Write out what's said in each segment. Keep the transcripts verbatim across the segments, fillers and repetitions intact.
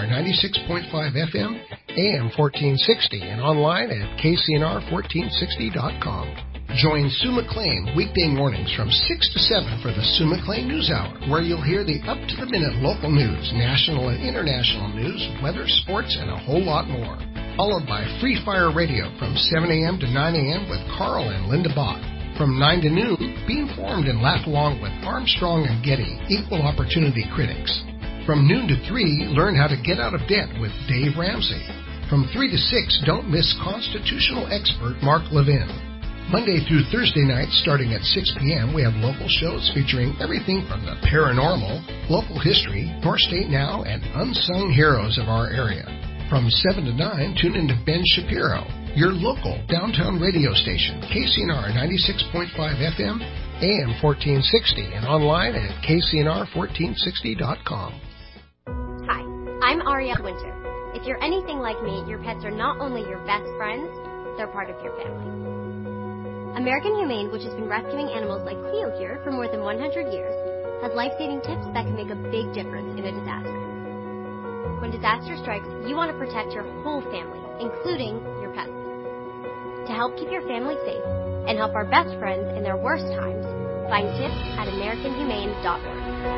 R ninety-six point five F M, A M fourteen sixty, and online at K C N R fourteen sixty dot com. Join Sue McLean weekday mornings from six to seven for the Sue McLean News Hour, where you'll hear the up-to-the-minute local news, national and international news, weather, sports, and a whole lot more. Followed by Free Fire Radio from seven a.m. to nine a.m. with Carl and Linda Bott. From nine to noon, be informed and laugh along with Armstrong and Getty, equal opportunity critics. From noon to three, learn how to get out of debt with Dave Ramsey. From three to six, don't miss constitutional expert Mark Levin. Monday through Thursday nights, starting at six p.m., we have local shows featuring everything from the paranormal, local history, North State Now, and unsung heroes of our area. From seven to nine, tune into Ben Shapiro, your local downtown radio station, K C N R ninety-six point five F M, A M fourteen sixty, and online at K C N R fourteen sixty dot com. Hi, I'm Arielle Winter. If you're anything like me, your pets are not only your best friends, they're part of your family. American Humane, which has been rescuing animals like Cleo here for more than one hundred years, has life-saving tips that can make a big difference in a disaster. When disaster strikes, you want to protect your whole family, including your pets. To help keep your family safe and help our best friends in their worst times, find tips at american humane dot org.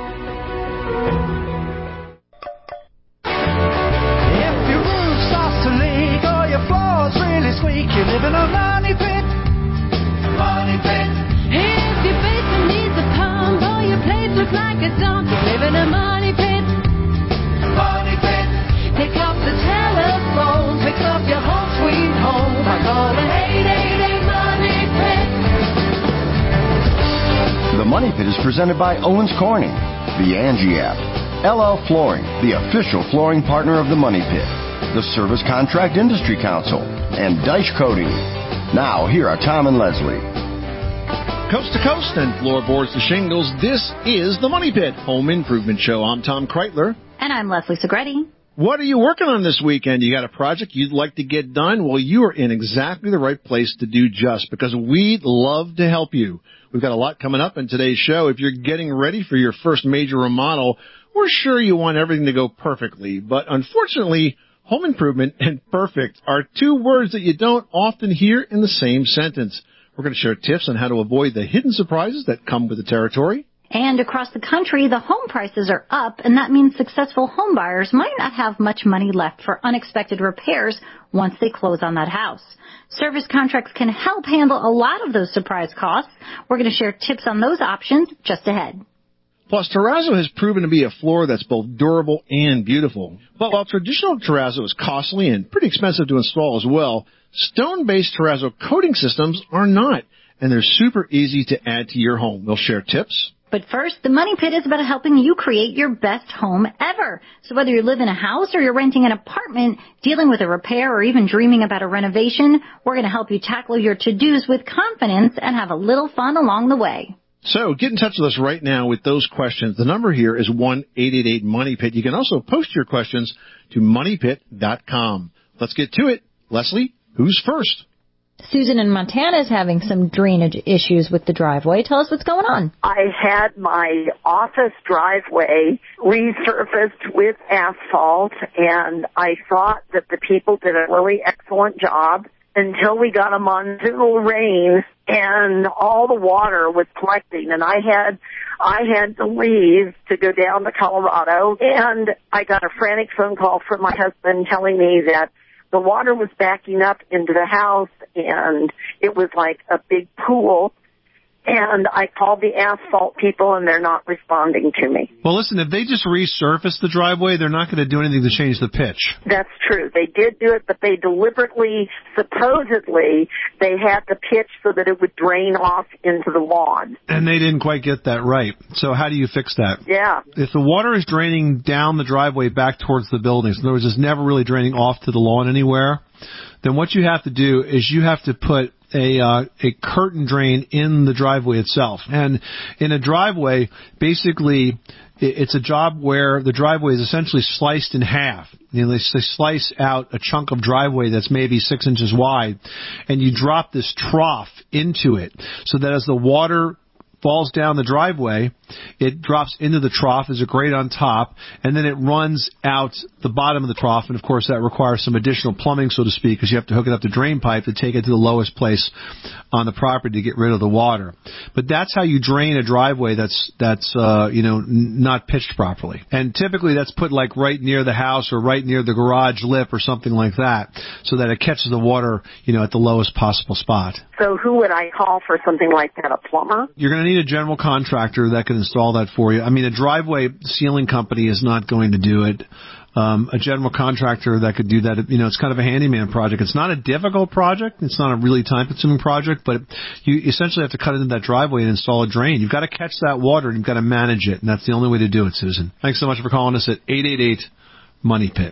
If your roof starts to leak or your floor's really squeak, you live in a money pit. Money pit. If your basement needs a pump or your place looks like a dump, you live in a money pit. Money pit. Pick up the telephone, fix up your home sweet home by calling eight eight eight Money Pit. The Money Pit is presented by Owens Corning, the Angie app, L L Flooring, the official flooring partner of the Money Pit, the Service Contract Industry Council, and Dyche Coating. Now, here are Tom and Leslie. Coast to coast and floorboards to shingles, this is the Money Pit Home Improvement Show. I'm Tom Kreitler. And I'm Leslie Segretti. What are you working on this weekend? You got a project you'd like to get done? Well, you are in exactly the right place to do just, because we'd love to help you. We've got a lot coming up in today's show. If you're getting ready for your first major remodel, we're sure you want everything to go perfectly. But unfortunately, home improvement and perfect are two words that you don't often hear in the same sentence. We're going to share tips on how to avoid the hidden surprises that come with the territory. And across the country, the home prices are up, and that means successful home buyers might not have much money left for unexpected repairs once they close on that house. Service contracts can help handle a lot of those surprise costs. We're going to share tips on those options just ahead. Plus, terrazzo has proven to be a floor that's both durable and beautiful. But while traditional terrazzo is costly and pretty expensive to install as well, stone-based terrazzo coating systems are not, and they're super easy to add to your home. We'll share tips. But first, the Money Pit is about helping you create your best home ever. So whether you live in a house or you're renting an apartment, dealing with a repair, or even dreaming about a renovation, we're going to help you tackle your to-dos with confidence and have a little fun along the way. So get in touch with us right now with those questions. The number here is one eight eight eight Money Pit. You can also post your questions to money pit dot com. Let's get to it. Leslie, who's first? Susan in Montana is having some drainage issues with the driveway. Tell us what's going on. I had my office driveway resurfaced with asphalt, and I thought that the people did a really excellent job until we got a monsoonal rain and all the water was collecting, and I had I had to leave to go down to Colorado, and I got a frantic phone call from my husband telling me that the water was backing up into the house, and it was like a big pool. And I called the asphalt people, and they're not responding to me. Well, listen, if they just resurface the driveway, they're not going to do anything to change the pitch. That's true. They did do it, but they deliberately, supposedly, they had the pitch so that it would drain off into the lawn. And they didn't quite get that right. So how do you fix that? Yeah. If the water is draining down the driveway back towards the buildings, in other words, it's never really draining off to the lawn anywhere, then what you have to do is you have to put a uh, a curtain drain in the driveway itself. And in a driveway, basically, it's a job where the driveway is essentially sliced in half. You know, they slice out a chunk of driveway that's maybe six inches wide, and you drop this trough into it so that as the water falls down the driveway, it drops into the trough as a grate on top, and then it runs out the bottom of the trough. And, of course, that requires some additional plumbing, so to speak, because you have to hook it up to drain pipe to take it to the lowest place on the property to get rid of the water. But that's how you drain a driveway that's, that's uh, you know, n- not pitched properly. And typically that's put, like, right near the house or right near the garage lip or something like that so that it catches the water, you know, at the lowest possible spot. So who would I call for something like that, a plumber? You're going to need a general contractor that can install that for you. I mean, a driveway sealing company is not going to do it. Um, a general contractor that could do that, you know, it's kind of a handyman project. It's not a difficult project. It's not a really time-consuming project, but you essentially have to cut into that driveway and install a drain. You've got to catch that water, and you've got to manage it, and that's the only way to do it, Susan. Thanks so much for calling us at eight eight eight, money pit.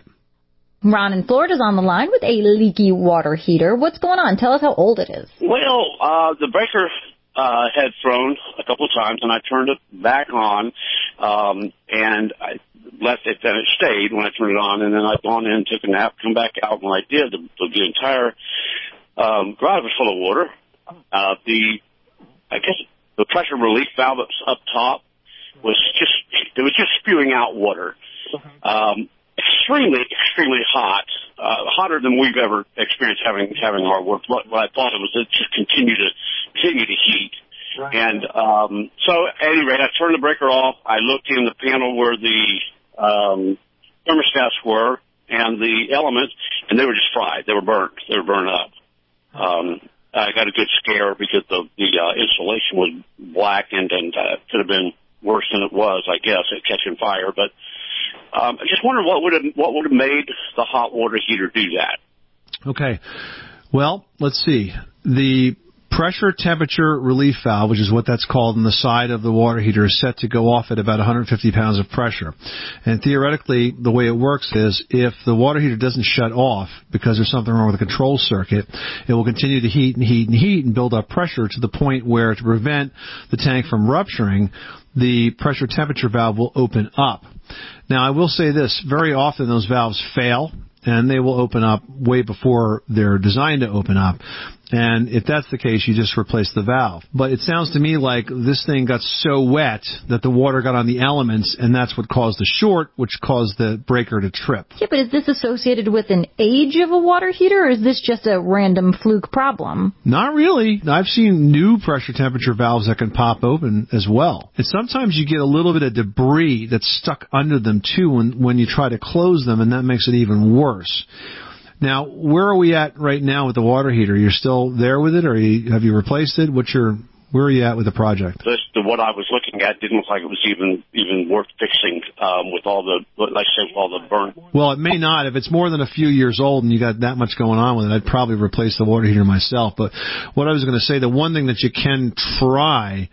Ron in Florida's on the line with a leaky water heater. What's going on? Tell us how old it is. Well, uh, the breaker uh, had thrown a couple of times, and I turned it back on, um, and I left it, then it stayed when I turned it on, and then I'd gone in, took a nap, come back out. When I did, the, the entire um, garage was full of water. Uh, the, I guess, the pressure relief valve up, up top was just, it was just spewing out water. Um, extremely, extremely hot, uh, hotter than we've ever experienced having having our work. What, what I thought it was, it just continued to continue to heat. Right. And um, so, at any rate, I turned the breaker off. I looked in the panel where the um, thermostats were and the elements, and they were just fried. They were burnt. They were burned up. Um, I got a good scare because the the uh, insulation was blackened and uh, could have been worse than it was, I guess, at catching fire. But Um, I just wonder what would have what would have made the hot water heater do that. Okay. Well, let's see. The pressure temperature relief valve, which is what that's called on the side of the water heater, is set to go off at about one hundred fifty pounds of pressure. And theoretically, the way it works is if the water heater doesn't shut off because there's something wrong with the control circuit, it will continue to heat and heat and heat and build up pressure to the point where, to prevent the tank from rupturing, the pressure temperature valve will open up. Now, I will say this, very often those valves fail, and they will open up way before they're designed to open up. And if that's the case, you just replace the valve. But it sounds to me like this thing got so wet that the water got on the elements, and that's what caused the short, which caused the breaker to trip. Yeah, but is this associated with an age of a water heater, or is this just a random fluke problem? Not really. I've seen new pressure temperature valves that can pop open as well. And sometimes you get a little bit of debris that's stuck under them, too, when, when you try to close them, and that makes it even worse. Now, where are we at right now with the water heater? You're still there with it, or you, have you replaced it? What's your, where are you at with the project? This, the, what I was looking at didn't look like it was even even worth fixing um, with all the, like I said, with all the burn. Well, it may not. If it's more than a few years old and you got that much going on with it, I'd probably replace the water heater myself. But what I was going to say, the one thing that you can try,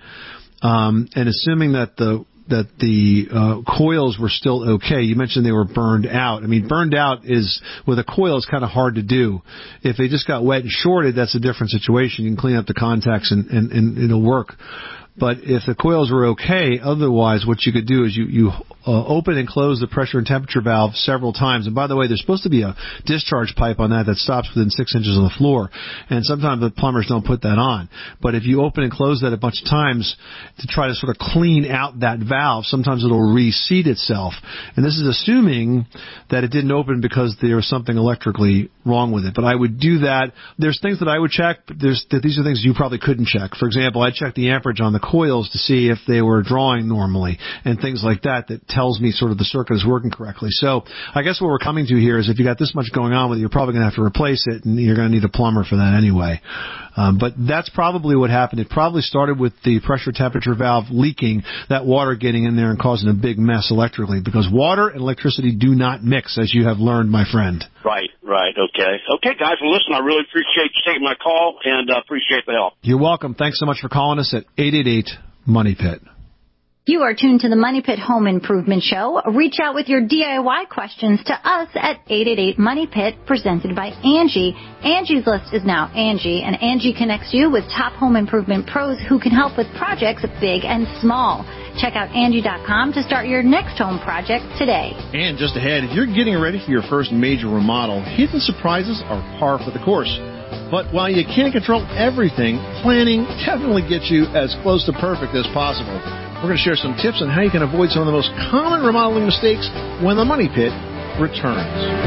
um, and assuming that the that the uh, coils were still okay. You mentioned they were burned out. I mean, burned out is, with a coil, it's kind of hard to do. If they just got wet and shorted, that's a different situation. You can clean up the contacts and, and, and it'll work. But if the coils were okay, otherwise what you could do is you, you uh, open and close the pressure and temperature valve several times. And by the way, there's supposed to be a discharge pipe on that that stops within six inches of the floor. And sometimes the plumbers don't put that on. But if you open and close that a bunch of times to try to sort of clean out that valve, sometimes it'll reseat itself. And this is assuming that it didn't open because there was something electrically wrong with it. But I would do that. There's things that I would check, but there's, these are things you probably couldn't check. For example, I checked the amperage on the coils to see if they were drawing normally and things like that. That tells me sort of the circuit is working correctly. So I guess what we're coming to here is if you got this much going on with it, you're probably going to have to replace it, and you're going to need a plumber for that anyway. Um, but that's probably what happened. It probably started with the pressure temperature valve leaking, that water getting in there and causing a big mess electrically, because water and electricity do not mix, as you have learned, my friend. Right, right, okay. Okay, guys, well, listen, I really appreciate you taking my call, and uh, appreciate the help. You're welcome. Thanks so much for calling us at eight eight eight, money pit. You are tuned to the Money Pit Home Improvement Show. Reach out with your D I Y questions to us at eight eight eight, money pit, presented by Angie. Angie's List is now Angie, and Angie connects you with top home improvement pros who can help with projects big and small. Check out Angie dot com to start your next home project today. And just ahead, if you're getting ready for your first major remodel, hidden surprises are par for the course. But while you can't control everything, planning definitely gets you as close to perfect as possible. We're going to share some tips on how you can avoid some of the most common remodeling mistakes when the Money Pit returns.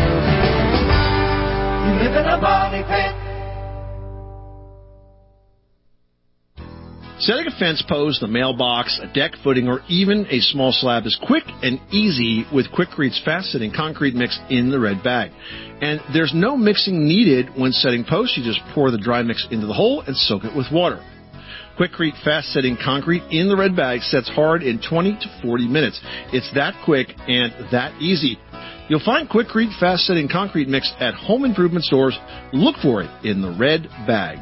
You live in a money pit. Setting a fence post, a mailbox, a deck footing, or even a small slab is quick and easy with Quickrete's fast-setting concrete mix in the red bag. And there's no mixing needed when setting posts. You just pour the dry mix into the hole and soak it with water. Quikrete fast-setting concrete in the red bag sets hard in twenty to forty minutes. It's that quick and that easy. You'll find Quikrete fast-setting concrete mix at home improvement stores. Look for it in the red bag.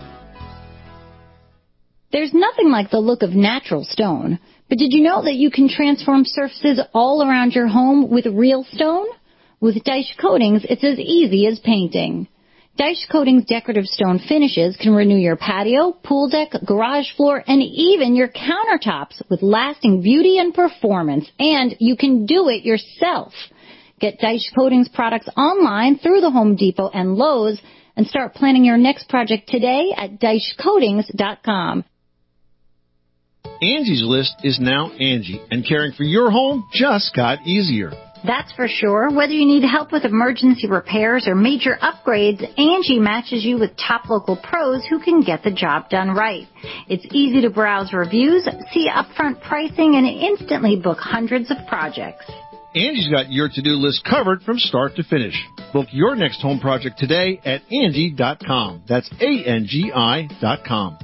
There's nothing like the look of natural stone. But did you know that you can transform surfaces all around your home with real stone? With Dyche Coatings, it's as easy as painting. Dyche Coatings decorative stone finishes can renew your patio, pool deck, garage floor, and even your countertops with lasting beauty and performance. And you can do it yourself. Get Dyche Coatings products online through the Home Depot and Lowe's and start planning your next project today at dyche coatings dot com. Angie's List is now Angie, and caring for your home just got easier. That's for sure. Whether you need help with emergency repairs or major upgrades, Angie matches you with top local pros who can get the job done right. It's easy to browse reviews, see upfront pricing, and instantly book hundreds of projects. Angie's got your to-do list covered from start to finish. Book your next home project today at Angie dot com. That's A N G I dot com.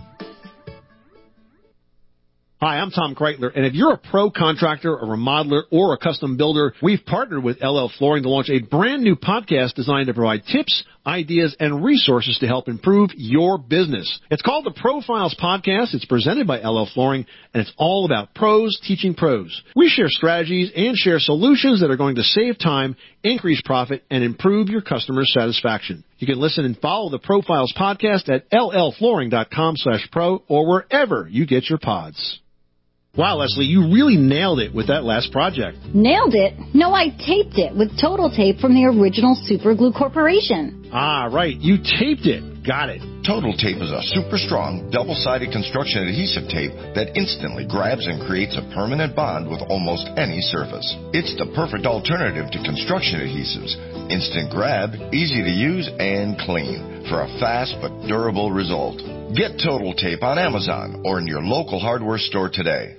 Hi, I'm Tom Kreitler, and if you're a pro contractor, a remodeler, or a custom builder, we've partnered with L L Flooring to launch a brand new podcast designed to provide tips, ideas, and resources to help improve your business. It's called the Profiles Podcast. It's presented by L L Flooring, and it's all about pros teaching pros. We share strategies and share solutions that are going to save time, increase profit, and improve your customer satisfaction. You can listen and follow the Profiles Podcast at L L flooring dot com slash pro or wherever you get your pods. Wow, Leslie, you really nailed it with that last project. Nailed it? No, I taped it with Total Tape from the original Super Glue Corporation. Ah, right. You taped it. Got it. Total Tape is a super strong, double-sided construction adhesive tape that instantly grabs and creates a permanent bond with almost any surface. It's the perfect alternative to construction adhesives. Instant grab, easy to use, and clean for a fast but durable result. Get Total Tape on Amazon or in your local hardware store today.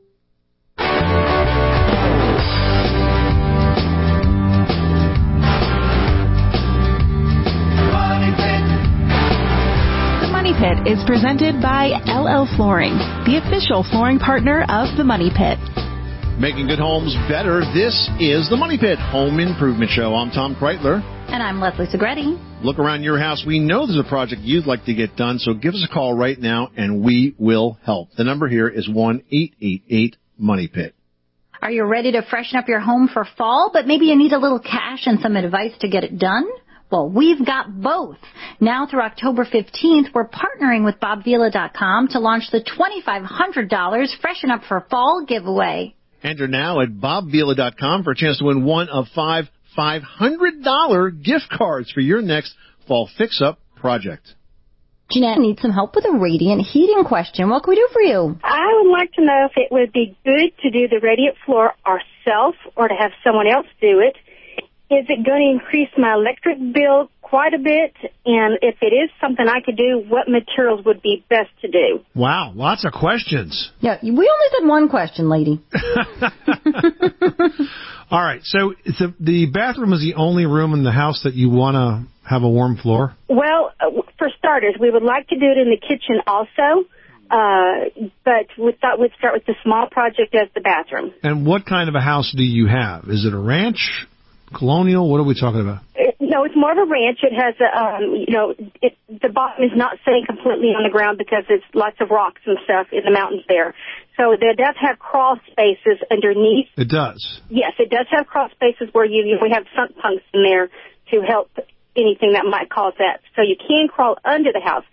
Money Pit is presented by L L Flooring, the official flooring partner of the Money Pit. Making good homes better, this is the Money Pit Home Improvement Show. I'm Tom Kreitler. And I'm Leslie Segretti. Look around your house. We know there's a project you'd like to get done, so give us a call right now and we will help. The number here is one eight eight eight money pit. Are you ready to freshen up your home for fall, but maybe you need a little cash and some advice to get it done? Well, we've got both. Now through October fifteenth, we're partnering with bob vila dot com to launch the twenty-five hundred dollars Freshen Up for Fall giveaway. Enter now at bob vila dot com for a chance to win one of five five hundred dollars gift cards for your next fall fix-up project. Jeanette needs some help with a radiant heating question. What can we do for you? I would like to know if it would be good to do the radiant floor ourselves or to have someone else do it. Is it going to increase my electric bill quite a bit? And if it is something I could do, what materials would be best to do? Wow, lots of questions. Yeah, we only said one question, lady. All right, so the, the bathroom is the only room in the house that you want to have a warm floor? Well, uh, for starters, we would like to do it in the kitchen also, uh, but we thought we'd start with the small project as the bathroom. And what kind of a house do you have? Is it a ranch? Colonial? What are we talking about? It, no, it's more of a ranch. It has a, um, you know, it, the bottom is not sitting completely on the ground because there's lots of rocks and stuff in the mountains there. So it does have crawl spaces underneath. It does? Yes, it does have crawl spaces where you, you we have sunk punks in there to help anything that might cause that. So you can crawl under the house.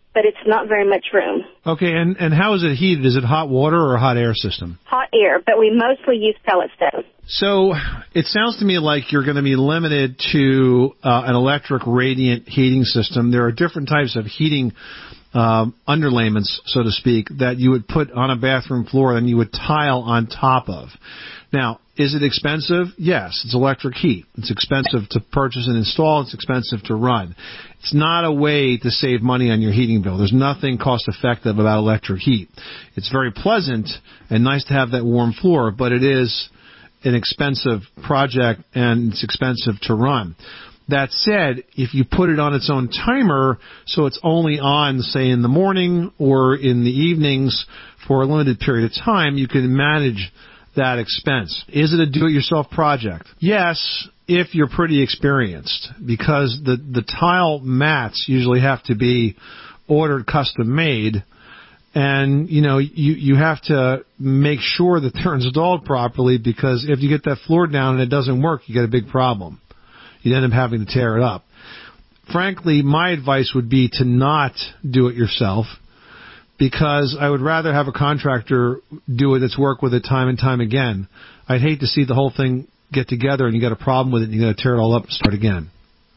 but it's not very much room. Okay, and, and how is it heated? Is it hot water or a hot air system? Hot air, but we mostly use pellet stove. So it sounds to me like you're going to be limited to uh, an electric radiant heating system. There are different types of heating um, underlayments, so to speak, that you would put on a bathroom floor and you would tile on top of. Now, is it expensive? Yes, it's electric heat. It's expensive to purchase and install. It's expensive to run. It's not a way to save money on your heating bill. There's nothing cost-effective about electric heat. It's very pleasant and nice to have that warm floor, but it is an expensive project and it's expensive to run. That said, if you put it on its own timer, so it's only on, say, in the morning or in the evenings for a limited period of time, you can manage that expense. Is it a do-it-yourself project? Yes, if you're pretty experienced, because the, the tile mats usually have to be ordered custom-made, and, you know, you, you have to make sure that they're installed properly, because if you get that floor down and it doesn't work, you get a big problem. You end up having to tear it up. Frankly, my advice would be to not do it yourself, because I would rather have a contractor do it that's worked with it time and time again. I'd hate to see the whole thing get together and you got a problem with it and you got to tear it all up and start again.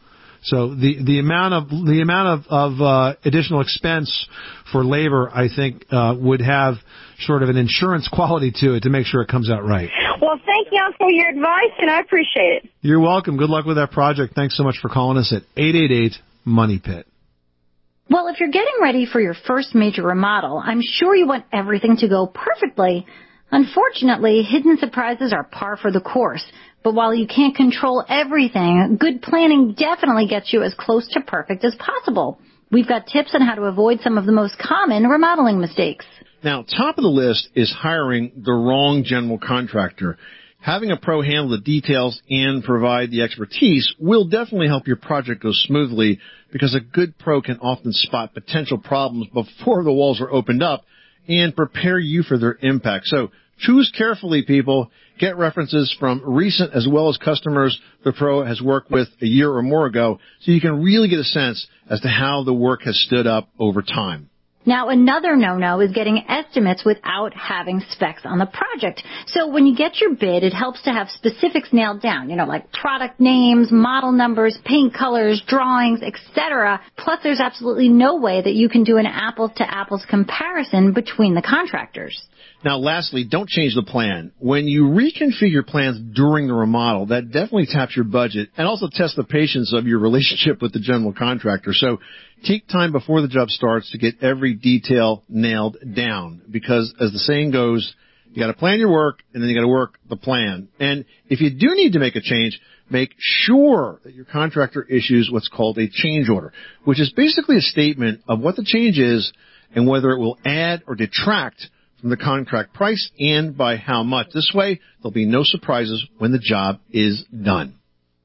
So the the amount of the amount of, of uh, additional expense for labor, I think, uh, would have sort of an insurance quality to it to make sure it comes out right. Well, thank you all for your advice, and I appreciate it. You're welcome. Good luck with that project. Thanks so much for calling us at eight eight eight, money pit. Well, if you're getting ready for your first major remodel, I'm sure you want everything to go perfectly. Unfortunately, hidden surprises are par for the course. But while you can't control everything, good planning definitely gets you as close to perfect as possible. We've got tips on how to avoid some of the most common remodeling mistakes. Now, top of the list is hiring the wrong general contractor. Having a pro handle the details and provide the expertise will definitely help your project go smoothly, because a good pro can often spot potential problems before the walls are opened up and prepare you for their impact. So choose carefully, people. Get references from recent as well as customers the pro has worked with a year or more ago, so you can really get a sense as to how the work has stood up over time. Now, another no-no is getting estimates without having specs on the project. So when you get your bid, it helps to have specifics nailed down, you know, like product names, model numbers, paint colors, drawings, et cetera. Plus, there's absolutely no way that you can do an apples-to-apples comparison between the contractors. Now, lastly, don't change the plan. When you reconfigure plans during the remodel, that definitely taps your budget and also tests the patience of your relationship with the general contractor. So take time before the job starts to get every detail nailed down, because as the saying goes, you got to plan your work and then you got to work the plan. And if you do need to make a change, make sure that your contractor issues what's called a change order, which is basically a statement of what the change is and whether it will add or detract from the contract price and by how much. This way, there'll be no surprises when the job is done.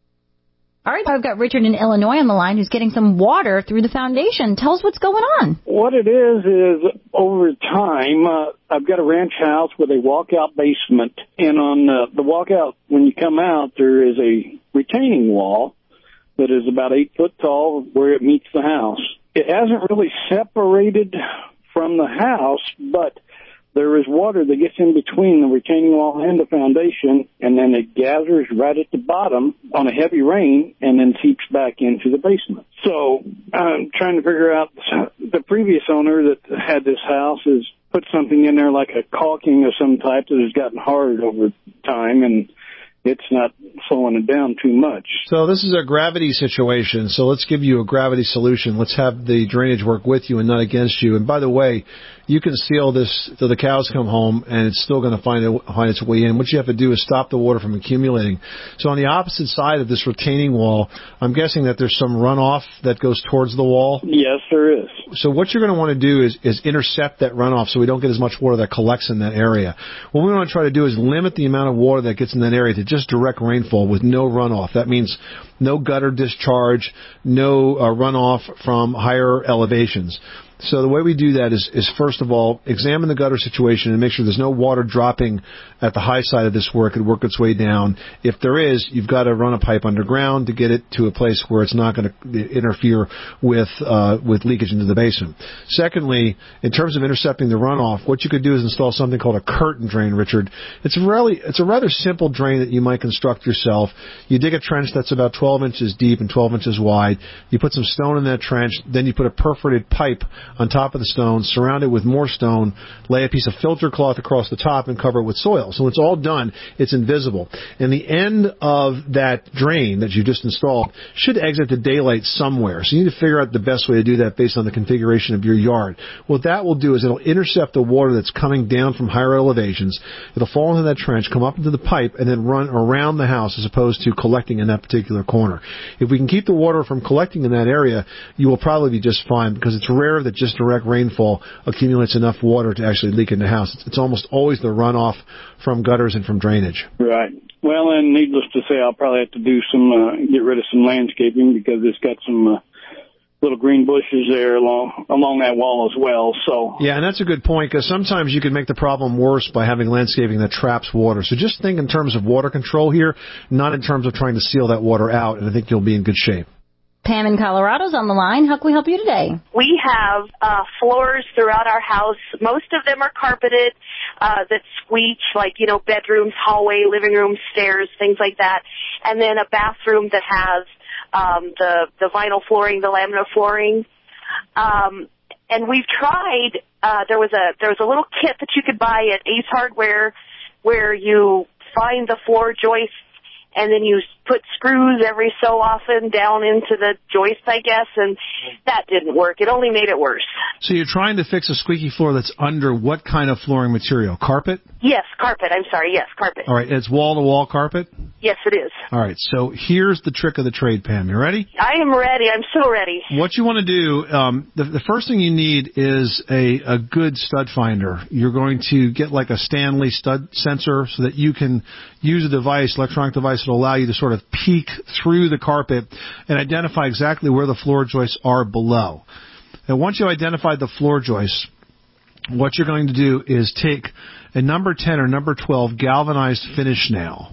All right, I've got Richard in Illinois on the line who's getting some water through the foundation. Tell us what's going on. What it is is over time, uh, I've got a ranch house with a walkout basement, and on uh, the walkout, when you come out, there is a retaining wall that is about eight foot tall where it meets the house. It hasn't really separated from the house, but there is water that gets in between the retaining wall and the foundation, and then it gathers right at the bottom on a heavy rain and then seeps back into the basement. So I'm trying to figure out, the previous owner that had this house has put something in there like a caulking of some type that has gotten hard over time, and it's not slowing it down too much. So this is a gravity situation, so let's give you a gravity solution. Let's have the drainage work with you and not against you. And by the way, you can seal this till the cows come home, and it's still going to find, it, find its way in. What you have to do is stop the water from accumulating. So on the opposite side of this retaining wall, I'm guessing that there's some runoff that goes towards the wall? Yes, there is. So what you're going to want to do is, is intercept that runoff so we don't get as much water that collects in that area. What we want to try to do is limit the amount of water that gets in that area to just direct rainfall with no runoff. That means no gutter discharge, no uh, runoff from higher elevations. So the way we do that is, is first of all, examine the gutter situation and make sure there's no water dropping at the high side of this where it could work its way down. If there is, you've got to run a pipe underground to get it to a place where it's not going to interfere with uh, with leakage into the basement. Secondly, in terms of intercepting the runoff, what you could do is install something called a curtain drain, Richard. It's really it's a rather simple drain that you might construct yourself. You dig a trench that's about twelve inches deep and twelve inches wide. You put some stone in that trench, then you put a perforated pipe on top of the stone, surround it with more stone, lay a piece of filter cloth across the top, and cover it with soil. So when it's all done, it's invisible. And the end of that drain that you just installed should exit the daylight somewhere. So you need to figure out the best way to do that based on the configuration of your yard. What that will do is it'll intercept the water that's coming down from higher elevations. It'll fall into that trench, come up into the pipe, and then run around the house as opposed to collecting in that particular corner. If we can keep the water from collecting in that area, you will probably be just fine, because it's rare that just direct rainfall accumulates enough water to actually leak in the house. It's, it's almost always the runoff from gutters and from drainage. Right. Well, and needless to say, I'll probably have to do some, uh, get rid of some landscaping, because it's got some uh, little green bushes there along along that wall as well. So yeah, and that's a good point, because sometimes you can make the problem worse by having landscaping that traps water. So just think in terms of water control here, not in terms of trying to seal that water out, and I think you'll be in good shape. Pam in Colorado's on the line. How can we help you today? We have uh, floors throughout our house. Most of them are carpeted uh, that squeak, like, you know, bedrooms, hallway, living room, stairs, things like that. And then a bathroom that has um, the, the vinyl flooring, the laminate flooring. Um, and we've tried, uh, there was a there was a little kit that you could buy at Ace Hardware where you find the floor joists, and then you put screws every so often down into the joist, I guess, and that didn't work. It only made it worse. So you're trying to fix a squeaky floor that's under what kind of flooring material? Carpet? Yes, carpet. I'm sorry. Yes, carpet. All right. It's wall-to-wall carpet? Yes, it is. All right. So here's the trick of the trade, Pam. You ready? I am ready. I'm so ready. What you want to do, um, the, the first thing you need is a, a good stud finder. You're going to get like a Stanley stud sensor so that you can use a device, electronic device, that will allow you to sort of peek through the carpet and identify exactly where the floor joists are below. And once you identify the floor joists, what you're going to do is take a number ten or number twelve galvanized finish nail.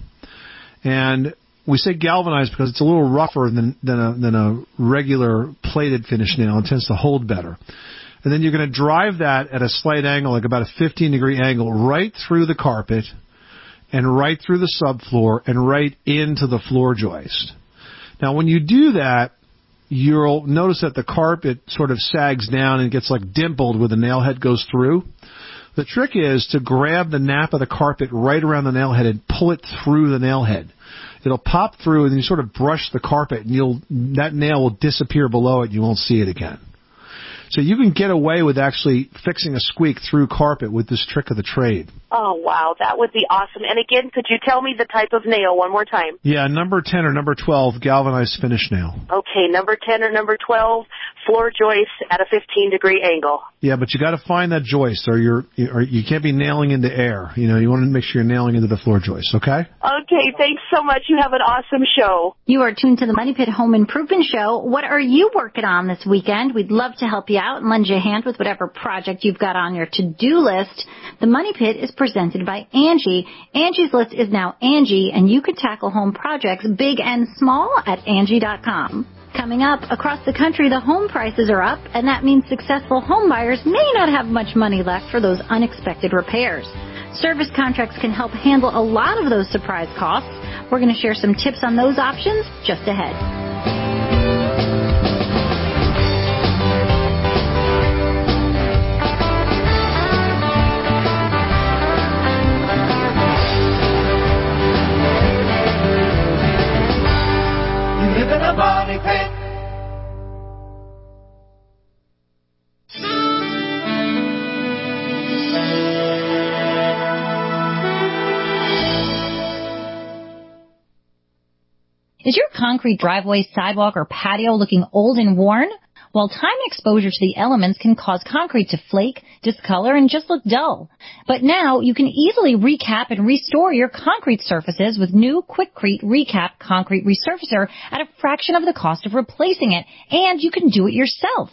And we say galvanized because it's a little rougher than, than, a, than a regular plated finish nail. It tends to hold better. And then you're going to drive that at a slight angle, like about a fifteen degree angle, right through the carpet and right through the subfloor and right into the floor joist. Now, when you do that, you'll notice that the carpet sort of sags down and gets like dimpled where the nail head goes through. The trick is to grab the nap of the carpet right around the nail head and pull it through the nail head. It'll pop through, and then you sort of brush the carpet, and you'll that nail will disappear below it, and you won't see it again. So you can get away with actually fixing a squeak through carpet with this trick of the trade. Oh, wow. That would be awesome. And again, could you tell me the type of nail one more time? Yeah, number ten or number twelve galvanized finish nail. Okay, number ten or number twelve, floor joist at a fifteen degree angle. Yeah, but you got to find that joist, or you're or you can't be nailing into air. You know, you want to make sure you're nailing into the floor joist, okay? Okay, thanks so much. You have an awesome show. You are tuned to the Money Pit Home Improvement Show. What are you working on this weekend? We'd love to help you out and lend you a hand with whatever project you've got on your to-do list. The Money Pit is presented by Angie. Angie's List is now Angie, and you can tackle home projects big and small at Angie dot com. Coming up, across the country, the home prices are up, and that means successful home buyers may not have much money left for those unexpected repairs. Service contracts can help handle a lot of those surprise costs. We're going to share some tips on those options just ahead. Money Pit. Is your concrete driveway, sidewalk, or patio looking old and worn? Well, time exposure to the elements can cause concrete to flake, discolor, and just look dull. But now you can easily recap and restore your concrete surfaces with new Quikrete Recap Concrete Resurfacer at a fraction of the cost of replacing it, and you can do it yourself.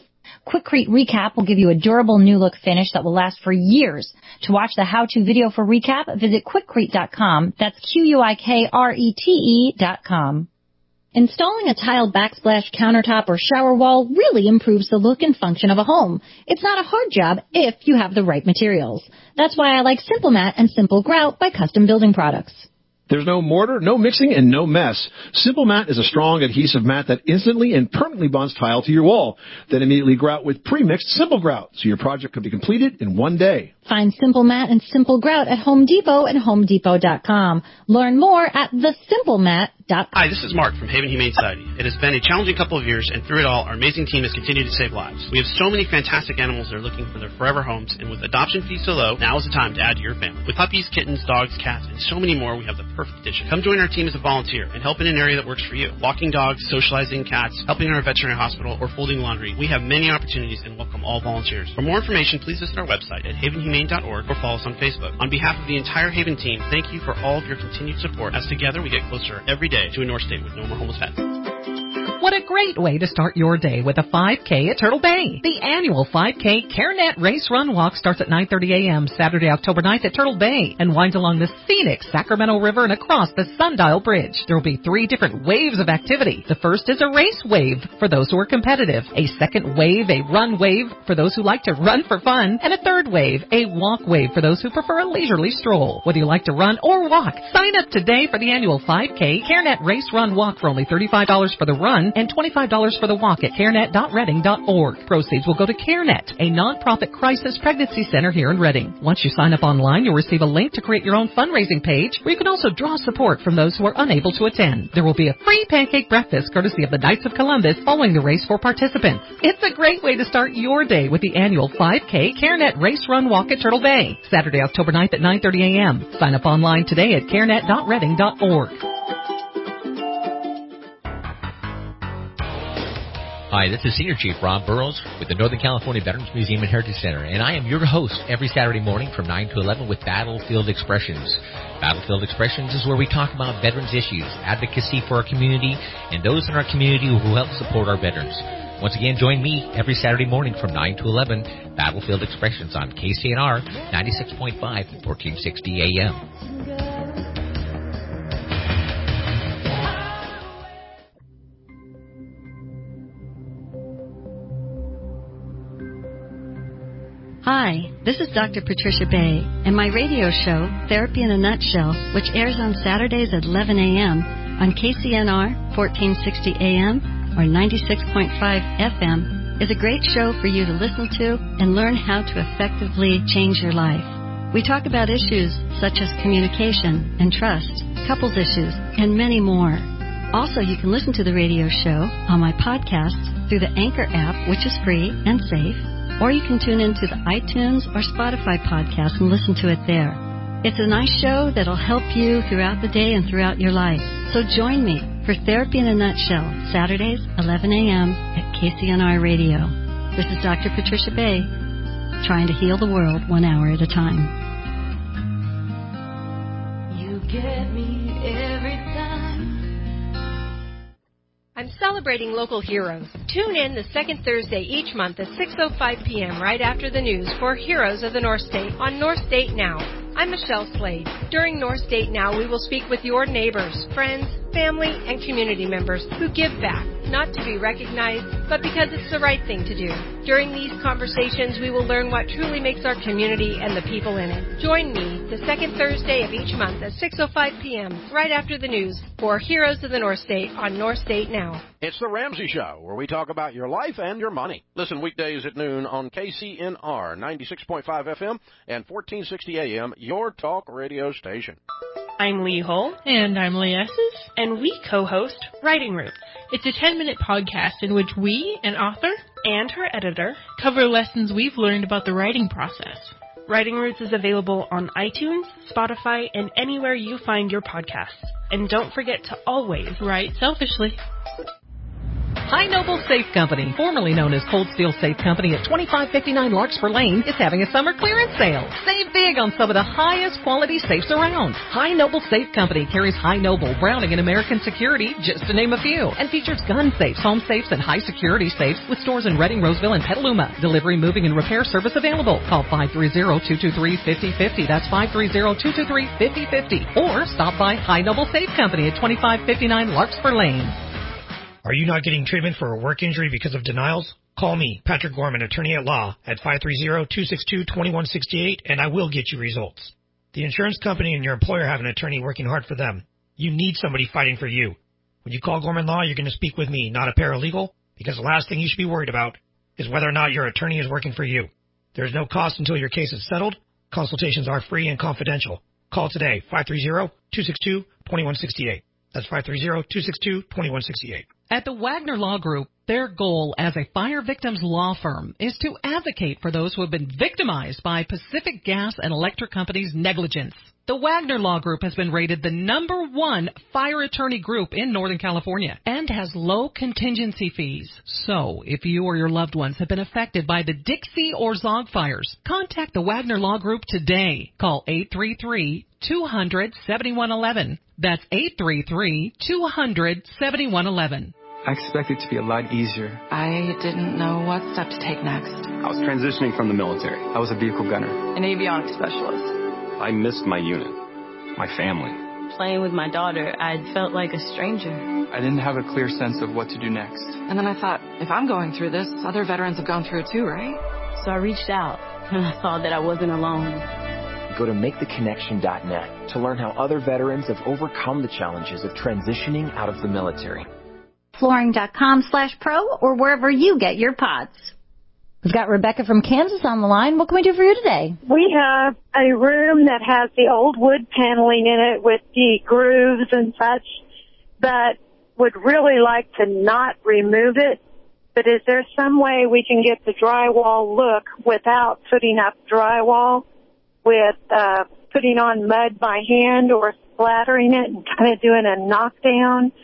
Quikrete Recap will give you a durable new look finish that will last for years. To watch the how-to video for Recap, visit quikrete dot com. That's Q U I K R E T E dot com. Installing a tiled backsplash countertop or shower wall really improves the look and function of a home. It's not a hard job if you have the right materials. That's why I like Simple Mat and Simple Grout by Custom Building Products. There's no mortar, no mixing, and no mess. Simple Mat is a strong adhesive mat that instantly and permanently bonds tile to your wall. Then immediately grout with pre-mixed Simple Grout, so your project can be completed in one day. Find Simple Mat and Simple Grout at Home Depot and home depot dot com. Learn more at the simple mat dot com. Hi, this is Mark from Haven Humane Society. It has been a challenging couple of years, and through it all, our amazing team has continued to save lives. We have so many fantastic animals that are looking for their forever homes, and with adoption fees so low, now is the time to add to your family. With puppies, kittens, dogs, cats, and so many more, we have the perfect addition. Come join our team as a volunteer and help in an area that works for you. Walking dogs, socializing cats, helping in our veterinary hospital, or folding laundry. We have many opportunities and welcome all volunteers. For more information, please visit our website at haven humane dot org or follow us on Facebook. On behalf of the entire Haven team, thank you for all of your continued support, as together we get closer every day to a North State with no more homeless pets. What a great way to start your day with a five K at Turtle Bay. The annual five K CareNet Race Run Walk starts at nine thirty a.m. Saturday, October ninth at Turtle Bay and winds along the scenic Sacramento River and across the Sundial Bridge. There will be three different waves of activity. The first is a race wave for those who are competitive, a second wave, a run wave for those who like to run for fun, and a third wave, a walk wave for those who prefer a leisurely stroll. Whether you like to run or walk, sign up today for the annual five K CareNet Race Run Walk for only thirty-five dollars for the run and twenty-five dollars for the walk at carenet dot reading dot org. Proceeds will go to CareNet, a nonprofit crisis pregnancy center here in Reading. Once you sign up online, you'll receive a link to create your own fundraising page where you can also draw support from those who are unable to attend. There will be a free pancake breakfast courtesy of the Knights of Columbus following the race for participants. It's a great way to start your day with the annual five K CareNet Race Run Walk at Turtle Bay, Saturday, October ninth at nine thirty a.m. Sign up online today at carenet dot reading dot org. Hi, this is Senior Chief Ron Burrows with the Northern California Veterans Museum and Heritage Center, and I am your host every Saturday morning from nine to eleven with Battlefield Expressions. Battlefield Expressions is where we talk about veterans issues, advocacy for our community, and those in our community who help support our veterans. Once again, join me every Saturday morning from nine to eleven, Battlefield Expressions on K C N R ninety-six point five, fourteen sixty A M. Hi, this is Doctor Patricia Bay, and my radio show, Therapy in a Nutshell, which airs on Saturdays at eleven a.m. on K C N R fourteen sixty A M or ninety-six point five F M, is a great show for you to listen to and learn how to effectively change your life. We talk about issues such as communication and trust, couples issues, and many more. Also, you can listen to the radio show on my podcast through the Anchor app, which is free and safe, or you can tune into the iTunes or Spotify podcast and listen to it there. It's a nice show that'll help you throughout the day and throughout your life. So join me for Therapy in a Nutshell, Saturdays, eleven a.m. at K C N R Radio. This is Doctor Patricia Bay, trying to heal the world one hour at a time. You get me every time. I'm celebrating local heroes. Tune in the second Thursday each month at six oh five p.m. right after the news for Heroes of the North State on North State Now. I'm Michelle Slade. During North State Now, we will speak with your neighbors, friends, family, and community members who give back, not to be recognized, but because it's the right thing to do. During these conversations, we will learn what truly makes our community and the people in it. Join me the second Thursday of each month at six oh five p.m. right after the news for Heroes of the North State on North State Now. It's The Ramsey Show, where we talk about your life and your money. Listen weekdays at noon on K C N R ninety-six point five F M and fourteen sixty A M, your talk radio station. I'm Lee Hull. And I'm Lee Esses. And we co-host Writing Roots. It's a ten-minute podcast in which we, an author, and her editor, cover lessons we've learned about the writing process. Writing Roots is available on iTunes, Spotify, and anywhere you find your podcasts. And don't forget to always write selfishly. High Noble Safe Company, formerly known as Cold Steel Safe Company at twenty-five fifty-nine Larkspur Lane, is having a summer clearance sale. Save big on some of the highest quality safes around. High Noble Safe Company carries High Noble, Browning, and American Security, just to name a few, and features gun safes, home safes, and high security safes with stores in Reading, Roseville, and Petaluma. Delivery, moving, and repair service available. Call five three zero, two two three, five zero five zero. That's five three zero, two two three, five zero five zero. Or stop by High Noble Safe Company at twenty-five fifty-nine Larkspur Lane. Are you not getting treatment for a work injury because of denials? Call me, Patrick Gorman, attorney at law, at five three zero, two six two, two one six eight, and I will get you results. The insurance company and your employer have an attorney working hard for them. You need somebody fighting for you. When you call Gorman Law, you're going to speak with me, not a paralegal, because the last thing you should be worried about is whether or not your attorney is working for you. There is no cost until your case is settled. Consultations are free and confidential. Call today, five three zero, two six two, two one six eight. That's five three zero, two six two, two one six eight. At the Wagner Law Group, their goal as a fire victims law firm is to advocate for those who have been victimized by Pacific Gas and Electric Company's negligence. The Wagner Law Group has been rated the number one fire attorney group in Northern California and has low contingency fees. So, if you or your loved ones have been affected by the Dixie or Zog fires, contact the Wagner Law Group today. Call eight three three, two hundred, seventy-one eleven. That's eight three three, two hundred, seventy-one eleven. I expected it to be a lot easier. I didn't know what step to take next. I was transitioning from the military. I was a vehicle gunner. An avionics specialist. I missed my unit, my family. Playing with my daughter, I felt like a stranger. I didn't have a clear sense of what to do next. And then I thought, if I'm going through this, other veterans have gone through it too, right? So I reached out, and I saw that I wasn't alone. Go to make the connection dot net to learn how other veterans have overcome the challenges of transitioning out of the military. Flooring.com slash pro or wherever you get your pods. We've got Rebecca from Kansas on the line. What can we do for you today? We have a room that has the old wood paneling in it with the grooves and such, but would really like to not remove it. But is there some way we can get the drywall look without putting up drywall, with uh, putting on mud by hand or splattering it and kind of doing a knockdown?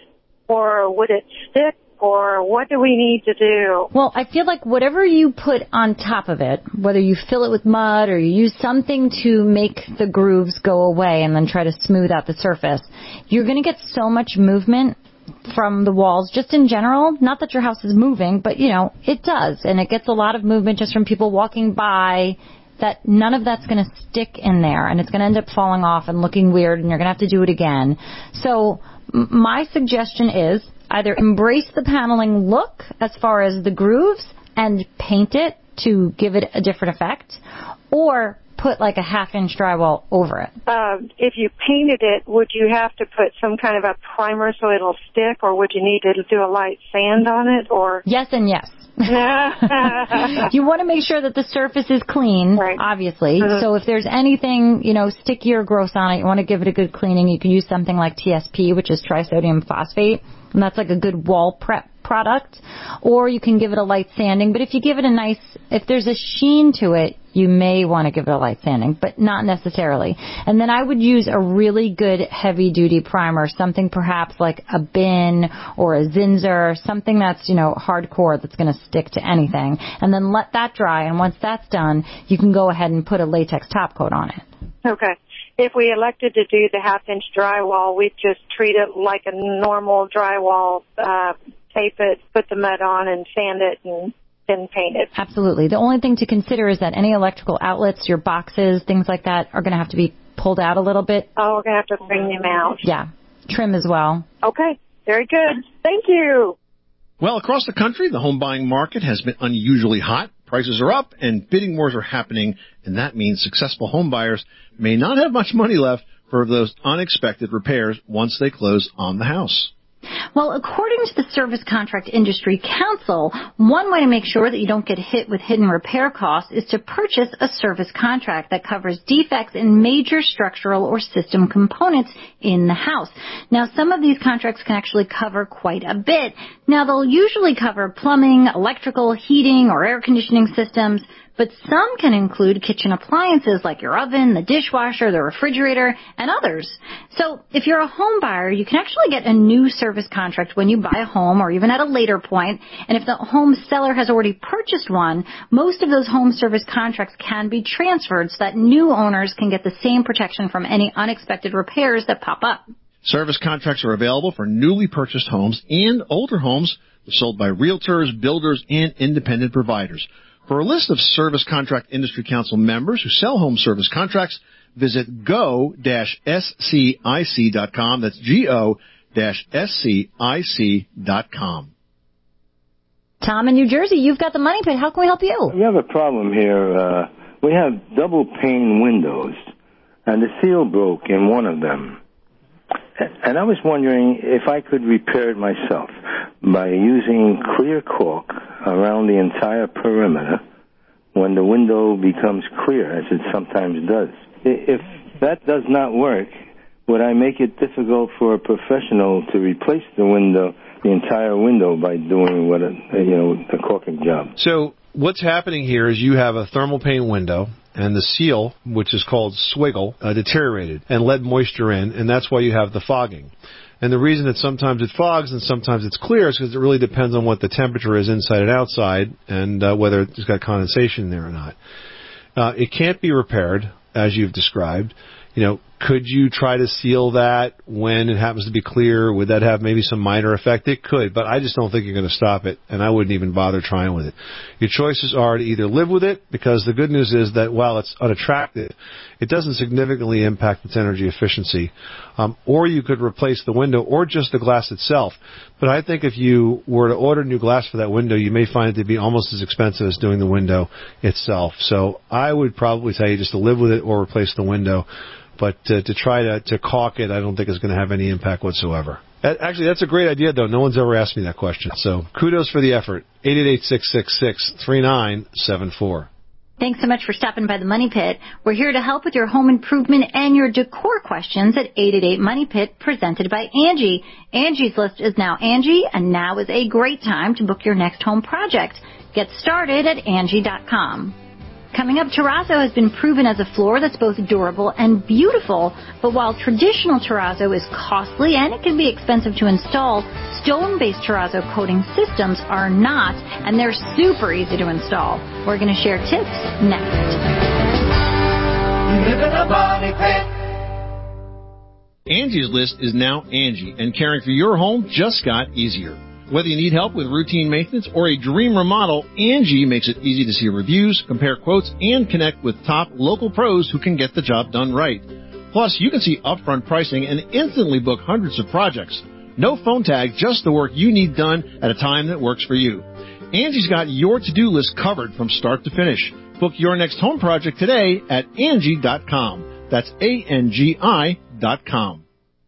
Or would it stick? Or what do we need to do? Well, I feel like whatever you put on top of it, whether you fill it with mud or you use something to make the grooves go away and then try to smooth out the surface, you're going to get so much movement from the walls just in general. Not that your house is moving, but, you know, it does. And it gets a lot of movement just from people walking by, that none of that's going to stick in there. And it's going to end up falling off and looking weird, and you're going to have to do it again. So my suggestion is either embrace the paneling look as far as the grooves and paint it to give it a different effect, or put like a half-inch drywall over it. Uh, if you painted it, would you have to put some kind of a primer so it'll stick, or would you need to do a light sand on it? Or yes and yes. You want to make sure that the surface is clean, right, obviously. Mm-hmm. So if there's anything, you know, sticky or gross on it, you want to give it a good cleaning. You can use something like T S P, which is trisodium phosphate, and that's like a good wall prep product. Or you can give it a light sanding. But if you give it a nice, if there's a sheen to it, you may want to give it a light sanding, but not necessarily. And then I would use a really good heavy-duty primer, something perhaps like a Bin or a Zinsser, something that's, you know, hardcore that's going to stick to anything. And then let that dry, and once that's done, you can go ahead and put a latex top coat on it. Okay. If we elected to do the half-inch drywall, we'd just treat it like a normal drywall, uh, tape it, put the mud on, and sand it, and then paint it. Absolutely. The only thing to consider is that any electrical outlets, your boxes, things like that, are going to have to be pulled out a little bit. Oh, we're going to have to bring them out. Yeah. Trim as well. Okay. Very good. Thank you. Well, across the country, the home buying market has been unusually hot. Prices are up and bidding wars are happening, and that means successful home buyers may not have much money left for those unexpected repairs once they close on the house. Well, according to the Service Contract Industry Council, one way to make sure that you don't get hit with hidden repair costs is to purchase a service contract that covers defects in major structural or system components in the house. Now, some of these contracts can actually cover quite a bit. Now, they'll usually cover plumbing, electrical, heating, or air conditioning systems, But some can include kitchen appliances like your oven, the dishwasher, the refrigerator, and others. So if you're a home buyer, you can actually get a new service contract when you buy a home or even at a later point. And if the home seller has already purchased one, most of those home service contracts can be transferred so that new owners can get the same protection from any unexpected repairs that pop up. Service contracts are available for newly purchased homes and older homes sold by realtors, builders, and independent providers. For a list of Service Contract Industry Council members who sell home service contracts, visit go dash S C I C dot com. That's G O dash S C I C dot com. Tom in New Jersey, you've got the Money Pit. How can we help you? We have a problem here. Uh, we have double pane windows, and the seal broke in one of them. And I was wondering if I could repair it myself by using clear caulk around the entire perimeter when the window becomes clear, as it sometimes does. If that does not work, would I make it difficult for a professional to replace the window, the entire window, by doing what a, you know, a caulking job? So what's happening here is you have a thermal pane window, and the seal, which is called swiggle, uh, deteriorated and let moisture in, and that's why you have the fogging. And the reason that sometimes it fogs and sometimes it's clear is because it really depends on what the temperature is inside and outside and uh, whether it's got condensation in there or not. Uh, it can't be repaired, as you've described. You know, could you try to seal that when it happens to be clear? Would that have maybe some minor effect? It could, but I just don't think you're going to stop it, and I wouldn't even bother trying with it. Your choices are to either live with it, because the good news is that while it's unattractive, it doesn't significantly impact its energy efficiency, um, or you could replace the window or just the glass itself. But I think if you were to order new glass for that window, you may find it to be almost as expensive as doing the window itself. So I would probably tell you just to live with it or replace the window. But uh, to try to, to caulk it, I don't think is going to have any impact whatsoever. Actually, that's a great idea, though. No one's ever asked me that question. So kudos for the effort. eight eight eight, six six six, three nine seven four. Thanks so much for stopping by the Money Pit. We're here to help with your home improvement and your decor questions at eight eight eight Money Pit, presented by Angie. Angie's List is now Angie, and now is a great time to book your next home project. Get started at Angie dot com. Coming up, terrazzo has been proven as a floor that's both durable and beautiful. But while traditional terrazzo is costly and it can be expensive to install, stone-based terrazzo coating systems are not, and they're super easy to install. We're going to share tips next. You live in a money pit. Angie's List is now Angie, and caring for your home just got easier. Whether you need help with routine maintenance or a dream remodel, Angie makes it easy to see reviews, compare quotes, and connect with top local pros who can get the job done right. Plus, you can see upfront pricing and instantly book hundreds of projects. No phone tag, just the work you need done at a time that works for you. Angie's got your to-do list covered from start to finish. Book your next home project today at Angie dot com. That's A N G I dot com.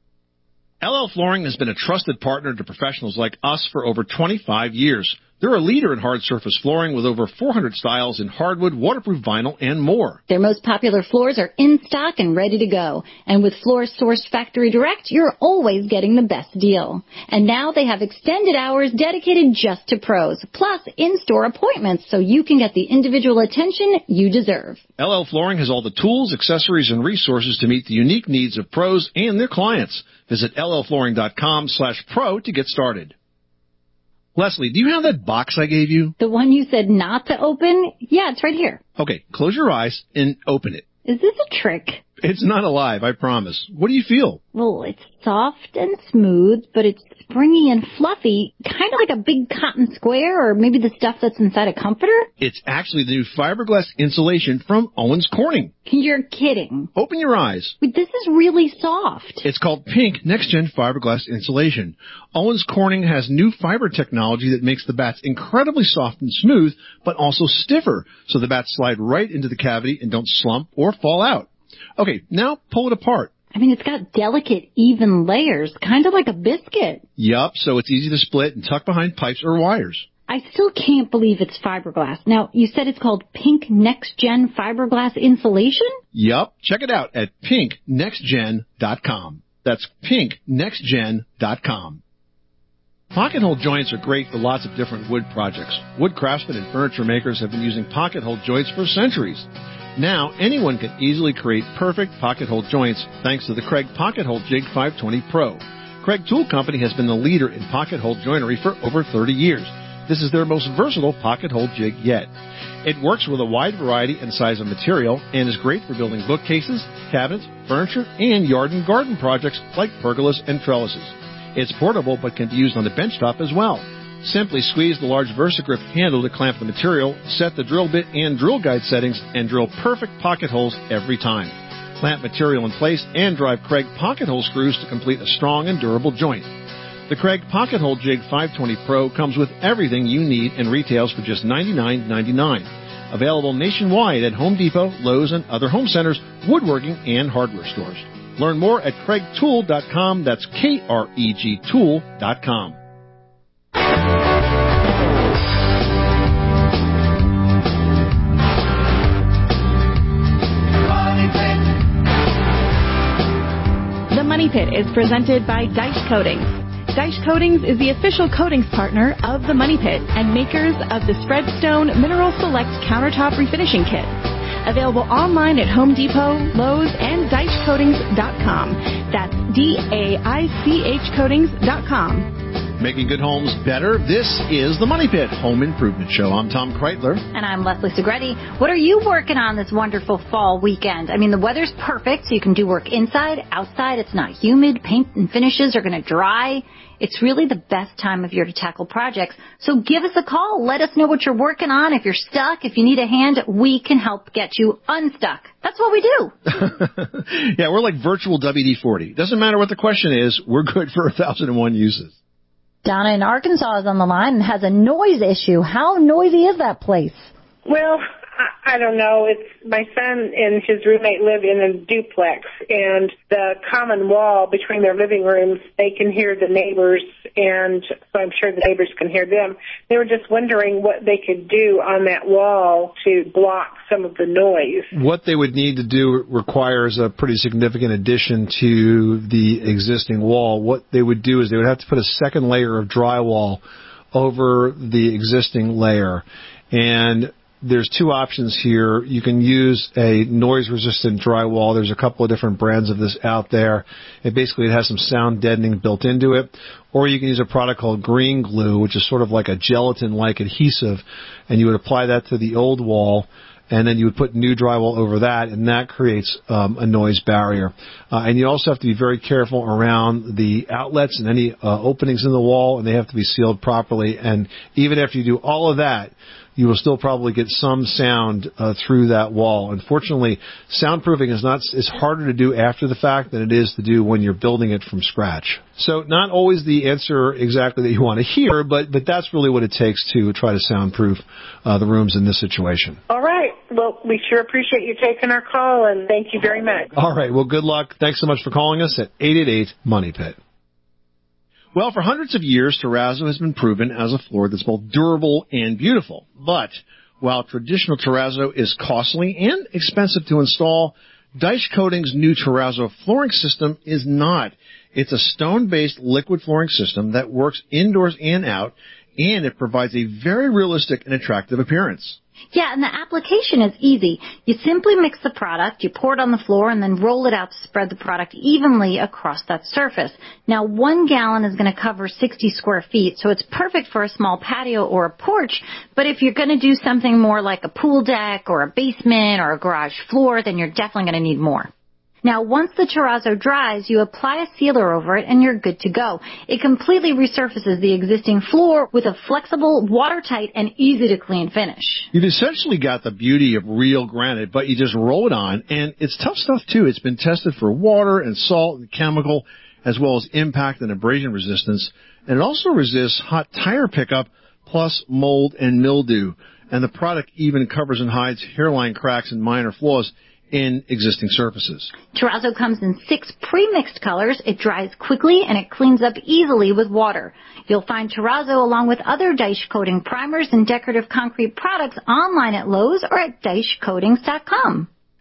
L L Flooring has been a trusted partner to professionals like us for over twenty-five years. They're a leader in hard surface flooring with over four hundred styles in hardwood, waterproof vinyl, and more. Their most popular floors are in stock and ready to go. And with floors sourced factory direct, you're always getting the best deal. And now they have extended hours dedicated just to pros, plus in-store appointments so you can get the individual attention you deserve. L L Flooring has all the tools, accessories, and resources to meet the unique needs of pros and their clients. Visit L L flooring dot com slash pro to get started. Leslie, do you have that box I gave you? The one you said not to open? Yeah, it's right here. Okay, close your eyes and open it. Is this a trick? It's not alive, I promise. What do you feel? Well, it's soft and smooth, but it's springy and fluffy, kind of like a big cotton square, or maybe the stuff that's inside a comforter. It's actually the new fiberglass insulation from Owens Corning. You're kidding. Open your eyes. Wait, this is really soft. It's called Pink Next Gen Fiberglass Insulation. Owens Corning has new fiber technology that makes the bats incredibly soft and smooth, but also stiffer, so the bats slide right into the cavity and don't slump or fall out. Okay, now pull it apart. I mean, it's got delicate, even layers, kind of like a biscuit. Yup, so it's easy to split and tuck behind pipes or wires. I still can't believe it's fiberglass. Now, you said it's called Pink Next Gen Fiberglass Insulation? Yup, check it out at pink next gen dot com. That's pink next gen dot com. Pocket hole joints are great for lots of different wood projects. Wood craftsmen and furniture makers have been using pocket hole joints for centuries. Now, anyone can easily create perfect pocket hole joints thanks to the Craig Pocket Hole Jig five twenty Pro. Craig Tool Company has been the leader in pocket hole joinery for over thirty years. This is their most versatile pocket hole jig yet. It works with a wide variety and size of material and is great for building bookcases, cabinets, furniture, and yard and garden projects like pergolas and trellises. It's portable but can be used on the benchtop as well. Simply squeeze the large VersaGrip handle to clamp the material, set the drill bit and drill guide settings, and drill perfect pocket holes every time. Clamp material in place and drive Craig pocket hole screws to complete a strong and durable joint. The Craig Pocket Hole Jig five twenty Pro comes with everything you need and retails for just ninety-nine ninety-nine. Available nationwide at Home Depot, Lowe's, and other home centers, woodworking, and hardware stores. Learn more at Craig Tool dot com. That's K R E G Tool dot com. The Money Pit is presented by Dyche Coatings. Dyche Coatings is the official coatings partner of the Money Pit and makers of the Spreadstone Mineral Select Countertop Refinishing Kit. Available online at Home Depot, Lowe's, and Dyche Coatings dot com. That's D A I C H Coatings dot com. Making good homes better. This is the Money Pit Home Improvement Show. I'm Tom Kreitler. And I'm Leslie Segretti. What are you working on this wonderful fall weekend? I mean, the weather's perfect, so you can do work inside, outside. It's not humid. Paint and finishes are going to dry. It's really the best time of year to tackle projects. So give us a call. Let us know what you're working on. If you're stuck, if you need a hand, we can help get you unstuck. That's what we do. Yeah, we're like virtual W D forty. Doesn't matter what the question is. We're good for one thousand one uses. Donna in Arkansas is on the line and has a noise issue. How noisy is that place? Well, I, I don't know. It's my son and his roommate live in a duplex, and the common wall between their living rooms, they can hear the neighbors, and so I'm sure the neighbors can hear them. They were just wondering what they could do on that wall to block some of the noise. What they would need to do requires a pretty significant addition to the existing wall. What they would do is they would have to put a second layer of drywall over the existing layer. And there's two options here. You can use a noise-resistant drywall. There's a couple of different brands of this out there. It basically it has some sound deadening built into it. Or you can use a product called Green Glue, which is sort of like a gelatin-like adhesive, and you would apply that to the old wall, and then you would put new drywall over that, and that creates um, a noise barrier. Uh, and you also have to be very careful around the outlets and any uh, openings in the wall, and they have to be sealed properly. And even after you do all of that, you will still probably get some sound uh, through that wall. Unfortunately, soundproofing is not is harder to do after the fact than it is to do when you're building it from scratch. So not always the answer exactly that you want to hear, but but that's really what it takes to try to soundproof uh, the rooms in this situation. All right. Well, we sure appreciate you taking our call, and thank you very much. All right. Well, good luck. Thanks so much for calling us at eight eight eight, MONEY PIT. Well, for hundreds of years, terrazzo has been proven as a floor that's both durable and beautiful. But while traditional terrazzo is costly and expensive to install, Dyche Coatings' new terrazzo flooring system is not. It's a stone-based liquid flooring system that works indoors and out, and it provides a very realistic and attractive appearance. Yeah, and the application is easy. You simply mix the product, you pour it on the floor, and then roll it out to spread the product evenly across that surface. Now, one gallon is going to cover sixty square feet, so it's perfect for a small patio or a porch. But if you're going to do something more like a pool deck or a basement or a garage floor, then you're definitely going to need more. Now, once the terrazzo dries, you apply a sealer over it and you're good to go. It completely resurfaces the existing floor with a flexible, watertight, and easy-to-clean finish. You've essentially got the beauty of real granite, but you just roll it on, and it's tough stuff, too. It's been tested for water and salt and chemical, as well as impact and abrasion resistance, and it also resists hot tire pickup, plus mold and mildew. And the product even covers and hides hairline cracks and minor flaws in existing surfaces. Terrazzo comes in six pre-mixed colors. It dries quickly and it cleans up easily with water. You'll find Terrazzo along with other Dyche Coating primers and decorative concrete products online at Lowe's or at Dyche Coatings dot com.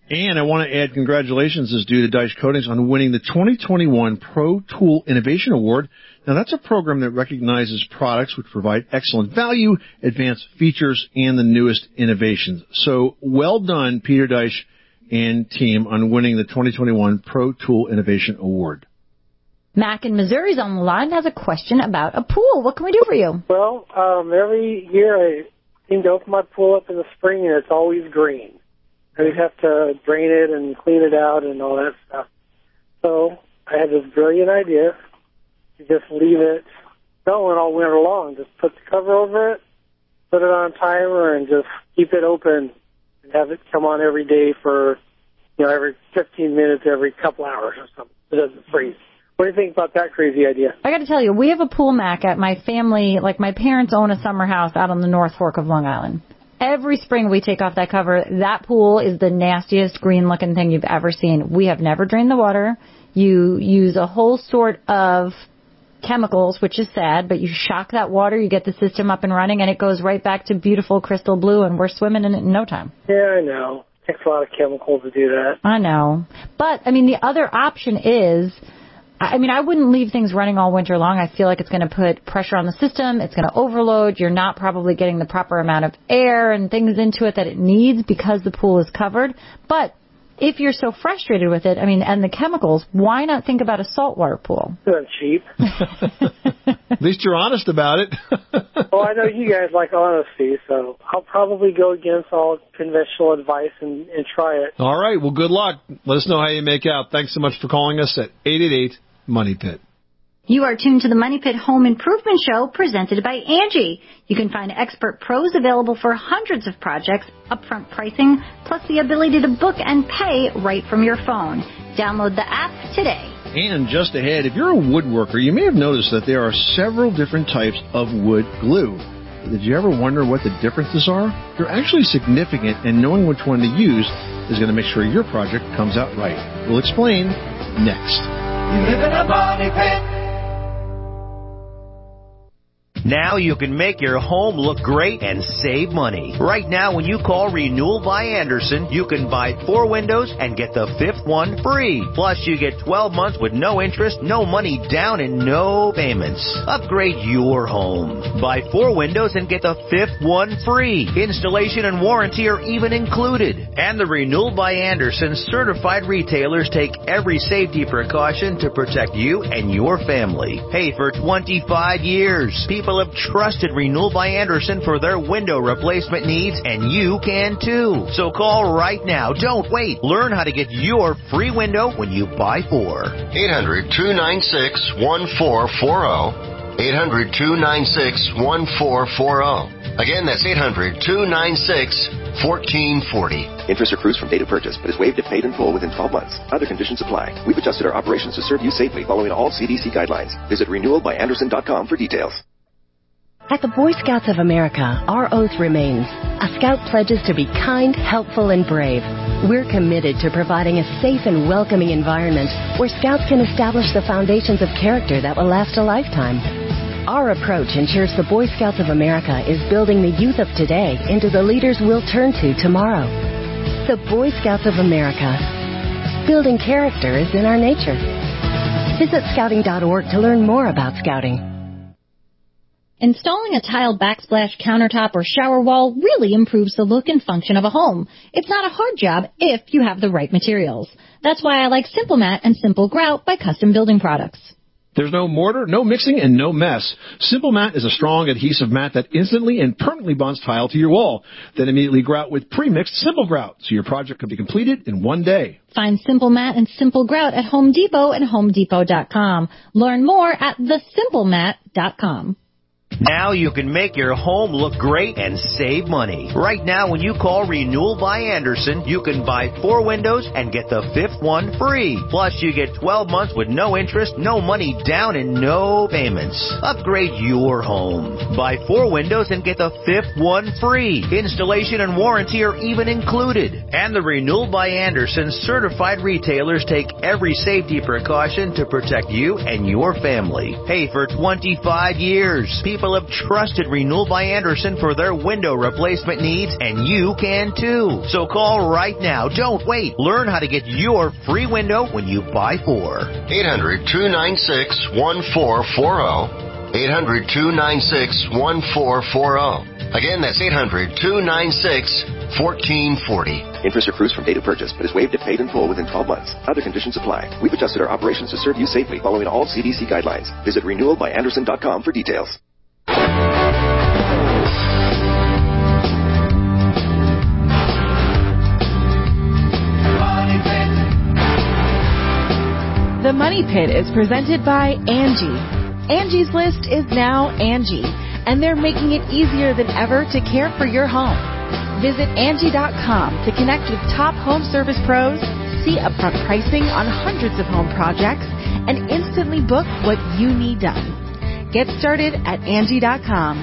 And I want to add congratulations is due to Deich Coatings on winning the twenty twenty-one Pro Tool Innovation Award. Now, that's a program that recognizes products which provide excellent value, advanced features, and the newest innovations. So well done, Peter Deich and team, on winning the twenty twenty-one Pro Tool Innovation Award. Mac in Missouri's on the line has a question about a pool. What can we do for you? Well, um, every year I seem to open my pool up in the spring, and it's always green. I just have to drain it and clean it out and all that stuff. So I had this brilliant idea to just leave it going all winter long. Just put the cover over it, put it on a timer, and just keep it open and have it come on every day for, you know, every fifteen minutes, every couple hours or something. It doesn't freeze. What do you think about that crazy idea? I got to tell you, we have a pool, Mac, at my family. Like, my parents own a summer house out on the North Fork of Long Island. Every spring we take off that cover. That pool is the nastiest green-looking thing you've ever seen. We have never drained the water. You use a whole sort of chemicals, which is sad, but you shock that water, you get the system up and running, and it goes right back to beautiful crystal blue, and we're swimming in it in no time. Yeah, I know. It takes a lot of chemicals to do that. I know. But, I mean, the other option is... I mean, I wouldn't leave things running all winter long. I feel like it's going to put pressure on the system. It's going to overload. You're not probably getting the proper amount of air and things into it that it needs because the pool is covered. But if you're so frustrated with it, I mean, and the chemicals, why not think about a saltwater pool? It's cheap. At least you're honest about it. Well, I know you guys like honesty, so I'll probably go against all conventional advice and, and try it. All right. Well, good luck. Let us know how you make out. Thanks so much for calling us at eight eight eight Money Pit. You are tuned to the Money Pit Home Improvement Show presented by Angie. You can find expert pros available for hundreds of projects, upfront pricing, plus the ability to book and pay right from your phone. Download the app today. And just ahead, if you're a woodworker, you may have noticed that there are several different types of wood glue. Did you ever wonder what the differences are? They're actually significant, and knowing which one to use is going to make sure your project comes out right. We'll explain next. You live in a money pit. Now you can make your home look great and save money. Right now, when you call Renewal by Andersen, you can buy four windows and get the fifth one free. Plus, you get twelve months with no interest, no money down, and no payments. Upgrade your home. Buy four windows and get the fifth one free. Installation and warranty are even included. And the Renewal by Andersen certified retailers take every safety precaution to protect you and your family. Hey, for twenty-five years, people have trusted Renewal by Andersen for their window replacement needs, and you can too. So call right now. Don't wait. Learn how to get your free window when you buy four. eight hundred, two nine six, one four four zero. eight hundred, two nine six, one four four zero. Again, that's eight hundred, two nine six, one four four zero. Interest accrues from date of purchase, but is waived if paid in full within twelve months. Other conditions apply. We've adjusted our operations to serve you safely following all C D C guidelines. Visit renewal by andersen dot com for details. At the Boy Scouts of America, our oath remains. A Scout pledges to be kind, helpful, and brave. We're committed to providing a safe and welcoming environment where Scouts can establish the foundations of character that will last a lifetime. Our approach ensures the Boy Scouts of America is building the youth of today into the leaders we'll turn to tomorrow. The Boy Scouts of America. Building character is in our nature. Visit scouting dot org to learn more about Scouting. Installing a tile backsplash countertop or shower wall really improves the look and function of a home. It's not a hard job if you have the right materials. That's why I like Simple Mat and Simple Grout by Custom Building Products. There's no mortar, no mixing, and no mess. Simple Mat is a strong adhesive mat that instantly and permanently bonds tile to your wall. Then immediately grout with pre-mixed Simple Grout, so your project can be completed in one day. Find Simple Mat and Simple Grout at Home Depot and home depot dot com. Learn more at the simple mat dot com. Now you can make your home look great and save money. Right now, when you call Renewal by Andersen, you can buy four windows and get the fifth fifth one free. Plus, you get twelve months with no interest, no money down, and no payments. Upgrade your home. Buy four windows and get the fifth one free. Installation and warranty are even included. And the Renewal by Andersen certified retailers take every safety precaution to protect you and your family. Hey, for twenty-five years, people have trusted Renewal by Andersen for their window replacement needs, and you can too. So call right now. Don't wait. Learn how to get your free window when you buy four. eight hundred, two nine six, one four four zero. eight hundred, two nine six, one four four zero. Again, that's eight hundred, two nine six, one four four zero. Interest accrues from date of purchase, but is waived if paid in full within twelve months. Other conditions apply. We've adjusted our operations to serve you safely following all C D C guidelines. Visit renewal by andersen dot com for details. The Money Pit is presented by Angie. Angie's List is now Angie, and they're making it easier than ever to care for your home. Visit Angie dot com to connect with top home service pros, see upfront pricing on hundreds of home projects, and instantly book what you need done. Get started at Angie dot com.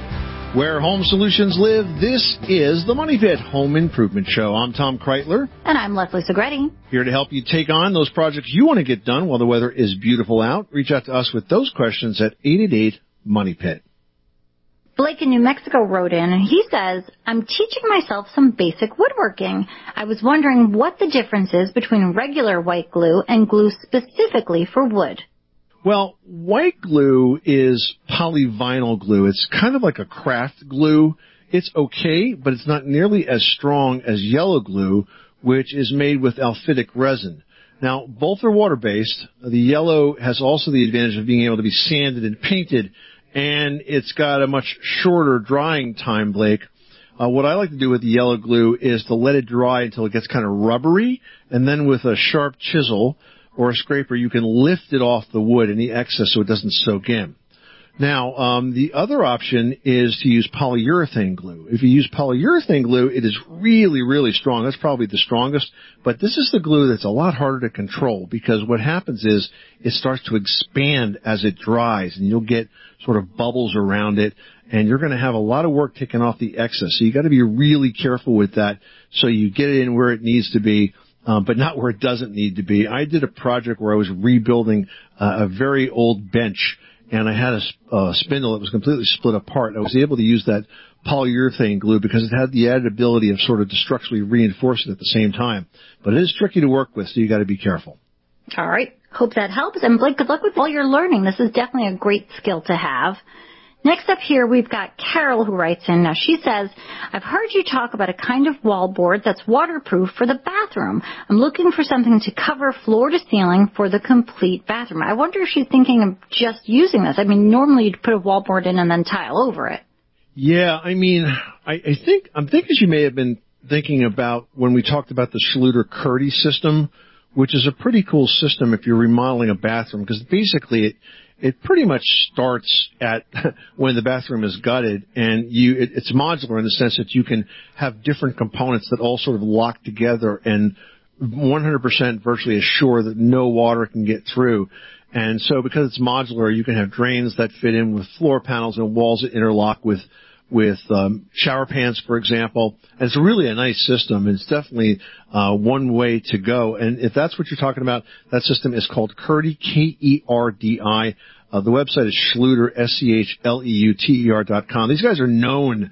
Where home solutions live, this is the Money Pit Home Improvement Show. I'm Tom Kreitler. And I'm Leslie Segretti. Here to help you take on those projects you want to get done while the weather is beautiful out. Reach out to us with those questions at eight eight eight, money pit. Blake in New Mexico wrote in, and he says, I'm teaching myself some basic woodworking. I was wondering what the difference is between regular white glue and glue specifically for wood. Well, white glue is polyvinyl glue. It's kind of like a craft glue. It's okay, but it's not nearly as strong as yellow glue, which is made with alphytic resin. Now, both are water-based. The yellow has also the advantage of being able to be sanded and painted, and it's got a much shorter drying time, Blake. Uh, what I like to do with the yellow glue is to let it dry until it gets kind of rubbery, and then with a sharp chisel or a scraper, you can lift it off the wood and the excess so it doesn't soak in. Now, um, the other option is to use polyurethane glue. If you use polyurethane glue, it is really, really strong. That's probably the strongest. But this is the glue that's a lot harder to control because what happens is it starts to expand as it dries, and you'll get sort of bubbles around it, and you're going to have a lot of work taken off the excess. So you got to be really careful with that so you get it in where it needs to be. Um, but not where it doesn't need to be. I did a project where I was rebuilding uh, a very old bench, and I had a, a spindle that was completely split apart. I was able to use that polyurethane glue because it had the added ability of sort of to structurally reinforce it at the same time. But it is tricky to work with, so you got to be careful. All right. Hope that helps. And Blake, good luck with all your learning. This is definitely a great skill to have. Next up here, we've got Carol who writes in. Now, she says, I've heard you talk about a kind of wallboard that's waterproof for the bathroom. I'm looking for something to cover floor to ceiling for the complete bathroom. I wonder if she's thinking of just using this. I mean, normally you'd put a wallboard in and then tile over it. Yeah, I mean, I, I think, I'm thinking she may have been thinking about when we talked about the Schluter-Curdy system, which is a pretty cool system if you're remodeling a bathroom, because basically it, it pretty much starts at when the bathroom is gutted, and you it, it's modular in the sense that you can have different components that all sort of lock together and one hundred percent virtually assure that no water can get through. And so because it's modular, you can have drains that fit in with floor panels and walls that interlock with with um, shower pans, for example. And it's really a nice system. It's definitely uh, one way to go. And if that's what you're talking about, that system is called Curdy, K E R D I. Uh, the website is Schluter, S C H L E U T E R dot com. These guys are known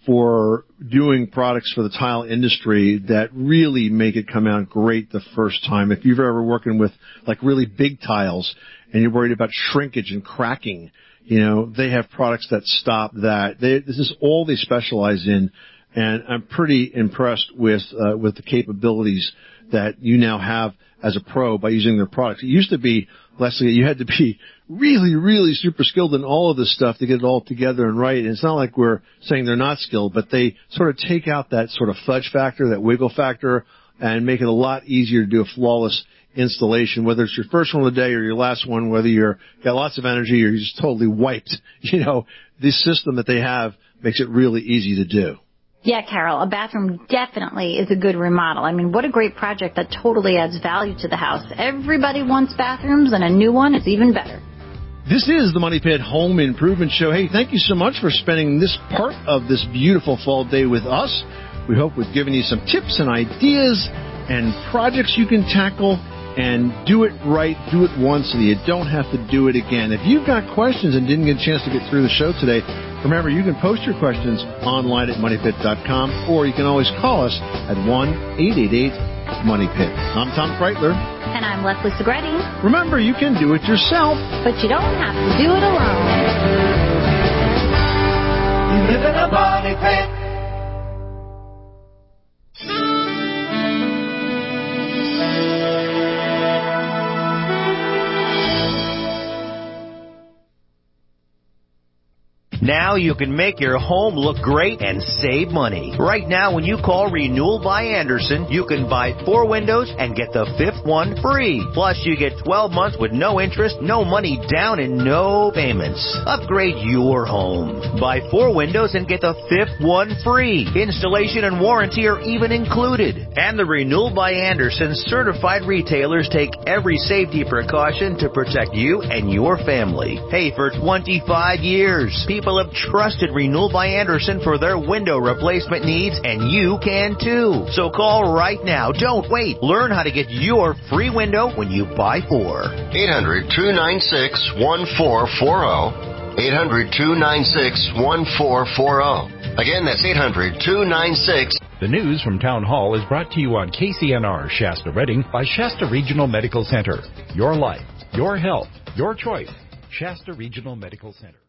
for doing products for the tile industry that really make it come out great the first time. If you've ever working with like really big tiles and you're worried about shrinkage and cracking, you know, they have products that stop that. They, this is all they specialize in, and I'm pretty impressed with uh, with the capabilities that you now have as a pro by using their products. It used to be, Leslie, you had to be really, really super skilled in all of this stuff to get it all together and right. And it's not like we're saying they're not skilled, but they sort of take out that sort of fudge factor, that wiggle factor, and make it a lot easier to do a flawless installation, whether it's your first one of the day or your last one, whether you're got lots of energy or you're just totally wiped. You know, this system that they have makes it really easy to do. Yeah, Carol, a bathroom definitely is a good remodel. I mean, what a great project that totally adds value to the house. Everybody wants bathrooms, and a new one is even better. This is the Money Pit Home Improvement Show. Hey, thank you so much for spending this part of this beautiful fall day with us. We hope we've given you some tips and ideas and projects you can tackle, and do it right, do it once, so you don't have to do it again. If you've got questions and didn't get a chance to get through the show today, remember, you can post your questions online at money pit dot com, or you can always call us at one eight eight eight money pit. I'm Tom Kreitler. And I'm Leslie Segretti. Remember, you can do it yourself, but you don't have to do it alone. You live in a money pit. Now you can make your home look great and save money. Right now, when you call Renewal by Andersen, you can buy four windows and get the fifth one free. Plus, you get twelve months with no interest, no money down, and no payments. Upgrade your home. Buy four windows and get the fifth one free. Installation and warranty are even included. And the Renewal by Andersen certified retailers take every safety precaution to protect you and your family. Hey, for twenty-five years, people have trusted Renewal by Andersen for their window replacement needs, and you can too. So call right now. Don't wait. Learn how to get your free window when you buy four. eight hundred, two nine six, one four four zero. eight hundred, two nine six, one four four zero. Again, that's eight hundred, two nine six. The news from Town Hall is brought to you on K C N R Shasta Redding by Shasta Regional Medical Center. Your life, your health, your choice. Shasta Regional Medical Center.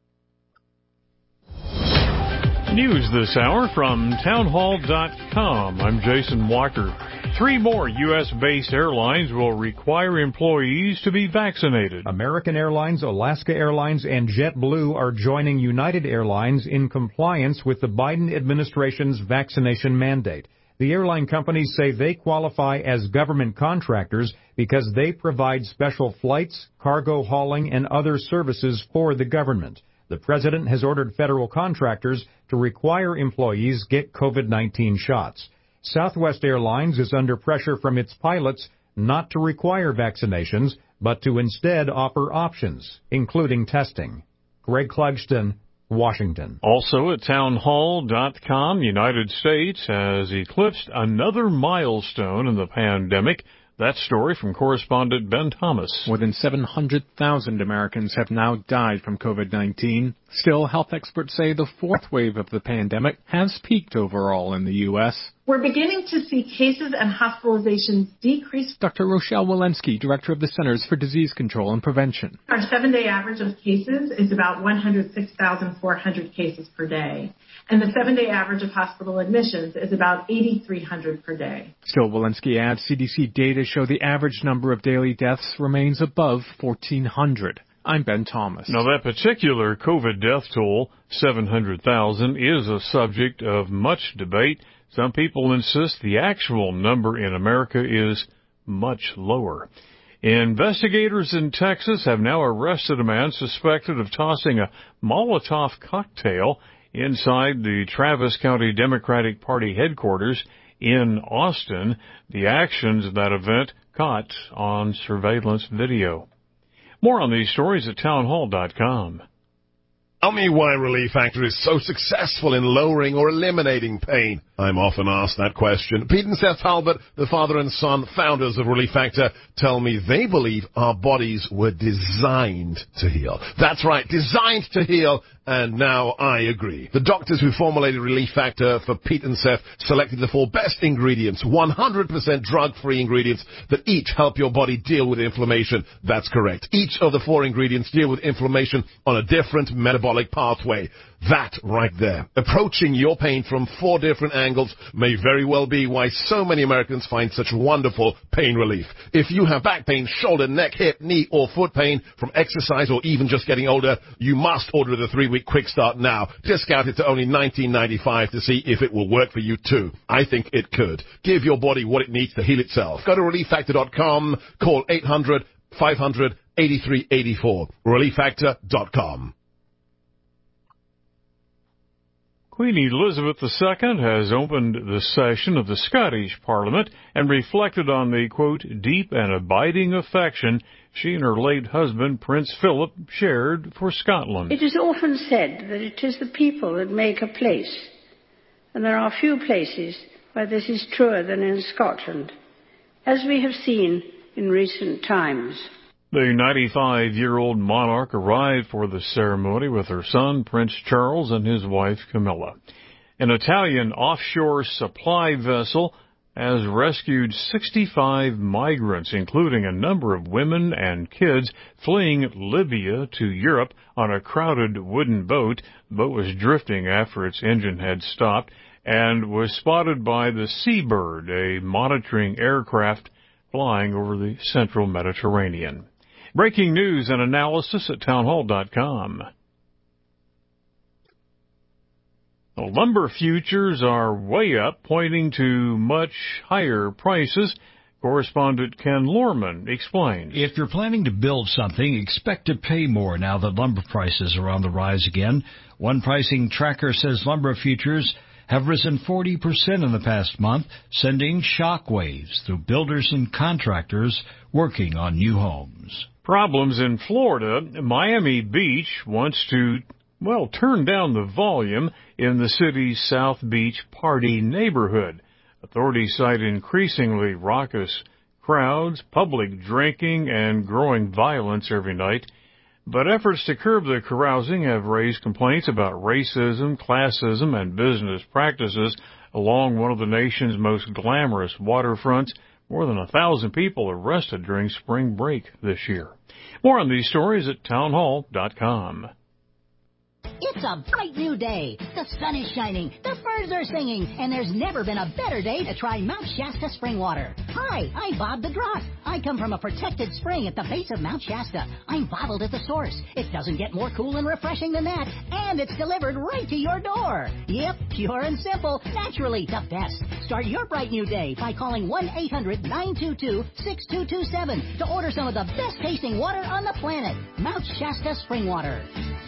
News this hour from town hall dot com. I'm Jason Walker. Three more U S-based airlines will require employees to be vaccinated. American Airlines, Alaska Airlines, and JetBlue are joining United Airlines in compliance with the Biden administration's vaccination mandate. The airline companies say they qualify as government contractors because they provide special flights, cargo hauling, and other services for the government. The president has ordered federal contractors to require employees get COVID nineteen shots. Southwest Airlines is under pressure from its pilots not to require vaccinations, but to instead offer options, including testing. Greg Clugston, Washington. Also at town hall dot com, United States has eclipsed another milestone in the pandemic. That story from correspondent Ben Thomas. More than seven hundred thousand Americans have now died from COVID nineteen. Still, health experts say the fourth wave of the pandemic has peaked overall in the U S. We're beginning to see cases and hospitalizations decrease. Doctor Rochelle Walensky, director of the Centers for Disease Control and Prevention. Our seven-day average of cases is about one hundred six thousand four hundred cases per day. And the seven-day average of hospital admissions is about eight thousand three hundred per day. Still, Walensky adds C D C data show the average number of daily deaths remains above fourteen hundred. I'm Ben Thomas. Now, that particular COVID death toll, seven hundred thousand, is a subject of much debate. Some people insist the actual number in America is much lower. Investigators in Texas have now arrested a man suspected of tossing a Molotov cocktail inside the Travis County Democratic Party headquarters in Austin. The actions of that event caught on surveillance video. More on these stories at town hall dot com. Tell me why Relief Factor is so successful in lowering or eliminating pain. I'm often asked that question. Pete and Seth Talbot, the father and son founders of Relief Factor, tell me they believe our bodies were designed to heal. That's right, designed to heal, and now I agree. The doctors who formulated Relief Factor for Pete and Seth selected the four best ingredients, one hundred percent drug-free ingredients that each help your body deal with inflammation. That's correct. Each of the four ingredients deal with inflammation on a different metabolic pathway. That right there. Approaching your pain from four different angles may very well be why so many Americans find such wonderful pain relief. If you have back pain, shoulder, neck, hip, knee, or foot pain from exercise or even just getting older, you must order the three-week Quick Start now. Discounted to only nineteen ninety-five to see if it will work for you too. I think it could. Give your body what it needs to heal itself. Go to relief factor dot com. Call eight hundred, five hundred, eighty-three eighty-four. relief factor dot com. Queen Elizabeth the Second has opened the session of the Scottish Parliament and reflected on the, quote, deep and abiding affection she and her late husband, Prince Philip, shared for Scotland. It is often said that it is the people that make a place, and there are few places where this is truer than in Scotland, as we have seen in recent times. The ninety-five-year-old monarch arrived for the ceremony with her son, Prince Charles, and his wife, Camilla. An Italian offshore supply vessel has rescued sixty-five migrants, including a number of women and kids fleeing Libya to Europe on a crowded wooden boat. The boat was drifting after its engine had stopped and was spotted by the Seabird, a monitoring aircraft flying over the central Mediterranean. Breaking news and analysis at townhall dot com. The lumber futures are way up, pointing to much higher prices. Correspondent Ken Lorman explains. If you're planning to build something, expect to pay more now that lumber prices are on the rise again. One pricing tracker says lumber futures have risen forty percent in the past month, sending shockwaves through builders and contractors working on new homes. Problems in Florida. Miami Beach wants to, well, turn down the volume in the city's South Beach party neighborhood. Authorities cite increasingly raucous crowds, public drinking, and growing violence every night. But efforts to curb the carousing have raised complaints about racism, classism, and business practices along one of the nation's most glamorous waterfronts. More than a thousand people arrested during spring break this year. More on these stories at townhall dot com. It's a bright new day. The sun is shining, the birds are singing, and there's never been a better day to try Mount Shasta spring water. Hi, I'm Bob the Drop. I come from a protected spring at the base of Mount Shasta. I'm bottled at the source. It doesn't get more cool and refreshing than that, and it's delivered right to your door. Yep, pure and simple, naturally the best. Start your bright new day by calling one eight hundred nine two two six two two seven to order some of the best tasting water on the planet. Mount Shasta spring water.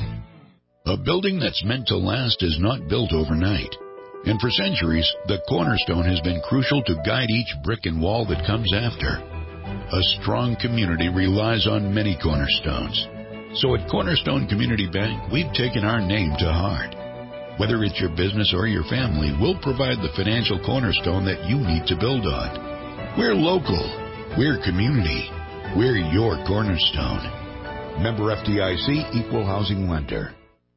A building that's meant to last is not built overnight. And for centuries, the cornerstone has been crucial to guide each brick and wall that comes after. A strong community relies on many cornerstones. So at Cornerstone Community Bank, we've taken our name to heart. Whether it's your business or your family, we'll provide the financial cornerstone that you need to build on. We're local. We're community. We're your cornerstone. Member F D I C, Equal Housing Lender.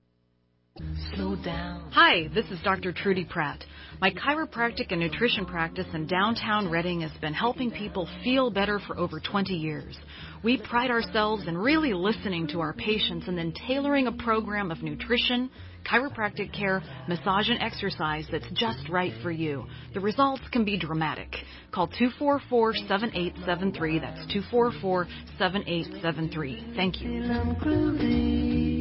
Slow down. Hi, this is Doctor Trudy Pratt. My chiropractic and nutrition practice in downtown Redding has been helping people feel better for over twenty years. We pride ourselves in really listening to our patients and then tailoring a program of nutrition, chiropractic care, massage, and exercise that's just right for you. The results can be dramatic. Call two four four, seven eight seven three. That's two four four, seven eight seven three. Thank you.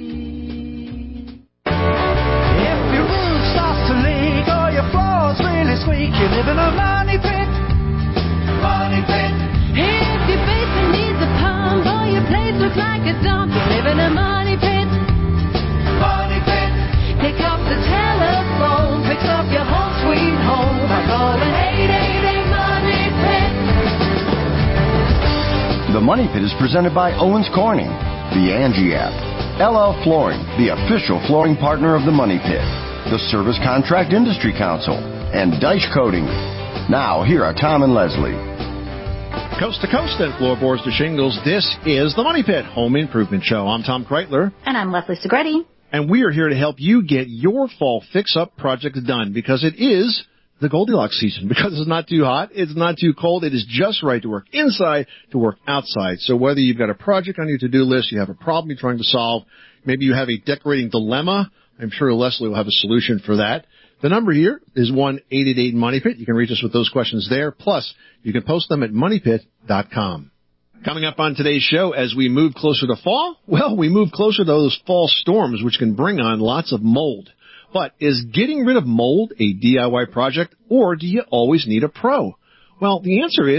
To leak or your floors really squeak, you live in a money pit, money pit. If your basement needs a pump or your place looks like a dump, you live in a money pit, money pit. Pick up the telephone, fix up your home sweet home by calling eight eight eight Money Pit. The Money Pit is presented by Owens Corning, the Angie app, L L Flooring, the official flooring partner of the Money Pit, the Service Contract Industry Council, and Deich Coating. Now, here are Tom and Leslie. Coast to coast and floorboards to shingles, this is the Money Pit Home Improvement Show. I'm Tom Kreitler. And I'm Leslie Segretti. And we are here to help you get your fall fix-up projects done, because it is the Goldilocks season. Because it's not too hot, it's not too cold, it is just right to work inside, to work outside. So whether you've got a project on your to-do list, you have a problem you're trying to solve, maybe you have a decorating dilemma, I'm sure Leslie will have a solution for that. The number here is one eight eight eight Money Pit. You can reach us with those questions there. Plus, you can post them at money pit dot com. Coming up on today's show, as we move closer to fall, well, we move closer to those fall storms, which can bring on lots of mold. But is getting rid of mold a D I Y project, or do you always need a pro? Well, the answer is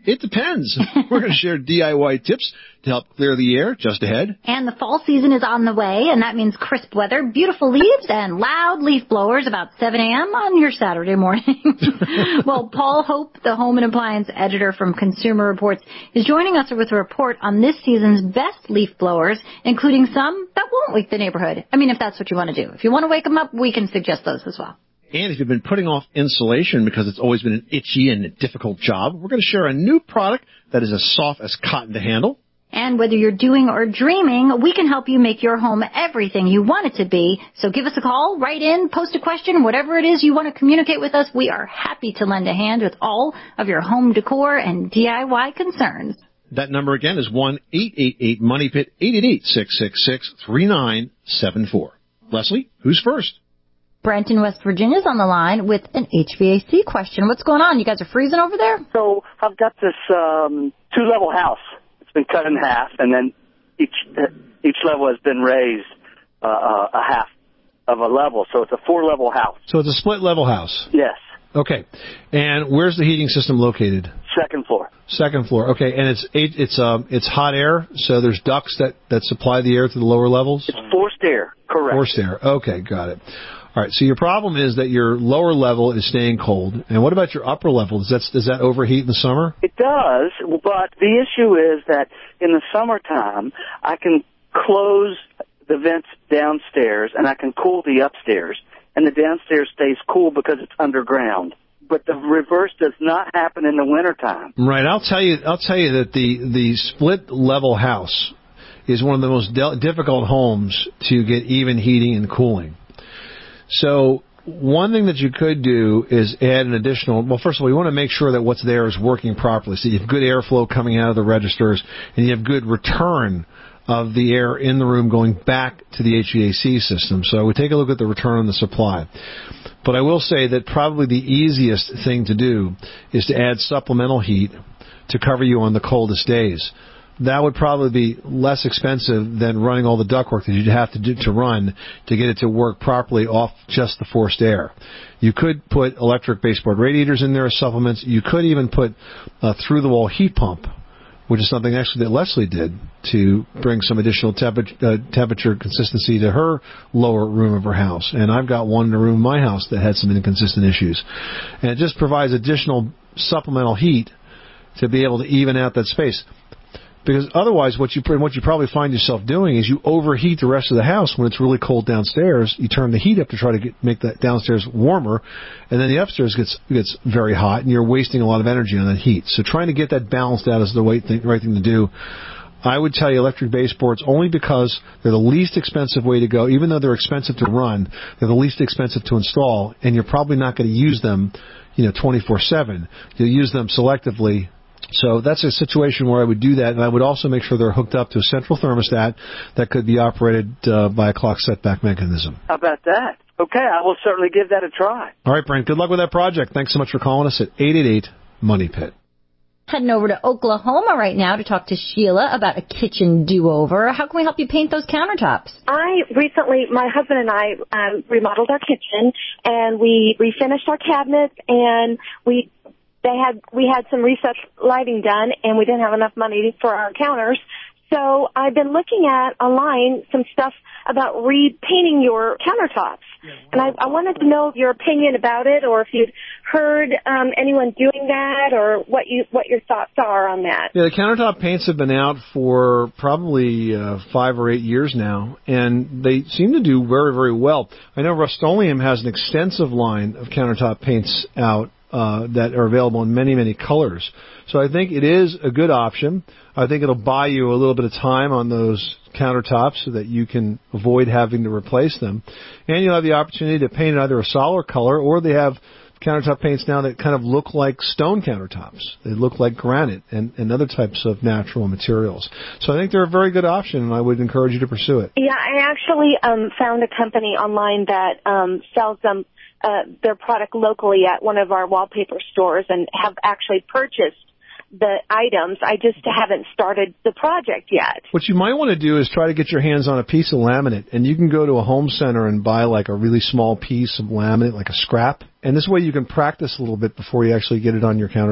It depends. We're going to share D I Y tips to help clear the air just ahead. And the fall season is on the way, and that means crisp weather, beautiful leaves, and loud leaf blowers about seven a.m. on your Saturday morning. Well, Paul Hope, the home and appliance editor from Consumer Reports, is joining us with a report on this season's best leaf blowers, including some that won't wake the neighborhood. I mean, if that's what you want to do. If you want to wake them up, we can suggest those as well. And if you've been putting off insulation because it's always been an itchy and a difficult job, we're going to share a new product that is as soft as cotton to handle. And whether you're doing or dreaming, we can help you make your home everything you want it to be. So give us a call, write in, post a question, whatever it is you want to communicate with us. We are happy to lend a hand with all of your home decor and D I Y concerns. That number again is one eight eight eight money pit, eight eight eight, six six six, three nine seven four. Leslie, who's first? Brent in West Virginia is on the line with an H V A C question. What's going on? You guys are freezing over there? So I've got this um, two-level house. It's been cut in half, and then each each level has been raised uh, a half of a level. So it's a four-level house. So it's a split-level house? Yes. Okay. And where's the heating system located? Second floor. Second floor. Okay. And it's eight, it's um it's hot air, so there's ducts that, that supply the air to the lower levels? It's forced air. Correct. Forced air. Okay, got it. All right, so your problem is that your lower level is staying cold. And what about your upper level? Does that, does that overheat in the summer? It does, but the issue is that in the summertime, I can close the vents downstairs and I can cool the upstairs. And the downstairs stays cool because it's underground. But the reverse does not happen in the wintertime. Right, I'll tell you, I'll tell you that the, the split level house is one of the most de- difficult homes to get even heating and cooling. So one thing that you could do is add an additional, well, first of all, you want to make sure that what's there is working properly. So you have good airflow coming out of the registers, and you have good return of the air in the room going back to the H V A C system. So we take a look at the return on the supply. But I will say that probably the easiest thing to do is to add supplemental heat to cover you on the coldest days. That would probably be less expensive than running all the ductwork that you'd have to do to run to get it to work properly off just the forced air. You could put electric baseboard radiators in there as supplements. You could even put a through-the-wall heat pump, which is something actually that Leslie did to bring some additional temp- uh, temperature consistency to her lower room of her house. And I've got one in the room of my house that had some inconsistent issues. And it just provides additional supplemental heat to be able to even out that space. Because otherwise, what you what you probably find yourself doing is you overheat the rest of the house when it's really cold downstairs. You turn the heat up to try to get, make that downstairs warmer, and then the upstairs gets gets very hot, and you're wasting a lot of energy on that heat. So trying to get that balanced out is the right thing, right thing to do. I would tell you electric baseboards only because they're the least expensive way to go. Even though they're expensive to run, they're the least expensive to install, and you're probably not going to use them, you know, twenty-four seven. You'll use them selectively. So that's a situation where I would do that, and I would also make sure they're hooked up to a central thermostat that could be operated uh, by a clock setback mechanism. How about that? Okay, I will certainly give that a try. All right, Brent, good luck with that project. Thanks so much for calling us at eight eight eight money pit. Heading over to Oklahoma right now to talk to Sheila about a kitchen do-over. How can we help you paint those countertops? I recently, my husband and I um, remodeled our kitchen, and we refinished our cabinets, and we They had, we had some recessed lighting done, and we didn't have enough money for our counters. So I've been looking at online some stuff about repainting your countertops. And I, I wanted to know your opinion about it, or if you'd heard um, anyone doing that, or what you what your thoughts are on that. Yeah, the countertop paints have been out for probably uh, five or eight years now, and they seem to do very, very well. I know Rust-Oleum has an extensive line of countertop paints out Uh, that are available in many, many colors. So I think it is a good option. I think it'll buy you a little bit of time on those countertops so that you can avoid having to replace them. And you'll have the opportunity to paint it either a solid color, or they have countertop paints now that kind of look like stone countertops. They look like granite and, and other types of natural materials. So I think they're a very good option, and I would encourage you to pursue it. Yeah, I actually um, found a company online that um, sells them Uh, their product locally at one of our wallpaper stores, and have actually purchased the items. I just haven't started the project yet. What you might want to do is try to get your hands on a piece of laminate, and you can go to a home center and buy like a really small piece of laminate, like a scrap, and this way you can practice a little bit before you actually get it on your countertop.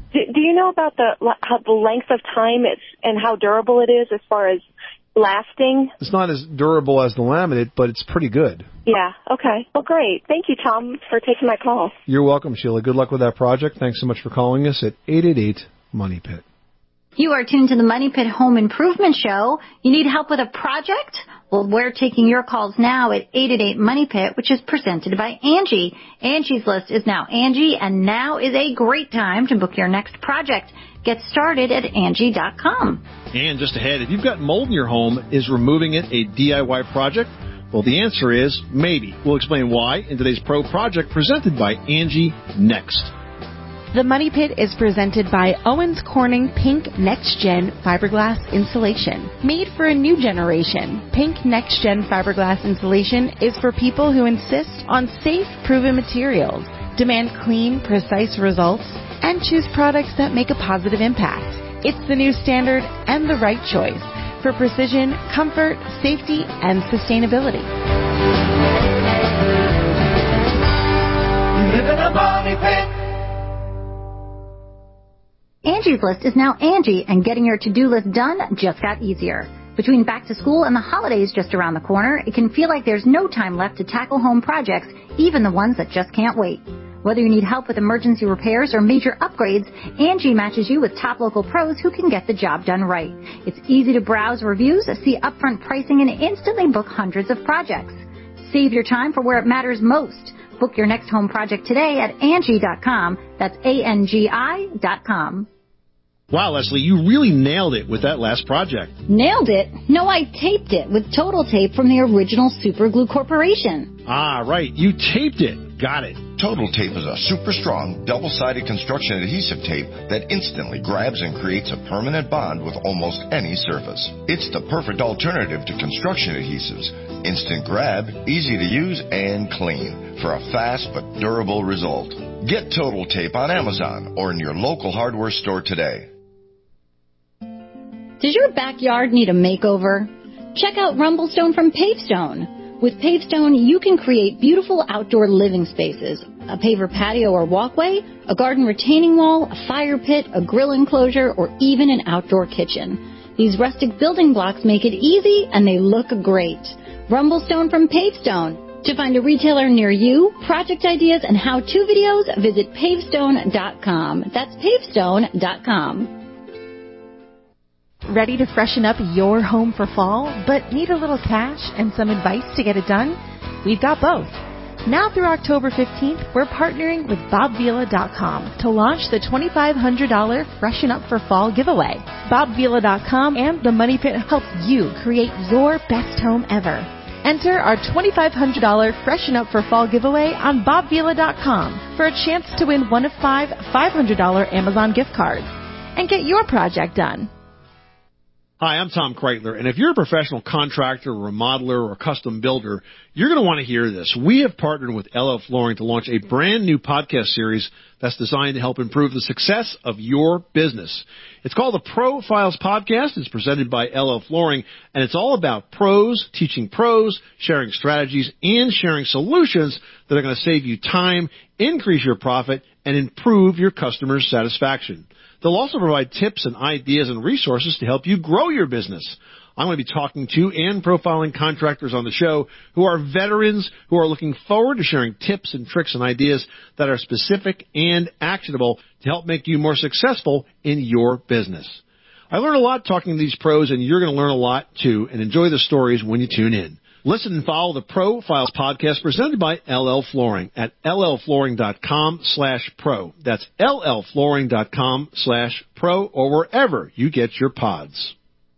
Do, do you know about the how the length of time it's and how durable it is as far as lasting? It's not as durable as the laminate, but it's pretty good. Yeah, okay. Well, great. Thank you, Tom, for taking my call. You're welcome, Sheila. Good luck with that project. Thanks so much for calling us at eight eight eight, MONEY PIT. You are tuned to the Money Pit Home Improvement Show. You need help with a project? Well, we're taking your calls now at eight eight eight, MONEY PIT, which is presented by Angie. Angie's List is now Angie, and now is a great time to book your next project. Get started at Angie dot com. And just ahead, if you've got mold in your home, is removing it a D I Y project? Well, the answer is maybe. We'll explain why in today's Pro Project presented by Angie next. The Money Pit is presented by Owens Corning Pink Next Gen Fiberglass Insulation. Made for a new generation, Pink Next Gen Fiberglass Insulation is for people who insist on safe, proven materials, demand clean, precise results, and choose products that make a positive impact. It's the new standard and the right choice for precision, comfort, safety, and sustainability. You live in a money pit. Angie's List is now Angie, and getting your to-do list done just got easier. Between back to school and the holidays just around the corner, it can feel like there's no time left to tackle home projects, even the ones that just can't wait. Whether you need help with emergency repairs or major upgrades, Angie matches you with top local pros who can get the job done right. It's easy to browse reviews, see upfront pricing, and instantly book hundreds of projects. Save your time for where it matters most. Book your next home project today at Angie dot com. That's A N G I dot com. Wow, Leslie, you really nailed it with that last project. Nailed it? No, I taped it with Total Tape from the original Super Glue Corporation. Ah, right. You taped it. Got it. Total Tape is a super strong, double-sided construction adhesive tape that instantly grabs and creates a permanent bond with almost any surface. It's the perfect alternative to construction adhesives. Instant grab, easy to use, and clean for a fast but durable result. Get Total Tape on Amazon or in your local hardware store today. Does your backyard need a makeover? Check out Rumblestone from Pavestone. With Pavestone, you can create beautiful outdoor living spaces, a paver patio or walkway, a garden retaining wall, a fire pit, a grill enclosure, or even an outdoor kitchen. These rustic building blocks make it easy and they look great. Rumblestone from Pavestone. To find a retailer near you, project ideas, and how-to videos, visit pavestone dot com. That's pavestone dot com. Ready to freshen up your home for fall, but need a little cash and some advice to get it done? We've got both. Now through October fifteenth, we're partnering with bob vila dot com to launch the twenty-five hundred dollars Freshen Up for Fall giveaway. bob vila dot com and the Money Pit help you create your best home ever. Enter our twenty-five hundred dollars Freshen Up for Fall giveaway on bob vila dot com for a chance to win one of five five hundred dollars Amazon gift cards and get your project done. Hi, I'm Tom Kreitler, and if you're a professional contractor, remodeler, or custom builder, you're going to want to hear this. We have partnered with L L Flooring to launch a brand new podcast series that's designed to help improve the success of your business. It's called the Profiles Podcast. It's presented by L L Flooring, and it's all about pros, teaching pros, sharing strategies, and sharing solutions that are going to save you time, increase your profit, and improve your customer satisfaction. They'll also provide tips and ideas and resources to help you grow your business. I'm going to be talking to and profiling contractors on the show who are veterans who are looking forward to sharing tips and tricks and ideas that are specific and actionable to help make you more successful in your business. I learned a lot talking to these pros, and you're going to learn a lot too, and enjoy the stories when you tune in. Listen and follow the Profiles Podcast presented by L L Flooring at L L flooring dot com slash pro. That's L L flooring dot com slash pro or wherever you get your pods.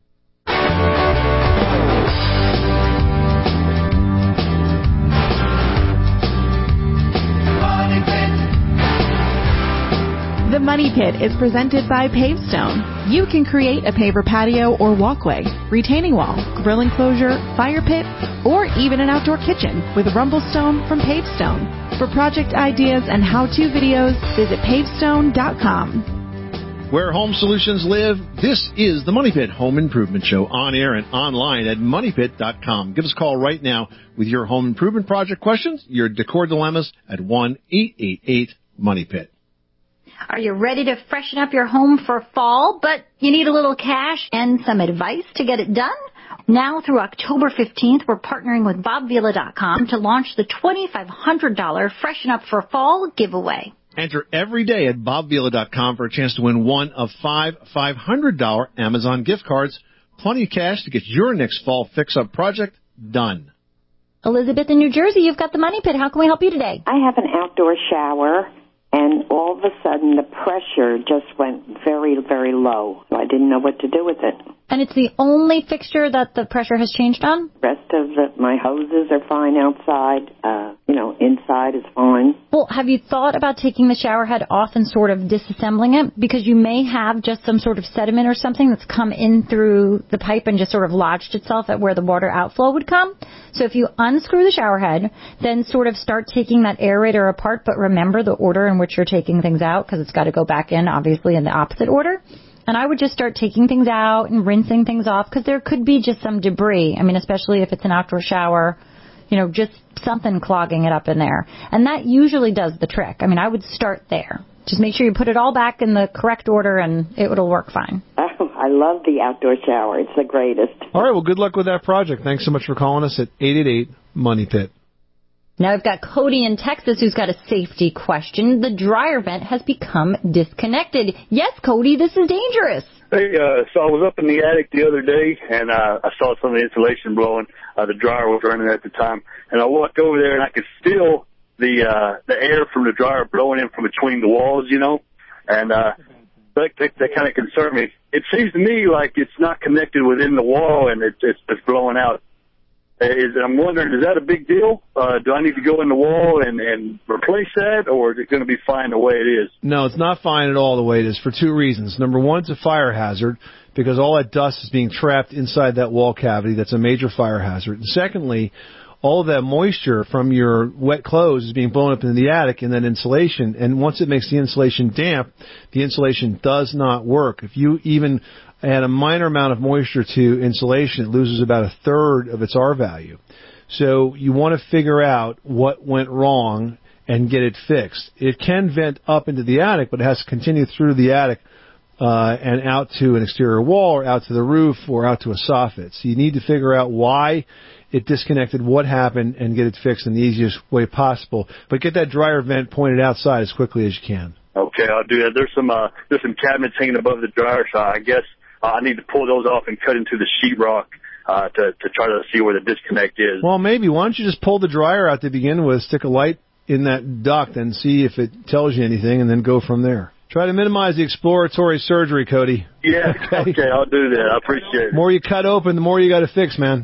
The Money Pit is presented by Pavestone. You can create a paver patio or walkway, retaining wall, grill enclosure, fire pit, or even an outdoor kitchen with Rumblestone from Pavestone. For project ideas and how-to videos, visit pavestone dot com. Where home solutions live, this is the Money Pit Home Improvement Show, on air and online at money pit dot com. Give us a call right now with your home improvement project questions, your decor dilemmas at one eight eight eight money pit. Are you ready to freshen up your home for fall, but you need a little cash and some advice to get it done? Now through October fifteenth, we're partnering with Bob Vila dot com to launch the twenty-five hundred dollars Freshen Up for Fall giveaway. Enter every day at Bob Vila dot com for a chance to win one of five five hundred dollars Amazon gift cards. Plenty of cash to get your next fall fix-up project done. Elizabeth in New Jersey, you've got the Money Pit. How can we help you today? I have an outdoor shower, and all of a sudden the pressure just went very, very low. So I didn't know what to do with it. And it's the only fixture that the pressure has changed on? The rest of the, my hoses are fine outside. Uh, you know, inside is fine. Well, have you thought about taking the shower head off and sort of disassembling it? Because you may have just some sort of sediment or something that's come in through the pipe and just sort of lodged itself at where the water outflow would come. So if you unscrew the shower head, then sort of start taking that aerator apart, but remember the order in which you're taking things out, because it's got to go back in, obviously, in the opposite order. And I would just start taking things out and rinsing things off, because there could be just some debris. I mean, especially if it's an outdoor shower, you know, just something clogging it up in there. And that usually does the trick. I mean, I would start there. Just make sure you put it all back in the correct order, and it will work fine. Oh, I love the outdoor shower. It's the greatest. All right, well, good luck with that project. Thanks so much for calling us at eight eight eight Money Pit. Now I've got Cody in Texas who's got a safety question. The dryer vent has become disconnected. Yes, Cody, this is dangerous. Hey, uh, so I was up in the attic the other day, and uh, I saw some of the insulation blowing. Uh, the dryer was running at the time, and I walked over there, and I could feel the uh, the air from the dryer blowing in from between the walls, you know, and uh, that, that, that kind of concerned me. It seems to me like it's not connected within the wall, and it, it's, it's blowing out. Is, I'm wondering, is that a big deal? Uh, do I need to go in the wall and, and replace that, or is it going to be fine the way it is? No, it's not fine at all the way it is for two reasons. Number one, it's a fire hazard because all that dust is being trapped inside that wall cavity. That's a major fire hazard. And secondly, all of that moisture from your wet clothes is being blown up into the attic in that insulation. And once it makes the insulation damp, the insulation does not work. If you even add a minor amount of moisture to insulation, it loses about a third of its R value. So you want to figure out what went wrong and get it fixed. It can vent up into the attic, but it has to continue through the attic uh, and out to an exterior wall or out to the roof or out to a soffit. So you need to figure out why it disconnected, what happened, and get it fixed in the easiest way possible. But get that dryer vent pointed outside as quickly as you can. Okay, I'll do that. There's some uh, there's some cabinets hanging above the dryer, so I guess uh, I need to pull those off and cut into the sheetrock uh, to to try to see where the disconnect is. Well, maybe. Why don't you just pull the dryer out to begin with, stick a light in that duct, and see if it tells you anything, and then go from there. Try to minimize the exploratory surgery, Cody. Yeah, okay, okay I'll do that. I appreciate it. The more you cut open, the more you got to fix, man.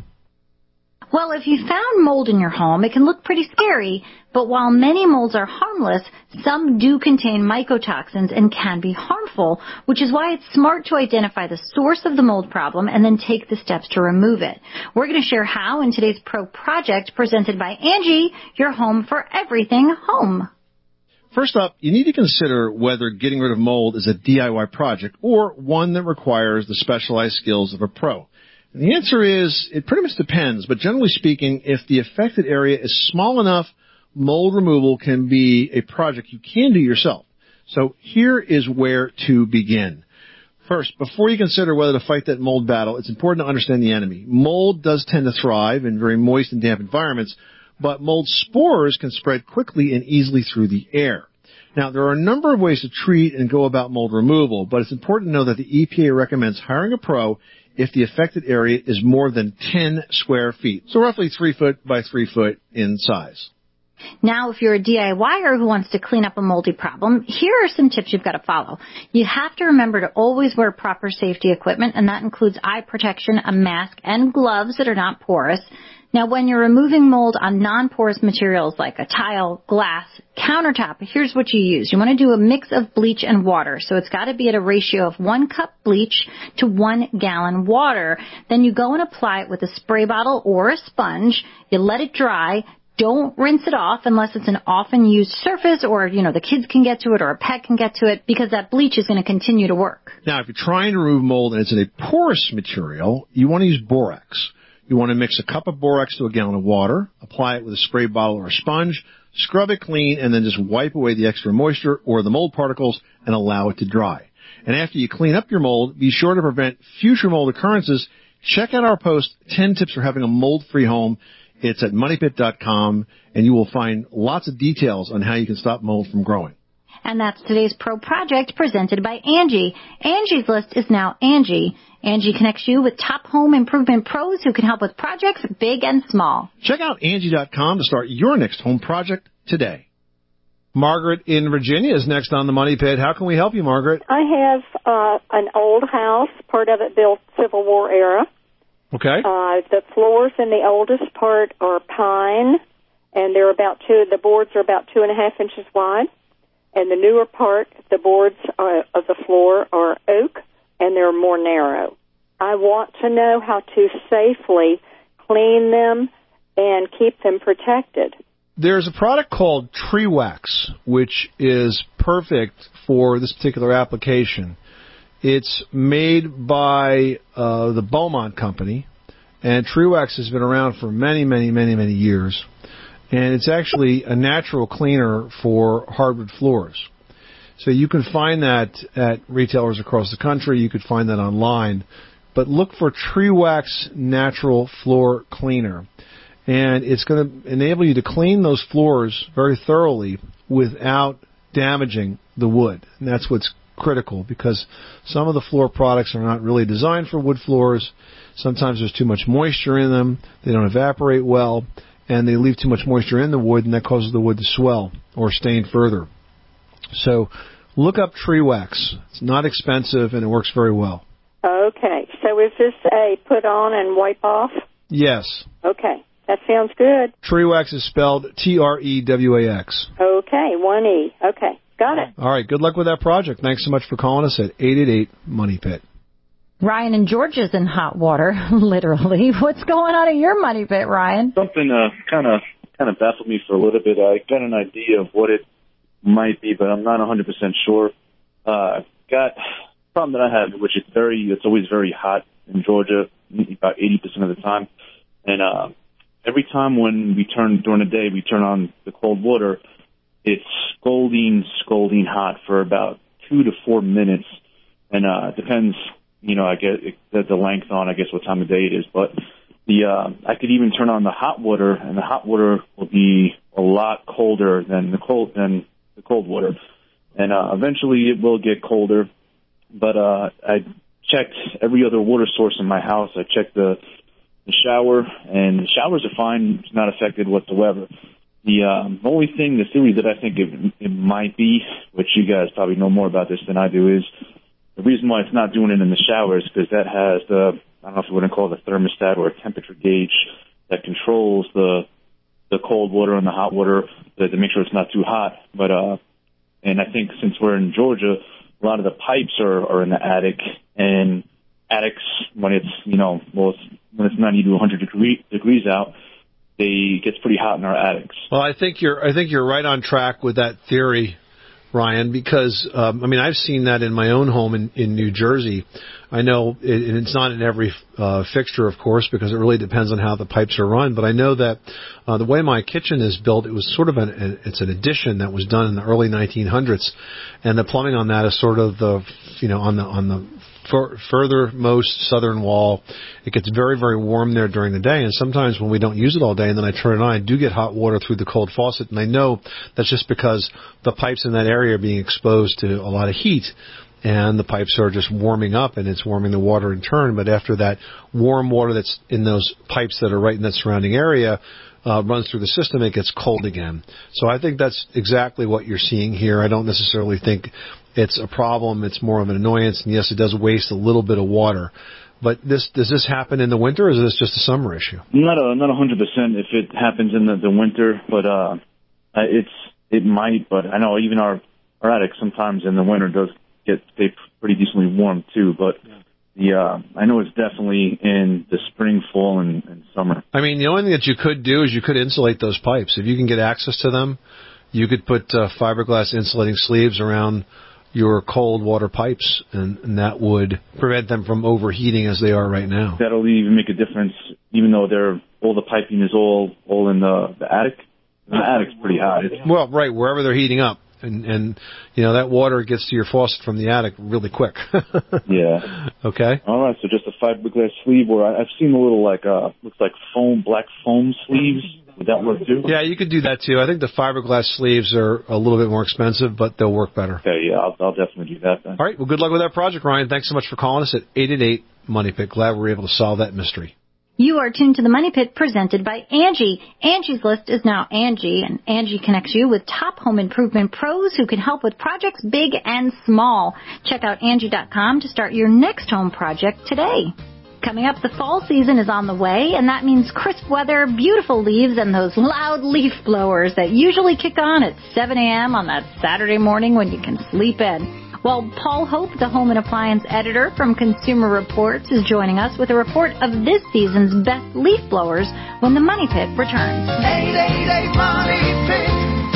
Well, if you found mold in your home, it can look pretty scary, but while many molds are harmless, some do contain mycotoxins and can be harmful, which is why it's smart to identify the source of the mold problem and then take the steps to remove it. We're going to share how in today's Pro Project presented by Angie, your home for everything home. First up, you need to consider whether getting rid of mold is a D I Y project or one that requires the specialized skills of a pro. And the answer is, it pretty much depends, but generally speaking, if the affected area is small enough, mold removal can be a project you can do yourself. So here is where to begin. First, before you consider whether to fight that mold battle, it's important to understand the enemy. Mold does tend to thrive in very moist and damp environments, but mold spores can spread quickly and easily through the air. Now, there are a number of ways to treat and go about mold removal, but it's important to know that the E P A recommends hiring a pro if the affected area is more than ten square feet, so roughly three foot by three foot in size. Now, if you're a DIYer who wants to clean up a moldy problem, here are some tips you've got to follow. You have to remember to always wear proper safety equipment, and that includes eye protection, a mask, and gloves that are not porous. Now, when you're removing mold on non-porous materials like a tile, glass, countertop, here's what you use. You want to do a mix of bleach and water. So it's got to be at a ratio of one cup bleach to one gallon water. Then you go and apply it with a spray bottle or a sponge. You let it dry. Don't rinse it off unless it's an often used surface or, you know, the kids can get to it or a pet can get to it, because that bleach is going to continue to work. Now, if you're trying to remove mold and it's in a porous material, you want to use borax. You want to mix a cup of borax to a gallon of water, apply it with a spray bottle or a sponge, Scrub it clean and then just wipe away the extra moisture or the mold particles and allow it to dry. And after you clean up your mold, be sure to prevent future mold occurrences. Check out our post, ten tips for having a mold-free home. It's at money pit dot com, and you will find lots of details on how you can stop mold from growing. And that's today's Pro Project presented by Angie. Angie's List is now Angie. Angie connects you with top home improvement pros who can help with projects big and small. Check out Angie dot com to start your next home project today. Margaret in Virginia is next on the Money Pit. How can we help you, Margaret? I have uh, an old house, part of it built Civil War era. Okay. Uh, the floors in the oldest part are pine, and they're about two. The boards are about two and a half inches wide. And the newer part, the boards are, of the floor are oak, and they're more narrow. I want to know how to safely clean them and keep them protected. There's a product called Tree Wax, which is perfect for this particular application. It's made by uh, the Beaumont Company, and Tree Wax has been around for many, many, many, many years. And it's actually a natural cleaner for hardwood floors. So you can find that at retailers across the country. You could find that online. But look for Tree Wax Natural Floor Cleaner. And it's going to enable you to clean those floors very thoroughly without damaging the wood. And that's what's critical, because some of the floor products are not really designed for wood floors. Sometimes there's too much moisture in them. They don't evaporate well, and they leave too much moisture in the wood, and that causes the wood to swell or stain further. So look up Tree Wax. It's not expensive, and it works very well. Okay. So is this a put on and wipe off? Yes. Okay. That sounds good. Tree Wax is spelled T R E W A X. Okay, one E. Okay, got it. All right, good luck with that project. Thanks so much for calling us at eight eight eight, Money Pit. Ryan in Georgia's in hot water, literally. What's going on in your Money Pit, Ryan? Something uh, kind of kind of baffled me for a little bit. I got an idea of what it might be, but I'm not one hundred percent sure. Uh, got a problem that I have, which is very, it's always very hot in Georgia, about eighty percent of the time. And uh, every time when we turn, during the day, we turn on the cold water, it's scalding, scalding hot for about two to four minutes. And uh, it depends, you know, I get it, the length on, I guess, what time of day it is. But the uh, I could even turn on the hot water, and the hot water will be a lot colder than the cold than the cold water. And uh, eventually it will get colder. But uh, I checked every other water source in my house. I checked the the shower, and the showers are fine. It's not affected whatsoever. The um, only thing, the theory that I think it, it might be, which you guys probably know more about this than I do, is the reason why it's not doing it in the shower is because that has the, I don't know if you want to call it a thermostat or a temperature gauge that controls the the cold water and the hot water to, to make sure it's not too hot. But uh, and I think since we're in Georgia, a lot of the pipes are, are in the attic, and attics, when it's, you know, well, it's, when it's ninety to one hundred degree, degrees out, they it gets pretty hot in our attics. Well, I think you're I think you're right on track with that theory, Ryan, because um, I mean, I've seen that in my own home in, in New Jersey. I know it, and it's not in every uh, fixture, of course, because it really depends on how the pipes are run. But I know that uh, the way my kitchen is built, it was sort of an, an it's an addition that was done in the early nineteen hundreds, and the plumbing on that is sort of the you know on the on the fur, furthermost southern wall. It gets very very warm there during the day, and sometimes when we don't use it all day, and then I turn it on, I do get hot water through the cold faucet, and I know that's just because the pipes in that area are being exposed to a lot of heat. And the pipes are just warming up, and it's warming the water in turn. But after that warm water that's in those pipes that are right in that surrounding area uh, runs through the system, it gets cold again. So I think that's exactly what you're seeing here. I don't necessarily think it's a problem. It's more of an annoyance. And, yes, it does waste a little bit of water. But this does this happen in the winter, or is this just a summer issue? Not a, not one hundred percent if it happens in the, the winter, but uh, it's it might. But I know even our, our attic sometimes in the winter does get stay pretty decently warm too, but the uh, I know it's definitely in the spring, fall, and, and summer. I mean, the only thing that you could do is you could insulate those pipes. If you can get access to them, you could put uh, fiberglass insulating sleeves around your cold water pipes, and, and that would prevent them from overheating as they are right now. That'll even make a difference, even though they're all the piping is all all in the, the attic. The attic's pretty hot. Well, right, wherever they're heating up. And, and, you know, that water gets to your faucet from the attic really quick. Yeah. Okay. All right, so just a fiberglass sleeve, or I, I've seen a little, like, uh, looks like foam, black foam sleeves. Would that work, too? Yeah, you could do that, too. I think the fiberglass sleeves are a little bit more expensive, but they'll work better. Okay, yeah, I'll, I'll definitely do that then. All right, well, good luck with that project, Ryan. Thanks so much for calling us at eight eight eight, money pit. Glad we were able to solve that mystery. You are tuned to the Money Pit presented by Angie. Angie's List is now Angie, and Angie connects you with top home improvement pros who can help with projects big and small. Check out Angie dot com to start your next home project today. Coming up, the fall season is on the way, and that means crisp weather, beautiful leaves, and those loud leaf blowers that usually kick on at seven a.m. on that Saturday morning when you can sleep in. Well, Paul Hope, the home and appliance editor from Consumer Reports, is joining us with a report of this season's best leaf blowers when the Money Pit returns. eight eight eight, money pit.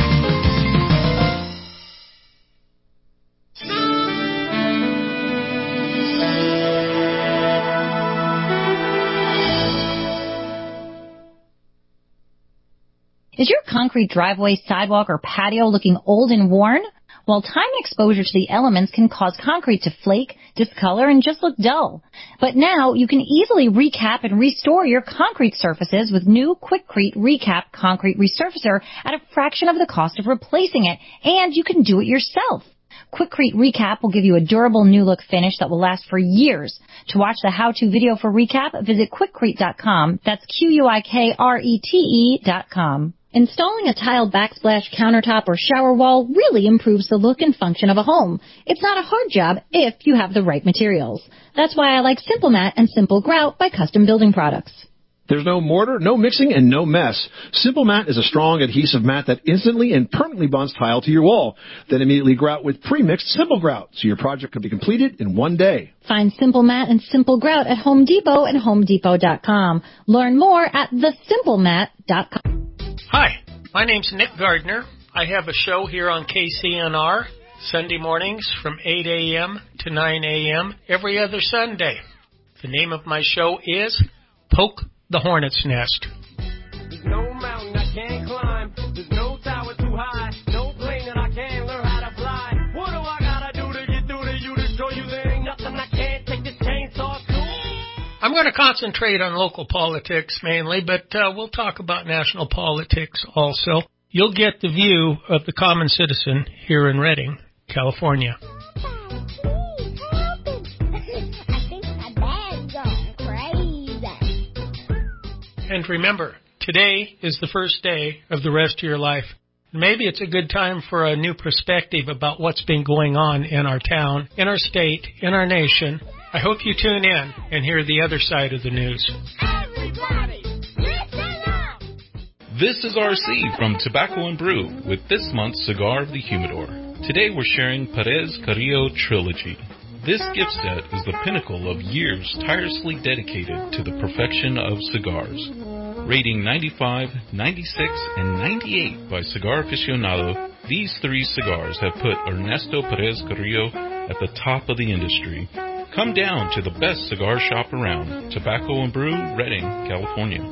Is your concrete driveway, sidewalk, or patio looking old and worn? Well, time and exposure to the elements can cause concrete to flake, discolor, and just look dull. But now you can easily recap and restore your concrete surfaces with new Quikrete Recap Concrete Resurfacer at a fraction of the cost of replacing it, and you can do it yourself. Quikrete Recap will give you a durable new look finish that will last for years. To watch the how-to video for Recap, visit Quikrete dot com. That's Q U I K R E T E dot com. Installing a tiled backsplash countertop or shower wall really improves the look and function of a home. It's not a hard job if you have the right materials. That's why I like Simple Mat and Simple Grout by Custom Building Products. There's no mortar, no mixing, and no mess. Simple Mat is a strong adhesive mat that instantly and permanently bonds tile to your wall. Then immediately grout with pre-mixed Simple Grout, so your project can be completed in one day. Find Simple Mat and Simple Grout at Home Depot and Home Depot dot com. Learn more at the simple mat dot com. Hi, my name's Nick Gardner. I have a show here on K C N R, Sunday mornings from eight a.m. to nine a.m. every other Sunday. The name of my show is Poke the Hornet's Nest. There's no mountain I can't climb. There's no tower too high. No plane that I can't learn how to fly. What do I gotta do to get through to you to show you there ain't nothing I can't take this chainsaw to? I'm going to concentrate on local politics mainly, but uh, we'll talk about national politics also. You'll get the view of the common citizen here in Redding, California. And remember, today is the first day of the rest of your life. Maybe it's a good time for a new perspective about what's been going on in our town, in our state, in our nation. I hope you tune in and hear the other side of the news. Everybody, listen up! This is R C from Tobacco and Brew with this month's Cigar of the Humidor. Today we're sharing Perez Carrillo Trilogy. This gift set is the pinnacle of years tirelessly dedicated to the perfection of cigars. Rating ninety-five, ninety-six, and ninety-eight by Cigar Aficionado, these three cigars have put Ernesto Perez Carrillo at the top of the industry. Come down to the best cigar shop around, Tobacco and Brew, Redding, California.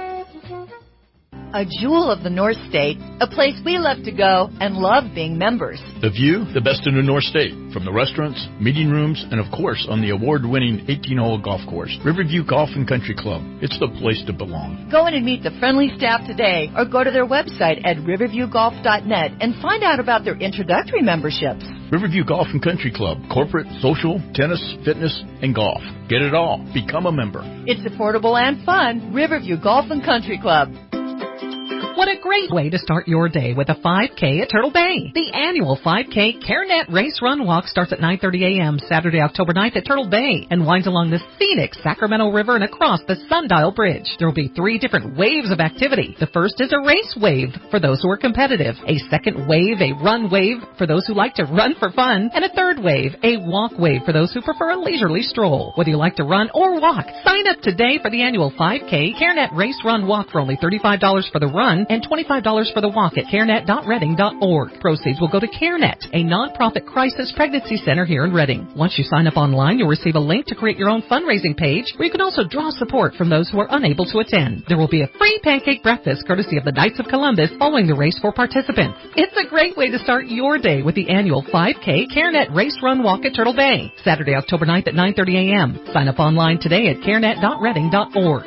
A jewel of the North State, a place we love to go and love being members. The view, the best in the North State, from the restaurants, meeting rooms, and of course on the award-winning eighteen-hole golf course, Riverview Golf and Country Club. It's the place to belong. Go in and meet the friendly staff today or go to their website at riverview golf dot net and find out about their introductory memberships. Riverview Golf and Country Club, corporate, social, tennis, fitness, and golf. Get it all. Become a member. It's affordable and fun. Riverview Golf and Country Club. What a great way to start your day with a five K at Turtle Bay. The annual five K CareNet Race Run Walk starts at nine thirty a.m. Saturday, October ninth at Turtle Bay and winds along the scenic Sacramento River and across the Sundial Bridge. There will be three different waves of activity. The first is a race wave for those who are competitive, a second wave, a run wave for those who like to run for fun, and a third wave, a walk wave for those who prefer a leisurely stroll. Whether you like to run or walk, sign up today for the annual five K CareNet Race Run Walk for only thirty-five dollars for the run and twenty-five dollars for the walk at carenet dot reading dot org. Proceeds will go to CareNet, a nonprofit crisis pregnancy center here in Reading. Once you sign up online, you'll receive a link to create your own fundraising page where you can also draw support from those who are unable to attend. There will be a free pancake breakfast courtesy of the Knights of Columbus following the race for participants. It's a great way to start your day with the annual five K CareNet Race Run Walk at Turtle Bay, Saturday, October ninth at nine thirty a.m. Sign up online today at carenet dot reading dot org.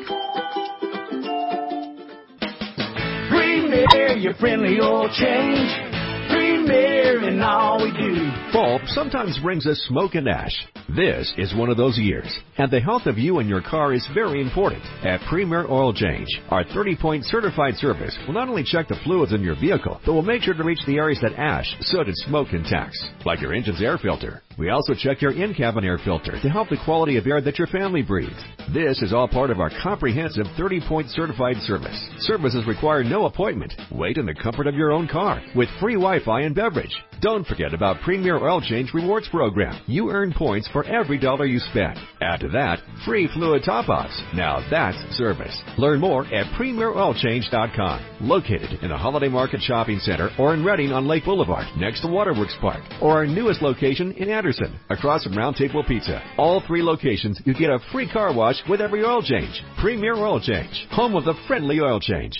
Premier, your friendly oil change. Premier in all we do. Fall sometimes brings us smoke and ash. This is one of those years, and the health of you and your car is very important. At Premier Oil Change, our thirty-point certified service will not only check the fluids in your vehicle, but will make sure to reach the areas that ash, soot, and smoke can tax, like your engine's air filter. We also check your in-cabin air filter to help the quality of air that your family breathes. This is all part of our comprehensive thirty-point certified service. Services require no appointment. Wait in the comfort of your own car with free Wi-Fi and beverage. Don't forget about Premier Oil Change Rewards Program. You earn points for every dollar you spend. Add to that, free fluid top-ups. Now that's service. Learn more at premier oil change dot com. Located in the Holiday Market Shopping Center or in Reading on Lake Boulevard, next to Waterworks Park, or our newest location in Anderson, across from Round Table Pizza. All three locations, you get a free car wash with every oil change. Premier Oil Change, home of the friendly oil change.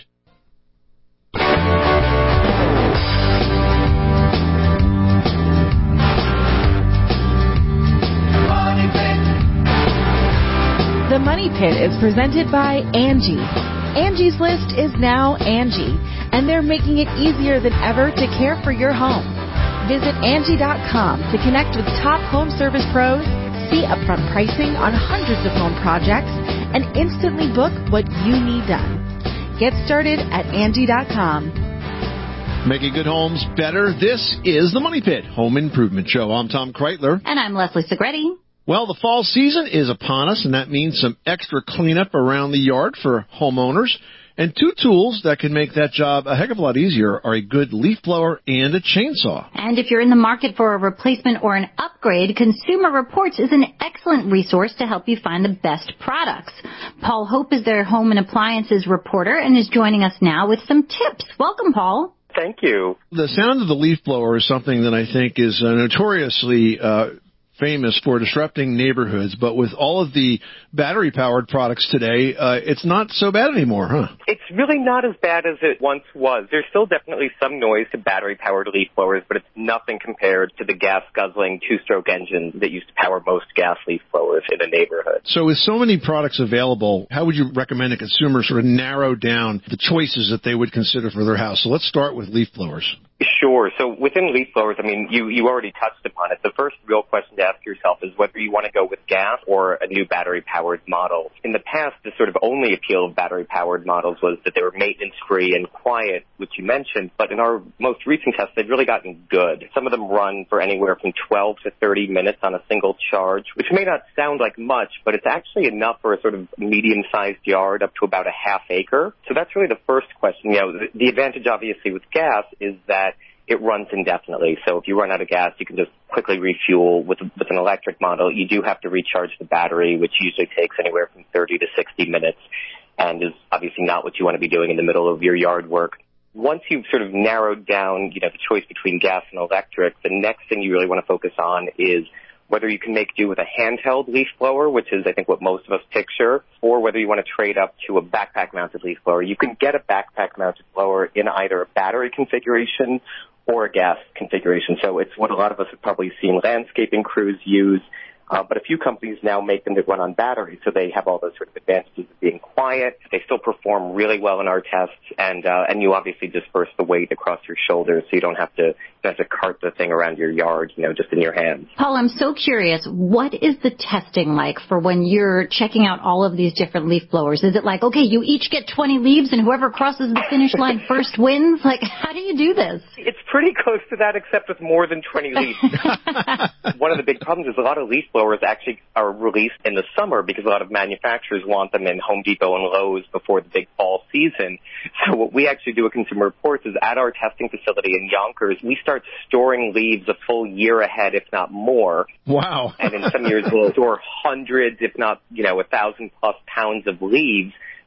The Money Pit is presented by Angie. Angie's List is now Angie, and they're making it easier than ever to care for your home. Visit Angie dot com to connect with top home service pros, see upfront pricing on hundreds of home projects, and instantly book what you need done. Get started at Angie dot com. Making good homes better. This is the Money Pit Home Improvement Show. I'm Tom Kreitler. And I'm Leslie Segretti. Well, the fall season is upon us, and that means some extra cleanup around the yard for homeowners. And two tools that can make that job a heck of a lot easier are a good leaf blower and a chainsaw. And if you're in the market for a replacement or an upgrade, Consumer Reports is an excellent resource to help you find the best products. Paul Hope is their home and appliances reporter and is joining us now with some tips. Welcome, Paul. Thank you. The sound of the leaf blower is something that I think is uh, notoriously uh, famous for disrupting neighborhoods, but with all of the battery-powered products today, uh, it's not so bad anymore, huh? It's really not as bad as it once was. There's still definitely some noise to battery-powered leaf blowers, but it's nothing compared to the gas-guzzling two-stroke engines that used to power most gas leaf blowers in a neighborhood. So with so many products available, how would you recommend a consumer sort of narrow down the choices that they would consider for their house? So let's start with leaf blowers. Sure. So within leaf blowers, I mean, you, you already touched upon it. The first real question to ask yourself is whether you want to go with gas or a new battery-powered model. In the past, the sort of only appeal of battery-powered models was that they were maintenance-free and quiet, which you mentioned. But in our most recent tests, they've really gotten good. Some of them run for anywhere from twelve to thirty minutes on a single charge, which may not sound like much, but it's actually enough for a sort of medium-sized yard up to about a half acre. So that's really the first question. You know, the, the advantage, obviously, with gas is that it runs indefinitely. So if you run out of gas, you can just quickly refuel. With, with an electric model, you do have to recharge the battery, which usually takes anywhere from thirty to sixty minutes and is obviously not what you want to be doing in the middle of your yard work. Once you've sort of narrowed down, you know, the choice between gas and electric, the next thing you really want to focus on is whether you can make do with a handheld leaf blower, which is, I think, what most of us picture, or whether you want to trade up to a backpack-mounted leaf blower. You can get a backpack-mounted blower in either a battery configuration or a gas configuration. So it's what a lot of us have probably seen landscaping crews use. Uh, but a few companies now make them that run on batteries, so they have all those sort of advantages of being quiet. They still perform really well in our tests, and uh, and you obviously disperse the weight across your shoulders, so you don't have to you don't have to cart the thing around your yard, you know, just in your hands. Paul, I'm so curious. What is the testing like for when you're checking out all of these different leaf blowers? Is it like, okay, you each get twenty leaves, and whoever crosses the finish line first wins? Like, how do you do this? It's pretty close to that, except with more than twenty leaves. One of the big problems is a lot of leaf blowers actually are released in the summer because a lot of manufacturers want them in Home Depot and Lowe's before the big fall season. So what we actually do at Consumer Reports is at our testing facility in Yonkers, we start storing leaves a full year ahead, if not more. Wow. And in some years we'll store hundreds, if not, you know, a thousand plus pounds of leaves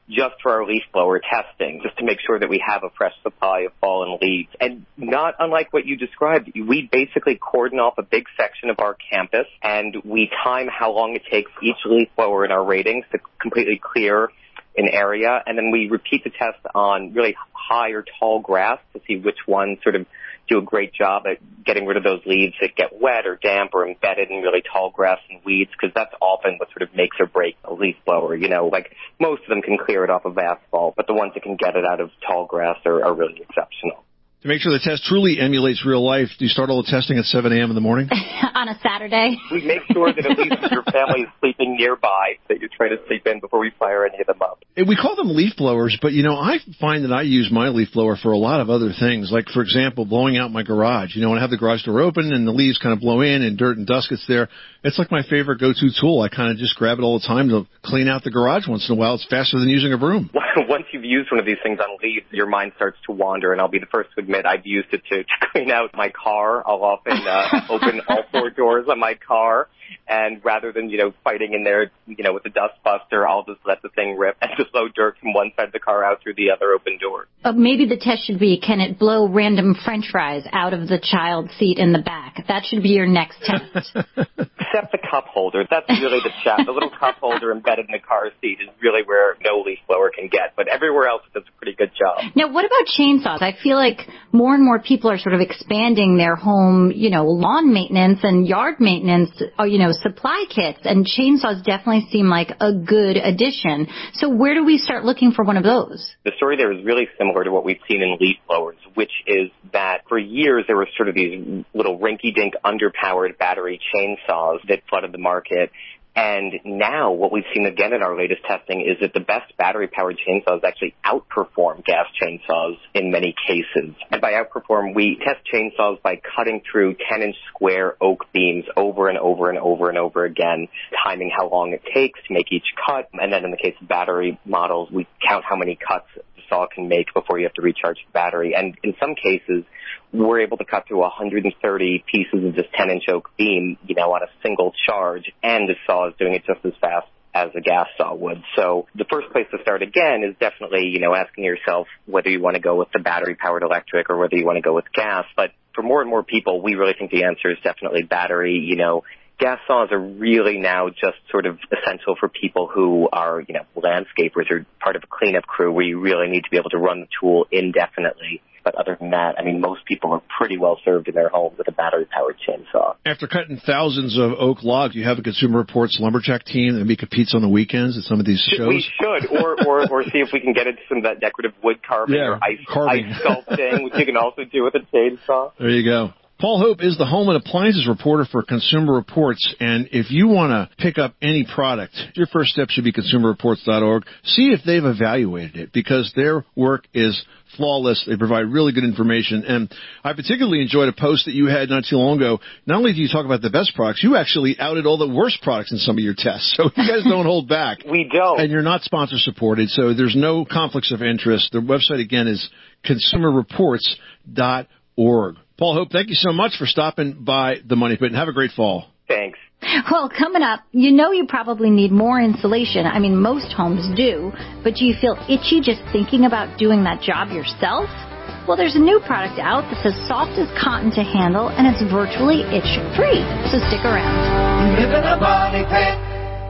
just for our leaf blower testing, just to make sure that we have a fresh supply of fallen leaves. And not unlike what you described, we basically cordon off a big section of our campus, and we time how long it takes each leaf blower in our ratings to completely clear an area, and then we repeat the test on really high or tall grass to see which ones sort of do a great job at getting rid of those leaves that get wet or damp or embedded in really tall grass and weeds, because that's often what sort of makes or breaks a leaf blower. You know, like most of them can clear it off of asphalt, but the ones that can get it out of tall grass are, are really exceptional. To make sure the test truly emulates real life, do you start all the testing at seven a.m. in the morning? On a Saturday? We make sure that at least your family is sleeping nearby, that you're trying to sleep in before we fire any of them up. And we call them leaf blowers, but, you know, I find that I use my leaf blower for a lot of other things, like, for example, blowing out my garage. You know, when I have the garage door open and the leaves kind of blow in and dirt and dust gets there, it's like my favorite go-to tool. I kind of just grab it all the time to clean out the garage once in a while. It's faster than using a broom. Once you've used one of these things on leaves, your mind starts to wander, and I'll be the first to admit I've used it to, to clean out my car. I'll often uh, open all four doors on my car, and rather than, you know, fighting in there, you know, with the dust buster, I'll just let the thing rip and just blow dirt from one side of the car out through the other open door. Uh, maybe the test should be, can it blow random French fries out of the child's seat in the back? That should be your next test. Except the cup holder. That's really the chat. The little cup holder embedded in the car seat is really where no leaf blower can get. But everywhere else, it does a pretty good job. Now, what about chainsaws? I feel like more and more people are sort of expanding their home, you know, lawn maintenance and yard maintenance, or, you know, supply kits. And chainsaws definitely seem like a good addition. So where do we start looking for one of those? The story there is really similar to what we've seen in leaf blowers, which is that for years there were sort of these little rinky-dink underpowered battery chainsaws that flooded the market. And now what we've seen again in our latest testing is that the best battery-powered chainsaws actually outperform gas chainsaws in many cases. And by outperform, we test chainsaws by cutting through ten-inch square oak beams over and over and over and over again, timing how long it takes to make each cut. And then in the case of battery models, we count how many cuts the saw can make before you have to recharge the battery. And in some cases, we're able to cut through one hundred thirty pieces of this ten-inch oak beam, you know, on a single charge, and the saw is doing it just as fast as a gas saw would. So the first place to start again is definitely, you know, asking yourself whether you want to go with the battery-powered electric or whether you want to go with gas. But for more and more people, we really think the answer is definitely battery. You know, gas saws are really now just sort of essential for people who are, you know, landscapers or part of a cleanup crew where you really need to be able to run the tool indefinitely. But other than that, I mean, most people are pretty well served in their homes with a battery-powered chainsaw. After cutting thousands of oak logs, you have a Consumer Reports lumberjack team that maybe competes on the weekends at some of these shows? We should, or or, or see if we can get into some of that decorative wood carving yeah, or ice, carving. ice sculpting, which you can also do with a chainsaw. There you go. Paul Hope is the home and appliances reporter for Consumer Reports, and if you want to pick up any product, your first step should be consumer reports dot org. See if they've evaluated it, because their work is flawless. They provide really good information, and I particularly enjoyed a post that you had not too long ago. Not only do you talk about the best products, you actually outed all the worst products in some of your tests, so you guys don't hold back. We don't. And you're not sponsor-supported, so there's no conflicts of interest. The website, again, is consumer reports dot org. Paul Hope, thank you so much for stopping by the Money Pit, and have a great fall. Thanks. Well, coming up, you know you probably need more insulation. I mean, most homes do. But do you feel itchy just thinking about doing that job yourself? Well, there's a new product out that's as soft as cotton to handle, and it's virtually itch-free. So stick around. You live in a Money Pit.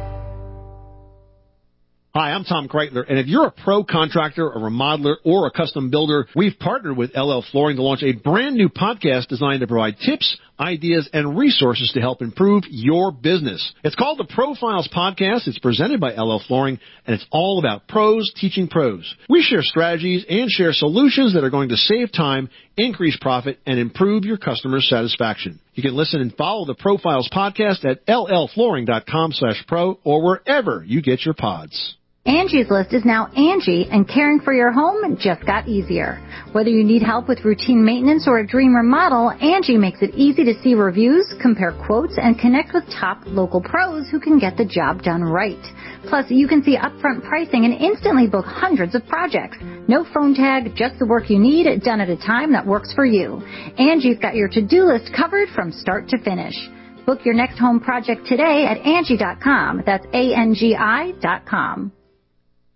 Hi, I'm Tom Kreitler, and if you're a pro contractor, a remodeler, or a custom builder, we've partnered with L L Flooring to launch a brand new podcast designed to provide tips, ideas, and resources to help improve your business. It's called the Profiles Podcast. It's presented by L L Flooring, and it's all about pros teaching pros. We share strategies and share solutions that are going to save time, increase profit, and improve your customer satisfaction. You can listen and follow the Profiles Podcast at L L flooring dot com slash pro or wherever you get your pods. Angie's List is now Angie, and caring for your home just got easier. Whether you need help with routine maintenance or a dream remodel, Angie makes it easy to see reviews, compare quotes, and connect with top local pros who can get the job done right. Plus, you can see upfront pricing and instantly book hundreds of projects. No phone tag, just the work you need, done at a time that works for you. Angie's got your to-do list covered from start to finish. Book your next home project today at Angie dot com. That's A N G I dot com.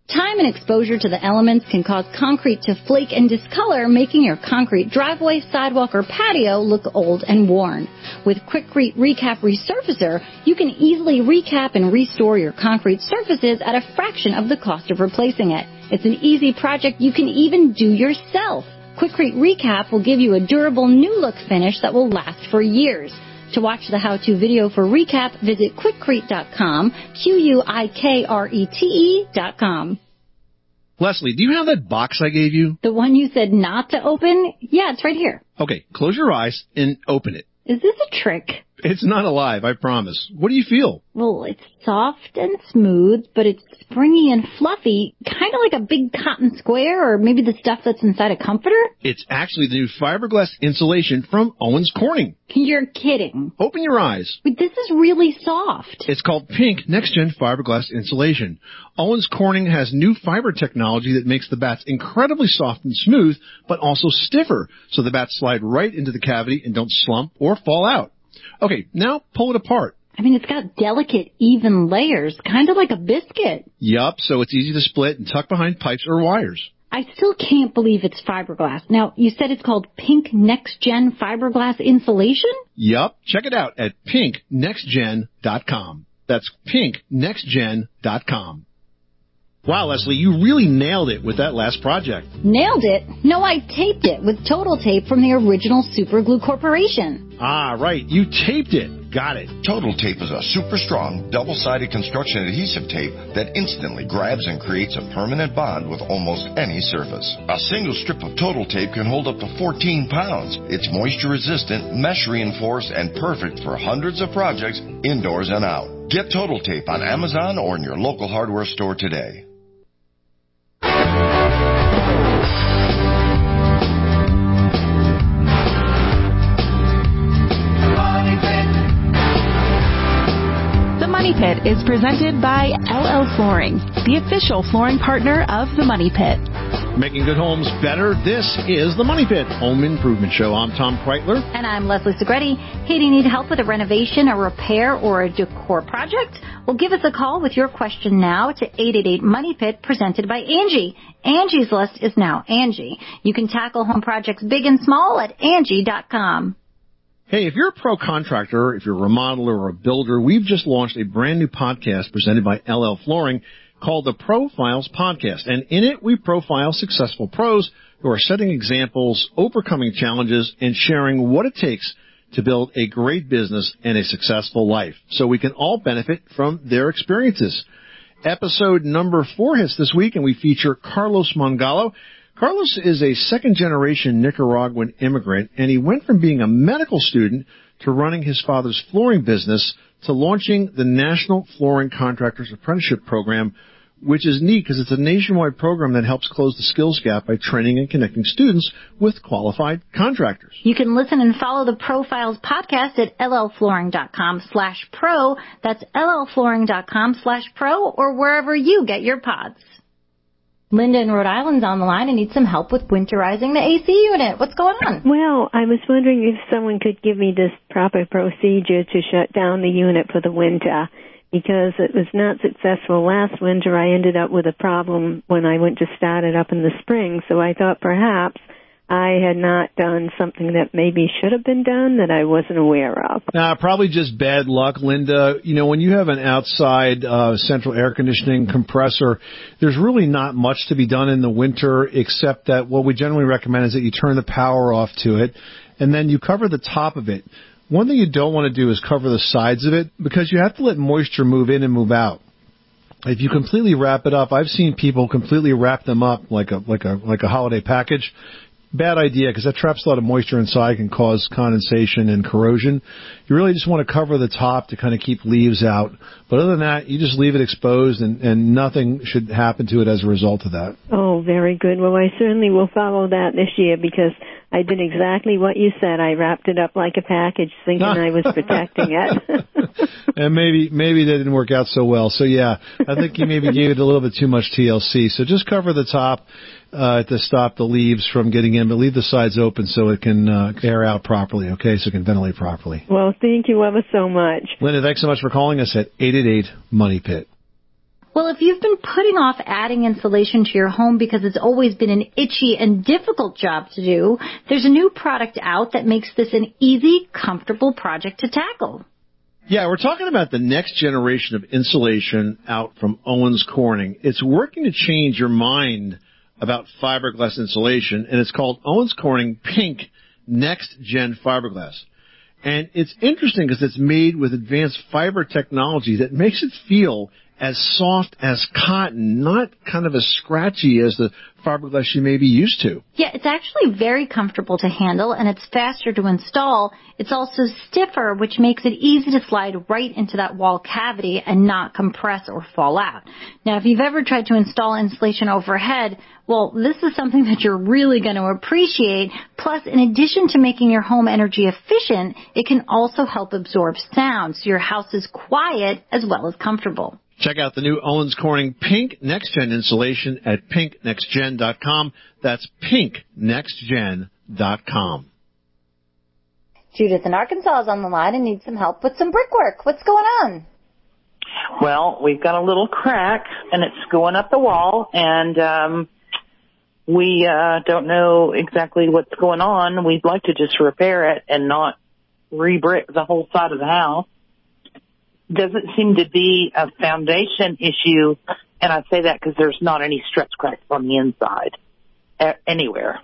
Time and exposure to the elements can cause concrete to flake and discolor, making your concrete driveway, sidewalk, or patio look old and worn. With Quikrete Recap Resurfacer, you can easily recap and restore your concrete surfaces at a fraction of the cost of replacing it. It's an easy project you can even do yourself. Quikrete Recap will give you a durable new look finish that will last for years. To watch the how-to video for Recap, visit Quikrete dot com, Q U I K R E T E dot com. Leslie, do you have that box I gave you? The one you said not to open? Yeah, it's right here. Okay, close your eyes and open it. Is this a trick? It's not alive, I promise. What do you feel? Well, it's soft and smooth, but it's springy and fluffy, kind of like a big cotton square, or maybe the stuff that's inside a comforter? It's actually the new fiberglass insulation from Owens Corning. You're kidding. Open your eyes. But this is really soft. It's called Pink Next Gen Fiberglass Insulation. Owens Corning has new fiber technology that makes the bats incredibly soft and smooth, but also stiffer, so the bats slide right into the cavity and don't slump or fall out. Okay, now pull it apart. I mean, it's got delicate, even layers, kind of like a biscuit. Yup, so it's easy to split and tuck behind pipes or wires. I still can't believe it's fiberglass. Now, you said it's called Pink Next Gen Fiberglass Insulation? Yup, check it out at pink next gen dot com. That's pink next gen dot com. Wow, Leslie, you really nailed it with that last project. Nailed it? No, I taped it with Total Tape from the original Super Glue Corporation. Ah, right. You taped it. Got it. Total Tape is a super strong, double-sided construction adhesive tape that instantly grabs and creates a permanent bond with almost any surface. A single strip of Total Tape can hold up to fourteen pounds. It's moisture-resistant, mesh-reinforced, and perfect for hundreds of projects indoors and out. Get Total Tape on Amazon or in your local hardware store today. The Money Pit is presented by L L Flooring, the official flooring partner of The Money Pit. Making good homes better, this is The Money Pit Home Improvement Show. I'm Tom Kreitler. And I'm Leslie Segretti. Hey, do you need help with a renovation, a repair, or a decor project? Well, give us a call with your question now to eight eight eight, MONEY PIT, presented by Angie. Angie's List is now Angie. You can tackle home projects big and small at Angie dot com. Hey, if you're a pro contractor, if you're a remodeler or a builder, we've just launched a brand new podcast presented by L L Flooring called the Profiles Podcast. And in it, we profile successful pros who are setting examples, overcoming challenges, and sharing what it takes to build a great business and a successful life so we can all benefit from their experiences. Episode number four hits this week, and we feature Carlos Mongallo. Carlos is a second-generation Nicaraguan immigrant, and he went from being a medical student to running his father's flooring business to launching the National Flooring Contractors Apprenticeship Program, which is neat because it's a nationwide program that helps close the skills gap by training and connecting students with qualified contractors. You can listen and follow the Profiles podcast at llflooring.com slash pro. That's llflooring.com slash pro or wherever you get your pods. Linda in Rhode Island's on the line and needs some help with winterizing the A C unit. What's going on? Well, I was wondering if someone could give me this proper procedure to shut down the unit for the winter, because it was not successful last winter. I ended up with a problem when I went to start it up in the spring, so I thought perhaps I had not done something that maybe should have been done that I wasn't aware of. Uh, probably just bad luck, Linda. You know, when you have an outside uh, central air conditioning compressor, there's really not much to be done in the winter, except that what we generally recommend is that you turn the power off to it, and then you cover the top of it. One thing you don't want to do is cover the sides of it, because you have to let moisture move in and move out. If you completely wrap it up, I've seen people completely wrap them up like a like a like a holiday package. Bad idea, because that traps a lot of moisture inside, can cause condensation and corrosion. You really just want to cover the top to kind of keep leaves out. But other than that, you just leave it exposed, and, and nothing should happen to it as a result of that. Oh, very good. Well, I certainly will follow that this year, because I did exactly what you said. I wrapped it up like a package, thinking I was protecting it. And maybe maybe that didn't work out so well. So, yeah, I think you maybe gave it a little bit too much T L C. So just cover the top uh, to stop the leaves from getting in, but leave the sides open so it can uh, air out properly, okay, so it can ventilate properly. Well, thank you ever so much. Linda, thanks so much for calling us at eight eight eight, MONEY PIT. Well, if you've been putting off adding insulation to your home because it's always been an itchy and difficult job to do, there's a new product out that makes this an easy, comfortable project to tackle. Yeah, we're talking about the next generation of insulation out from Owens Corning. It's working to change your mind about fiberglass insulation, and it's called Owens Corning Pink Next Gen Fiberglass. And it's interesting because it's made with advanced fiber technology that makes it feel as soft as cotton, not kind of as scratchy as the fiberglass you may be used to. Yeah, it's actually very comfortable to handle, and it's faster to install. It's also stiffer, which makes it easy to slide right into that wall cavity and not compress or fall out. Now, if you've ever tried to install insulation overhead, well, this is something that you're really going to appreciate. Plus, in addition to making your home energy efficient, it can also help absorb sound, so your house is quiet as well as comfortable. Check out the new Owens Corning Pink Next Gen insulation at pink next gen dot com. That's pink next gen dot com. Judith in Arkansas is on the line and needs some help with some brickwork. What's going on? Well, we've got a little crack, and it's going up the wall, and um, we uh, don't know exactly what's going on. We'd like to just repair it and not re-brick the whole side of the house. Doesn't seem to be a foundation issue, and I say that because there's not any stretch cracks on the inside uh, anywhere.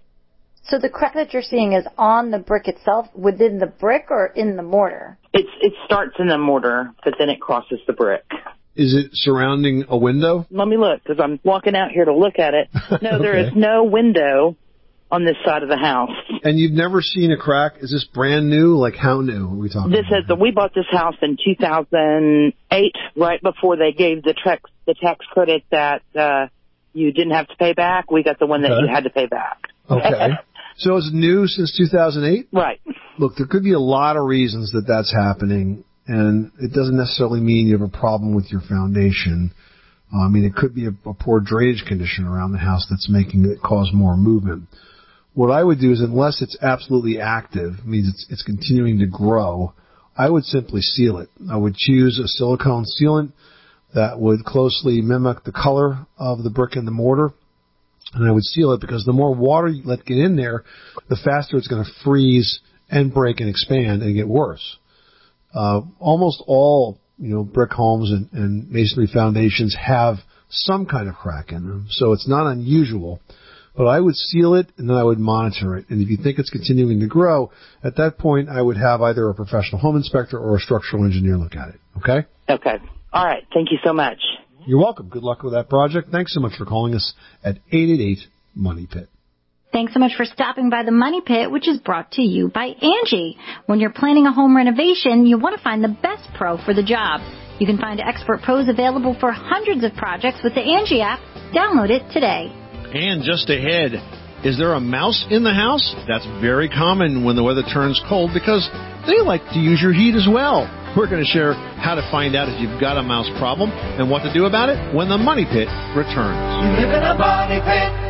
So the crack that you're seeing is on the brick itself, within the brick, or in the mortar? It's, it starts in the mortar, but then it crosses the brick. Is it surrounding a window? Let me look, because I'm walking out here to look at it. No, okay. There is no window on this side of the house. And you've never seen a crack? Is this brand new? Like, how new are we talking This about? is, we bought this house in two thousand eight, right before they gave the tax, the tax credit that uh, you didn't have to pay back. We got the one that Okay. you had to pay back. Okay. So it's new since two thousand eight? Right. Look, there could be a lot of reasons that that's happening, and it doesn't necessarily mean you have a problem with your foundation. Uh, I mean, it could be a, a poor drainage condition around the house that's making it cause more movement. What I would do is, unless it's absolutely active, means it's, it's continuing to grow, I would simply seal it. I would choose a silicone sealant that would closely mimic the color of the brick and the mortar, and I would seal it because the more water you let get in there, the faster it's going to freeze and break and expand and get worse. Uh, almost all, you know, brick homes and, and masonry foundations have some kind of crack in them, so it's not unusual. But I would seal it, and then I would monitor it. And if you think it's continuing to grow, at that point, I would have either a professional home inspector or a structural engineer look at it. Okay? Okay. All right. Thank you so much. You're welcome. Good luck with that project. Thanks so much for calling us at eight eight eight, MONEY PIT. Thanks so much for stopping by the Money Pit, which is brought to you by Angie. When you're planning a home renovation, you want to find the best pro for the job. You can find expert pros available for hundreds of projects with the Angie app. Download it today. And just ahead, is there a mouse in the house? That's very common when the weather turns cold because they like to use your heat as well. We're going to share how to find out if you've got a mouse problem and what to do about it when the Money Pit returns. You live in a money pit.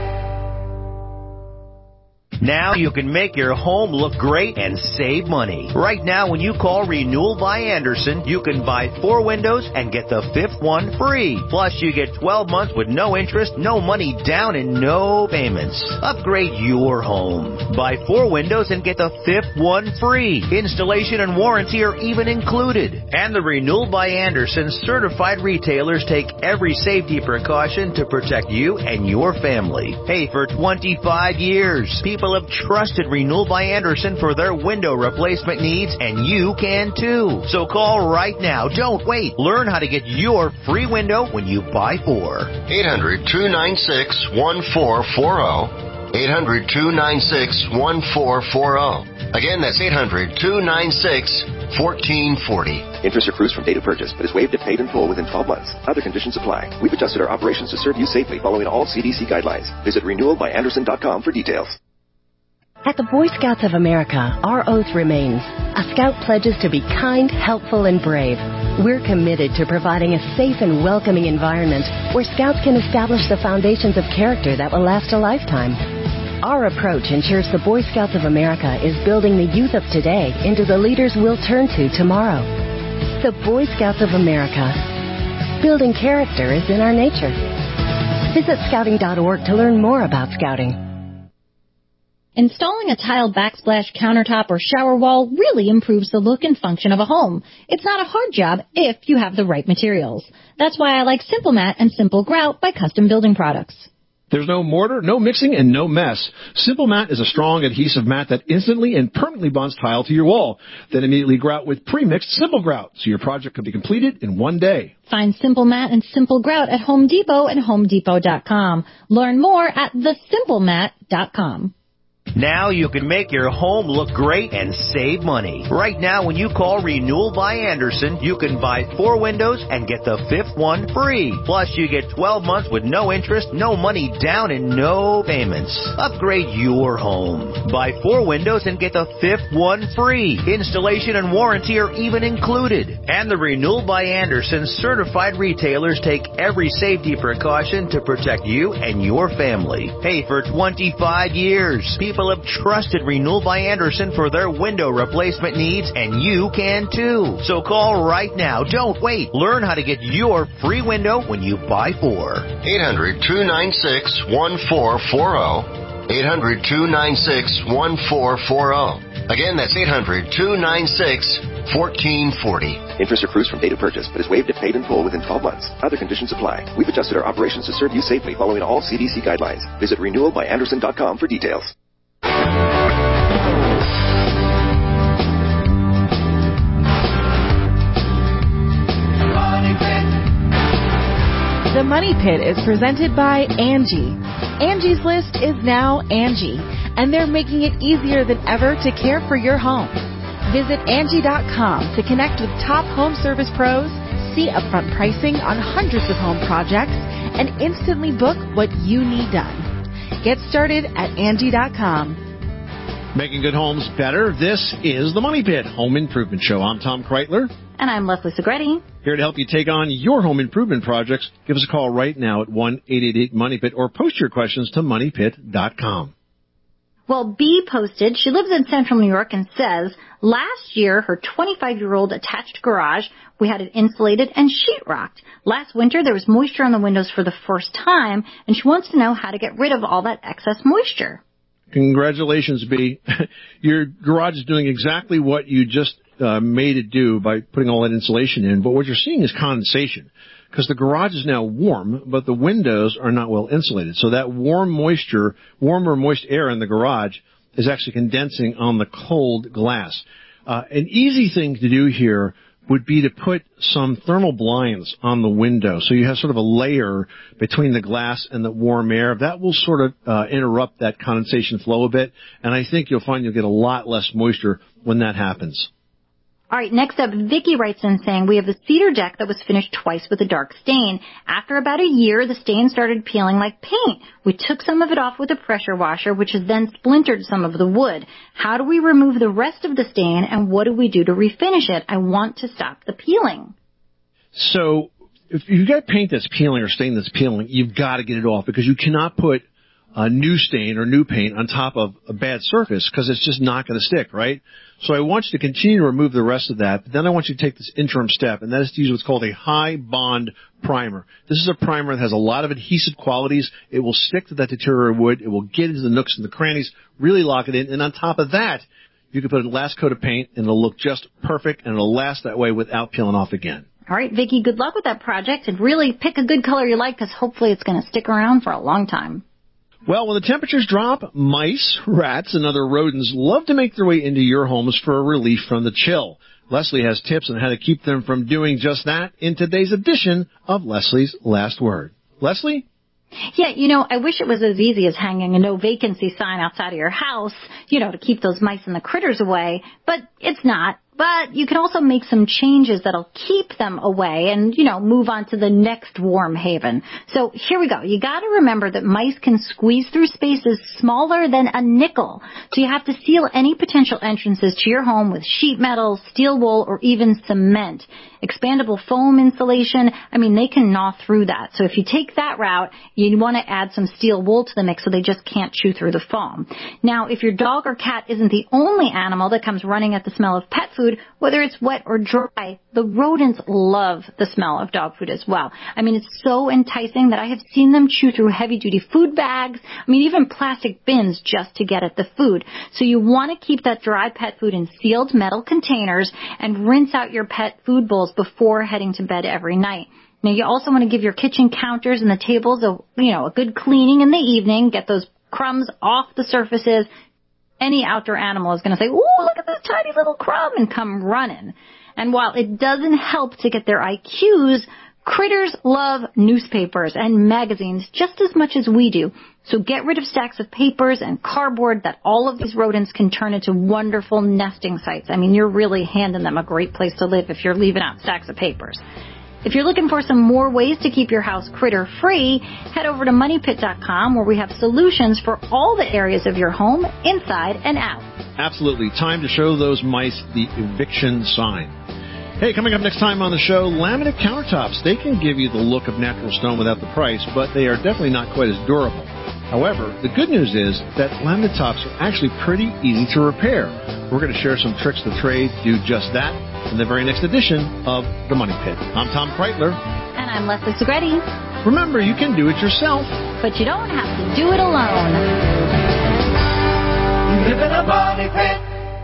Now you can make your home look great and save money. Right now, when you call Renewal by Andersen, you can buy four windows and get the fifth one free. Plus, you get twelve months with no interest, no money down, and no payments. Upgrade your home. Buy four windows and get the fifth one free. Installation and warranty are even included. And the Renewal by Andersen certified retailers take every safety precaution to protect you and your family. Hey, for twenty-five years, people have trusted Renewal by Andersen for their window replacement needs, and you can too. So call right now. Don't wait. Learn how to get your free window when you buy four. eight hundred, two nine six, one four four zero. eight hundred, two nine six, one four four zero. Again, that's eight hundred, two nine six, one four four zero. Interest accrues from date of purchase, but is waived if paid in full within twelve months. Other conditions apply. We've adjusted our operations to serve you safely following all C D C guidelines. Visit renewal by andersen dot com for details. At the Boy Scouts of America, our oath remains. A Scout pledges to be kind, helpful, and brave. We're committed to providing a safe and welcoming environment where Scouts can establish the foundations of character that will last a lifetime. Our approach ensures the Boy Scouts of America is building the youth of today into the leaders we'll turn to tomorrow. The Boy Scouts of America. Building character is in our nature. Visit scouting dot org to learn more about scouting. Installing a tile backsplash countertop or shower wall really improves the look and function of a home. It's not a hard job if you have the right materials. That's why I like Simple Mat and Simple Grout by Custom Building Products. There's no mortar, no mixing, and no mess. Simple Mat is a strong adhesive mat that instantly and permanently bonds tile to your wall. Then immediately grout with pre-mixed Simple Grout, so your project can be completed in one day. Find Simple Mat and Simple Grout at Home Depot and home depot dot com. Learn more at the simple mat dot com. Now you can make your home look great and save money. Right now, when you call Renewal by Andersen, you can buy four windows and get the fifth one free. Plus, you get twelve months with no interest, no money down, and no payments. Upgrade your home. Buy four windows and get the fifth one free. Installation and warranty are even included. And the Renewal by Andersen certified retailers take every safety precaution to protect you and your family. Hey, for twenty-five years, people have trusted Renewal by Andersen for their window replacement needs, and you can too. So call right now. Don't wait. Learn how to get your free window when you buy four. eight hundred, two nine six, one four four zero. eight hundred, two nine six, one four four zero. Again, that's eight hundred, two nine six, one four four zero. Interest accrues from date of purchase, but is waived if paid in full within twelve months. Other conditions apply. We've adjusted our operations to serve you safely following all C D C guidelines. Visit renewal by andersen dot com for details. The Money Pit is presented by Angie. Angie's List is now Angie, and they're making it easier than ever to care for your home. Visit Angie dot com to connect with top home service pros, see upfront pricing on hundreds of home projects, and instantly book what you need done. Get started at Angie dot com. Making good homes better. This is the Money Pit Home Improvement Show. I'm Tom Kreitler. And I'm Leslie Segretti. Here to help you take on your home improvement projects. Give us a call right now at one eight eight eight money pit or post your questions to money pit dot com. Well, Bee posted, she lives in central New York and says, last year her twenty-five-year-old attached garage, we had it insulated and sheetrocked. Last winter there was moisture on the windows for the first time, and she wants to know how to get rid of all that excess moisture. Congratulations, Bee. Your garage is doing exactly what you just uh, made it do by putting all that insulation in, but what you're seeing is condensation because the garage is now warm, but the windows are not well insulated. So that warm moisture, warmer moist air in the garage is actually condensing on the cold glass. Uh, an easy thing to do here would be to put some thermal blinds on the window. So you have sort of a layer between the glass and the warm air. That will sort of uh, interrupt that condensation flow a bit, and I think you'll find you'll get a lot less moisture when that happens. All right, next up, Vicky writes in saying, we have the cedar deck that was finished twice with a dark stain. After about a year, the stain started peeling like paint. We took some of it off with a pressure washer, which has then splintered some of the wood. How do we remove the rest of the stain, and what do we do to refinish it? I want to stop the peeling. So if you've got paint that's peeling or stain that's peeling, you've got to get it off because you cannot put a new stain or new paint on top of a bad surface because it's just not going to stick, right? So I want you to continue to remove the rest of that, but then I want you to take this interim step, and that is to use what's called a high bond primer. This is a primer that has a lot of adhesive qualities. It will stick to that deteriorated wood. It will get into the nooks and the crannies, really lock it in, and on top of that, you can put a last coat of paint, and it'll look just perfect, and it'll last that way without peeling off again. All right, Vicki, good luck with that project, and really pick a good color you like because hopefully it's going to stick around for a long time. Well, when the temperatures drop, mice, rats, and other rodents love to make their way into your homes for a relief from the chill. Leslie has tips on how to keep them from doing just that in today's edition of Leslie's Last Word. Leslie? Yeah, you know, I wish it was as easy as hanging a no vacancy sign outside of your house, you know, to keep those mice and the critters away, but it's not. But you can also make some changes that'll keep them away and, you know, move on to the next warm haven. So here we go. You got to remember that mice can squeeze through spaces smaller than a nickel. So you have to seal any potential entrances to your home with sheet metal, steel wool, or even cement. expandable foam insulation. I mean, they can gnaw through that. So if you take that route, you want to add some steel wool to the mix so they just can't chew through the foam. Now, if your dog or cat isn't the only animal that comes running at the smell of pet food, whether it's wet or dry, the rodents love the smell of dog food as well. I mean, it's so enticing that I have seen them chew through heavy-duty food bags, I mean, even plastic bins just to get at the food. So you want to keep that dry pet food in sealed metal containers and rinse out your pet food bowls before heading to bed every night. Now, you also want to give your kitchen counters and the tables a, you know, a good cleaning in the evening, get those crumbs off the surfaces. Any outdoor animal is going to say, ooh, look at this tiny little crumb, and come running. And while it doesn't help to get their I Qs, critters love newspapers and magazines just as much as we do. So get rid of stacks of papers and cardboard that all of these rodents can turn into wonderful nesting sites. I mean, you're really handing them a great place to live if you're leaving out stacks of papers. If you're looking for some more ways to keep your house critter-free, head over to money pit dot com, where we have solutions for all the areas of your home, inside and out. Absolutely. Time to show those mice the eviction sign. Hey, coming up next time on the show, laminate countertops. They can give you the look of natural stone without the price, but they are definitely not quite as durable. However, the good news is that laminate tops are actually pretty easy to repair. We're going to share some tricks of the trade to do just that in the very next edition of The Money Pit. I'm Tom Kreitler. And I'm Leslie Segretti. Remember, you can do it yourself, but you don't have to do it alone. Live in a money pit.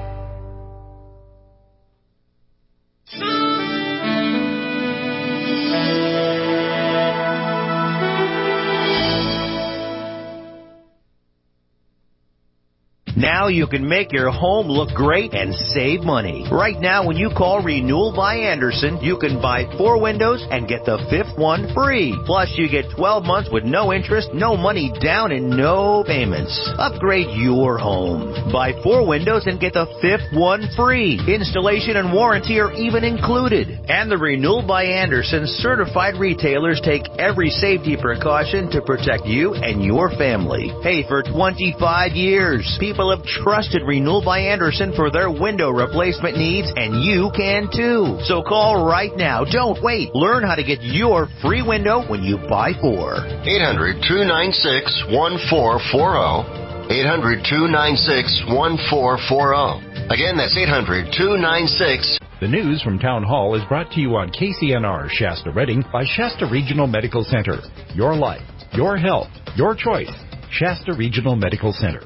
Now you can make your home look great and save money. Right now, when you call Renewal by Andersen, you can buy four windows and get the fifth one free. Plus, you get twelve months with no interest, no money down, and no payments. Upgrade your home. Buy four windows and get the fifth one free. Installation and warranty are even included. And the Renewal by Andersen certified retailers take every safety precaution to protect you and your family. Hey, for twenty-five years, people have trusted Renewal by Andersen for their window replacement needs, and you can too. So call right now. Don't wait. Learn how to get your free window when you buy four. eight hundred, two nine six, one four four zero. eight hundred, two nine six, one four four zero. Again, that's eight hundred, two nine six. The news from Town Hall is brought to you on K C N R Shasta Redding by Shasta Regional Medical Center. Your life, your health, your choice. Shasta Regional Medical Center.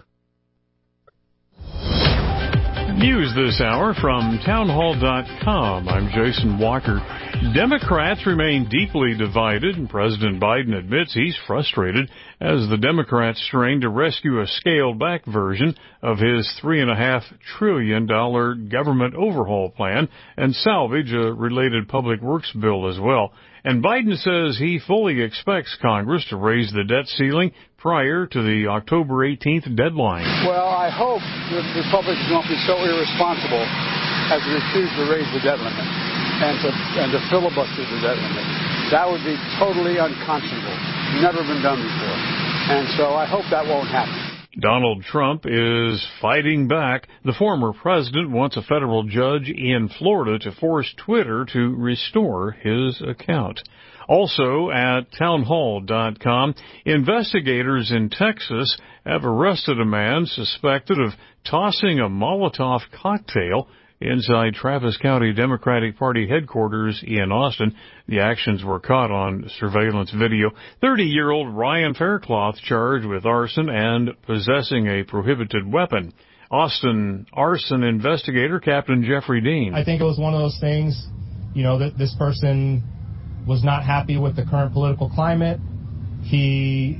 News this hour from town hall dot com. I'm Jason Walker. Democrats remain deeply divided, and President Biden admits he's frustrated as the Democrats strain to rescue a scaled-back version of his three point five trillion dollars government overhaul plan and salvage a related public works bill as well. And Biden says he fully expects Congress to raise the debt ceiling prior to the October eighteenth deadline. Well, I hope the Republicans won't be so irresponsible as to refuse to raise the debt limit and to, and to filibuster the debt limit. That would be totally unconscionable. Never been done before. And so I hope that won't happen. Donald Trump is fighting back. The former president wants a federal judge in Florida to force Twitter to restore his account. Also at town hall dot com, investigators in Texas have arrested a man suspected of tossing a Molotov cocktail inside Travis County Democratic Party headquarters in Austin. The actions were caught on surveillance video. thirty-year-old Ryan Faircloth charged with arson and possessing a prohibited weapon. Austin arson investigator Captain Jeffrey Dean. I think it was one of those things, you know, that this person was not happy with the current political climate. He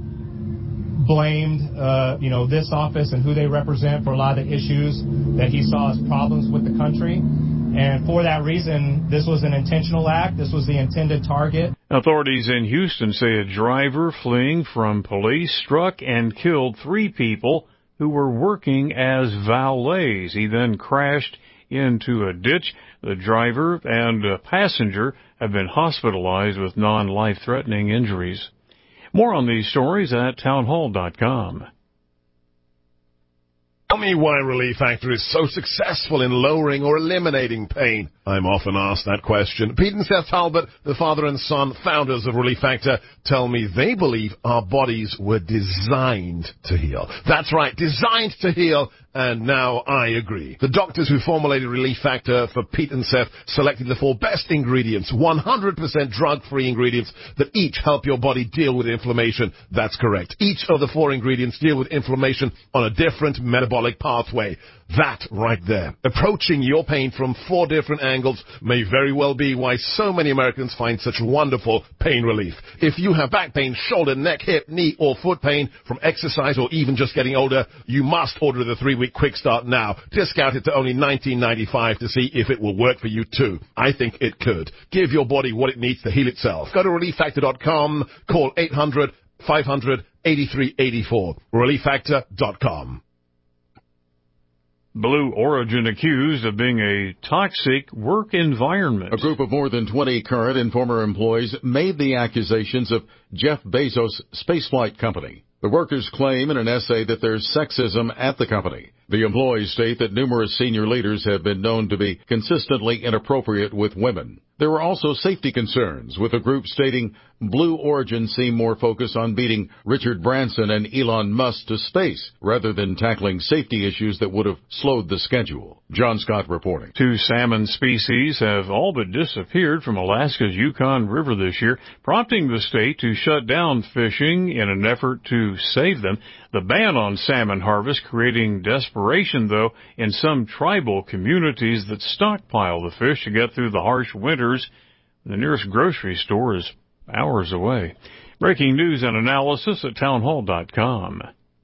blamed, uh, you know, this office and who they represent for a lot of the issues that he saw as problems with the country. And for that reason, this was an intentional act. This was the intended target. Authorities in Houston say a driver fleeing from police struck and killed three people who were working as valets. He then crashed into a ditch. The driver and a passenger have been hospitalized with non-life-threatening injuries. More on these stories at town hall dot com. Tell me why Relief Factor is so successful in lowering or eliminating pain. I'm often asked that question. Pete and Seth Talbot, the father and son founders of Relief Factor, tell me they believe our bodies were designed to heal. That's right, designed to heal. And now I agree. The doctors who formulated Relief Factor for Pete and Seth selected the four best ingredients, one hundred percent drug-free ingredients that each help your body deal with inflammation. That's correct. Each of the four ingredients deal with inflammation on a different metabolic pathway. That right there. Approaching your pain from four different angles may very well be why so many Americans find such wonderful pain relief. If you have back pain, shoulder, neck, hip, knee, or foot pain from exercise or even just getting older, you must order the three-week Quick Start now. Discount it to only nineteen ninety-five to see if it will work for you too. I think it could. Give your body what it needs to heal itself. Go to relief factor dot com. Call eight hundred, five hundred, eighty-three eighty-four. relief factor dot com. Blue Origin accused of being a toxic work environment. A group of more than twenty current and former employees made the accusations of Jeff Bezos' spaceflight company. The workers claim in an essay that there's sexism at the company. The employees state that numerous senior leaders have been known to be consistently inappropriate with women. There were also safety concerns, with the group stating Blue Origin seemed more focused on beating Richard Branson and Elon Musk to space rather than tackling safety issues that would have slowed the schedule. John Scott reporting. Two salmon species have all but disappeared from Alaska's Yukon River this year, prompting the state to shut down fishing in an effort to save them. The ban on salmon harvest creating desperation, though, in some tribal communities that stockpile the fish to get through the harsh winters. The nearest grocery store is hours away. Breaking news and analysis at townhall dot com.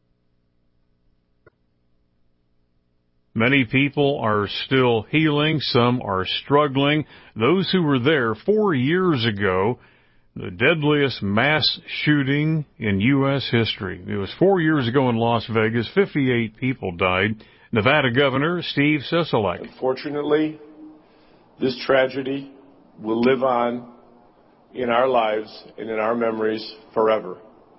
Many people are still healing. Some are struggling. Those who were there four years ago, the deadliest mass shooting in U S history. It was four years ago in Las Vegas. fifty-eight people died. Nevada Governor Steve Sisolak. Unfortunately, this tragedy will live on in our lives and in our memories forever.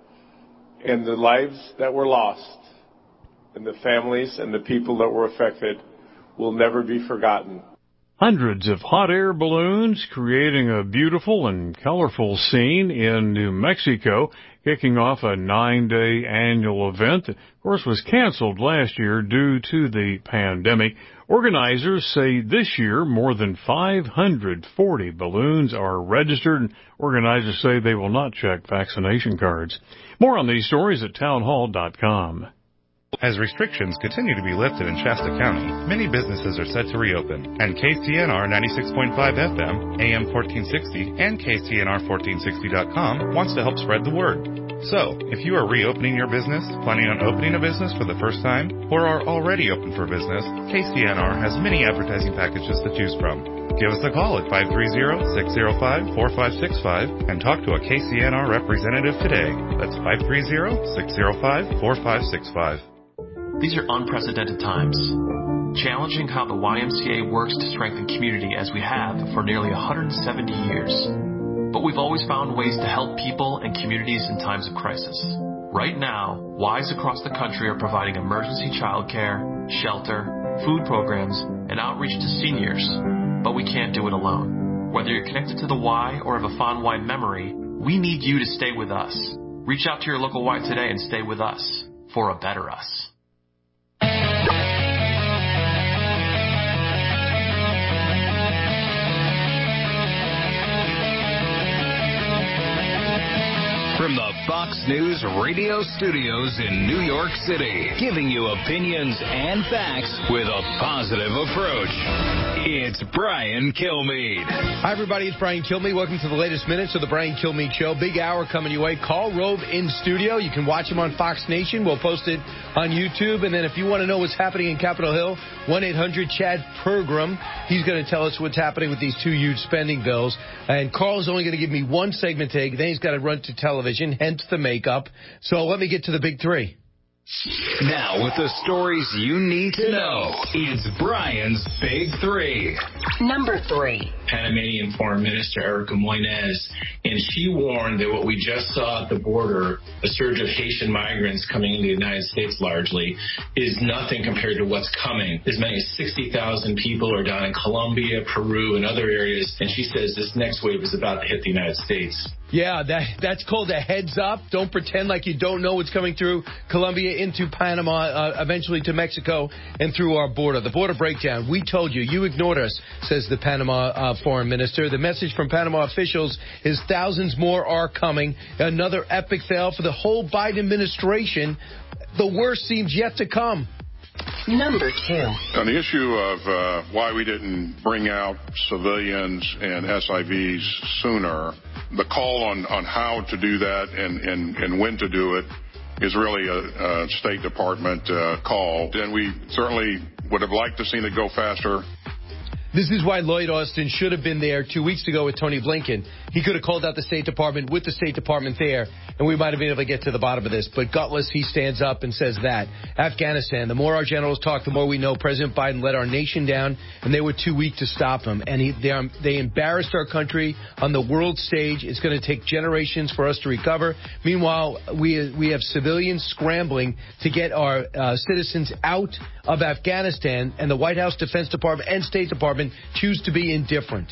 And the lives that were lost and the families and the people that were affected will never be forgotten. Hundreds of hot air balloons creating a beautiful and colorful scene in New Mexico, kicking off a nine-day annual event that, of course, was canceled last year due to the pandemic. Organizers say this year more than five hundred forty balloons are registered, and organizers say they will not check vaccination cards. More on these stories at townhall dot com. As restrictions continue to be lifted in Shasta County, many businesses are set to reopen, and K C N R ninety-six point five F M, A M fourteen sixty, and K C N R fourteen sixty dot com wants to help spread the word. So, if you are reopening your business, planning on opening a business for the first time, or are already open for business, K C N R has many advertising packages to choose from. Give us a call at five three zero, six zero five, four five six five and talk to a K C N R representative today. That's five three zero, six zero five, four five six five. These are unprecedented times, challenging how the Y M C A works to strengthen community as we have for nearly one hundred seventy years. But we've always found ways to help people and communities in times of crisis. Right now, Ys across the country are providing emergency childcare, shelter, food programs, and outreach to seniors. But we can't do it alone. Whether you're connected to the Y or have a fond Y memory, we need you to stay with us. Reach out to your local Y today and stay with us for a better us. From the Fox News radio studios in New York City, giving you opinions and facts with a positive approach. It's Brian Kilmeade. Hi, everybody. It's Brian Kilmeade. Welcome to the latest minutes of the Brian Kilmeade Show. Big hour coming your way. Karl Rove in studio. You can watch him on Fox Nation. We'll post it on YouTube. And then if you want to know what's happening in Capitol Hill, one eight hundred Chad Pergram. He's going to tell us what's happening with these two huge spending bills. And Carl's only going to give me one segment take. Then he's got to run to television, hence the makeup. So let me get to the big three. Now, with the stories you need to know, it's Brian's Big Three. Number three. Panamanian Foreign Minister Erica Moines, and she warned that what we just saw at the border, a surge of Haitian migrants coming into the United States largely, is nothing compared to what's coming. As many as sixty thousand people are down in Colombia, Peru, and other areas, and she says this next wave is about to hit the United States. Yeah, that that's called a heads up. Don't pretend like you don't know what's coming through Colombia into Panama, uh, eventually to Mexico, and through our border. The border breakdown. We told you. You ignored us, says the Panama uh, foreign minister. The message from Panama officials is thousands more are coming. Another epic fail for the whole Biden administration. The worst seems yet to come. Number two. On the issue of uh, why we didn't bring out civilians and S I Vs sooner, the call on, on how to do that and, and, and when to do it is really a, a State Department uh, call. And we certainly would have liked to seen it go faster. This is why Lloyd Austin should have been there two weeks ago with Tony Blinken. He could have called out the State Department with the State Department there, and we might have been able to get to the bottom of this. But gutless, he stands up and says that. Afghanistan, the more our generals talk, the more we know President Biden let our nation down, and they were too weak to stop him. And he, they, are, they embarrassed our country on the world stage. It's going to take generations for us to recover. Meanwhile, we, we have civilians scrambling to get our uh, citizens out of Afghanistan, and the White House, Defense Department, and State Department choose to be indifferent.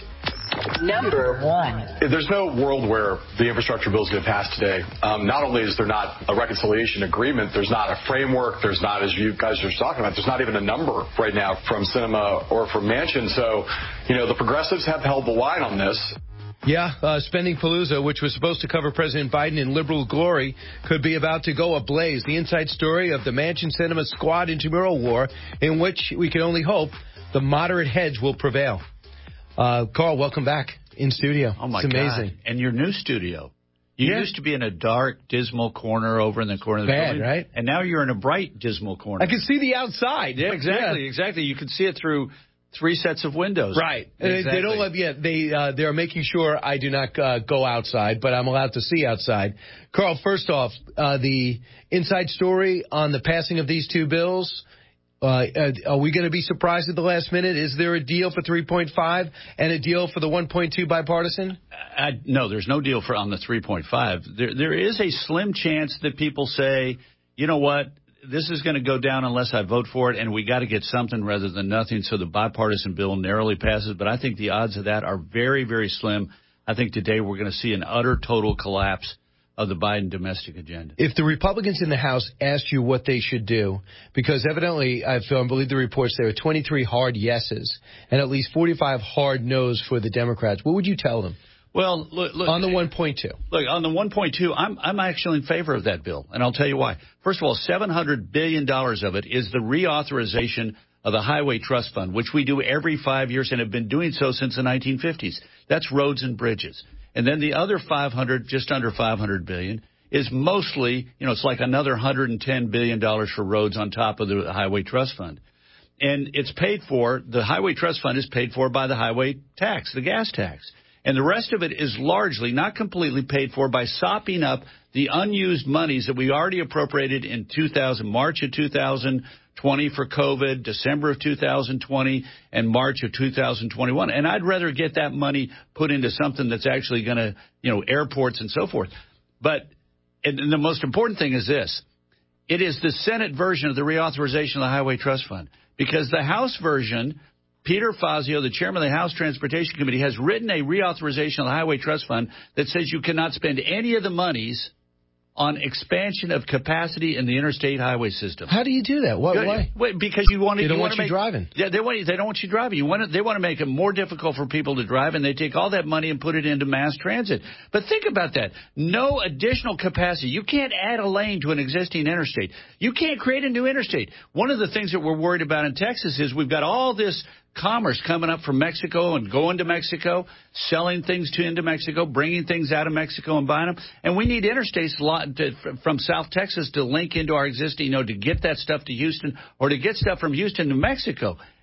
Number one. There's no world where the infrastructure bill is going to pass today. Um, not only is there not a reconciliation agreement, there's not a framework, there's not, as you guys are talking about, there's not even a number right now from Sinema or from Manchin. So, you know, the progressives have held the line on this. Yeah, uh, Spending Palooza, which was supposed to cover President Biden in liberal glory, could be about to go ablaze. The inside story of the Manchin Sinema squad intramural war, in which we can only hope the moderate heads will prevail. Uh, Carl, welcome back in studio. Oh, my it's amazing. God. And your new studio. You yeah. used to be in a dark, dismal corner over in the corner of the Bad, building. right? And now you're in a bright, dismal corner. I can see the outside. Yeah, exactly, yeah. exactly. You can see it through three sets of windows. Right. Exactly. They, they don't let, yeah, they, uh, they're making sure I do not uh, go outside, but I'm allowed to see outside. Carl, first off, uh, the inside story on the passing of these two bills. Uh, are we going to be surprised at the last minute? Is there a deal for three point five and a deal for the one point two bipartisan? Uh, no, there's no deal for on the three point five. There, there is a slim chance that people say, you know what, this is going to go down unless I vote for it, and we got to get something rather than nothing, so the bipartisan bill narrowly passes. But I think the odds of that are very, very slim. I think today we're going to see an utter, total collapse of the Biden domestic agenda. If the Republicans in the House asked you what they should do, because evidently, I believe the reports, there are twenty-three hard yeses and at least forty-five hard no's for the Democrats, what would you tell them? Well, look, look on the one point two. Look, on the one point two, I'm I'm actually in favor of that bill, and I'll tell you why. First of all, seven hundred billion dollars of it is the reauthorization of the Highway Trust Fund, which we do every five years and have been doing so since the nineteen fifties. That's roads and bridges. And then the other five hundred, just under five hundred billion dollars, is mostly, you know, it's like another one hundred ten billion dollars for roads on top of the Highway Trust Fund. And it's paid for, the Highway Trust Fund is paid for by the highway tax, the gas tax. And the rest of it is largely, not completely, paid for by sopping up the unused monies that we already appropriated in two thousand, March of two thousand twenty for COVID, December of two thousand twenty, and March of two thousand twenty-one. And I'd rather get that money put into something that's actually going to, you know, airports and so forth. But and the most important thing is this. It is the Senate version of the reauthorization of the Highway Trust Fund, because the House version, Peter Fazio, the chairman of the House Transportation Committee, has written a reauthorization of the Highway Trust Fund that says you cannot spend any of the monies on expansion of capacity in the interstate highway system. How do you do that? What, why? Why? Because you want to. They don't you want, want you make, driving. Yeah, they want. They don't want you driving. You want to, They want to make it more difficult for people to drive, and they take all that money and put it into mass transit. But think about that. No additional capacity. You can't add a lane to an existing interstate. You can't create a new interstate. One of the things that we're worried about in Texas is we've got all this commerce coming up from Mexico and going to Mexico, selling things to into Mexico, bringing things out of Mexico and buying them. And we need interstates a lot to, from South Texas to link into our existing, you know, to get that stuff to Houston or to get stuff from Houston to Mexico.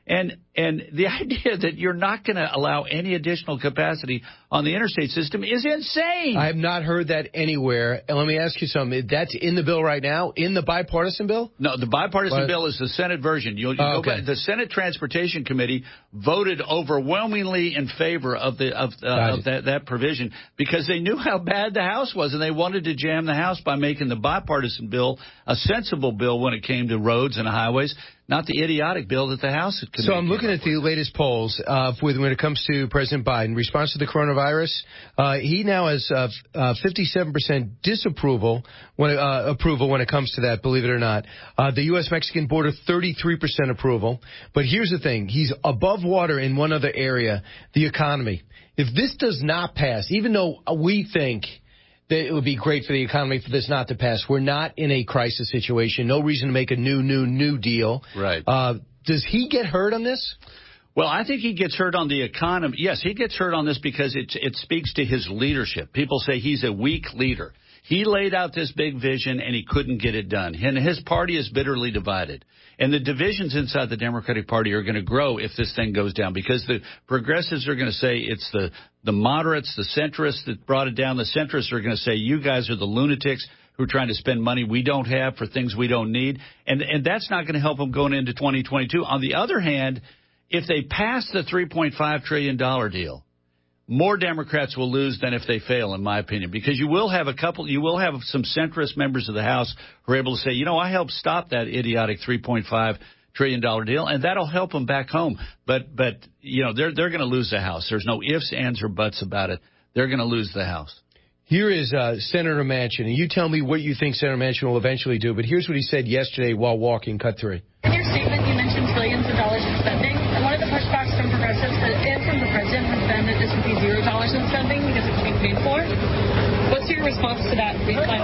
And and the idea that you're not going to allow any additional capacity on the interstate system is insane. I have not heard that anywhere. And let me ask you something. That's in the bill right now, in the bipartisan bill? No, the bipartisan What? bill is the Senate version. You'll, you Oh, go okay. back, the Senate Transportation Committee voted overwhelmingly in favor of the of, uh, of that, that provision because they knew how bad the House was, and they wanted to jam the House by making the bipartisan bill a sensible bill when it came to roads and highways, not the idiotic bill that the House had committed. So I'm looking at the latest polls uh, with when it comes to President Biden. Response to the coronavirus, uh, he now has uh, uh, fifty-seven percent disapproval when uh, approval when it comes to that. Believe it or not, uh, the U S Mexican border, thirty-three percent approval. But here's the thing: he's above water in one other area, the economy. If this does not pass, even though we think that it would be great for the economy for this not to pass, we're not in a crisis situation. No reason to make a new, new, new deal. Right. Uh, does he get hurt on this? Well, I think he gets hurt on the economy. Yes, he gets hurt on this because it, it speaks to his leadership. People say he's a weak leader. He laid out this big vision, and he couldn't get it done. And his party is bitterly divided. And the divisions inside the Democratic Party are going to grow if this thing goes down because the progressives are going to say it's the, the moderates, the centrists that brought it down. The centrists are going to say you guys are the lunatics who are trying to spend money we don't have for things we don't need. And, and that's not going to help them going into twenty twenty-two. On the other hand, if they pass the three point five trillion dollars deal, more Democrats will lose than if they fail, in my opinion, because you will have a couple, you will have some centrist members of the House who are able to say, you know, I helped stop that idiotic three point five trillion dollars deal, and that'll help them back home. But, but you know, they're they're going to lose the House. There's no ifs, ands, or buts about it. They're going to lose the House. Here is uh, Senator Manchin, and you tell me what you think Senator Manchin will eventually do. But here's what he said yesterday while walking cut three. In your statement, you mentioned trillions of dollars in spending, and one of the pushbacks from progressives and from the president has been that this would be zero dollars in spending because it's being paid for. What's your response to that?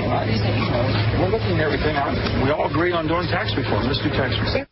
We're looking at everything. We all agree on doing tax reform. Let's do tax reform.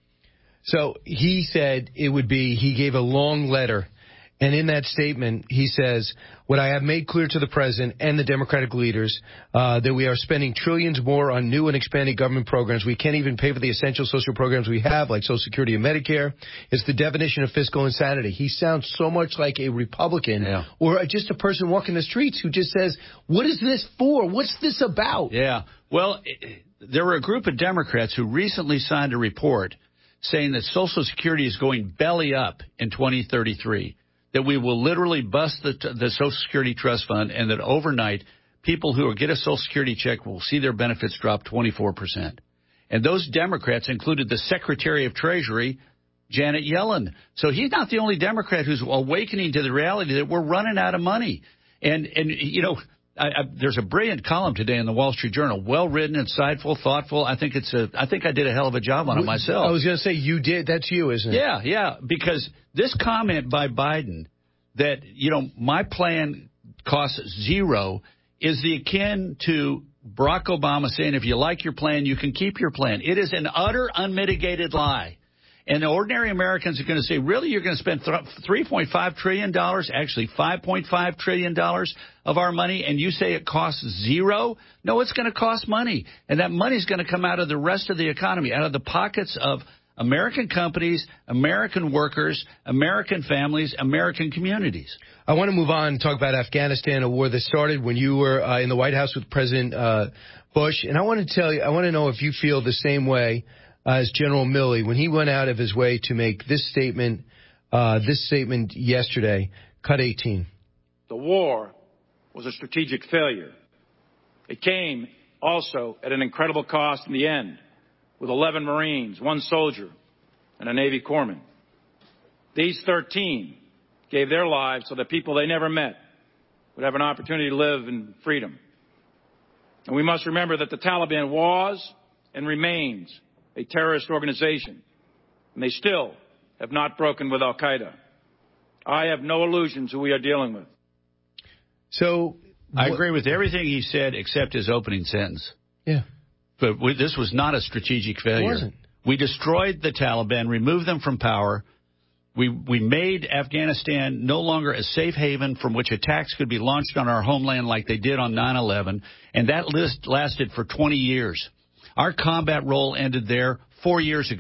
So he said it would be, he gave a long letter. And in that statement, he says, what I have made clear to the president and the Democratic leaders, uh, that we are spending trillions more on new and expanding government programs. We can't even pay for the essential social programs we have, like Social Security and Medicare. It's the definition of fiscal insanity. He sounds so much like a Republican yeah. or just a person walking the streets who just says, what is this for? What's this about? Yeah. Well, there were a group of Democrats who recently signed a report saying that Social Security is going belly up in twenty thirty-three. That we will literally bust the, the Social Security Trust Fund, and that overnight people who get a Social Security check will see their benefits drop twenty-four percent. And those Democrats included the Secretary of Treasury, Janet Yellen. So he's not the only Democrat who's awakening to the reality that we're running out of money. And, and you know, I, I, there's a brilliant column today in the Wall Street Journal, well-written, insightful, thoughtful. I think it's a, I think I did a hell of a job on it myself. I was going to say you did. That's you, isn't it? Yeah, yeah, because this comment by Biden that, you know, my plan costs zero is the akin to Barack Obama saying if you like your plan, you can keep your plan. It is an utter unmitigated lie. And ordinary Americans are going to say, really, you're going to spend three point five trillion dollars, actually five point five trillion dollars of our money, and you say it costs zero? No, it's going to cost money. And that money is going to come out of the rest of the economy, out of the pockets of American companies, American workers, American families, American communities. I want to move on and talk about Afghanistan, a war that started when you were uh, in the White House with President uh, Bush. And I want to tell you, I want to know if you feel the same way as General Milley when he went out of his way to make this statement, uh, this statement yesterday. Cut eighteen. The war was a strategic failure. It came also at an incredible cost in the end, with eleven Marines, one soldier, and a Navy corpsman. These thirteen gave their lives so that people they never met would have an opportunity to live in freedom. And we must remember that the Taliban was and remains a terrorist organization, and they still have not broken with Al-Qaeda. I have no illusions who we are dealing with. So I agree with everything he said except his opening sentence. Yeah. But we, this was not a strategic failure. It wasn't. We destroyed the Taliban, removed them from power. We we made Afghanistan no longer a safe haven from which attacks could be launched on our homeland like they did on nine eleven, and that list lasted for twenty years. Our combat role ended there four years ago.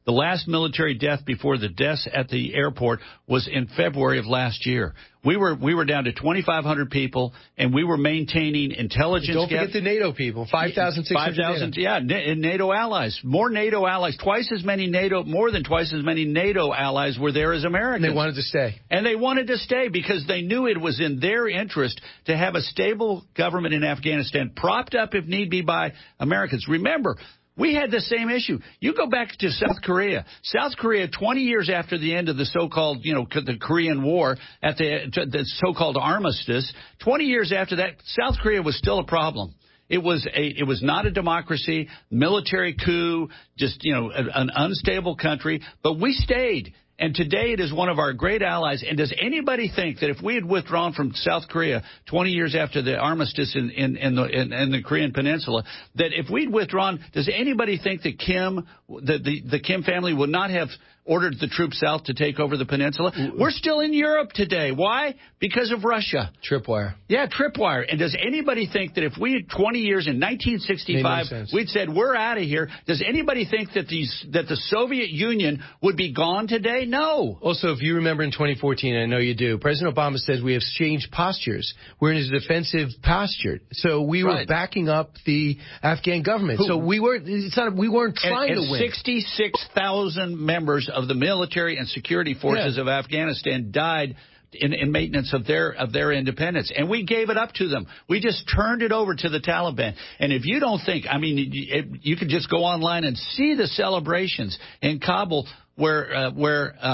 The last military death before the deaths at the airport was in February of last year. We were we were down to twenty-five hundred people, and we were maintaining intelligence. Don't forget the NATO people, five thousand six hundred. five thousand, yeah, NATO allies, more NATO allies, twice as many NATO, more than twice as many NATO allies were there as Americans. And they wanted to stay. And they wanted to stay because they knew it was in their interest to have a stable government in Afghanistan, propped up if need be by Americans. Remember, we had the same issue. You go back to South Korea. South Korea, twenty years after the end of the so-called, you know, the Korean War, at the, the so-called armistice, twenty years after that, South Korea was still a problem. It was a, it was not a democracy, military coup, just, you know, an unstable country, but we stayed. And today it is one of our great allies. And does anybody think that if we had withdrawn from South Korea twenty years after the armistice in, in, in, the, in, in the Korean Peninsula, that if we'd withdrawn, does anybody think that Kim, the, the, the Kim family would not have ordered the troops south to take over the peninsula? We're still in Europe today. Why? Because of Russia. Tripwire. Yeah, tripwire. And does anybody think that if we had twenty years in nineteen sixty-five, no we'd said we're out of here, does anybody think that these that the Soviet Union would be gone today? No. Also, if you remember in twenty fourteen, I know you do, President Obama says we have changed postures. We're in a defensive posture. So we right. were backing up the Afghan government. Who? So we weren't. It's not. We weren't trying and, and to win. sixty-six thousand members of the military and security forces yeah. of Afghanistan died in, in maintenance of their of their independence, and we gave it up to them. We just turned it over to the Taliban. And if you don't think, I mean, you, you could just go online and see the celebrations in Kabul, where uh, where. Uh,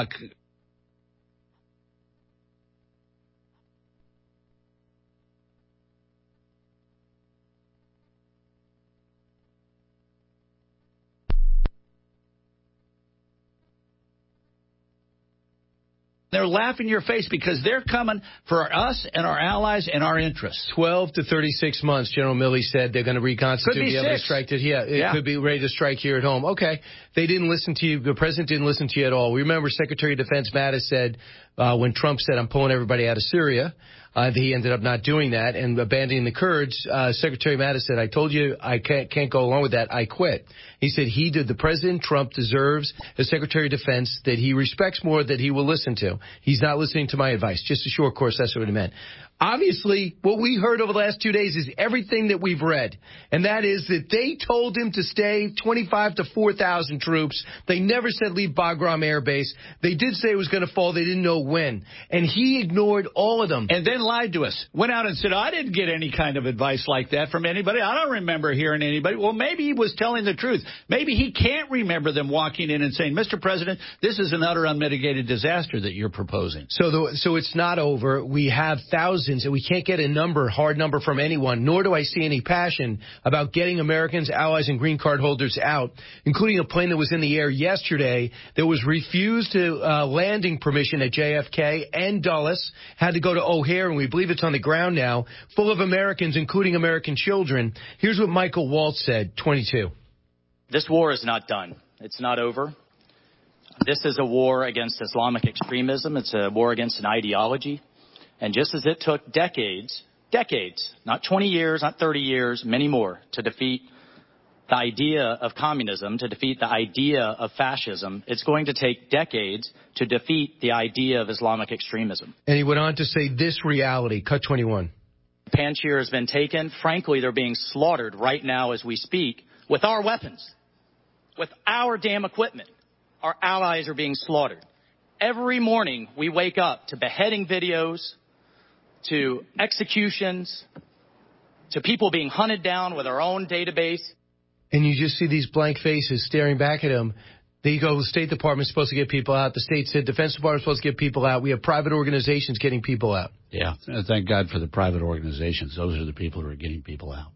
They're laughing in your face because they're coming for us and our allies and our interests. twelve to thirty-six months, General Milley said they're going to reconstitute. Could be be able six. to strike to, yeah, it yeah. could be ready to strike here at home. Okay. They didn't listen to you. The president didn't listen to you at all. We remember Secretary of Defense Mattis said uh, when Trump said, I'm pulling everybody out of Syria, uh, he ended up not doing that and abandoning the Kurds. Uh, Secretary Mattis said, I told you I can't, can't go along with that. I quit. He said he did. The President Trump deserves a Secretary of Defense that he respects more, that he will listen to. He's not listening to my advice. Just a short course, that's what it meant. Obviously, what we heard over the last two days is everything that we've read, and that is that they told him to stay twenty-five to four thousand troops. They never said leave Bagram Air Base. They did say it was going to fall. They didn't know when, and he ignored all of them. And then lied to us. Went out and said, I didn't get any kind of advice like that from anybody. I don't remember hearing anybody. Well, maybe he was telling the truth. Maybe he can't remember them walking in and saying, Mister President, this is an utter unmitigated disaster that you're proposing. So, the, so it's not over. We have thousands. And we can't get a number, hard number from anyone, nor do I see any passion about getting Americans, allies, and green card holders out, including a plane that was in the air yesterday that was refused to uh, landing permission at J F K and Dulles, had to go to O'Hare, and we believe it's on the ground now, full of Americans, including American children. Here's what Michael Waltz said, twenty-two. This war is not done. It's not over. This is a war against Islamic extremism. It's a war against an ideology. And just as it took decades, decades, not twenty years, not thirty years, many more, to defeat the idea of communism, to defeat the idea of fascism, it's going to take decades to defeat the idea of Islamic extremism. And he went on to say this reality, cut twenty-one. Panjshir has been taken. Frankly, they're being slaughtered right now as we speak with our weapons, with our damn equipment. Our allies are being slaughtered. Every morning we wake up to beheading videos, to executions, to people being hunted down with our own database. And you just see these blank faces staring back at him. They go, the State Department's supposed to get people out. The state said Defense Department's supposed to get people out. We have private organizations getting people out. Yeah, thank God for the private organizations. Those are the people who are getting people out.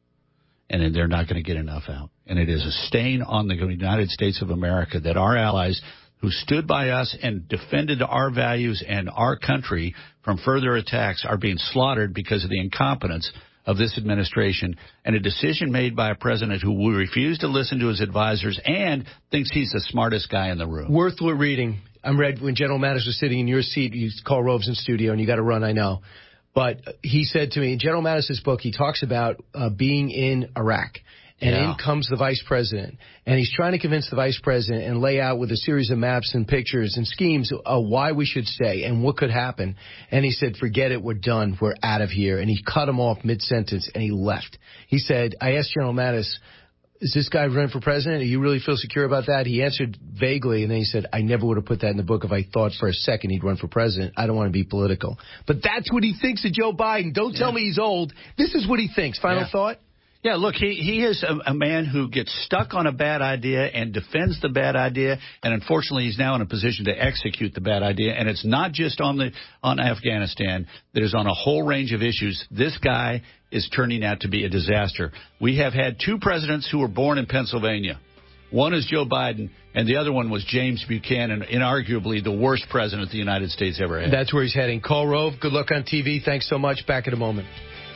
And they're not going to get enough out. And it is a stain on the United States of America that our allies who stood by us and defended our values and our country from further attacks are being slaughtered because of the incompetence of this administration and a decision made by a president who will refuse to listen to his advisors and thinks he's the smartest guy in the room. Worth reading. I'm read when General Mattis was sitting in your seat. You call Robes in studio, and you got to run, I know. But he said to me, in General Mattis's book, he talks about uh, being in Iraq. And yeah. in comes the vice president. And he's trying to convince the vice president and lay out with a series of maps and pictures and schemes of why we should stay and what could happen. And he said, forget it, we're done, we're out of here. And he cut him off mid-sentence and he left. He said, I asked General Mattis, is this guy running for president? Do you really feel secure about that? He answered vaguely, and then he said, I never would have put that in the book if I thought for a second he'd run for president. I don't want to be political. But that's what he thinks of Joe Biden. Don't yeah. tell me he's old. This is what he thinks. Final yeah. thought? Yeah, look, he, he is a, a man who gets stuck on a bad idea and defends the bad idea, and unfortunately he's now in a position to execute the bad idea, and it's not just on the on Afghanistan. There's on a whole range of issues. This guy is turning out to be a disaster. We have had two presidents who were born in Pennsylvania. One is Joe Biden, and the other one was James Buchanan, inarguably the worst president the United States ever had. That's where he's heading. Karl Rove, good luck on T V. Thanks so much. Back in a moment.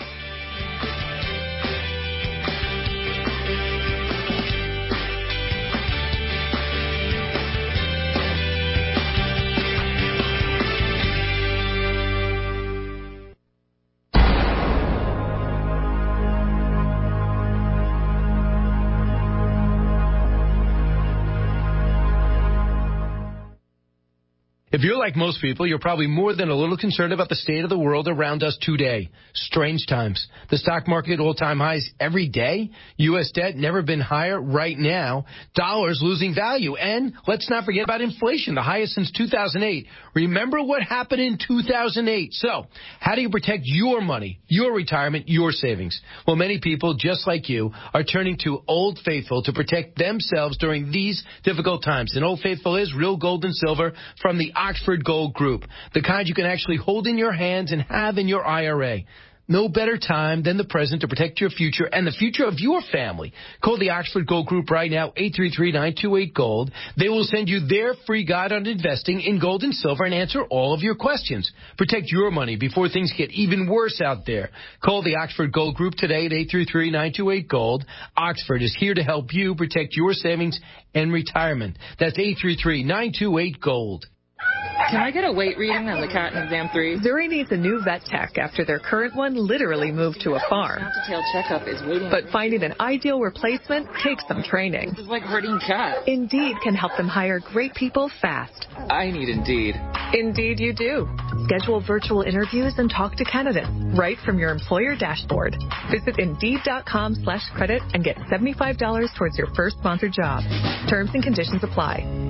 If you're like most people, you're probably more than a little concerned about the state of the world around us today. Strange times. The stock market all-time highs every day. U S debt never been higher right now. Dollars losing value. And let's not forget about inflation, the highest since two thousand eight. Remember what happened in two thousand eight. So, how do you protect your money, your retirement, your savings? Well, many people, just like you, are turning to Old Faithful to protect themselves during these difficult times. And Old Faithful is real gold and silver from the Oxford Gold Group, the kind you can actually hold in your hands and have in your I R A. No better time than the present to protect your future and the future of your family. Call the Oxford Gold Group right now, eight three three, nine two eight, GOLD. They will send you their free guide on investing in gold and silver and answer all of your questions. Protect your money before things get even worse out there. Call the Oxford Gold Group today at eight three three, nine two eight, GOLD. Oxford is here to help you protect your savings and retirement. That's eight three three, nine two eight, GOLD. Can I get a weight reading on the cat in exam three? Zuri needs a new vet tech after their current one literally moved to a farm. Detailed checkup is waiting. But finding an ideal replacement takes some training. This is like herding cats. Indeed can help them hire great people fast. I need Indeed. Indeed you do. Schedule virtual interviews and talk to candidates right from your employer dashboard. Visit Indeed.com slash credit and get seventy-five dollars towards your first sponsored job. Terms and conditions apply.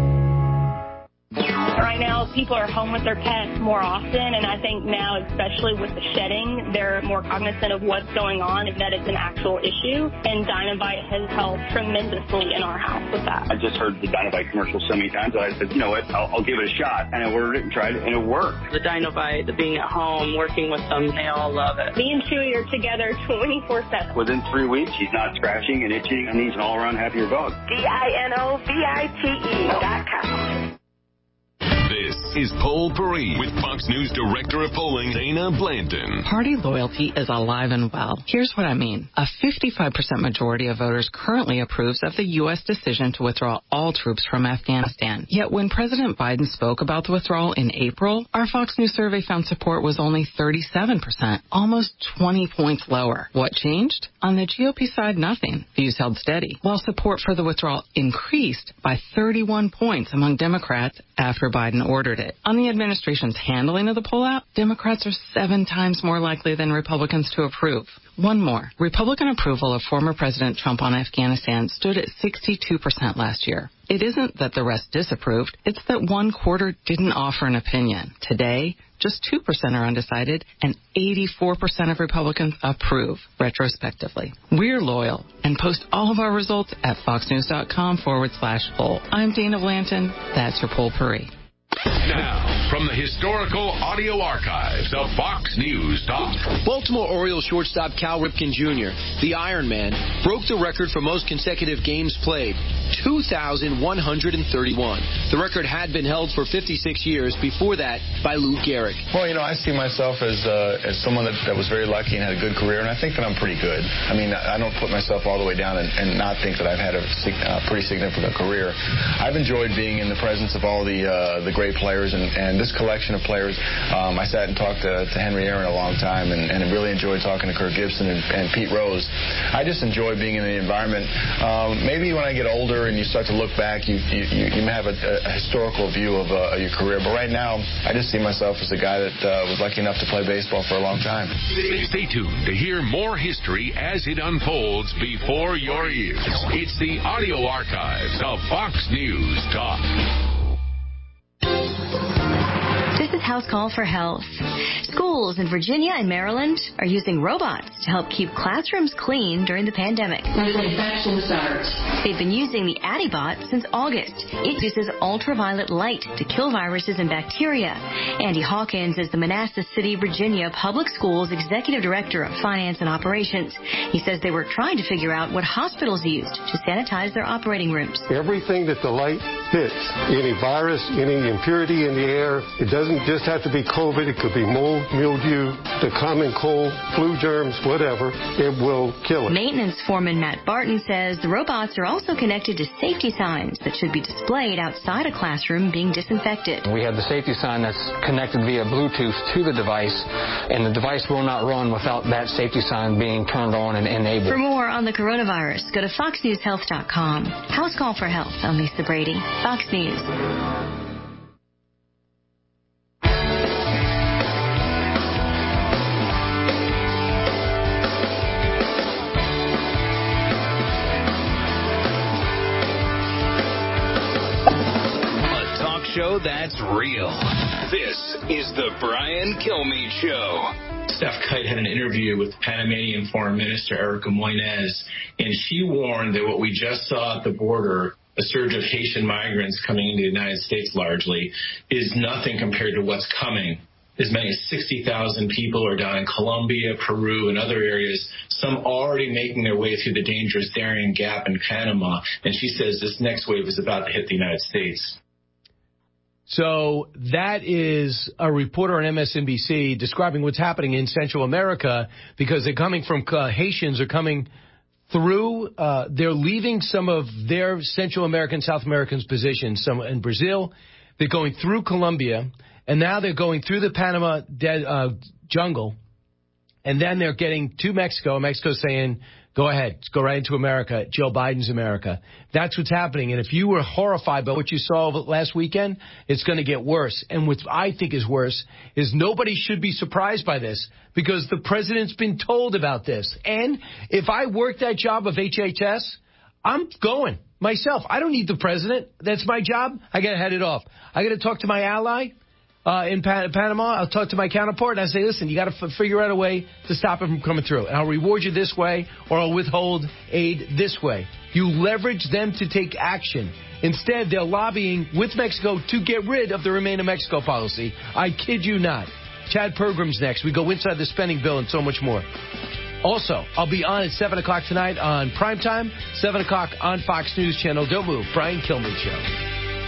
Right now, people are home with their pets more often, and I think now, especially with the shedding, they're more cognizant of what's going on and that it's an actual issue, and Dinovite has helped tremendously in our house with that. I just heard the Dinovite commercial so many times that I said, you know what, I'll, I'll give it a shot, and I ordered it and tried it, and it worked. The Dinovite, the being at home, working with them, they all love it. Me and Chewy are together twenty-four seven. Within three weeks, he's not scratching and itching, and he's an all-around happier dog. D I N O V I T E dot com. This is Poll Paris with Fox News Director of Polling, Dana Blanton. Party loyalty is alive and well. Here's what I mean. A fifty-five percent majority of voters currently approves of the U S decision to withdraw all troops from Afghanistan. Yet when President Biden spoke about the withdrawal in April, our Fox News survey found support was only thirty-seven percent, almost twenty points lower. What changed? On the G O P side, nothing. Views held steady, while support for the withdrawal increased by thirty-one points among Democrats after Biden ordered it. On the administration's handling of the pullout, Democrats are seven times more likely than Republicans to approve. One more. Republican approval of former President Trump on Afghanistan stood at sixty-two percent last year. It isn't that the rest disapproved, it's that one quarter didn't offer an opinion. Today, just two percent are undecided, and eighty-four percent of Republicans approve, retrospectively. We're loyal, and post all of our results at foxnews.com forward slash poll. I'm Dana Blanton. That's your Poll Paris. Now, from the historical audio archives of Fox News Talk. Baltimore Orioles shortstop Cal Ripken Junior, the Iron Man, broke the record for most consecutive games played, two thousand one hundred thirty-one. The record had been held for fifty-six years, before that by Lou Gehrig. Well, you know, I see myself as uh, as someone that, that was very lucky and had a good career, and I think that I'm pretty good. I mean, I don't put myself all the way down and, and not think that I've had a uh, pretty significant career. I've enjoyed being in the presence of all the uh, the great players, and, and this collection of players, um, I sat and talked to, to Henry Aaron a long time, and, and really enjoyed talking to Kirk Gibson and, and Pete Rose. I just enjoy being in the environment. Um, maybe when I get older and you start to look back, you you, you may have a, a historical view of uh, your career, but right now, I just see myself as a guy that uh, was lucky enough to play baseball for a long time. Stay tuned to hear more history as it unfolds before your ears. It's the audio archives of Fox News Talk. This is House Call for Health. Schools in Virginia and Maryland are using robots to help keep classrooms clean during the pandemic. Infection starts. They've been using the AddyBot since August. It uses ultraviolet light to kill viruses and bacteria. Andy Hawkins is the Manassas City, Virginia Public Schools Executive Director of Finance and Operations. He says they were trying to figure out what hospitals used to sanitize their operating rooms. Everything that the light hits, any virus, any impurity in the air, it doesn't just have to be COVID. It could be mold, mildew, the common cold, flu germs, whatever. It will kill it. Maintenance foreman Matt Barton says the robots are also connected to safety signs that should be displayed outside a classroom being disinfected. We have the safety sign that's connected via Bluetooth to the device, and the device will not run without that safety sign being turned on and enabled. For more on the coronavirus, go to fox news health dot com. House Call for Health. I'm Lisa Brady, Fox News. Show that's real. This is the Brian Kilmeade Show. Steph Kite had an interview with Panamanian Foreign Minister Erica Moines, and she warned that what we just saw at the border, a surge of Haitian migrants coming into the United States largely, is nothing compared to what's coming. As many as sixty thousand people are down in Colombia, Peru, and other areas, some already making their way through the dangerous Darien Gap in Panama. And she says this next wave is about to hit the United States. So that is a reporter on M S N B C describing what's happening in Central America, because they're coming from uh, Haitians are coming through. Uh, they're leaving some of their Central American, South Americans positions. Some in Brazil, they're going through Colombia, and now they're going through the Panama de- uh, jungle, and then they're getting to Mexico. Mexico's saying, go ahead, go right into America. Joe Biden's America. That's what's happening. And if you were horrified by what you saw last weekend, it's going to get worse. And what I think is worse is nobody should be surprised by this, because the president's been told about this. And if I worked that job of H H S, I'm going myself. I don't need the president. That's my job. I got to head it off. I got to talk to my ally. Uh, in Pan- Panama, I'll talk to my counterpart and I say, listen, you got to f- figure out a way to stop it from coming through. And I'll reward you this way, or I'll withhold aid this way. You leverage them to take action. Instead, they're lobbying with Mexico to get rid of the Remain in Mexico policy. I kid you not. Chad Pergram's next. We go inside the spending bill and so much more. Also, I'll be on at seven o'clock tonight on Primetime, seven o'clock on Fox News Channel. Don't move. Brian Kilmeade Show.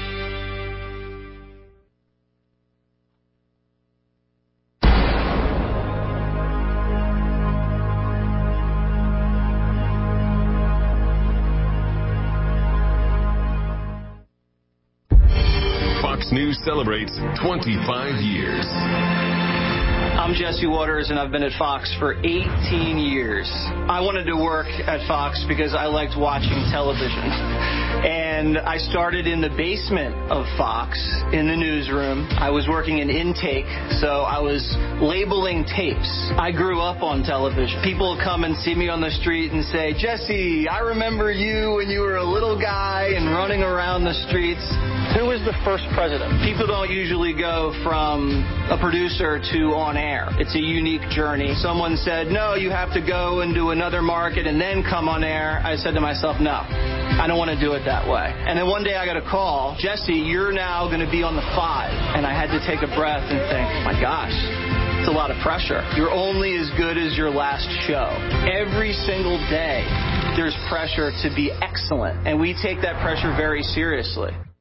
News celebrates twenty-five years. I'm Jesse Waters, and I've been at Fox for eighteen years. I wanted to work at Fox because I liked watching television. And I started in the basement of Fox in the newsroom. I was working in intake, so I was labeling tapes. I grew up on television. People come and see me on the street and say, Jesse, I remember you when you were a little guy and running around the streets. Who was the first president? People don't usually go from a producer to on air. It's a unique journey. Someone said, no, you have to go and do another market and then come on air. I said to myself, no, I don't want to do it that way. And then one day I got a call, Jesse, you're now going to be on the five. And I had to take a breath and think, my gosh, it's a lot of pressure. You're only as good as your last show. Every single day, there's pressure to be excellent. And we take that pressure very seriously.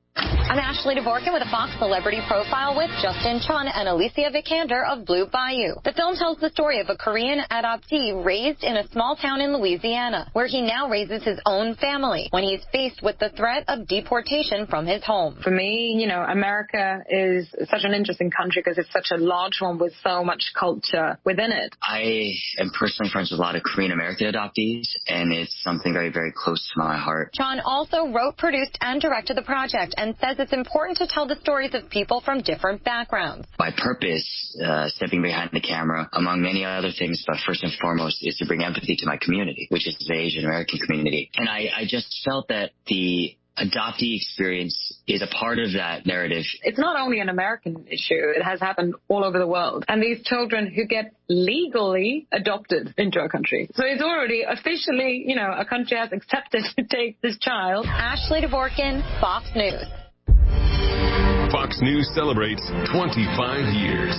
I'm Ashley Dvorkin with a Fox Celebrity Profile with Justin Chun and Alicia Vikander of Blue Bayou. The film tells the story of a Korean adoptee raised in a small town in Louisiana, where he now raises his own family when he's faced with the threat of deportation from his home. For me, you know, America is such an interesting country because it's such a large one with so much culture within it. I am personally friends with a lot of Korean American adoptees, and it's something very, very close to my heart. Chun also wrote, produced, and directed the project and says it's important to tell the stories of people from different backgrounds. My purpose, uh, stepping behind the camera, among many other things, but first and foremost, is to bring empathy to my community, which is the Asian American community. And I, I just felt that the adoptee experience is a part of that narrative. It's not only an American issue. It has happened all over the world. And these children who get legally adopted into a country. So it's already officially, you know, a country has accepted to take this child. Ashley Dvorkin, Fox News. Fox News celebrates twenty-five years.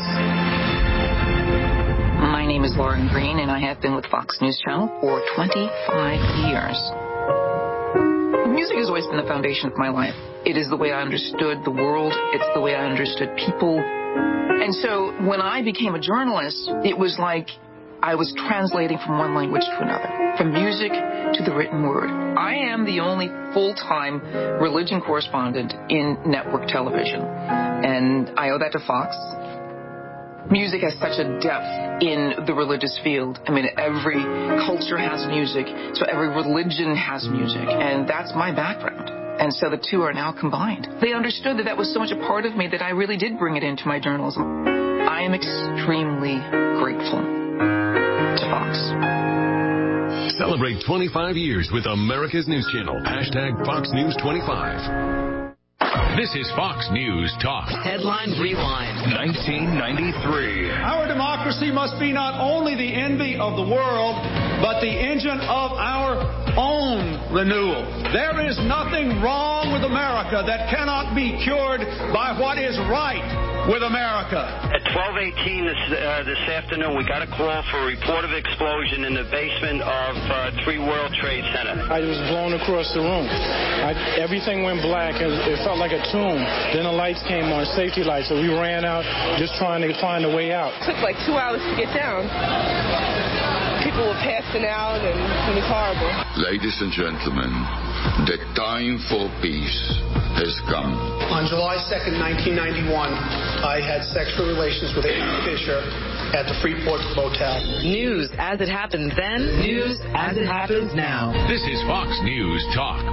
My name is Lauren Green, and I have been with Fox News Channel for twenty-five years. Music has always been the foundation of my life. It is the way I understood the world. It's the way I understood people. And so when I became a journalist, it was like I was translating from one language to another, from music to the written word. I am the only full-time religion correspondent in network television, and I owe that to Fox. Music has such a depth in the religious field. I mean, every culture has music, so every religion has music, and that's my background. And so the two are now combined. They understood that that was so much a part of me that I really did bring it into my journalism. I am extremely grateful to Fox. Celebrate twenty-five years with America's News Channel. Hashtag Fox News twenty-five. This is Fox News Talk. Headline Rewind. nineteen ninety-three. Our democracy must be not only the envy of the world, but the engine of our own renewal. There is nothing wrong with America that cannot be cured by what is right with America. At twelve eighteen this, uh, this afternoon, we got a call for a report of explosion in the basement of uh, three World Trade Center. I was blown across the room. I, everything went black. It, it felt like a tomb. Then the lights came on, safety lights, so we ran out just trying to find a way out. It took like two hours to get down. People were passing out, and it was horrible. Ladies and gentlemen, the time for peace has come. On July second, nineteen ninety-one, I had sexual relations with Amy Fisher at the Freeport Motel. News as it happens then, news as it happens now. This is Fox News Talk.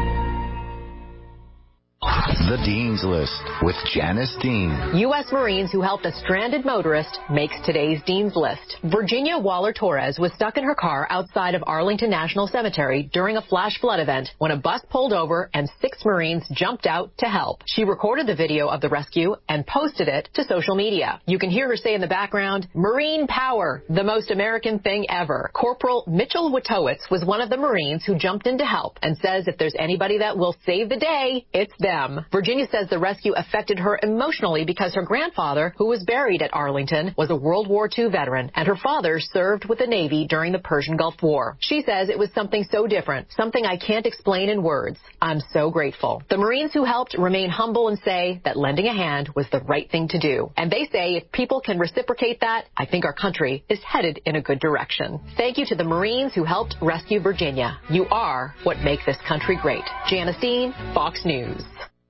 The Dean's List with Janice Dean. U S Marines who helped a stranded motorist makes today's Dean's List. Virginia Waller-Torres was stuck in her car outside of Arlington National Cemetery during a flash flood event when a bus pulled over and six Marines jumped out to help. She recorded the video of the rescue and posted it to social media. You can hear her say in the background, "Marine power, the most American thing ever." Corporal Mitchell Witowitz was one of the Marines who jumped in to help and says if there's anybody that will save the day, it's them. Virginia says the rescue affected her emotionally because her grandfather, who was buried at Arlington, was a World War Two veteran, and her father served with the Navy during the Persian Gulf War. She says it was something so different, something I can't explain in words. I'm so grateful. The Marines who helped remain humble and say that lending a hand was the right thing to do. And they say if people can reciprocate that, I think our country is headed in a good direction. Thank you to the Marines who helped rescue Virginia. You are what makes this country great. Janice Dean, Fox News.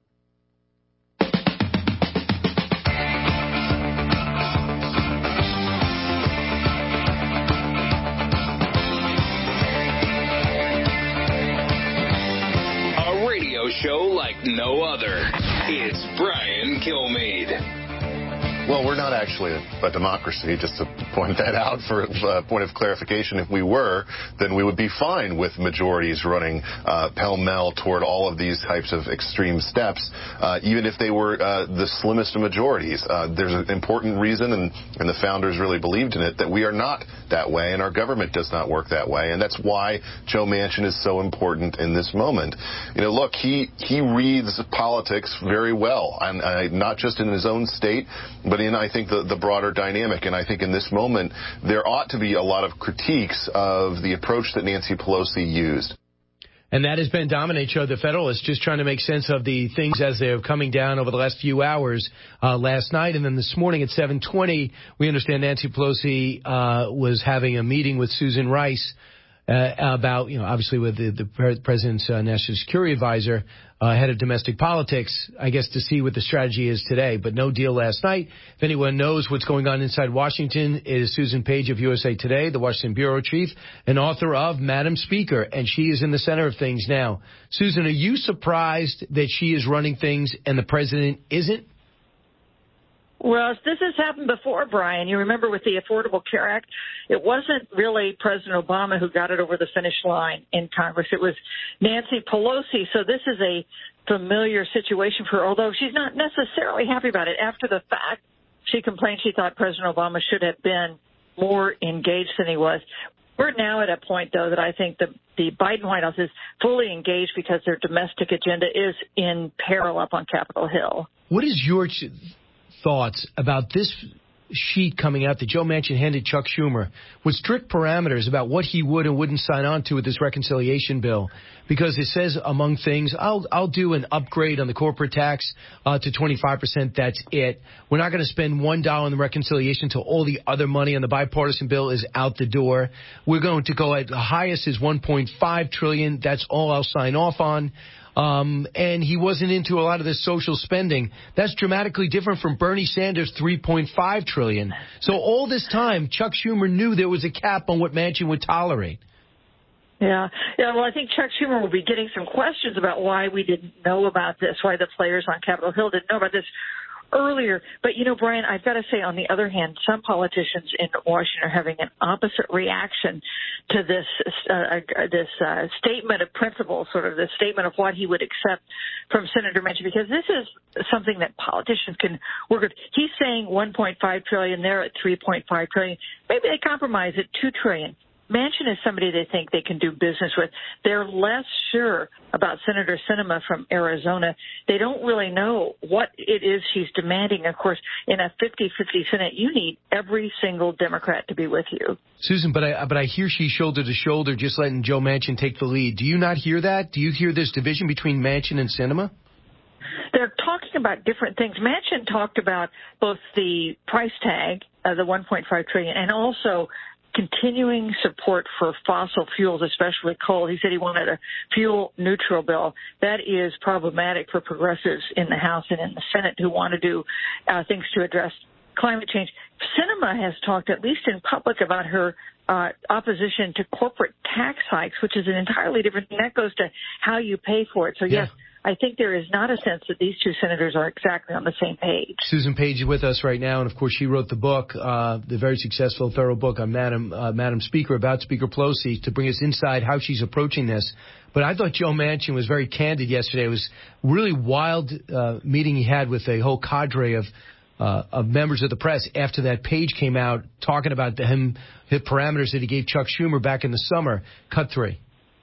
Show like no other. It's Brian Kilmeade. Well, we're not actually a, a democracy, just to point that out for a point of clarification. If we were, then we would be fine with majorities running uh, pell-mell toward all of these types of extreme steps, uh, even if they were uh, the slimmest of majorities. Uh, there's an important reason, and, and the founders really believed in it, that we are not that way, and our government does not work that way, and that's why Joe Manchin is so important in this moment. You know, look, he, he reads politics very well, and uh, not just in his own state, but in, I think, the, the broader dynamic. And I think in this moment, there ought to be a lot of critiques of the approach that Nancy Pelosi used. And that has been Dominate Show, the Federalist, just trying to make sense of the things as they're coming down over the last few hours uh, last night. And then this morning at seven twenty, we understand Nancy Pelosi uh, was having a meeting with Susan Rice uh, about, you know, obviously with the, the president's uh, national security advisor, uh, head of domestic politics, I guess, to see what the strategy is today. But no deal last night. If anyone knows what's going on inside Washington, it is Susan Page of U S A Today, the Washington bureau chief, and author of Madam Speaker, and she is in the center of things now. Susan, are you surprised that she is running things and the president isn't? Well, this has happened before, Brian. You remember with the Affordable Care Act, it wasn't really President Obama who got it over the finish line in Congress. It was Nancy Pelosi. So this is a familiar situation for her, although she's not necessarily happy about it. After the fact, she complained she thought President Obama should have been more engaged than he was. We're now at a point, though, that I think the, the Biden White House is fully engaged because their domestic agenda is in peril up on Capitol Hill. What is your ch- thoughts about this sheet coming out that Joe Manchin handed Chuck Schumer with strict parameters about what he would and wouldn't sign on to with this reconciliation bill? Because it says, among things, I'll I'll do an upgrade on the corporate tax uh, to twenty-five percent. That's it. We're not going to spend one dollar on the reconciliation until all the other money on the bipartisan bill is out the door. We're going to go at the highest is one point five trillion dollars. That's all I'll sign off on. Um, and he wasn't into a lot of this social spending. That's dramatically different from Bernie Sanders' three point five trillion dollars. So all this time, Chuck Schumer knew there was a cap on what Manchin would tolerate. Yeah. Yeah. Well, I think Chuck Schumer will be getting some questions about why we didn't know about this, why the players on Capitol Hill didn't know about this earlier. But, you know, Brian, I've got to say, on the other hand, some politicians in Washington are having an opposite reaction to this uh, this uh, statement of principle, sort of the statement of what he would accept from Senator Manchin, because this is something that politicians can work with. He's saying one point five trillion dollars, they're at three point five trillion dollars. Maybe they compromise at two trillion dollars. Manchin is somebody they think they can do business with. They're less sure about Senator Sinema from Arizona. They don't really know what it is he's demanding. Of course, in a fifty-fifty Senate, you need every single Democrat to be with you. Susan, but I, but I hear she's shoulder to shoulder, just letting Joe Manchin take the lead. Do you not hear that? Do you hear this division between Manchin and Sinema? They're talking about different things. Manchin talked about both the price tag, uh, the one point five trillion dollars, and also continuing support for fossil fuels, especially coal. He said he wanted a fuel neutral bill. That is problematic for progressives in the House and in the Senate who want to do uh, things to address climate change. Sinema has talked, at least in public, about her uh, opposition to corporate tax hikes, which is an entirely different thing. That goes to how you pay for it. So, yes, yeah. I think there is not a sense that these two senators are exactly on the same page. Susan Page is with us right now, and, of course, she wrote the book, uh, the very successful, thorough book on Madam, uh, Madam Speaker, about Speaker Pelosi, to bring us inside how she's approaching this. But I thought Joe Manchin was very candid yesterday. It was a really wild uh, meeting he had with a whole cadre of uh, of members of the press after that page came out talking about the, him, the parameters that he gave Chuck Schumer back in the summer. Cut three.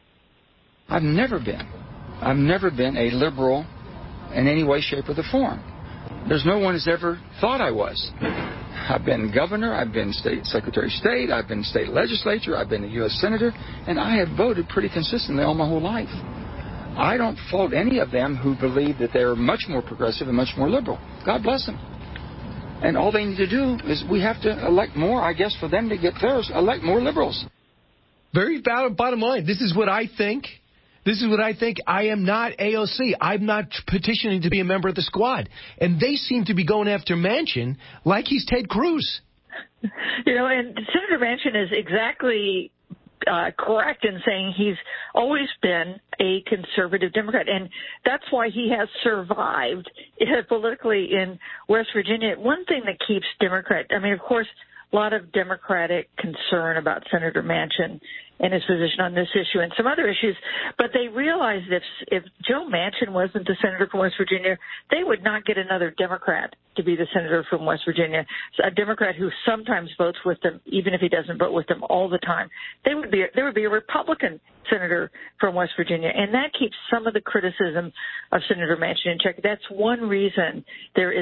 I've never been. I've never been a liberal in any way, shape, or the form. There's no one who's ever thought I was. I've been governor, I've been state secretary of state, I've been state legislature, I've been a U S senator, and I have voted pretty consistently all my whole life. I don't fault any of them who believe that they're much more progressive and much more liberal. God bless them. And all they need to do is we have to elect more, I guess, for them to get theirs, elect more liberals. Very bottom line, this is what I think. This is what I think. I am not A O C. I'm not petitioning to be a member of the squad. And they seem to be going after Manchin like he's Ted Cruz. You know, and Senator Manchin is exactly uh, correct in saying he's always been a conservative Democrat. And that's why he has survived uh, politically in West Virginia. One thing that keeps Democrat, I mean, of course, a lot of Democratic concern about Senator Manchin and his position on this issue and some other issues, but they realized if if Joe Manchin wasn't the senator from West Virginia, they would not get another Democrat to be the senator from West Virginia, a Democrat who sometimes votes with them, even if he doesn't vote with them all the time. They would be there would be a Republican senator from West Virginia, and that keeps some of the criticism of Senator Manchin in check. That's one reason there is a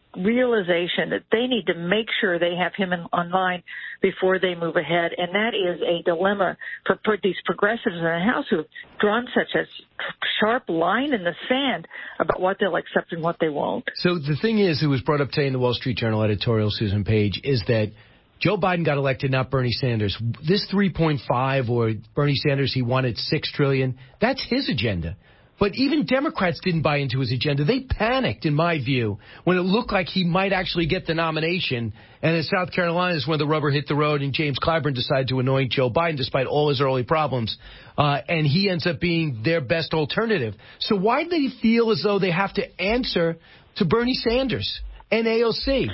realization that they need to make sure they have him in, online before they move ahead. And that is a dilemma for, for these progressives in the House who have drawn such a sharp line in the sand about what they'll accept and what they won't. So the thing is, it was brought up today in the Wall Street Journal editorial, Susan Page, is that Joe Biden got elected, not Bernie Sanders. This three point five or Bernie Sanders, he wanted six trillion dollars, that's his agenda. But even Democrats didn't buy into his agenda. They panicked, in my view, when it looked like he might actually get the nomination. And in South Carolina is when the rubber hit the road and James Clyburn decided to anoint Joe Biden despite all his early problems. Uh, and he ends up being their best alternative. So why do they feel as though they have to answer to Bernie Sanders and A O C?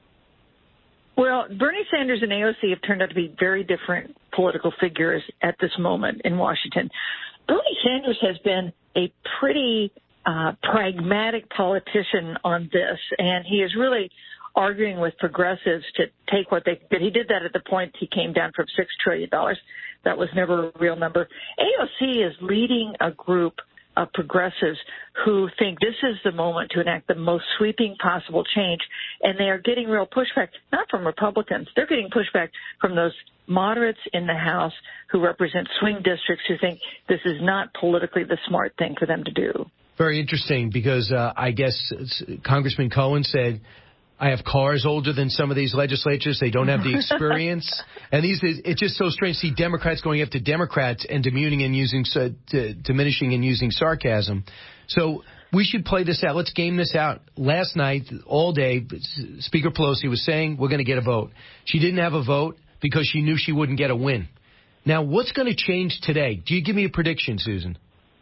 Well, Bernie Sanders and A O C have turned out to be very different political figures at this moment in Washington. Bernie Sanders has been a pretty uh, pragmatic politician on this, and he is really arguing with progressives to take what they did. He did that at the point he came down from six trillion dollars. That was never a real number. A O C is leading a group of progressives who think this is the moment to enact the most sweeping possible change, and they are getting real pushback, not from Republicans. They're getting pushback from those moderates in the House who represent swing districts who think this is not politically the smart thing for them to do. Very interesting, because uh, I guess Congressman Cohen said, I have cars older than some of these legislatures. They don't have the experience. And these, it's just so strange to see Democrats going after Democrats and diminishing and using, uh, diminishing and using sarcasm. So we should play this out. Let's game this out. Last night, all day, Speaker Pelosi was saying we're going to get a vote. She didn't have a vote because she knew she wouldn't get a win. Now, what's going to change today? Do you give me a prediction, Susan?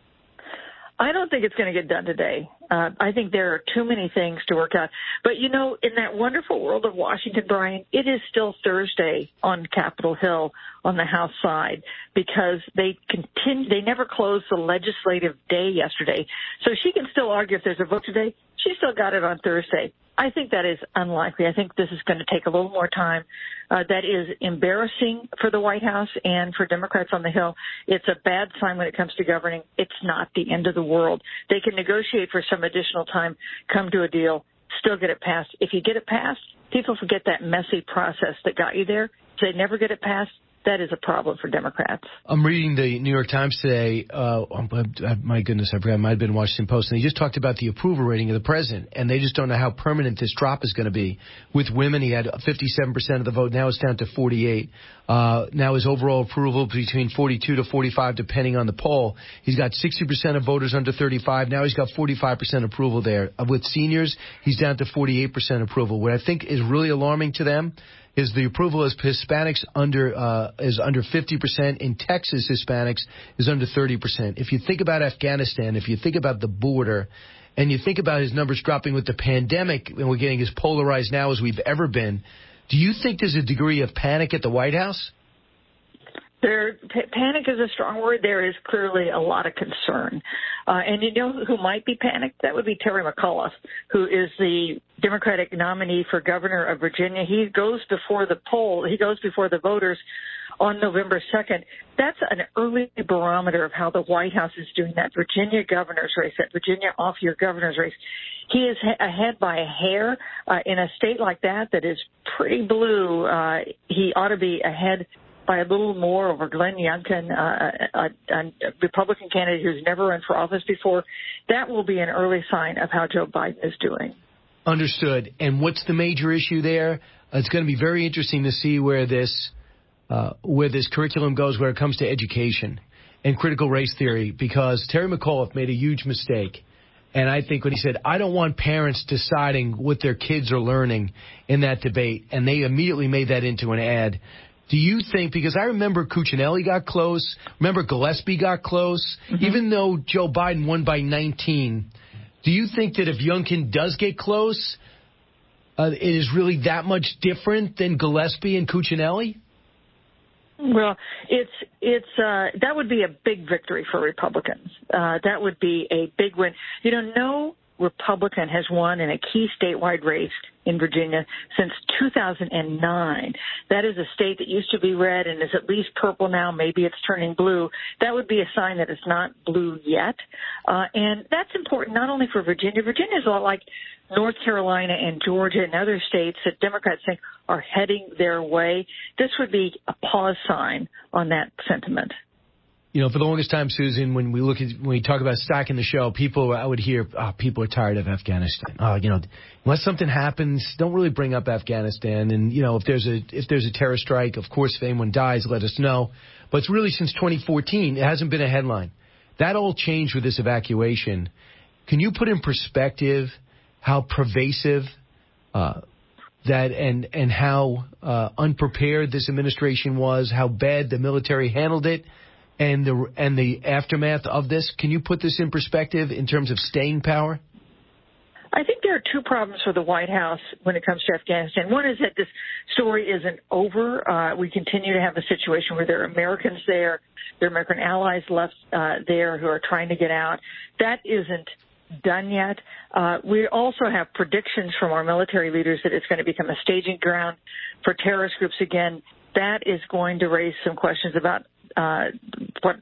I don't think it's going to get done today. Uh, I think there are too many things to work out. But, you know, in that wonderful world of Washington, Brian, it is still Thursday on Capitol Hill on the House side because they continue, they never closed the legislative day yesterday. So she can still argue if there's a vote today. She still got it on Thursday. I think that is unlikely. I think this is going to take a little more time. Uh, that is embarrassing for the White House and for Democrats on the Hill. It's a bad sign when it comes to governing. It's not the end of the world. They can negotiate for some additional time, come to a deal, still get it passed. If you get it passed, people forget that messy process that got you there. If they never get it passed, that is a problem for Democrats. I'm reading the New York Times today. Uh, my goodness, I forgot. It might have been Washington Post. And they just talked about the approval rating of the president. And they just don't know how permanent this drop is going to be. With women, he had fifty-seven percent of the vote. Now it's down to forty-eight. Uh, now his overall approval between forty-two to forty-five, depending on the poll. He's got sixty percent of voters under thirty-five. Now he's got forty-five percent approval there. Uh, with seniors, he's down to forty-eight percent approval. What I think is really alarming to them is the approval as Hispanics under uh, is under fifty percent. In Texas, Hispanics is under thirty percent. If you think about Afghanistan, if you think about the border, and you think about his numbers dropping with the pandemic, and we're getting as polarized now as we've ever been, do you think there's a degree of panic at the White House? There, p- panic is a strong word. There is clearly a lot of concern. Uh, and you know who might be panicked? That would be Terry McAuliffe, who is the Democratic nominee for governor of Virginia. He goes before the poll. He goes before the voters on November second. That's an early barometer of how the White House is doing that Virginia governor's race, that Virginia off-year governor's race. He is ha- ahead by a hair uh, in a state like that that is pretty blue. Uh, he ought to be ahead by a little more over Glenn Youngkin, uh, a, a Republican candidate who's never run for office before. That will be an early sign of how Joe Biden is doing. Understood. And what's the major issue there? It's going to be very interesting to see where this uh, where this curriculum goes when it comes to education and critical race theory, because Terry McAuliffe made a huge mistake. And I think when he said, I don't want parents deciding what their kids are learning in that debate, and they immediately made that into an ad. Do you think, because I remember Cuccinelli got close, remember Gillespie got close, mm-hmm. even though Joe Biden won by nineteen, do you think that if Youngkin does get close, uh, it is really that much different than Gillespie and Cuccinelli? Well, it's it's uh, that would be a big victory for Republicans. Uh, that would be a big win. You know, no Republican has won in a key statewide race in Virginia since two thousand nine. That is a state that used to be red and is at least purple now. Maybe it's turning blue. That would be a sign that it's not blue yet. Uh, and that's important not only for Virginia. Virginia is a lot like North Carolina and Georgia and other states that Democrats think are heading their way. This would be a pause sign on that sentiment. You know, for the longest time, Susan, when we look at when we talk about stocking the show, people I would hear, oh, people are tired of Afghanistan. Oh, you know, unless something happens, don't really bring up Afghanistan. And you know, if there's a if there's a terror strike, of course, if anyone dies, let us know. But it's really since twenty fourteen, it hasn't been a headline. That all changed with this evacuation. Can you put in perspective how pervasive uh, that and and how uh, unprepared this administration was, how bad the military handled it? And the and the aftermath of this, can you put this in perspective in terms of staying power? I think there are two problems for the White House when it comes to Afghanistan. One is that this story isn't over. Uh, we continue to have a situation where there are Americans there, there are American allies left uh, there who are trying to get out. That isn't done yet. Uh, we also have predictions from our military leaders that it's going to become a staging ground for terrorist groups again. That is going to raise some questions about Uh, what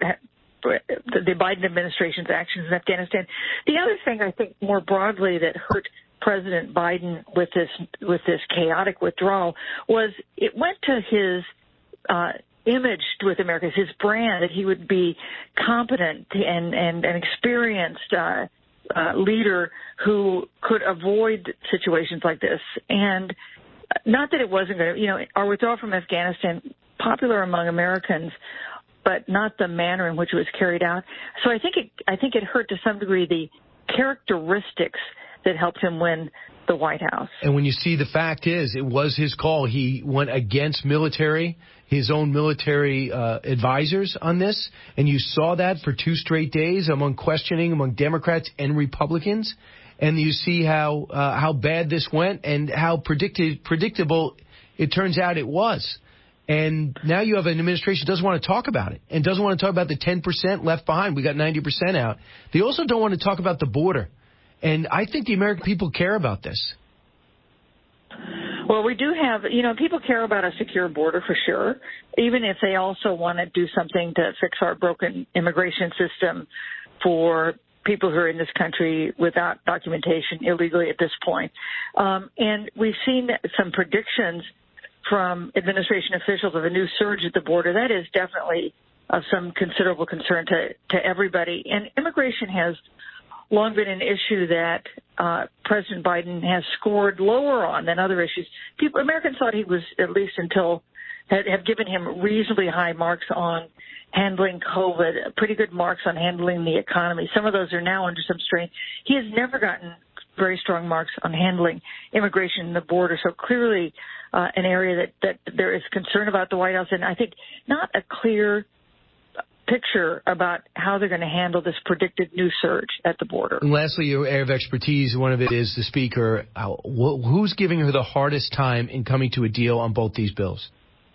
the Biden administration's actions in Afghanistan. The other thing I think more broadly that hurt President Biden with this with this chaotic withdrawal was it went to his uh, image with America, his brand, that he would be competent and and an experienced uh, uh, leader who could avoid situations like this. And not that it wasn't going to, you know, our withdrawal from Afghanistan, popular among Americans, but not the manner in which it was carried out. So I think it, I think it hurt to some degree the characteristics that helped him win the White House. And when you see the fact is, it was his call. He went against military, his own military uh, advisors on this, and you saw that for two straight days among questioning among Democrats and Republicans. And you see how uh, how bad this went and how predicted, predictable it turns out it was. And now you have an administration that doesn't want to talk about it and doesn't want to talk about the ten percent left behind. We got ninety percent out. They also don't want to talk about the border. And I think the American people care about this. Well, we do have, you know, people care about a secure border for sure, even if they also want to do something to fix our broken immigration system for people who are in this country without documentation illegally at this point. Um, and we've seen some predictions from administration officials of a new surge at the border. That is definitely of some considerable concern to, to everybody. And immigration has long been an issue that uh, President Biden has scored lower on than other issues. People, Americans thought he was, at least until, had, have given him reasonably high marks on handling COVID, pretty good marks on handling the economy. Some of those are now under some strain. He has never gotten very strong marks on handling immigration and the border. So clearly uh, an area that, that there is concern about the White House, and I think not a clear picture about how they're going to handle this predicted new surge at the border. And lastly, your area of expertise, one of it is the speaker. Uh, wh- who's giving her the hardest time in coming to a deal on both these bills?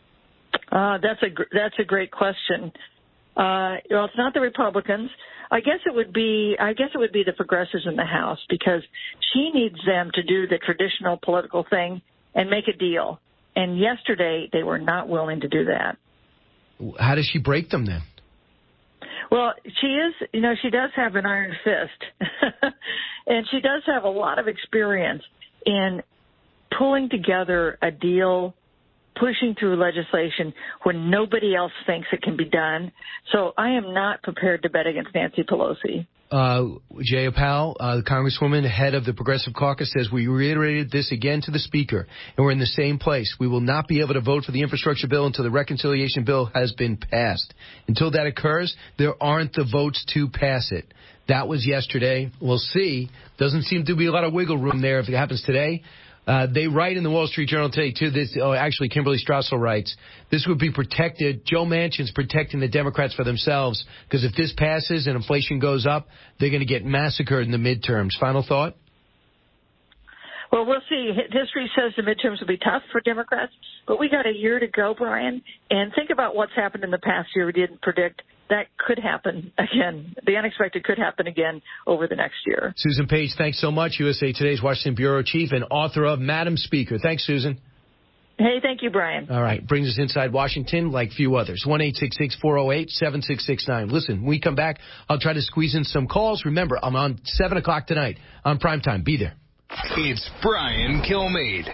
Uh, that's a gr- that's a great question. Uh, well, it's not the Republicans. I guess it would be I guess it would be the progressives in the House, because she needs them to do the traditional political thing and make a deal. And yesterday they were not willing to do that. How does she break them then? Well, she is, you know, she does have an iron fist, and she does have a lot of experience in pulling together a deal, pushing through legislation when nobody else thinks it can be done. So I am not prepared to bet against Nancy Pelosi. Uh, Jay Powell, uh, the Congresswoman, head of the Progressive Caucus, says, we reiterated this again to the Speaker, and we're in the same place. We will not be able to vote for the infrastructure bill until the reconciliation bill has been passed. Until that occurs, there aren't the votes to pass it. That was yesterday. We'll see. Doesn't seem to be a lot of wiggle room there if it happens today. Uh, they write in the Wall Street Journal today, too, this, oh, actually, Kimberly Strassel writes, this would be protected. Joe Manchin's protecting the Democrats for themselves, because if this passes and inflation goes up, they're going to get massacred in the midterms. Final thought? Well, we'll see. History says the midterms will be tough for Democrats, but we got a year to go, Brian. And think about what's happened in the past year we didn't predict. That could happen again. The unexpected could happen again over the next year. Susan Page, thanks so much. U S A Today's Washington Bureau Chief and author of Madam Speaker. Thanks, Susan. Hey, thank you, Brian. All right. Brings us inside Washington like few others. one eight six six, four oh eight, seven six six nine. Listen, when we come back, I'll try to squeeze in some calls. Remember, I'm on seven o'clock tonight on Primetime. Be there. It's Brian Kilmeade.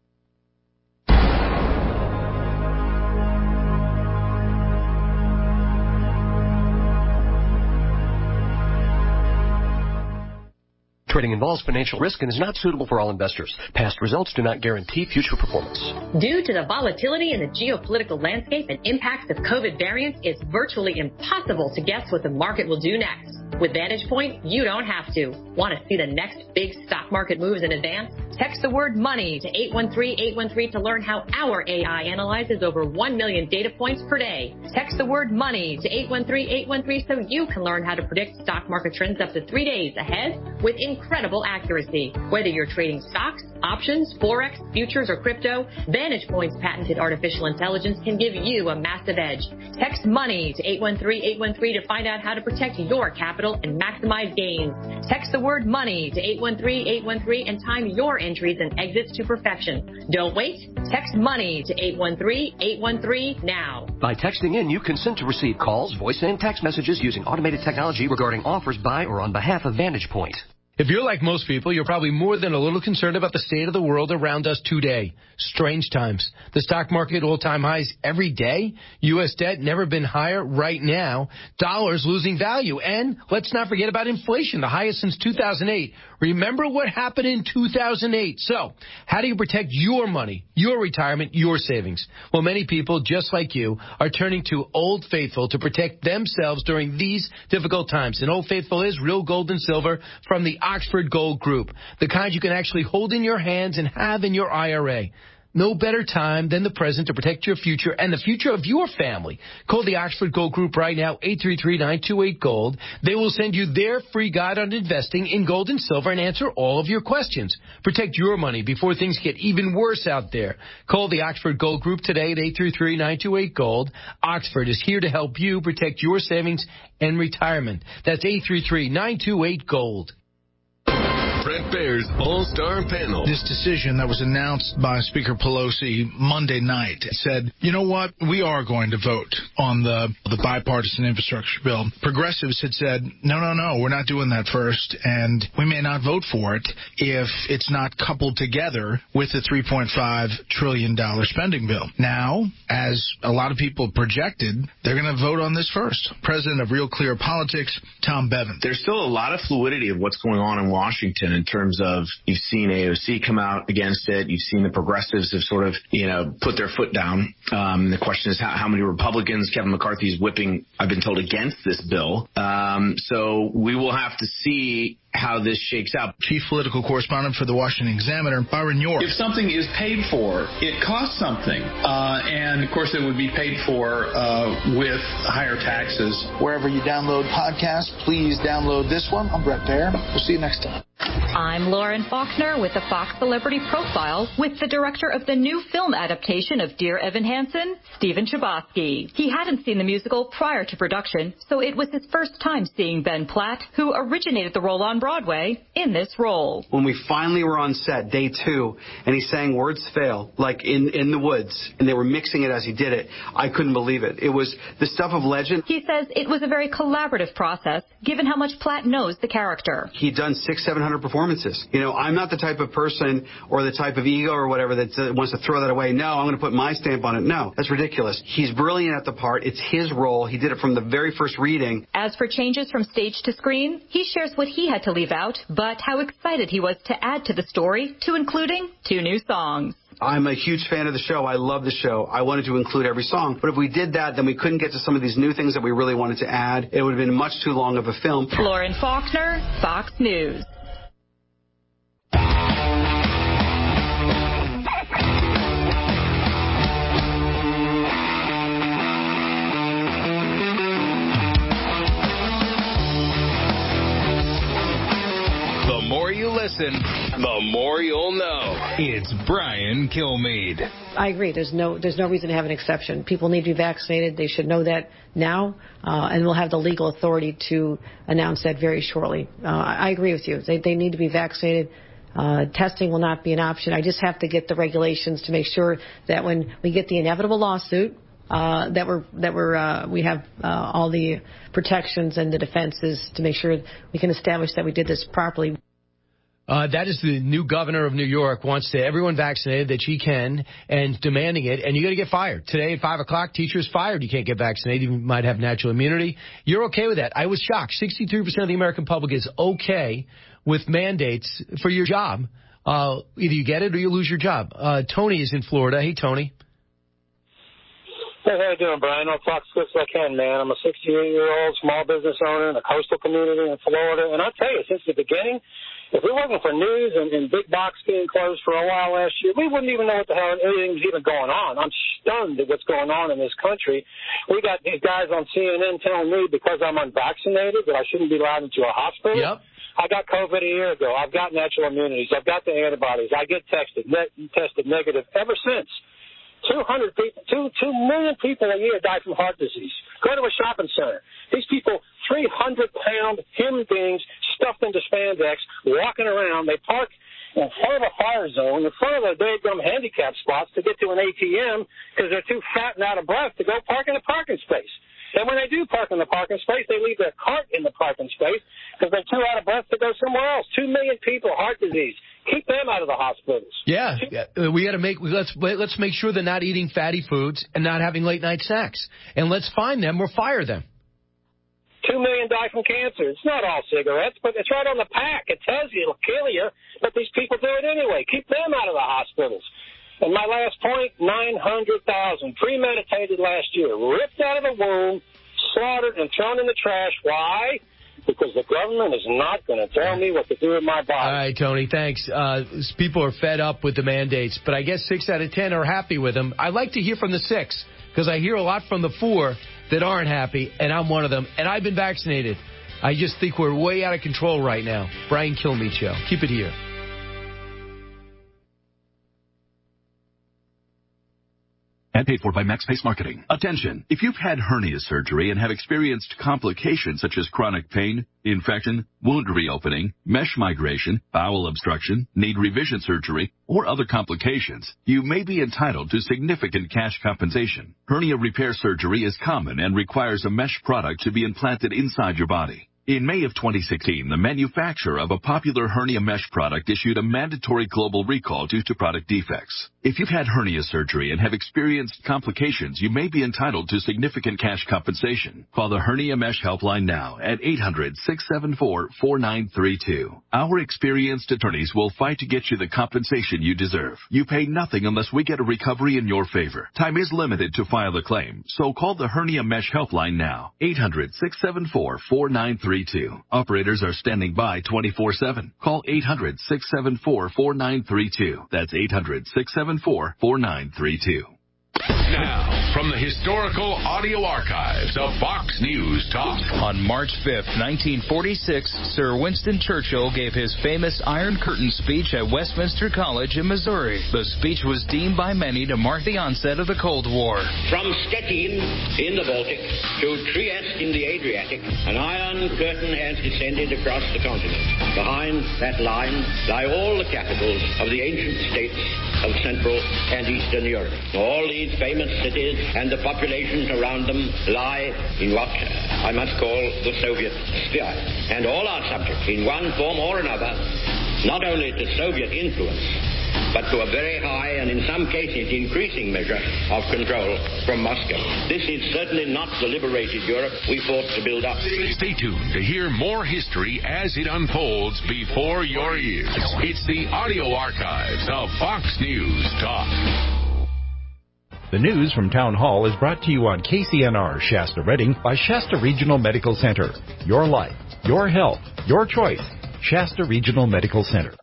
Trading involves financial risk and is not suitable for all investors. Past results do not guarantee future performance. Due to the volatility in the geopolitical landscape and impacts of COVID variants, it's virtually impossible to guess what the market will do next. With Vantage Point, you don't have to. Want to see the next big stock market moves in advance? Text the word money to eight one three eight one three to learn how our A I analyzes over one million data points per day. Text the word money to eight one three eight one three so you can learn how to predict stock market trends up to three days ahead with incredible accuracy. Whether you're trading stocks, options, forex, futures, or crypto, Vantage Point's patented artificial intelligence can give you a massive edge. Text money to eight one three eight one three to find out how to protect your capital and maximize gains. Text the word money to eight one three eight one three and time your entries and exits to perfection. Don't wait. Text money to eight one three eight one three now. By texting in, you consent to receive calls, voice, and text messages using automated technology regarding offers by or on behalf of Vantage Point. If you're like most people, you're probably more than a little concerned about the state of the world around us today. Strange times. The stock market all-time highs every day. U S debt never been higher right now. Dollars losing value. And let's not forget about inflation, the highest since two thousand eight. Remember what happened in two thousand eight. So, how do you protect your money, your retirement, your savings? Well, many people, just like you, are turning to Old Faithful to protect themselves during these difficult times. And Old Faithful is real gold and silver from the Oxford Gold Group, the kind you can actually hold in your hands and have in your I R A. No better time than the present to protect your future and the future of your family. Call the Oxford Gold Group right now, eight three three nine two eight gold. They will send you their free guide on investing in gold and silver and answer all of your questions. Protect your money before things get even worse out there. Call the Oxford Gold Group today at eight three three nine two eight gold. Oxford is here to help you protect your savings and retirement. That's eight three three nine two eight gold. Bret Baier's All-Star Panel. This decision that was announced by Speaker Pelosi Monday night said, you know what, we are going to vote on the the bipartisan infrastructure bill. Progressives had said, no, no, no, we're not doing that first, and we may not vote for it if it's not coupled together with the three point five trillion dollars spending bill. Now, as a lot of people projected, they're going to vote on this first. President of Real Clear Politics, Tom Bevan. There's still a lot of fluidity of what's going on in Washington in terms of you've seen A O C come out against it. You've seen the progressives have sort of, you know, put their foot down. Um, the question is how, how many Republicans Kevin McCarthy is whipping, I've been told, against this bill. Um, so we will have to see how this shakes out. Chief political correspondent for the Washington Examiner, Byron York. If something is paid for, it costs something. Uh, and, of course, it would be paid for uh, with higher taxes. Wherever you download podcasts, please download this one. I'm Bret Baier. We'll see you next time. I'm Lauren Faulkner with the Fox Celebrity Profile with the director of the new film adaptation of Dear Evan Hansen, Stephen Chbosky. He hadn't seen the musical prior to production, so it was his first time seeing Ben Platt, who originated the role on Broadway, in this role. When we finally were on set, day two, and he sang Words Fail, like in, in the woods, and they were mixing it as he did it, I couldn't believe it. It was the stuff of legend. He says it was a very collaborative process, given how much Platt knows the character. He'd done six, seven hundred performances. You know, I'm not the type of person or the type of ego or whatever that uh, wants to throw that away. No, I'm going to put my stamp on it. No, that's ridiculous. He's brilliant at the part. It's his role. He did it from the very first reading. As for changes from stage to screen, he shares what he had to leave out, but how excited he was to add to the story, to including two new songs. I'm a huge fan of the show. I love the show. I wanted to include every song. But if we did that, then we couldn't get to some of these new things that we really wanted to add. It would have been much too long of a film. Lauren Faulkner, Fox News. The more you listen, the more you'll know. It's Brian Kilmeade. I agree. There's no there's no reason to have an exception. People need to be vaccinated. They should know that now, uh, and we'll have the legal authority to announce that very shortly. Uh, I agree with you. They, they need to be vaccinated. Uh, testing will not be an option. I just have to get the regulations to make sure that when we get the inevitable lawsuit, uh, that we're that we're uh, we have uh, all the protections and the defenses to make sure we can establish that we did this properly. Uh, that is the new governor of New York wants to everyone vaccinated that she can and demanding it. And you got to get fired. Today at five o'clock, teachers fired. You can't get vaccinated. You might have natural immunity. You're okay with that. I was shocked. sixty-three percent of the American public is okay with mandates for your job. Uh, either you get it or you lose your job. Uh, Tony is in Florida. Hey, Tony. Hey, how you doing, Brian? I'll talk as quick as I can, man. I'm a sixty-eight-year-old small business owner in a coastal community in Florida. And I'll tell you, since the beginning, if it wasn't for news and, and big box being closed for a while last year, we wouldn't even know what the hell anything was even going on. I'm stunned at what's going on in this country. We got these guys on C N N telling me because I'm unvaccinated that I shouldn't be allowed into a hospital. Yep. I got COVID a year ago. I've got natural immunities. I've got the antibodies. I get tested, ne- tested negative ever since. two hundred people, two, two million people a year die from heart disease. Go to a shopping center. These people, three hundred pound human beings stuffed into spandex, walking around. They park in front of a fire zone, in front of the daggum handicap spots to get to an A T M because they're too fat and out of breath to go park in a parking space. And when they do park in the parking space, they leave their cart in the parking space because they're too out of breath to go somewhere else. Two million people, heart disease. Keep them out of the hospitals. Yeah, yeah. we got to make let's let's make sure they're not eating fatty foods and not having late night snacks. And let's find them or fire them. Two million die from cancer. It's not all cigarettes, but it's right on the pack. It tells you it'll kill you, but these people do it anyway. Keep them out of the hospitals. And my last point, nine hundred thousand premeditated last year, ripped out of the womb, slaughtered and thrown in the trash. Why? Because the government is not going to tell me what to do with my body. All right, Tony, thanks. Uh, people are fed up with the mandates, but I guess six out of ten are happy with them. I'd like to hear from the six, because I hear a lot from the four that aren't happy, and I'm one of them, and I've been vaccinated. I just think we're way out of control right now. Brian Kilmeade Show. Keep it here. And paid for by MaxPace Marketing. Attention! If you've had hernia surgery and have experienced complications such as chronic pain, infection, wound reopening, mesh migration, bowel obstruction, need revision surgery, or other complications, you may be entitled to significant cash compensation. Hernia repair surgery is common and requires a mesh product to be implanted inside your body. In May of twenty sixteen, the manufacturer of a popular hernia mesh product issued a mandatory global recall due to product defects. If you've had hernia surgery and have experienced complications, you may be entitled to significant cash compensation. Call the Hernia Mesh Helpline now at eight hundred, six seven four, four nine three two. Our experienced attorneys will fight to get you the compensation you deserve. You pay nothing unless we get a recovery in your favor. Time is limited to file a claim, so call the Hernia Mesh Helpline now. eight hundred, six seven four, four nine three two. Operators are standing by twenty-four seven. Call eight hundred, six seven four, four nine three two. That's eight hundred, six seven four, four nine three two. Now, from the historical audio archives of Fox News Talk. On March fifth, nineteen forty-six, Sir Winston Churchill gave his famous Iron Curtain speech at Westminster College in Missouri. The speech was deemed by many to mark the onset of the Cold War. From Stettin in the Baltic to Trieste in the Adriatic, an Iron Curtain has descended across the continent. Behind that line lie all the capitals of the ancient states of Central and Eastern Europe. All these famous cities and the populations around them lie in what I must call the Soviet sphere. And all are subject, in one form or another, not only to Soviet influence, but to a very high and in some cases increasing measure of control from Moscow. This is certainly not the liberated Europe we fought to build up. Stay tuned to hear more history as it unfolds before your ears. It's the audio archives of Fox News Talk. The news from Town Hall is brought to you on K C N R Shasta Redding by Shasta Regional Medical Center. Your life, your health, your choice. Shasta Regional Medical Center.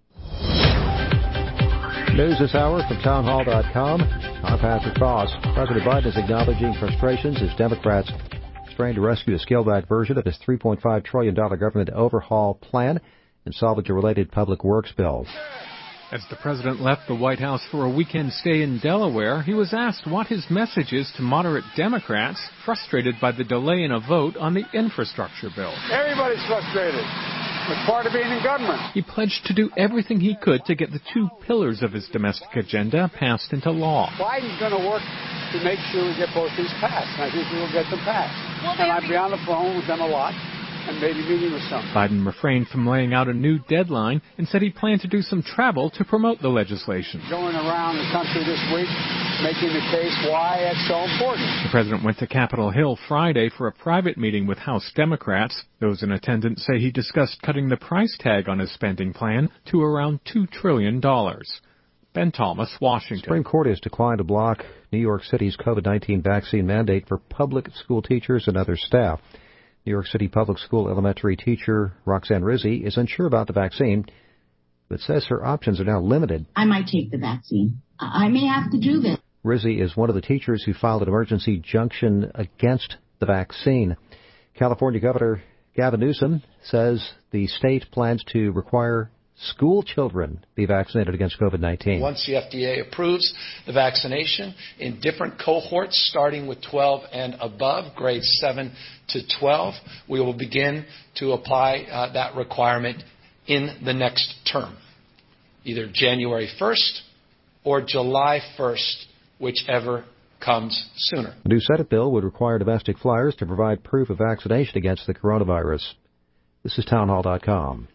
News this hour from town hall dot com. I'm Patrick Foss. President Biden is acknowledging frustrations as Democrats strain to rescue a scaled-back version of his three point five trillion dollars government overhaul plan and salvage a related public works bill. As the president left the White House for a weekend stay in Delaware, he was asked what his message is to moderate Democrats frustrated by the delay in a vote on the infrastructure bill. Everybody's frustrated. It's part of being in government. He pledged to do everything he could to get the two pillars of his domestic agenda passed into law. Biden's going to work to make sure we get both these passed, and I think we will get them passed. Well, and I'll be on the phone with them a lot. and maybe meeting with some. Biden refrained from laying out a new deadline and said he planned to do some travel to promote the legislation. Going around the country this week, making the case why it's so important. The president went to Capitol Hill Friday for a private meeting with House Democrats. Those in attendance say he discussed cutting the price tag on his spending plan to around two trillion dollars. Ben Thomas, Washington. The Supreme Court has declined to block New York City's COVID nineteen vaccine mandate for public school teachers and other staff. New York City public school elementary teacher Roxanne Rizzi is unsure about the vaccine, but says her options are now limited. I might take the vaccine. I may have to do this. Rizzi is one of the teachers who filed an emergency injunction against the vaccine. California Governor Gavin Newsom says the state plans to require school children be vaccinated against COVID nineteen. Once the F D A approves the vaccination in different cohorts, starting with twelve and above, grades seven to twelve, we will begin to apply uh, that requirement in the next term, either January first or July first, whichever comes sooner. The new Senate bill would require domestic flyers to provide proof of vaccination against the coronavirus. This is townhall dot com.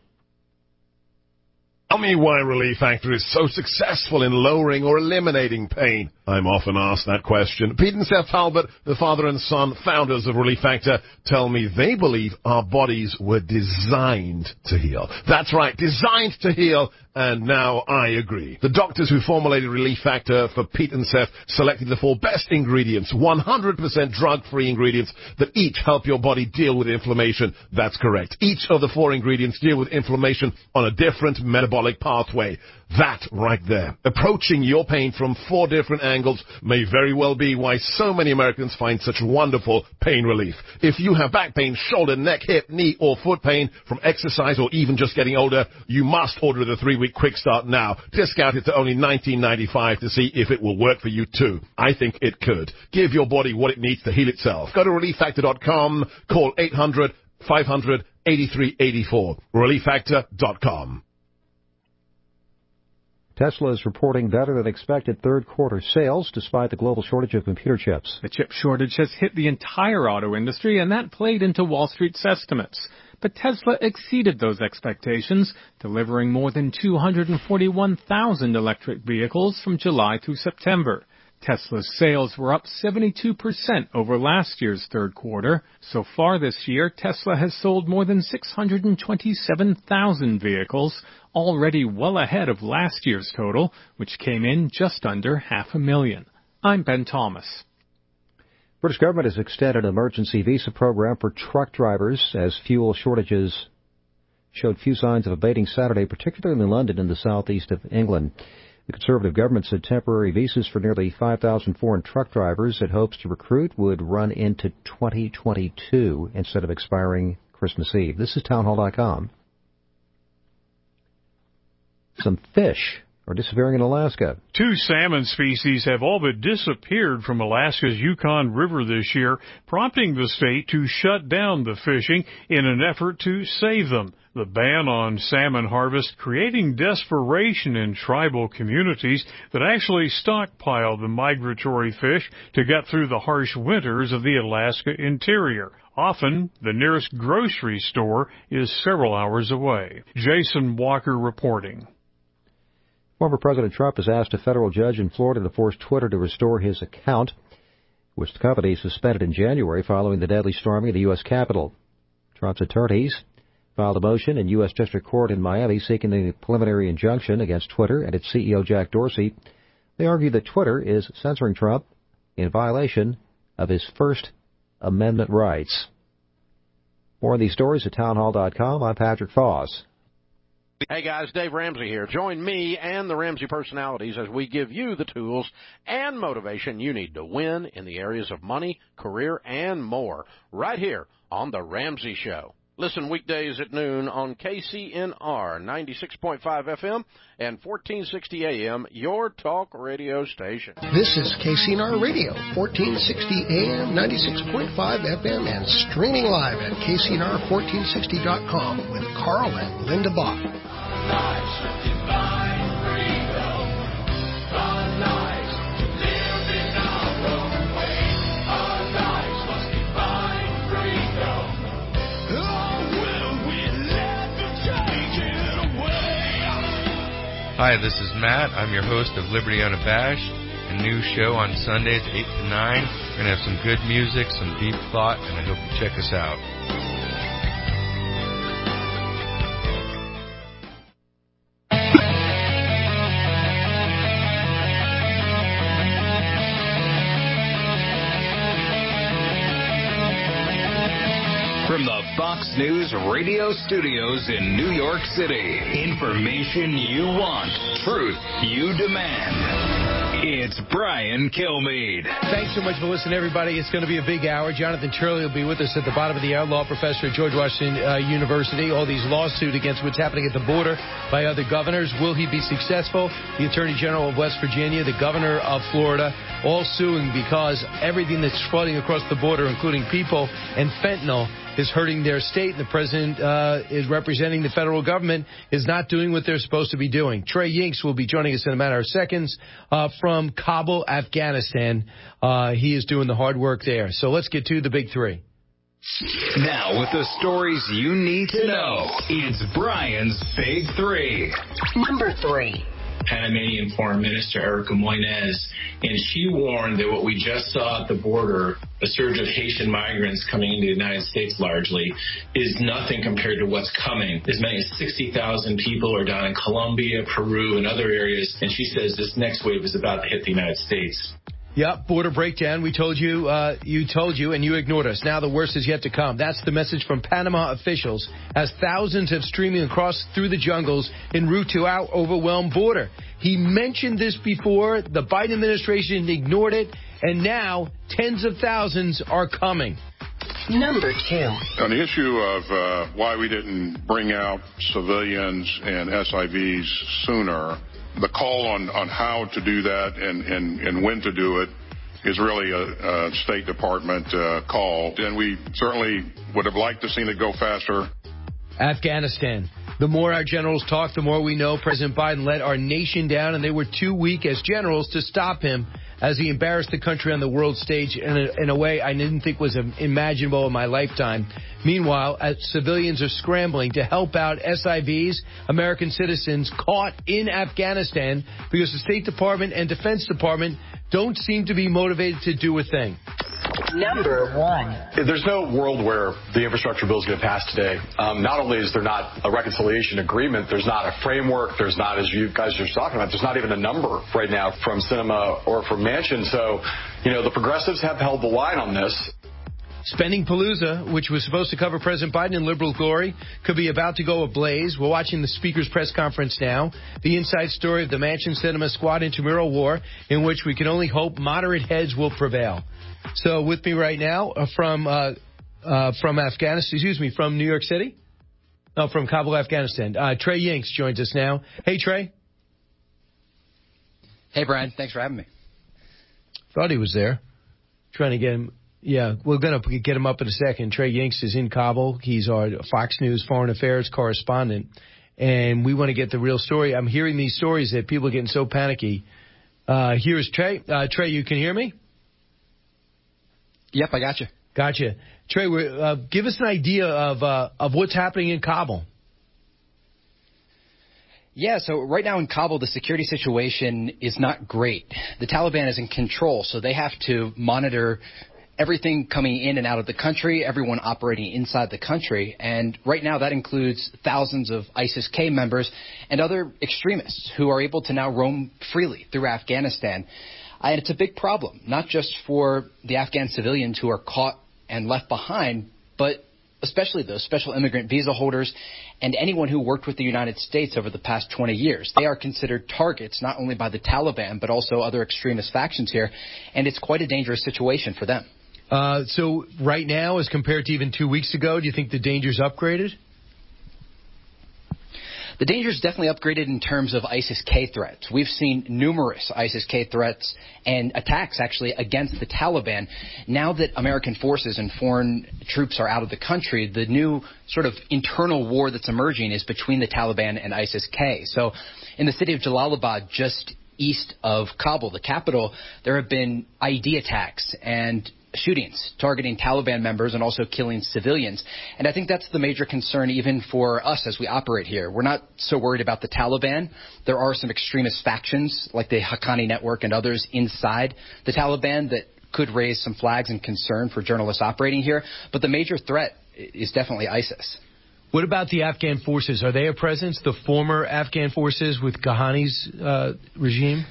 Tell me why Relief Factor is so successful in lowering or eliminating pain. I'm often asked that question. Pete and Seth Talbot, the father and son founders of Relief Factor, tell me they believe our bodies were designed to heal. That's right, designed to heal, and now I agree. The doctors who formulated Relief Factor for Pete and Seth selected the four best ingredients, one hundred percent drug-free ingredients that each help your body deal with inflammation. That's correct. Each of the four ingredients deal with inflammation on a different metabolic pathway. That right there, approaching your pain from four different angles, may very well be why so many Americans find such wonderful pain relief. If you have back pain, shoulder, neck, hip, knee, or foot pain from exercise or even just getting older, you must order the three-week quick start now. Discount it to only nineteen ninety-five to see if it will work for you too. I think it could. Give your body what it needs to heal itself. Go to relief factor dot com, call eight hundred, five hundred, eighty-three eighty-four, relief factor dot com. Tesla is reporting better than expected third quarter sales despite the global shortage of computer chips. The chip shortage has hit the entire auto industry, and that played into Wall Street's estimates. But Tesla exceeded those expectations, delivering more than two hundred forty-one thousand electric vehicles from July through September. Tesla's sales were up seventy-two percent over last year's third quarter. So far this year, Tesla has sold more than six hundred twenty-seven thousand vehicles, already well ahead of last year's total, which came in just under half a million. I'm Ben Thomas. British government has extended an emergency visa program for truck drivers as fuel shortages showed few signs of abating Saturday, particularly in London and the southeast of England. The Conservative government said temporary visas for nearly five thousand foreign truck drivers it hopes to recruit would run into twenty twenty-two instead of expiring Christmas Eve. This is townhall dot com. Some fish are disappearing in Alaska. Two salmon species have all but disappeared from Alaska's Yukon River this year, prompting the state to shut down the fishing in an effort to save them. The ban on salmon harvest creating desperation in tribal communities that actually stockpile the migratory fish to get through the harsh winters of the Alaska interior. Often, the nearest grocery store is several hours away. Jason Walker reporting. Former President Trump has asked a federal judge in Florida to force Twitter to restore his account, which the company suspended in January following the deadly storming of the U S Capitol. Trump's attorneys filed a motion in U S District Court in Miami seeking a preliminary injunction against Twitter and its C E O Jack Dorsey. They argue that Twitter is censoring Trump in violation of his First Amendment rights. More on these stories at townhall dot com. I'm Patrick Foss. Hey guys, Dave Ramsey here. Join me and the Ramsey personalities as we give you the tools and motivation you need to win in the areas of money, career, and more, right here on The Ramsey Show. Listen weekdays at noon on K C N R ninety-six point five F M and fourteen sixty A M, your talk radio station. This is K C N R Radio, fourteen sixty A M, ninety-six point five F M, and streaming live at K C N R fourteen sixty dot com with Carl and Linda Bach. Hi, this is Matt. I'm your host of Liberty Unabashed, a new show on Sundays, eight to nine. We're going to have some good music, some deep thought, and I hope you check us out. From the Fox News radio studios in New York City, information you want, truth you demand. It's Brian Kilmeade. Thanks so much for listening, everybody. It's going to be a big hour. Jonathan Turley will be with us at the bottom of the hour, law professor at George Washington uh, University. All these lawsuits against what's happening at the border by other governors. Will he be successful? The Attorney General of West Virginia, the governor of Florida, all suing because everything that's flooding across the border, including people and fentanyl, is hurting their state, and the president uh, is representing the federal government, is not doing what they're supposed to be doing. Trey Yingst will be joining us in a matter of seconds uh, from Kabul, Afghanistan. Uh, he is doing the hard work there. So let's get to the big three. Now, with the stories you need to know, it's Brian's Big Three. Number three. Panamanian Foreign Minister Erica Moines, and she warned that what we just saw at the border, a surge of Haitian migrants coming into the United States largely, is nothing compared to what's coming. As many as sixty thousand people are down in Colombia, Peru, and other areas, and she says this next wave is about to hit the United States. Yep, border breakdown. We told you, uh, you told you, and you ignored us. Now the worst is yet to come. That's the message from Panama officials as thousands have streaming across through the jungles en route to our overwhelmed border. He mentioned this before. The Biden administration ignored it, and now tens of thousands are coming. Number two. On the issue of uh, why we didn't bring out civilians and S I Vs sooner, the call on, on how to do that and, and, and when to do it is really a, a State Department uh, call. And we certainly would have liked to seen it go faster. Afghanistan. The more our generals talk, the more we know President Biden let our nation down, and they were too weak as generals to stop him as he embarrassed the country on the world stage in a, in a way I didn't think was imaginable in my lifetime. Meanwhile, as civilians are scrambling to help out S I Vs, American citizens caught in Afghanistan, because the State Department and Defense Department don't seem to be motivated to do a thing. Number one. There's no world where the infrastructure bill is going to pass today. Um, not only is there not a reconciliation agreement, there's not a framework, there's not, as you guys are talking about, there's not even a number right now from Sinema or from Manchin. So, you know, the progressives have held the line on this. Spending Palooza, which was supposed to cover President Biden in liberal glory, could be about to go ablaze. We're watching the Speaker's press conference now. The inside story of the Manchin Sinema Squad intramural war, in which we can only hope moderate heads will prevail. So with me right now uh, from uh, uh, from Afghanistan, excuse me, from New York City? No, from Kabul, Afghanistan. Uh, Trey Yingst joins us now. Hey, Trey. Hey, Brian. Thanks for having me. Thought he was there. Trying to get him. Yeah, we're going to get him up in a second. Trey Yingst is in Kabul. He's our Fox News Foreign Affairs correspondent. And we want to get the real story. I'm hearing these stories that people are getting so panicky. Uh, here's Trey. Uh, Trey, you can hear me? Yep, I got you. Gotcha. Trey, uh, give us an idea of uh, of what's happening in Kabul. Yeah, so right now in Kabul, the security situation is not great. The Taliban is in control, so they have to monitor everything coming in and out of the country, everyone operating inside the country. And right now that includes thousands of ISIS-K members and other extremists who are able to now roam freely through Afghanistan. And it's a big problem, not just for the Afghan civilians who are caught and left behind, but especially those special immigrant visa holders and anyone who worked with the United States over the past twenty years. They are considered targets not only by the Taliban, but also other extremist factions here, and it's quite a dangerous situation for them. Uh, so right now, as compared to even two weeks ago, do you think the danger's upgraded? The danger is definitely upgraded in terms of ISIS-K threats. We've seen numerous ISIS-K threats and attacks, actually, against the Taliban. Now that American forces and foreign troops are out of the country, the new sort of internal war that's emerging is between the Taliban and ISIS-K. So in the city of Jalalabad, just east of Kabul, the capital, there have been I E D attacks and shootings targeting Taliban members and also killing civilians. And I think that's the major concern even for us as we operate here. We're not so worried about the Taliban. There are some extremist factions like the Haqqani Network and others inside the Taliban that could raise some flags and concern for journalists operating here. But the major threat is definitely ISIS. What about the Afghan forces? Are they a presence, the former Afghan forces with Ghani's uh, regime?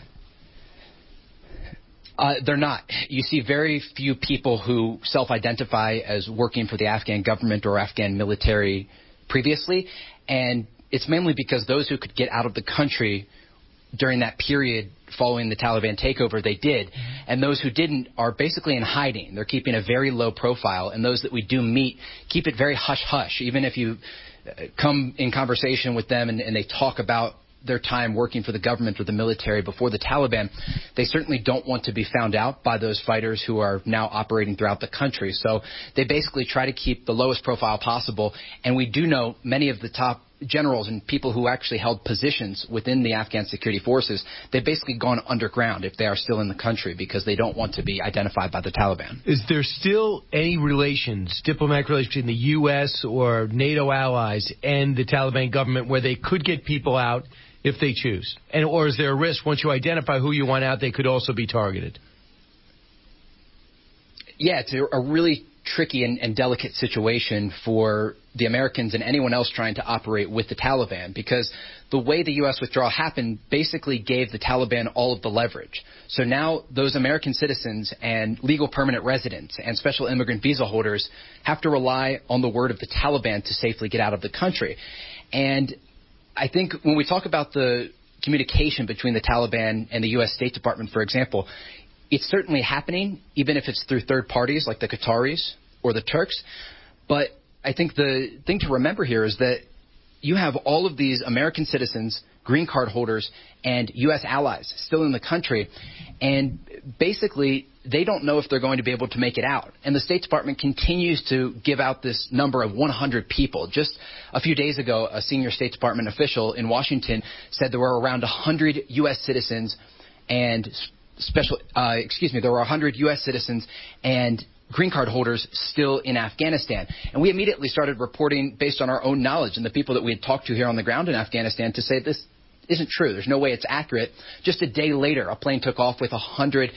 Uh, they're not. You see very few people who self-identify as working for the Afghan government or Afghan military previously, and it's mainly because those who could get out of the country during that period following the Taliban takeover, they did, and those who didn't are basically in hiding. They're keeping a very low profile, and those that we do meet keep it very hush-hush. Even if you come in conversation with them and, and they talk about their time working for the government or the military before the Taliban, they certainly don't want to be found out by those fighters who are now operating throughout the country. So they basically try to keep the lowest profile possible. And we do know many of the top generals and people who actually held positions within the Afghan security forces, they've basically gone underground if they are still in the country because they don't want to be identified by the Taliban. Is there still any relations, diplomatic relations between the U S or NATO allies and the Taliban government where they could get people out if they choose? And or is there a risk once you identify who you want out, they could also be targeted? Yeah, it's a, a really tricky and, and delicate situation for the Americans and anyone else trying to operate with the Taliban, because the way the U S withdrawal happened basically gave the Taliban all of the leverage. So now those American citizens and legal permanent residents and special immigrant visa holders have to rely on the word of the Taliban to safely get out of the country. And I think when we talk about the communication between the Taliban and the U S State Department, for example, it's certainly happening, even if it's through third parties like the Qataris or the Turks. But I think the thing to remember here is that you have all of these American citizens, green card holders, and U S allies still in the country. And basically, they don't know if they're going to be able to make it out. And the State Department continues to give out this number of one hundred people. Just a few days ago, a senior State Department official in Washington said there were around one hundred U S citizens and special, uh, excuse me, there were one hundred U S citizens and green card holders still in Afghanistan. And we immediately started reporting based on our own knowledge and the people that we had talked to here on the ground in Afghanistan to say this isn't true. There's no way it's accurate. Just a day later, a plane took off with one hundred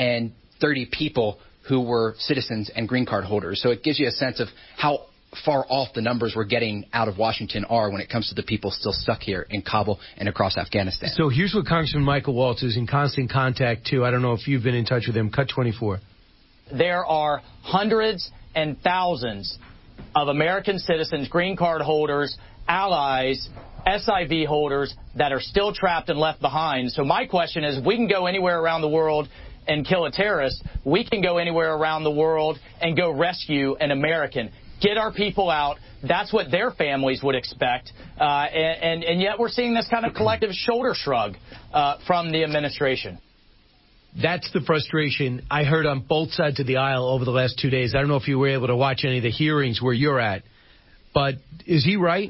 thirty people who were citizens and green card holders. So it gives you a sense of how far off the numbers we're getting out of Washington are when it comes to the people still stuck here in Kabul and across Afghanistan. So here's what Congressman Michael Waltz is in constant contact to. I don't know if you've been in touch with him. Cut twenty-four. There are hundreds and thousands of American citizens, green card holders, allies, S I V holders that are still trapped and left behind. So my question is, we can go anywhere around the world and kill a terrorist. We can go anywhere around the world and go rescue an American. Get our people out. That's what their families would expect. Uh, and, and, and yet we're seeing this kind of collective shoulder shrug uh, from the administration. That's the frustration I heard on both sides of the aisle over the last two days. I don't know if you were able to watch any of the hearings where you're at, but is he right?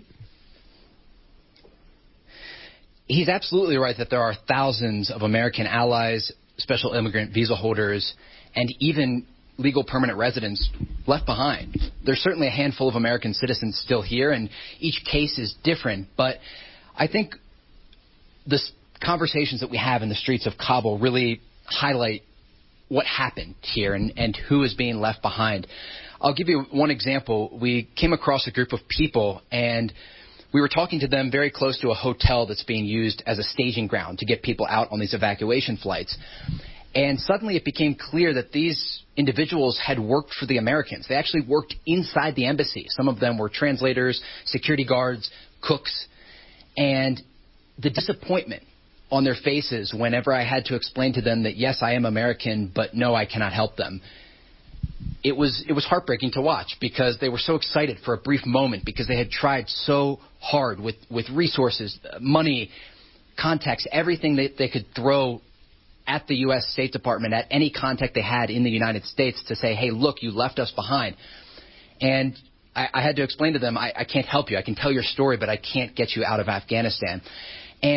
He's absolutely right that there are thousands of American allies, special immigrant visa holders, and even legal permanent residents left behind. There's certainly a handful of American citizens still here, and each case is different. But I think the conversations that we have in the streets of Kabul really highlight what happened here and, and who is being left behind. I'll give you one example. We came across a group of people, and we were talking to them very close to a hotel that's being used as a staging ground to get people out on these evacuation flights. And suddenly it became clear that these individuals had worked for the Americans. They actually worked inside the embassy. Some of them were translators, security guards, cooks. And the disappointment on their faces whenever I had to explain to them that, yes, I am American, but no, I cannot help them. It was it was heartbreaking to watch because they were so excited for a brief moment because they had tried so hard with, with resources, money, contacts, everything that they could throw at the U S State Department, at any contact they had in the United States to say, hey, look, you left us behind. And I, I had to explain to them, I, I can't help you. I can tell your story, but I can't get you out of Afghanistan. And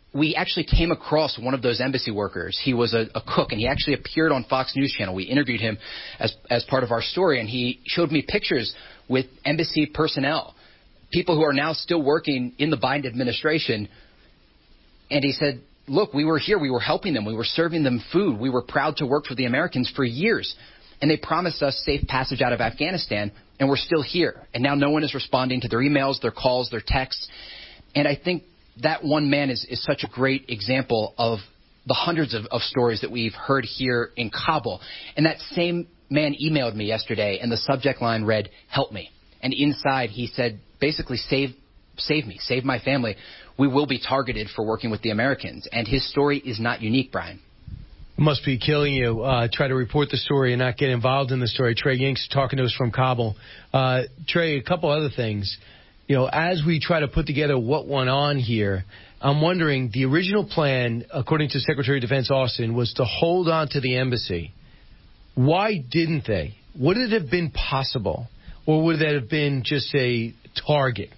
we actually came across one of those embassy workers. He was a, a cook, and he actually appeared on Fox News Channel. We interviewed him as as part of our story, and he showed me pictures with embassy personnel, people who are now still working in the Biden administration. And he said, look, we were here. We were helping them. We were serving them food. We were proud to work for the Americans for years. And they promised us safe passage out of Afghanistan, and we're still here. And now no one is responding to their emails, their calls, their texts. And I think that one man is, is such a great example of the hundreds of, of stories that we've heard here in Kabul. And that same man emailed me yesterday, and the subject line read, "Help me." And inside he said, basically, save, save me, save my family. We will be targeted for working with the Americans. And his story is not unique, Brian. Must be killing you. Uh, try to report the story and not get involved in the story. Trey Yingst talking to us from Kabul. Uh, Trey, a couple other things. You know, as we try to put together what went on here, I'm wondering, the original plan, according to Secretary of Defense Austin, was to hold on to the embassy. Why didn't they? Would it have been possible, or would that have been just a target?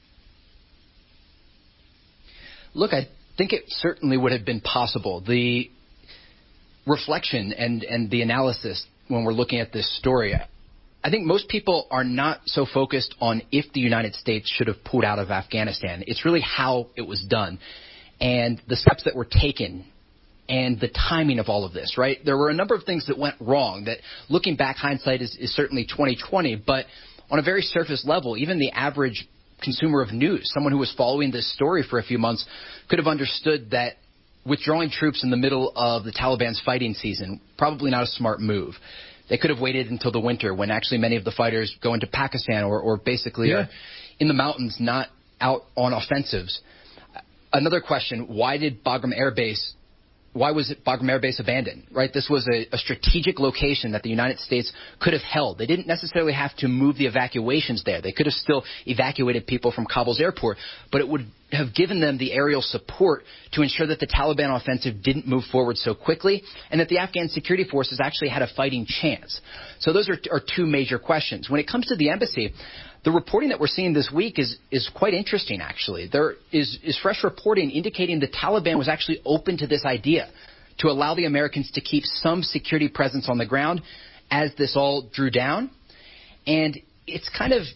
Look, I think it certainly would have been possible. The reflection and, and the analysis when we're looking at this story, I think most people are not so focused on if the United States should have pulled out of Afghanistan. It's really how it was done and the steps that were taken and the timing of all of this, right? There were a number of things that went wrong that, looking back, hindsight is, is certainly twenty twenty, but on a very surface level, even the average consumer of news, someone who was following this story for a few months, could have understood that withdrawing troops in the middle of the Taliban's fighting season, probably not a smart move. They could have waited until the winter when actually many of the fighters go into Pakistan or, or basically yeah. are in the mountains, not out on offensives. Another question, why did Bagram Air Base, why was it Bagram Air Base abandoned, right? This was a, a strategic location that the United States could have held. They didn't necessarily have to move the evacuations there. They could have still evacuated people from Kabul's airport, but it would have given them the aerial support to ensure that the Taliban offensive didn't move forward so quickly and that the Afghan security forces actually had a fighting chance. So those are, are two major questions. When it comes to the embassy, the reporting that we're seeing this week is, is quite interesting, actually. There is, is fresh reporting indicating the Taliban was actually open to this idea to allow the Americans to keep some security presence on the ground as this all drew down. And it's kind of,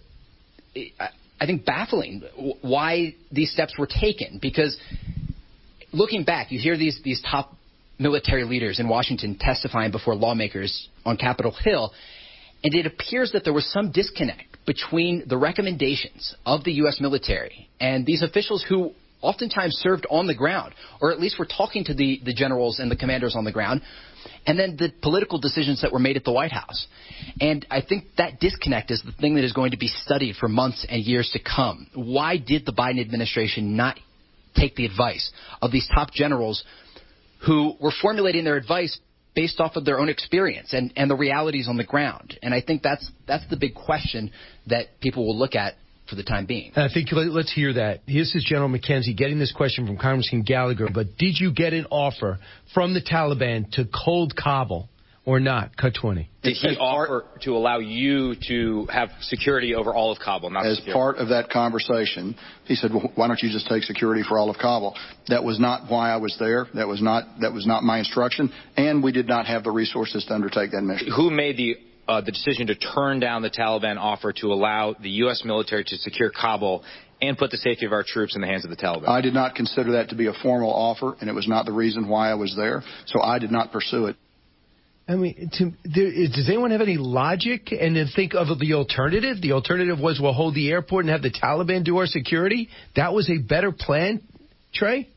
I think, baffling why these steps were taken, because looking back, you hear these, these top military leaders in Washington testifying before lawmakers on Capitol Hill, and it appears that there was some disconnect between the recommendations of the U S military and these officials who oftentimes served on the ground, or at least were talking to the, the generals and the commanders on the ground, and then the political decisions that were made at the White House. And I think that disconnect is the thing that is going to be studied for months and years to come. Why did the Biden administration not take the advice of these top generals who were formulating their advice based off of their own experience and, and the realities on the ground? And I think that's that's the big question that people will look at for the time being. I think let's hear that. This is General McKenzie getting this question from Congressman Gallagher. But did you get an offer from the Taliban to hold Kabul or not? Cut twenty. Did he offer to allow you to have security over all of Kabul? Not As security? Part of that conversation, he said, well, why don't you just take security for all of Kabul? That was not why I was there. That was not that was not my instruction. And we did not have the resources to undertake that mission. Who made the uh, the decision to turn down the Taliban offer to allow the U S military to secure Kabul and put the safety of our troops in the hands of the Taliban? I did not consider that to be a formal offer, and it was not the reason why I was there. So I did not pursue it. I mean, to, there, does anyone have any logic and then think of the alternative? The alternative was we'll hold the airport and have the Taliban do our security. That was a better plan, Trey?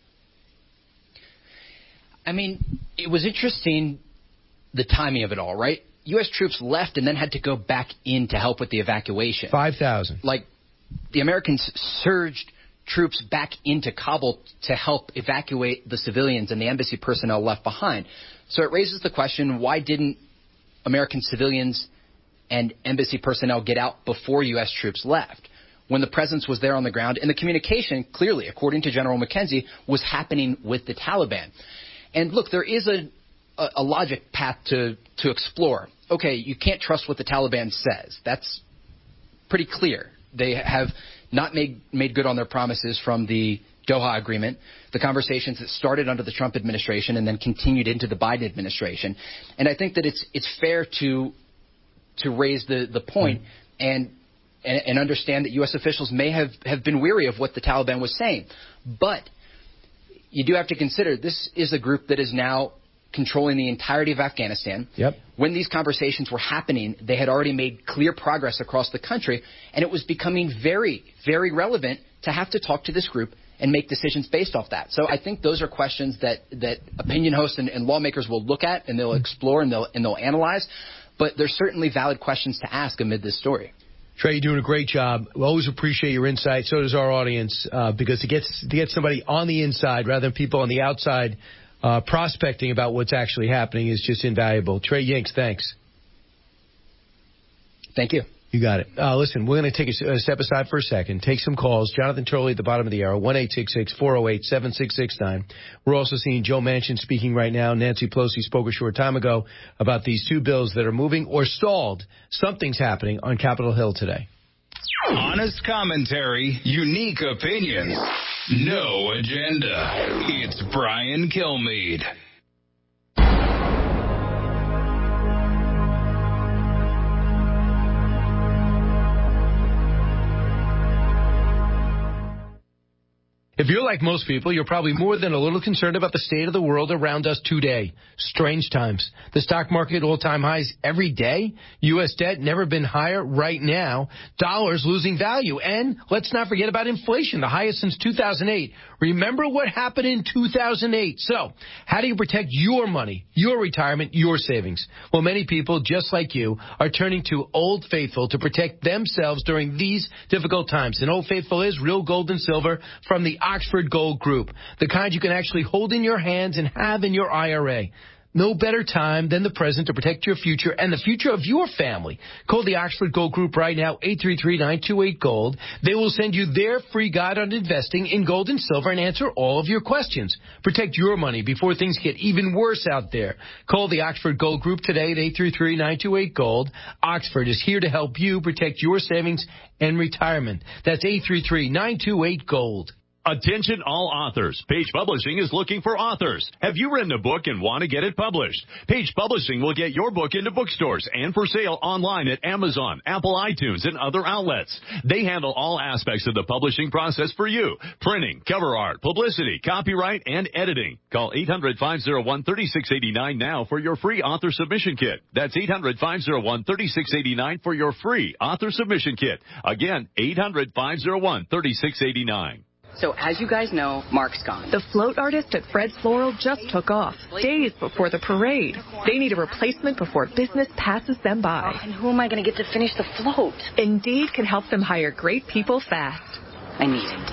I mean, it was interesting, the timing of it all, right? U S troops left and then had to go back in to help with the evacuation. five thousand. Like, the Americans surged troops back into Kabul to help evacuate the civilians and the embassy personnel left behind. So it raises the question, why didn't American civilians and embassy personnel get out before U S troops left, when the presence was there on the ground and the communication, clearly, according to General McKenzie, was happening with the Taliban? And look, there is a, a, a logic path to, to explore. Okay, you can't trust what the Taliban says. That's pretty clear. They have not made, made good on their promises from the Doha Agreement, the conversations that started under the Trump administration and then continued into the Biden administration. And I think that it's it's fair to to raise the, the point and, and and understand that U S officials may have, have been weary of what the Taliban was saying. But you do have to consider this is a group that is now controlling the entirety of Afghanistan. Yep. When these conversations were happening, they had already made clear progress across the country, and it was becoming very, very relevant to have to talk to this group and make decisions based off that. So I think those are questions that, that opinion hosts and, and lawmakers will look at and they'll explore and they'll and they'll analyze. But there's certainly valid questions to ask amid this story. Trey, you're doing a great job. We always appreciate your insight. So does our audience, uh, because to get to get somebody on the inside rather than people on the outside uh, prospecting about what's actually happening is just invaluable. Trey Yingst, thanks. Thank you. You got it. Uh, listen, we're going to take a, a step aside for a second, take some calls. Jonathan Turley at the bottom of the arrow, one eight six six, four oh eight, seven six six nine. We're also seeing Joe Manchin speaking right now. Nancy Pelosi spoke a short time ago about these two bills that are moving or stalled. Something's happening on Capitol Hill today. Honest commentary, unique opinions, no agenda. It's Brian Kilmeade. If you're like most people, you're probably more than a little concerned about the state of the world around us today. Strange times. The stock market all-time highs every day. U S debt never been higher right now. Dollars losing value. And let's not forget about inflation, the highest since two thousand eight. Remember what happened in two thousand eight. So, how do you protect your money, your retirement, your savings? Well, many people, just like you, are turning to Old Faithful to protect themselves during these difficult times. And Old Faithful is real gold and silver from the Oxford Gold Group, the kind you can actually hold in your hands and have in your I R A. No better time than the present to protect your future and the future of your family. Call the Oxford Gold Group right now, eight three three, nine two eight, GOLD. They will send you their free guide on investing in gold and silver and answer all of your questions. Protect your money before things get even worse out there. Call the Oxford Gold Group today at eight three three, nine two eight, GOLD. Oxford is here to help you protect your savings and retirement. That's eight three three, nine two eight, GOLD. Attention all authors. Page Publishing is looking for authors. Have you written a book and want to get it published? Page Publishing will get your book into bookstores and for sale online at Amazon, Apple iTunes, and other outlets. They handle all aspects of the publishing process for you. Printing, cover art, publicity, copyright, and editing. Call eight hundred, five oh one, three six eight nine now for your free author submission kit. That's eight hundred, five oh one, three six eight nine for your free author submission kit. Again, eight hundred, five oh one, three six eight nine. So as you guys know, Mark's gone. The float artist at Fred's Floral just took off, days before the parade. They need a replacement before business passes them by. Oh, and who am I going to get to finish the float? Indeed can help them hire great people fast. I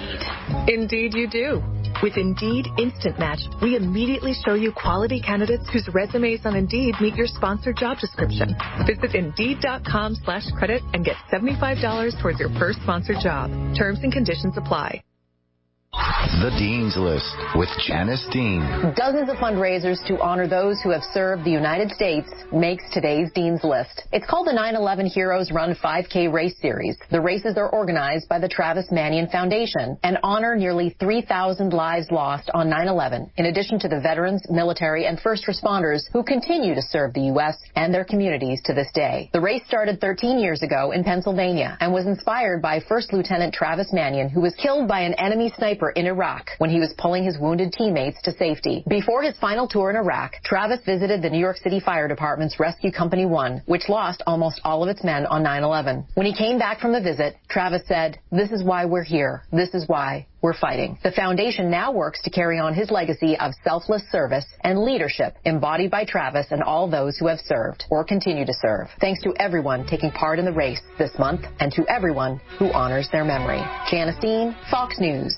need Indeed. Indeed you do. With Indeed Instant Match, we immediately show you quality candidates whose resumes on Indeed meet your sponsored job description. Visit Indeed.com slash credit and get seventy-five dollars towards your first sponsored job. Terms and conditions apply. The Dean's List with Janice Dean. Dozens of fundraisers to honor those who have served the United States makes today's Dean's List. It's called the nine eleven Heroes Run five K Race Series. The races are organized by the Travis Manion Foundation and honor nearly three thousand lives lost on nine eleven, in addition to the veterans, military, and first responders who continue to serve the U S and their communities to this day. The race started thirteen years ago in Pennsylvania and was inspired by First Lieutenant Travis Manion, who was killed by an enemy sniper in Iraq when he was pulling his wounded teammates to safety. Before his final tour in Iraq, Travis visited the New York City Fire Department's Rescue Company one, which lost almost all of its men on nine eleven. When he came back from the visit, Travis said, "This is why we're here. This is why we're fighting." The foundation now works to carry on his legacy of selfless service and leadership embodied by Travis and all those who have served or continue to serve. Thanks to everyone taking part in the race this month and to everyone who honors their memory. Janice Dean, Fox News.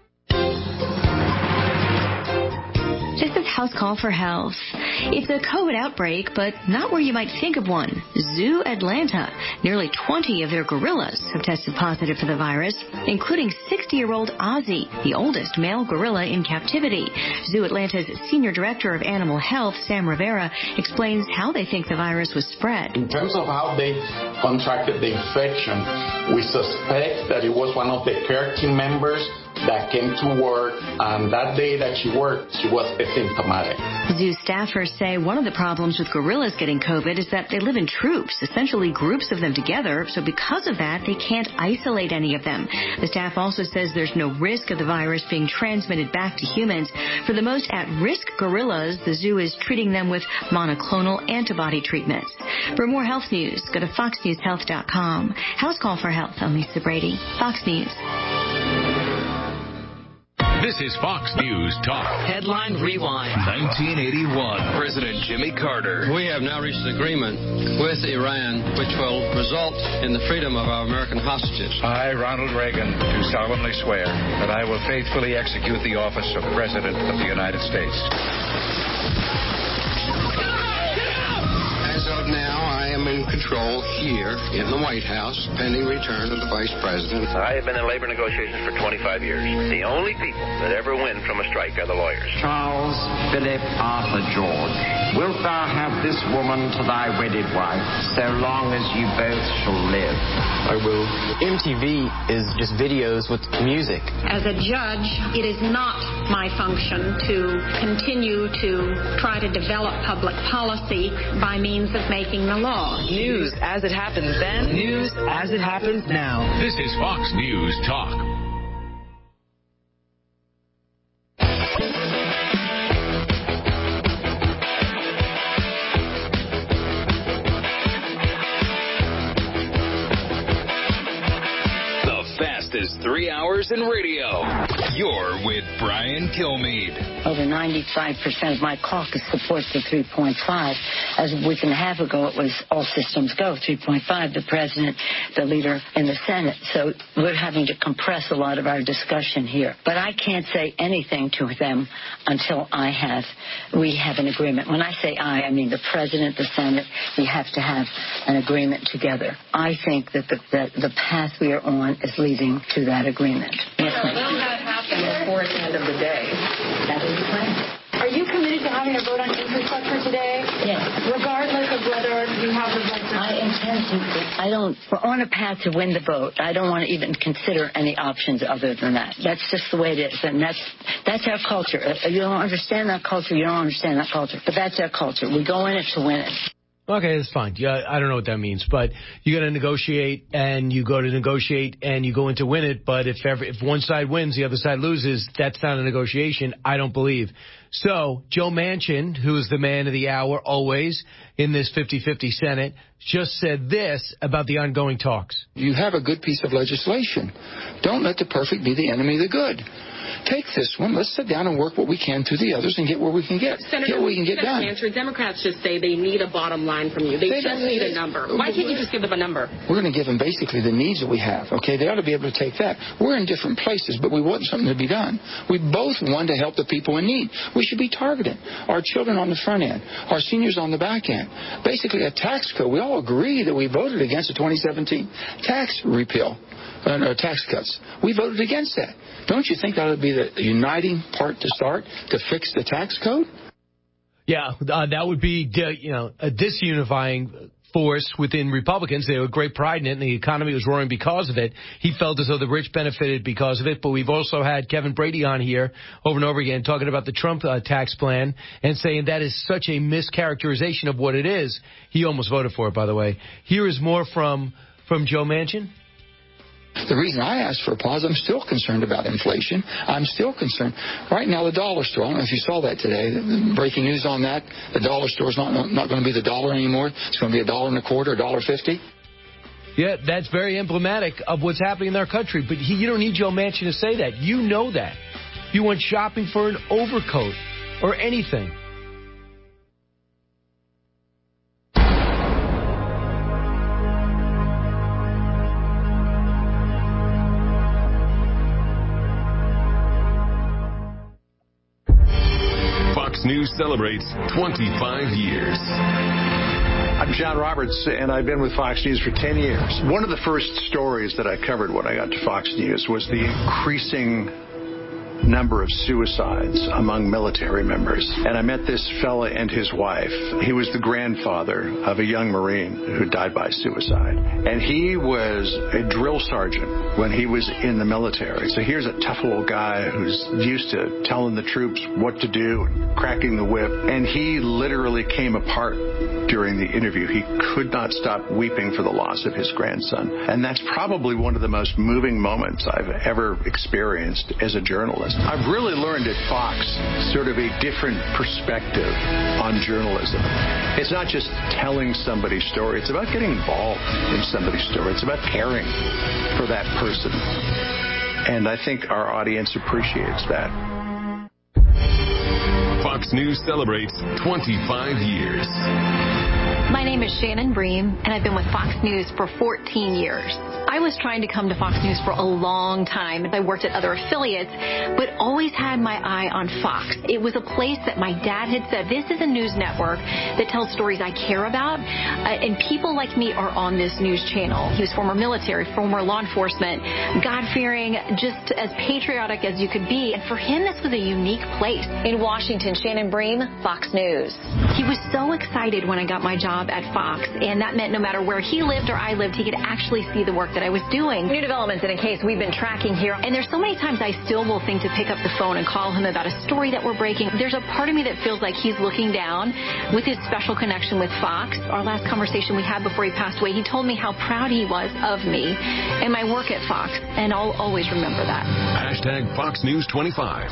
This is House Call for Health. It's a COVID outbreak, but not where you might think of one. Zoo Atlanta. Nearly twenty of their gorillas have tested positive for the virus, including sixty-year-old Ozzy, the oldest male gorilla in captivity. Zoo Atlanta's Senior Director of Animal Health, Sam Rivera, explains how they think the virus was spread. In terms of how they contracted the infection, we suspect that it was one of the care team members that came to work, and that day that she worked, she was asymptomatic. Zoo staffers say one of the problems with gorillas getting COVID is that they live in troops, essentially groups of them together, so because of that, they can't isolate any of them. The staff also says there's no risk of the virus being transmitted back to humans. For the most at-risk gorillas, the zoo is treating them with monoclonal antibody treatments. For more health news, go to fox news health dot com. House Call for Health. I'm Lisa Brady. Fox News. This is Fox News Talk. Headline Rewind. nineteen eighty-one. President Jimmy Carter. We have now reached an agreement with Iran which will result in the freedom of our American hostages. I, Ronald Reagan, do solemnly swear that I will faithfully execute the office of President of the United States. As of now, I am in control here in the White House, pending return of the Vice President. I have been in labor negotiations for twenty-five years. The only people that ever win from a strike are the lawyers. Charles Philip Arthur George, wilt thou have this woman to thy wedded wife, so long as you both shall live? I will. M T V is just videos with music. As a judge, it is not my function to continue to try to develop public policy by means of making the law. News as it happens then, news as it happens now. This is Fox News Talk. Three hours in radio. You're with Brian Kilmeade. Over ninety-five percent of my caucus supports the three point five. As a week and a half ago, it was all systems go, three point five, the president, the leader in the Senate. So we're having to compress a lot of our discussion here. But I can't say anything to them until I have, we have an agreement. When I say I, I mean the president, the Senate, we have to have an agreement together. I think that the, that the path we are on is leading to that agreement. Yes, ma'am. Will that happen before the end of the day? That is the plan. Are you committed to having a vote on infrastructure today? Yes. Regardless of whether you have the vote? I intend to. I don't. We're on a path to win the vote. I don't want to even consider any options other than that. That's just the way it is, and that's that's our culture. You don't understand that culture. You don't understand that culture. But that's our culture. We go in it to win it. Okay, that's fine. Yeah, I don't know what that means, but you got to negotiate, and you go to negotiate, and you go in to win it. But if ever, if one side wins, the other side loses. That's not a negotiation. I don't believe. So Joe Manchin, who is the man of the hour always in this fifty-fifty Senate, just said this about the ongoing talks. You have a good piece of legislation. Don't let the perfect be the enemy of the good. Take this one. Let's sit down and work what we can through the others and get where we can get. Senator, get what we can get done. Answer. Democrats just say they need a bottom line from you. They, they just need a number. Why can't you just give them a number? We're going to give them basically the needs that we have. Okay, they ought to be able to take that. We're in different places, but we want something to be done. We both want to help the people in need. We should be targeting our children on the front end, our seniors on the back end. Basically, a tax code. We all agree that we voted against the twenty seventeen tax repeal. Uh, no, tax cuts. We voted against that. Don't you think that would be the uniting part to start to fix the tax code? Yeah, uh, that would be uh, you know a disunifying force within Republicans. They had great pride in it, and the economy was roaring because of it. He felt as though the rich benefited because of it. But we've also had Kevin Brady on here over and over again talking about the Trump uh, tax plan and saying that is such a mischaracterization of what it is. He almost voted for it, by the way. Here is more from from Joe Manchin. The reason I asked for a pause, I'm still concerned about inflation. I'm still concerned. Right now, the dollar store, I don't know if you saw that today, breaking news on that. The dollar store is not, not going to be the dollar anymore. It's going to be a dollar and a quarter, a dollar fifty. Yeah, that's very emblematic of what's happening in our country. But he, you don't need Joe Manchin to say that. You know that. You went shopping for an overcoat or anything. Fox News celebrates twenty-five years. I'm John Roberts, and I've been with Fox News for ten years. One of the first stories that I covered when I got to Fox News was the increasing number of suicides among military members. And I met this fella and his wife. He was the grandfather of a young Marine who died by suicide. And he was a drill sergeant when he was in the military. So here's a tough old guy who's used to telling the troops what to do, cracking the whip. And he literally came apart during the interview. He could not stop weeping for the loss of his grandson. And that's probably one of the most moving moments I've ever experienced as a journalist. I've really learned at Fox sort of a different perspective on journalism. It's not just telling somebody's story. It's about getting involved in somebody's story. It's about caring for that person. And I think our audience appreciates that. Fox News celebrates twenty-five years. My name is Shannon Bream, and I've been with Fox News for fourteen years. I was trying to come to Fox News for a long time. I worked at other affiliates, but always had my eye on Fox. It was a place that my dad had said, this is a news network that tells stories I care about, uh, and people like me are on this news channel. He was former military, former law enforcement, God-fearing, just as patriotic as you could be. And for him, this was a unique place. In Washington, Shannon Bream, Fox News. He was so excited when I got my job at Fox, and that meant no matter where he lived or I lived, he could actually see the work that I was doing. New developments in a case we've been tracking here, and there's so many times I still will think to pick up the phone and call him about a story that we're breaking. There's a part of me that feels like he's looking down with his special connection with Fox. Our last conversation we had before he passed away, he told me how proud he was of me and my work at Fox, and I'll always remember that. Hashtag Fox News twenty-five.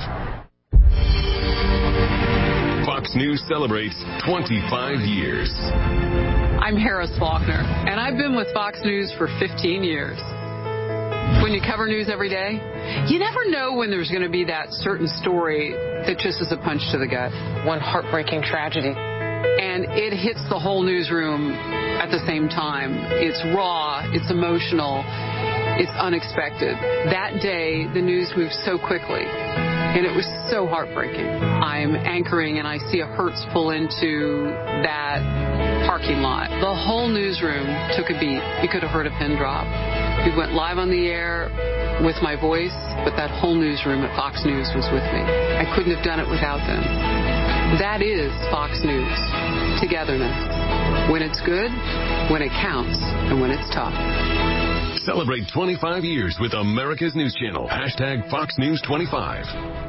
Fox News celebrates twenty-five years. I'm Harris Faulkner, and I've been with Fox News for fifteen years. When you cover news every day, you never know when there's going to be that certain story that just is a punch to the gut. One heartbreaking tragedy. And it hits the whole newsroom at the same time. It's raw, it's emotional, it's unexpected. That day, the news moves so quickly. And it was so heartbreaking. I'm anchoring and I see a Hertz pull into that parking lot. The whole newsroom took a beat. You could have heard a pin drop. We went live on the air with my voice, but that whole newsroom at Fox News was with me. I couldn't have done it without them. That is Fox News. Togetherness. When it's good, when it counts, and when it's tough. Celebrate twenty-five years with America's News Channel. Hashtag Fox News twenty-five.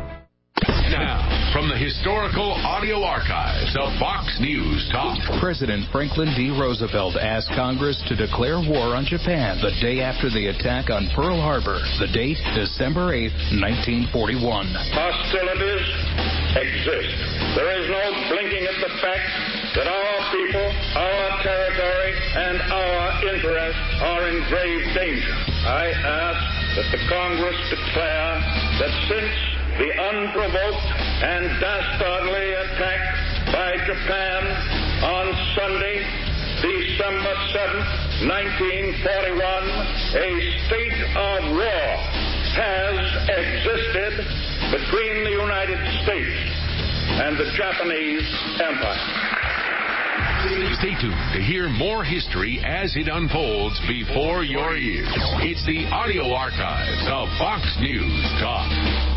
Now, from the historical audio archives of Fox News Talk. President Franklin D. Roosevelt asked Congress to declare war on Japan the day after the attack on Pearl Harbor. The date, December eighth, nineteen forty-one. Hostilities exist. There is no blinking at the fact that our people, our territory, and our interests are in grave danger. I ask that the Congress declare that since the unprovoked and dastardly attack by Japan on Sunday, December seventh, nineteen forty-one, a state of war has existed between the United States and the Japanese Empire. Stay tuned to hear more history as it unfolds before your ears. It's the audio archives of Fox News Talk.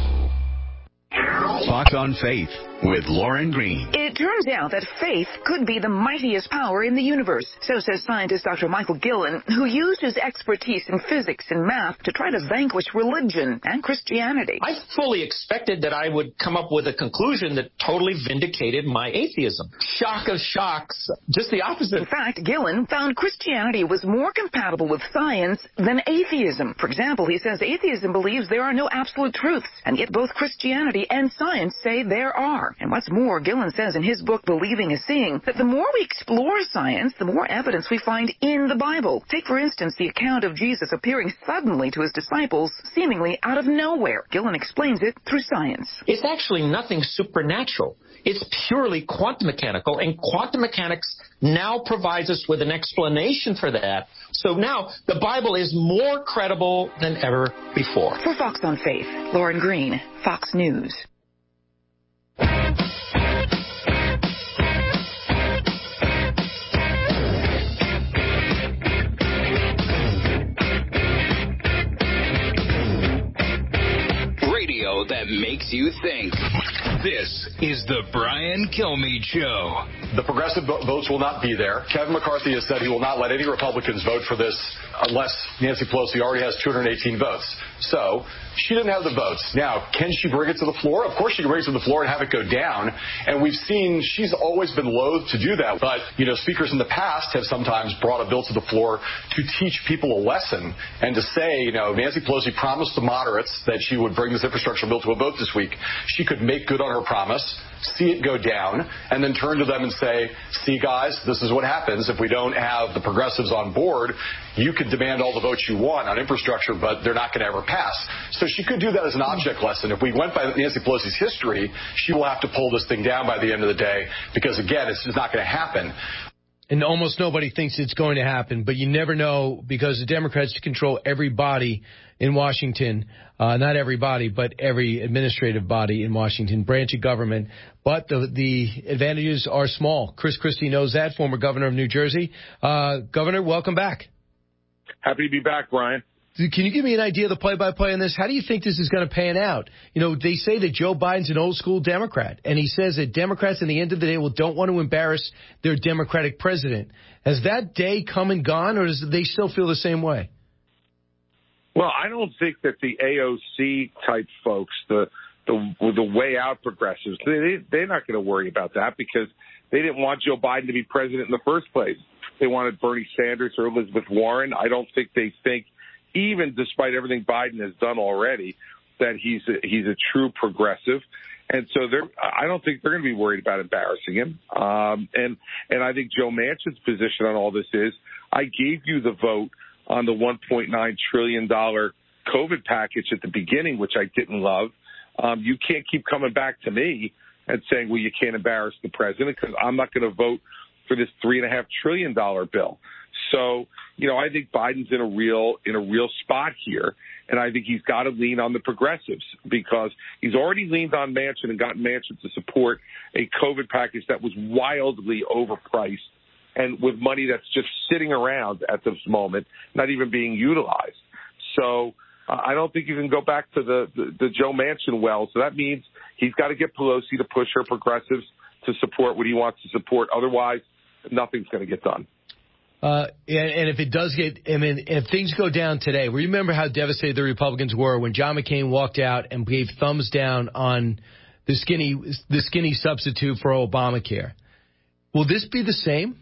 Fox on Faith with Lauren Green. It turns out that faith could be the mightiest power in the universe. So says scientist Doctor Michael Gillen, who used his expertise in physics and math to try to vanquish religion and Christianity. I fully expected that I would come up with a conclusion that totally vindicated my atheism. Shock of shocks, just the opposite. In fact, Gillen found Christianity was more compatible with science than atheism. For example, he says atheism believes there are no absolute truths, and yet both Christianity and science say there are. And what's more, Gillen says in his book, Believing is Seeing, that the more we explore science, the more evidence we find in the Bible. Take, for instance, the account of Jesus appearing suddenly to his disciples, seemingly out of nowhere. Gillen explains it through science. It's actually nothing supernatural. It's purely quantum mechanical, and quantum mechanics now provides us with an explanation for that. So now the Bible is more credible than ever before. For Fox on Faith, Lauren Green, Fox News. Radio that makes you think. This is the Brian Kilmeade Show. The progressive votes will not be there. Kevin McCarthy has said he will not let any Republicans vote for this unless Nancy Pelosi already has two hundred eighteen votes. So she didn't have the votes. Now, can she bring it to the floor? Of course she can bring it to the floor and have it go down. And we've seen she's always been loath to do that. But, you know, speakers in the past have sometimes brought a bill to the floor to teach people a lesson and to say, you know, Nancy Pelosi promised the moderates that she would bring this infrastructure bill to a vote this week. She could make good on her promise, see it go down, and then turn to them and say, see, guys, this is what happens if we don't have the progressives on board. You could demand all the votes you want on infrastructure, but they're not going to ever pass. So she could do that as an object lesson. If we went by Nancy Pelosi's history, she will have to pull this thing down by the end of the day because, again, it's just not going to happen. And almost nobody thinks it's going to happen, but you never know because the Democrats control every body in Washington, uh, not every body, but every administrative body in Washington, branch of government. But the, the advantages are small. Chris Christie knows that, former governor of New Jersey. Uh, Governor, welcome back. Happy to be back, Brian. Can you give me an idea of the play-by-play on this? How do you think this is going to pan out? You know, they say that Joe Biden's an old-school Democrat, and he says that Democrats, at the end of the day, will don't want to embarrass their Democratic president. Has that day come and gone, or does they still feel the same way? Well, I don't think that the A O C-type folks, the the the way-out progressives, they, they're not going to worry about that because they didn't want Joe Biden to be president in the first place. They wanted Bernie Sanders or Elizabeth Warren. I don't think they think, even despite everything Biden has done already, that he's a, he's a true progressive. And so they're, I don't think they're going to be worried about embarrassing him. Um, and, and I think Joe Manchin's position on all this is, I gave you the vote on the one point nine trillion dollars COVID package at the beginning, which I didn't love. Um, you can't keep coming back to me and saying, well, you can't embarrass the president because I'm not going to vote for this three and a half trillion dollar bill. So, you know, I think Biden's in a real in a real spot here, and I think he's got to lean on the progressives because he's already leaned on Manchin and gotten Manchin to support a COVID package that was wildly overpriced and with money that's just sitting around at this moment, not even being utilized. So uh, I don't think you can go back to the, the, the Joe Manchin well. So that means he's got to get Pelosi to push her progressives to support what he wants to support. Otherwise, nothing's going to get done. Uh, and, and if it does get, I mean, if things go down today, remember how devastated the Republicans were when John McCain walked out and gave thumbs down on the skinny, the skinny substitute for Obamacare. Will this be the same?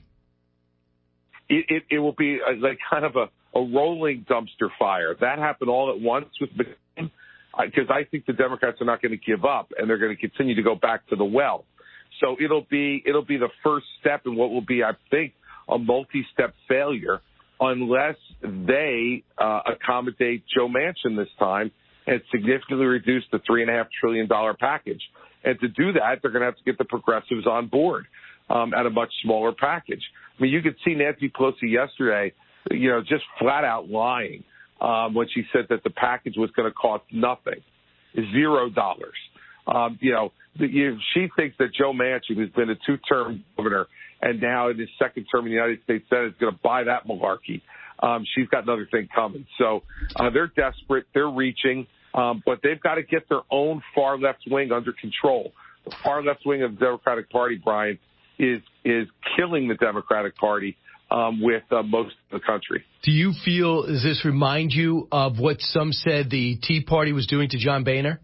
It, it, it will be a, like kind of a, a rolling dumpster fire. That happened all at once with McCain because I think the Democrats are not going to give up and they're going to continue to go back to the well. So it'll be it'll be the first step in what will be, I think, a multi-step failure unless they uh, accommodate Joe Manchin this time and significantly reduce the three and a half trillion dollar package. And to do that, they're going to have to get the progressives on board um, at a much smaller package. I mean, you could see Nancy Pelosi yesterday, you know, just flat out lying um, when she said that the package was going to cost nothing, zero dollars. Um, you know, the, you, she thinks that Joe Manchin, who's been a two-term governor and now in his second term in the United States Senate, is going to buy that malarkey. Um, she's got another thing coming. So uh, they're desperate. They're reaching. Um, but they've got to get their own far left wing under control. The far left wing of the Democratic Party, Brian, is is killing the Democratic Party um, with uh, most of the country. Do you feel, does this remind you of what some said the Tea Party was doing to John Boehner?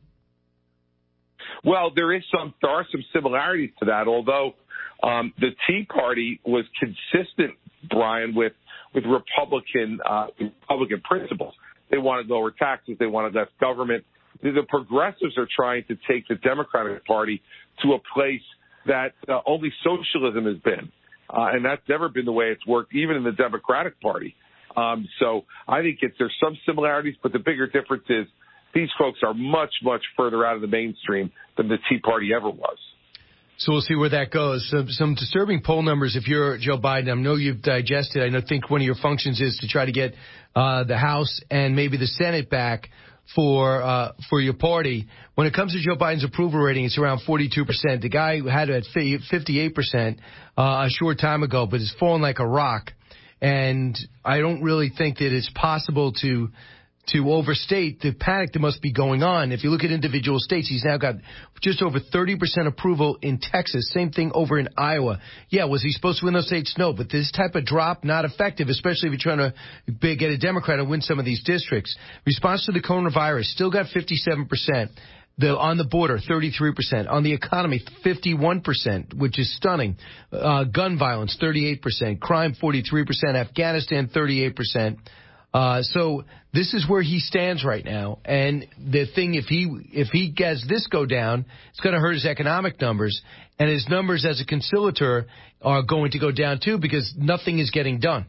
Well, there is some, there are some similarities to that, although um, the Tea Party was consistent, Brian, with with Republican uh, Republican principles. They wanted lower taxes. They wanted less government. The, the progressives are trying to take the Democratic Party to a place that uh, only socialism has been, uh, and that's never been the way it's worked, even in the Democratic Party. Um, so I think it's, there's some similarities, but the bigger difference is these folks are much, much further out of the mainstream than the Tea Party ever was. So we'll see where that goes. Some, some disturbing poll numbers if you're Joe Biden. I know you've digested. I know, think one of your functions is to try to get uh, the House and maybe the Senate back for uh, for your party. When it comes to Joe Biden's approval rating, it's around forty-two percent. The guy had it at fifty-eight percent uh, a short time ago, but it's fallen like a rock. And I don't really think that it's possible to to overstate the panic that must be going on. If you look at individual states, he's now got just over thirty percent approval in Texas. Same thing over in Iowa. Yeah, was he supposed to win those states? No, but this type of drop, not effective, especially if you're trying to get a Democrat and win some of these districts. Response to the coronavirus, still got fifty-seven percent. The, on the border, thirty-three percent. On the economy, fifty-one percent, which is stunning. Uh, gun violence, thirty-eight percent. Crime, forty-three percent. Afghanistan, thirty-eight percent. Uh, so this is where he stands right now. And the thing, if he if he gets this go down, it's going to hurt his economic numbers. And his numbers as a conciliator are going to go down, too, because nothing is getting done.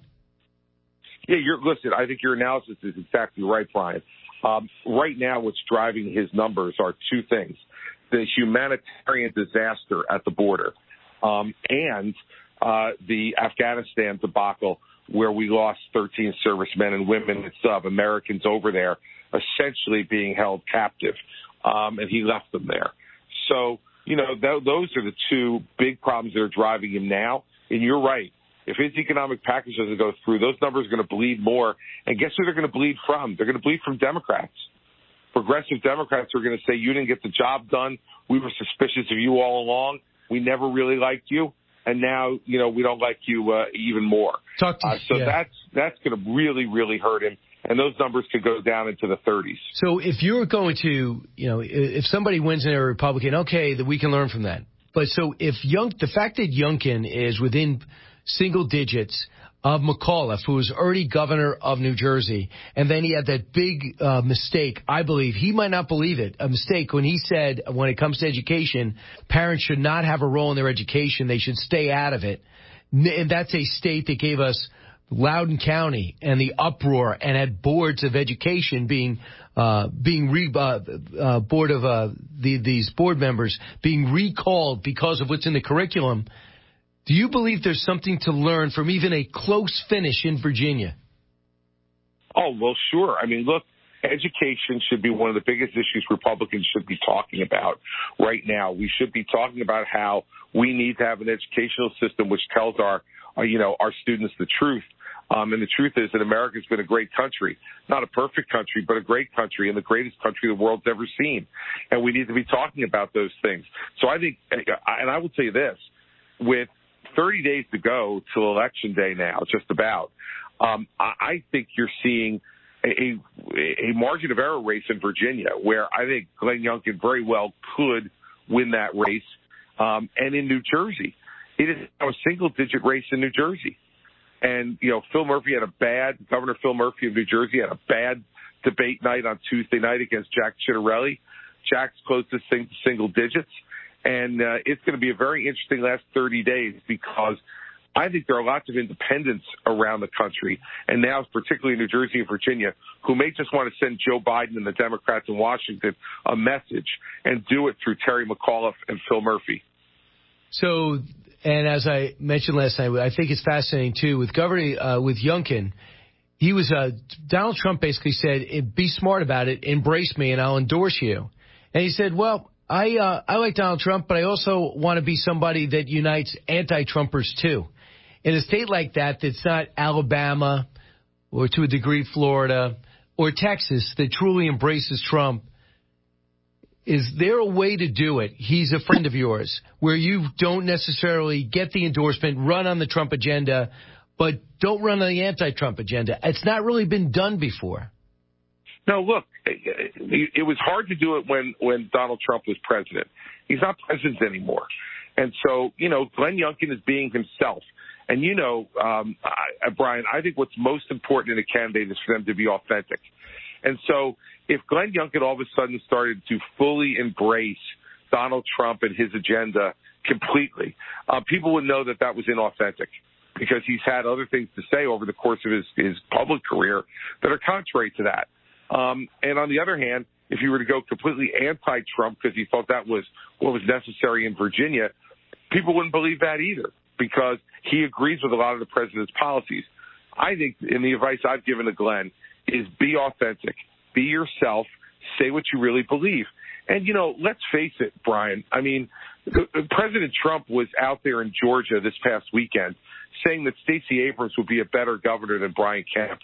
Yeah, you're listen, I think your analysis is exactly right, Brian. Um, right now, what's driving his numbers are two things. The humanitarian disaster at the border um, and uh, the Afghanistan debacle, where we lost thirteen servicemen and women and sub Americans over there, essentially being held captive, um, and he left them there. So, you know, th- those are the two big problems that are driving him now. And you're right. If his economic package doesn't go through, those numbers are going to bleed more. And guess who they're going to bleed from? They're going to bleed from Democrats. Progressive Democrats are going to say, you didn't get the job done. We were suspicious of you all along. We never really liked you. And now, you know, we don't like you uh, even more. Talk to, uh, so yeah. that's that's going to really, really hurt him. And those numbers could go down into the thirties. So if you're going to, you know, if somebody wins and they're a Republican, okay, that we can learn from that. But so if Young, the fact that Youngkin is within single digits of McAuliffe, who was already governor of New Jersey, and then he had that big uh, mistake, I believe, he might not believe it, a mistake when he said when it comes to education, parents should not have a role in their education, they should stay out of it. And that's a state that gave us Loudoun County and the uproar and had boards of education being uh, being re, uh, uh, board of uh, the, these board members being recalled because of what's in the curriculum. Do you believe there's something to learn from even a close finish in Virginia? Oh, well, sure. I mean, look, education should be one of the biggest issues Republicans should be talking about right now. We should be talking about how we need to have an educational system which tells our, our you know, our students the truth. Um, and the truth is that America's been a great country, not a perfect country, but a great country and the greatest country the world's ever seen. And we need to be talking about those things. So I think, and I will tell you this, with thirty days to go till Election Day now, just about, um, I think you're seeing a, a margin of error race in Virginia where I think Glenn Youngkin very well could win that race. Um, and in New Jersey, it is now a single-digit race in New Jersey. And, you know, Phil Murphy had a bad, Governor Phil Murphy of New Jersey had a bad debate night on Tuesday night against Jack Ciattarelli. Jack's close to sing, single digits. And uh, it's going to be a very interesting last thirty days because I think there are lots of independents around the country, and now particularly in New Jersey and Virginia, who may just want to send Joe Biden and the Democrats in Washington a message and do it through Terry McAuliffe and Phil Murphy. So, and as I mentioned last night, I think it's fascinating, too, with Governor, uh, with Youngkin, he was, uh, Donald Trump basically said, be smart about it, embrace me, and I'll endorse you. And he said, well, I, uh, I like Donald Trump, but I also want to be somebody that unites anti-Trumpers, too. In a state like that, that's not Alabama or to a degree Florida or Texas that truly embraces Trump, is there a way to do it? He's a friend of yours where you don't necessarily get the endorsement, run on the Trump agenda, but don't run on the anti-Trump agenda. It's not really been done before. No, look, it was hard to do it when, when Donald Trump was president. He's not president anymore. And so, you know, Glenn Youngkin is being himself. And, you know, um, I, Brian, I think what's most important in a candidate is for them to be authentic. And so if Glenn Youngkin all of a sudden started to fully embrace Donald Trump and his agenda completely, uh, people would know that that was inauthentic because he's had other things to say over the course of his, his public career that are contrary to that. Um, and on the other hand, if you were to go completely anti-Trump because he thought that was what was necessary in Virginia, people wouldn't believe that either because he agrees with a lot of the president's policies. I think, and the advice I've given to Glenn is be authentic, be yourself, say what you really believe. And, you know, let's face it, Brian. I mean, President Trump was out there in Georgia this past weekend saying that Stacey Abrams would be a better governor than Brian Kemp.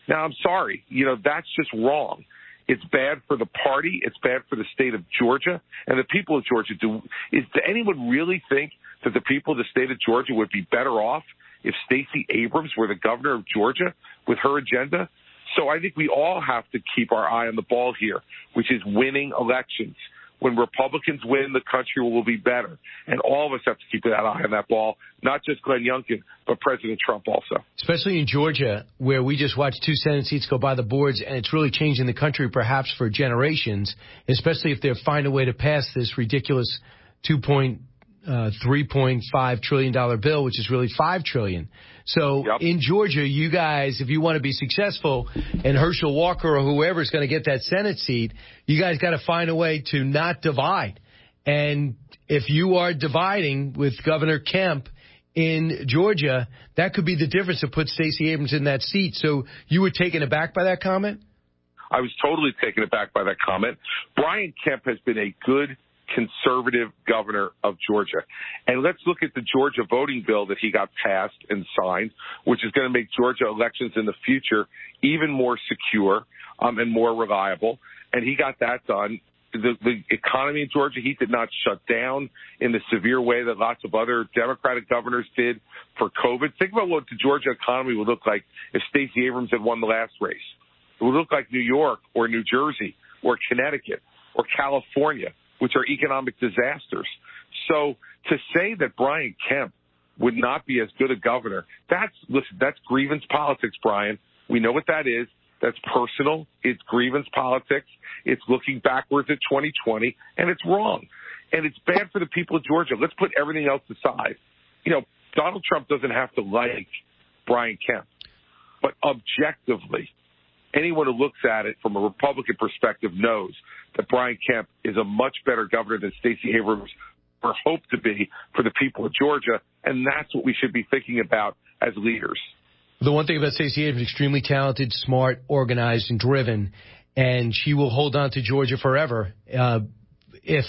Now, I'm sorry. You know, that's just wrong. It's bad for the party. It's bad for the state of Georgia and the people of Georgia. Do, is, does anyone really think that the people of the state of Georgia would be better off if Stacey Abrams were the governor of Georgia with her agenda? So I think we all have to keep our eye on the ball here, which is winning elections. When Republicans win, the country will be better. And all of us have to keep that eye on that ball, not just Glenn Youngkin, but President Trump also. Especially in Georgia, where we just watched two Senate seats go by the boards, and it's really changing the country perhaps for generations, especially if they find a way to pass this ridiculous two point three point five trillion dollars bill, which is really five trillion dollars. So yep. in Georgia, you guys, if you want to be successful, and Herschel Walker or whoever is going to get that Senate seat, you guys got to find a way to not divide. And if you are dividing with Governor Kemp in Georgia, that could be the difference that puts Stacey Abrams in that seat. So you were taken aback by that comment? I was totally taken aback by that comment. Brian Kemp has been a good conservative governor of Georgia. And let's look at the Georgia voting bill that he got passed and signed, which is going to make Georgia elections in the future even more secure um, and more reliable. And he got that done. The, the economy in Georgia, he did not shut down in the severe way that lots of other Democratic governors did for COVID. Think about what the Georgia economy would look like if Stacey Abrams had won the last race. It would look like New York or New Jersey or Connecticut or California, which are economic disasters. So to say that Brian Kemp would not be as good a governor, that's, listen, that's grievance politics, Brian. We know what that is. That's personal. It's grievance politics. It's looking backwards at twenty twenty, and it's wrong. And it's bad for the people of Georgia. Let's put everything else aside. You know, Donald Trump doesn't have to like Brian Kemp, but objectively, anyone who looks at it from a Republican perspective knows that Brian Kemp is a much better governor than Stacey Abrams or hoped to be for the people of Georgia, and that's what we should be thinking about as leaders. The one thing about Stacey Abrams, extremely talented, smart, organized, and driven, and she will hold on to Georgia forever uh, if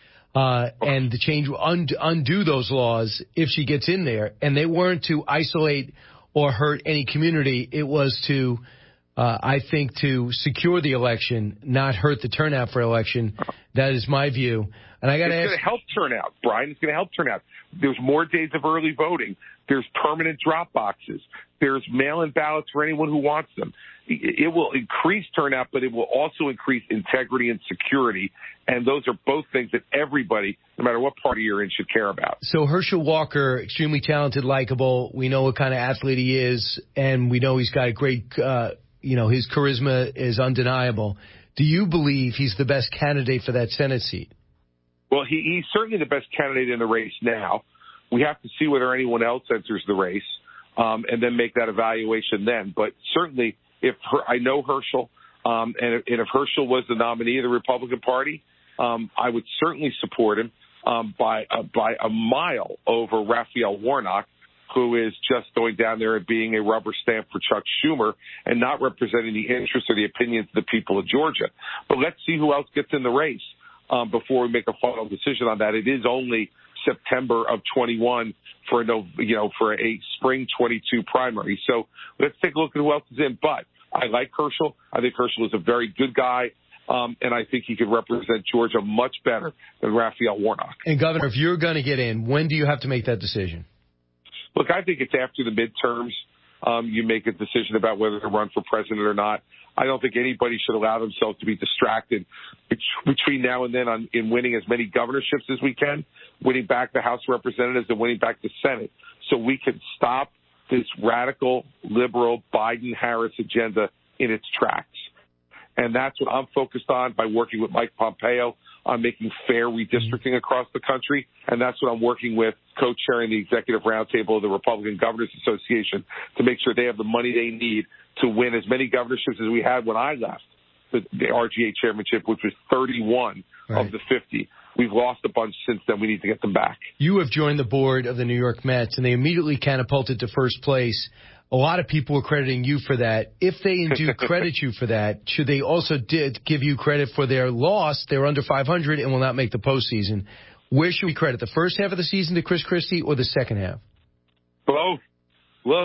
uh, and the change und- undo those laws if she gets in there. And they weren't to isolate or hurt any community. It was to Uh, I think to secure the election, not hurt the turnout for election. That is my view. And I got to ask. It's going to help turnout, Brian. It's going to help turnout. There's more days of early voting. There's permanent drop boxes. There's mail-in ballots for anyone who wants them. It will increase turnout, but it will also increase integrity and security. And those are both things that everybody, no matter what party you're in, should care about. So Herschel Walker, extremely talented, likable. We know what kind of athlete he is, and we know he's got a great uh You know, his charisma is undeniable. Do you believe he's the best candidate for that Senate seat? Well, he, he's certainly the best candidate in the race now. We have to see whether anyone else enters the race um, and then make that evaluation then. But certainly, if her, I know Herschel, um, and, and if Herschel was the nominee of the Republican Party, um, I would certainly support him um, by, uh, by a mile over Raphael Warnock, who is just going down there and being a rubber stamp for Chuck Schumer and not representing the interests or the opinions of the people of Georgia. But let's see who else gets in the race um, before we make a final decision on that. It is only September of twenty-one for a, you know, for a spring twenty-two primary. So let's take a look at who else is in. But I like Herschel. I think Herschel is a very good guy. Um, and I think he could represent Georgia much better than Raphael Warnock. And, Governor, if you're going to get in, when do you have to make that decision? Look, I think it's after the midterms um, you make a decision about whether to run for president or not. I don't think anybody should allow themselves to be distracted between now and then on, in winning as many governorships as we can, winning back the House of Representatives and winning back the Senate, so we can stop this radical, liberal Biden-Harris agenda in its tracks. And that's what I'm focused on by working with Mike Pompeo on making fair redistricting across the country. And that's what I'm working with, co-chairing the executive roundtable of the Republican Governors Association, to make sure they have the money they need to win as many governorships as we had when I left the, the R G A chairmanship, which was thirty-one right. of the fifty. We've lost a bunch since then. We need to get them back. You have joined the board of the New York Mets, and they immediately catapulted to first place. A lot of people are crediting you for that. If they do credit you for that, should they also did give you credit for their loss? They're under five hundred and will not make the postseason. Where should we credit? The first half of the season to Chris Christie or the second half? Both. Look,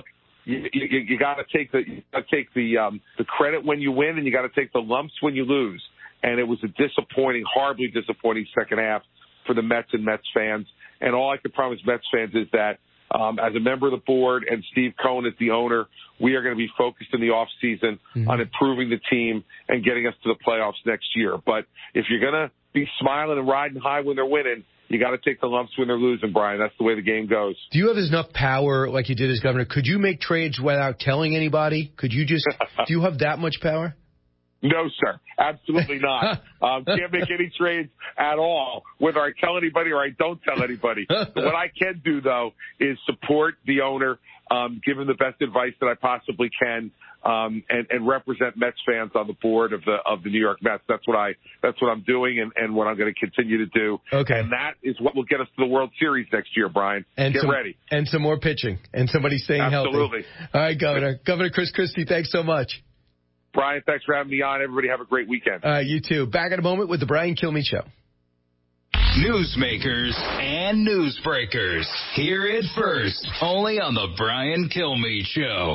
you, you, you got to take the you got to take the um, the credit when you win, and you got to take the lumps when you lose. And it was a disappointing, horribly disappointing second half for the Mets and Mets fans. And all I can promise Mets fans is that um, as a member of the board and Steve Cohen as the owner, we are going to be focused in the off season mm-hmm. on improving the team and getting us to the playoffs next year. But if you're going to be smiling and riding high when they're winning, you got to take the lumps when they're losing, Brian. That's the way the game goes. Do you have enough power like you did as governor? Could you make trades without telling anybody? Could you just – do you have that much power? No, sir. Absolutely not. um, can't make any trades at all, whether I tell anybody or I don't tell anybody. What I can do, though, is support the owner, um, give him the best advice that I possibly can, um, and, and represent Mets fans on the board of the of the New York Mets. That's what I that's what I'm doing, and, and what I'm going to continue to do. Okay. And that is what will get us to the World Series next year, Brian. And Get some, ready. And some more pitching, and somebody staying Absolutely. healthy. All right, Governor. Governor Chris Christie, thanks so much. Brian, thanks for having me on. Everybody have a great weekend. Uh, you too. Back in a moment with the Brian Kilmeade Show. Newsmakers and newsbreakers. Hear it first, only on the Brian Kilmeade Show.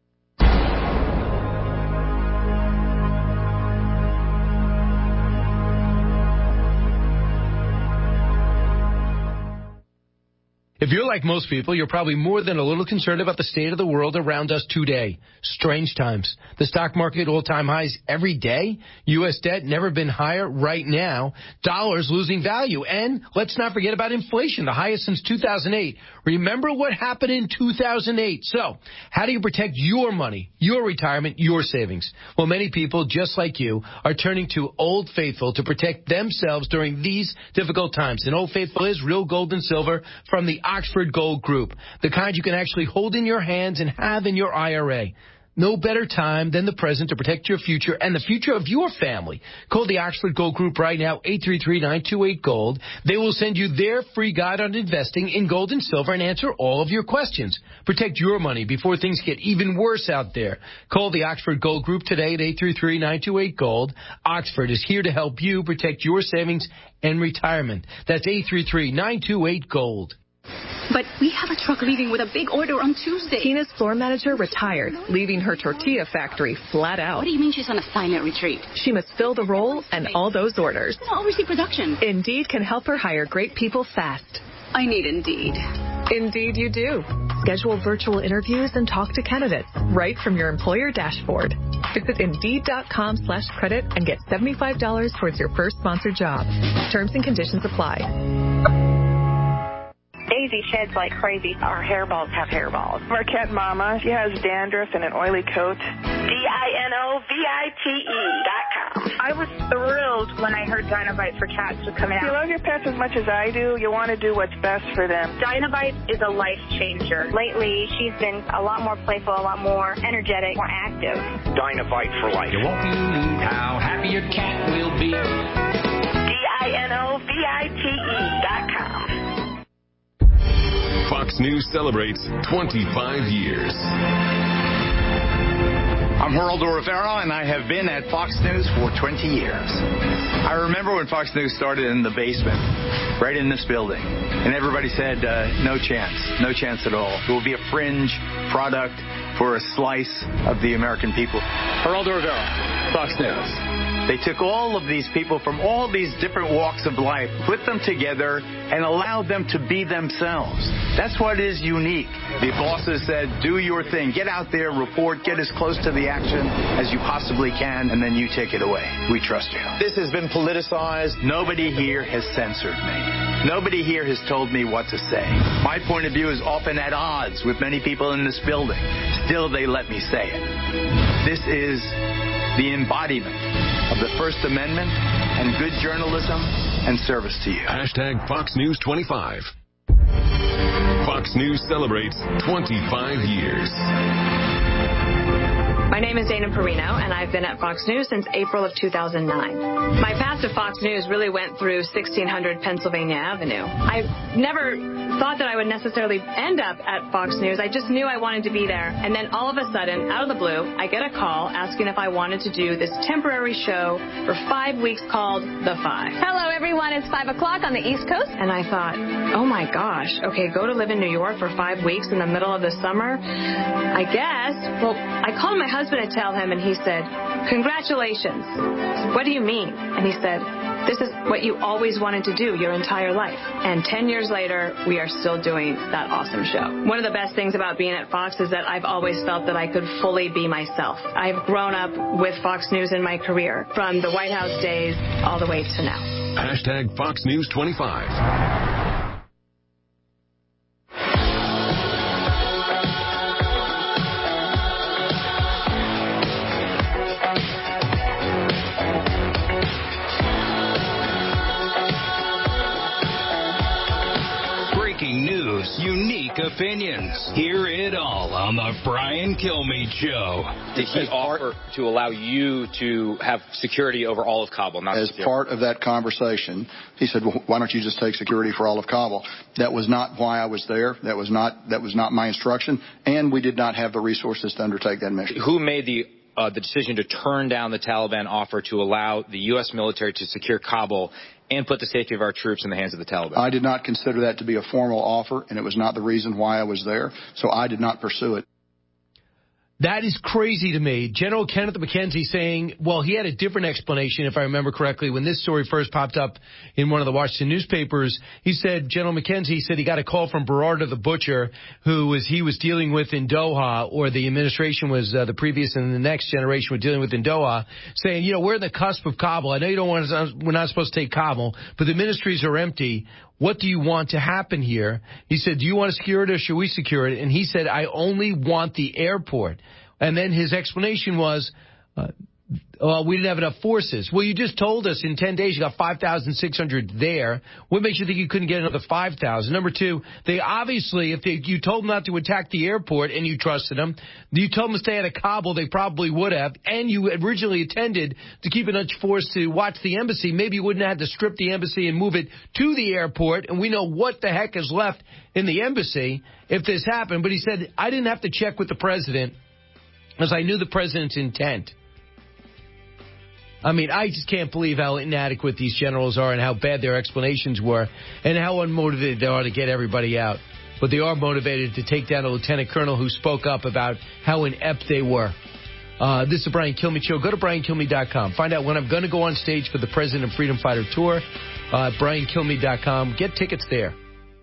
If you're like most people, you're probably more than a little concerned about the state of the world around us today. Strange times. The stock market all-time highs every day. U S debt never been higher right now. Dollars losing value. And let's not forget about inflation, the highest since two thousand eight. Remember what happened in two thousand eight. So, how do you protect your money, your retirement, your savings? Well, many people, just like you, are turning to Old Faithful to protect themselves during these difficult times. And Old Faithful is real gold and silver from the Oxford Gold Group, the kind you can actually hold in your hands and have in your I R A. No better time than the present to protect your future and the future of your family. Call the Oxford Gold Group right now, eight three three, nine two eight, GOLD. They will send you their free guide on investing in gold and silver and answer all of your questions. Protect your money before things get even worse out there. Call the Oxford Gold Group today at eight three three, nine two eight, GOLD. Oxford is here to help you protect your savings and retirement. That's eight three three, nine two eight, GOLD. But we have a truck leaving with a big order on Tuesday. Tina's floor manager retired, leaving her tortilla factory flat out. What do you mean she's on a silent retreat? She must fill the role and all those orders. I'll oversee production. Indeed can help her hire great people fast. I need Indeed. Indeed you do. Schedule virtual interviews and talk to candidates right from your employer dashboard. Visit Indeed.com slash credit and get seventy-five dollars towards your first sponsored job. Terms and conditions apply. Daisy sheds like crazy. Our hairballs have hairballs. Marquette Mama, she has dandruff and an oily coat. D I N O V I T E dot com. I was thrilled when I heard Dynovite for Cats was coming out. If you love your pets as much as I do, you want to do what's best for them. Dynovite is a life changer. Lately, she's been a lot more playful, a lot more energetic, more active. Dynovite for life. You won't believe how happy your cat will be. D I N O V I T E dot com. Fox News celebrates twenty-five years. I'm Geraldo Rivera, and I have been at Fox News for twenty years. I remember when Fox News started in the basement, right in this building, and everybody said, uh, no chance, no chance at all. It will be a fringe product for a slice of the American people. Geraldo Rivera, Fox News. They took all of these people from all these different walks of life, put them together, and allowed them to be themselves. That's what is unique. The bosses said, do your thing. Get out there, report, get as close to the action as you possibly can, and then you take it away. We trust you. This has been politicized. Nobody here has censored me. Nobody here has told me what to say. My point of view is often at odds with many people in this building. Still, they let me say it. This is the embodiment of the First Amendment and good journalism and service to you. Hashtag Fox News twenty-five. Fox News celebrates twenty-five years. My name is Dana Perino, and I've been at Fox News since April of two thousand nine. My path to Fox News really went through sixteen hundred Pennsylvania Avenue. I never thought that I would necessarily end up at Fox News. I just knew I wanted to be there. And then all of a sudden, out of the blue, I get a call asking if I wanted to do this temporary show for five weeks called The Five. Hello, everyone. It's five o'clock on the East Coast. And I thought, oh my gosh, okay, go to live in New York for five weeks in the middle of the summer? I guess. Well, I called my husband to tell him, and he said, congratulations. I said, what do you mean? And he said, this is what you always wanted to do your entire life. And ten years later, we are still doing that awesome show. One of the best things about being at Fox is that I've always felt that I could fully be myself. I've grown up with Fox News in my career, from the White House days all the way to now. Hashtag Fox News twenty-five. Unique opinions. Hear it all on the Brian Kilmeade Show. Did he offer to allow you to have security over all of Kabul? Not As part of that conversation, he said, well, why don't you just take security for all of Kabul? That was not why I was there. That was not, that was not my instruction. And we did not have the resources to undertake that mission. Who made the Uh, the decision to turn down the Taliban offer to allow the U S military to secure Kabul and put the safety of our troops in the hands of the Taliban? I did not consider that to be a formal offer, and it was not the reason why I was there, so I did not pursue it. That is crazy to me. General Kenneth McKenzie saying, well, he had a different explanation, if I remember correctly, when this story first popped up in one of the Washington newspapers. He said, General McKenzie, he said he got a call from Berardo the Butcher, who was he was dealing with in Doha, or the administration was, uh, the previous and the next generation were dealing with in Doha, saying, you know, we're in the cusp of Kabul. I know you don't want to, we're not supposed to take Kabul, but the ministries are empty. What do you want to happen here? He said, do you want to secure it or should we secure it? And he said, I only want the airport. And then his explanation was, uh, well, we didn't have enough forces. Well, you just told us in ten days you got five thousand six hundred there. What makes you think you couldn't get another five thousand? Number two, they obviously, if they, you told them not to attack the airport and you trusted them, you told them to stay out of Kabul, they probably would have, and you originally intended to keep enough force to watch the embassy. Maybe you wouldn't have had to strip the embassy and move it to the airport, and we know what the heck is left in the embassy if this happened. But he said, I didn't have to check with the president because I knew the president's intent. I mean, I just can't believe how inadequate these generals are and how bad their explanations were and how unmotivated they are to get everybody out. But they are motivated to take down a lieutenant colonel who spoke up about how inept they were. Uh, this is the Brian Kilmeade Show. Go to brian kilmeade dot com. Find out when I'm going to go on stage for the President of Freedom Fighter Tour. Uh, brian kilmeade dot com. Get tickets there.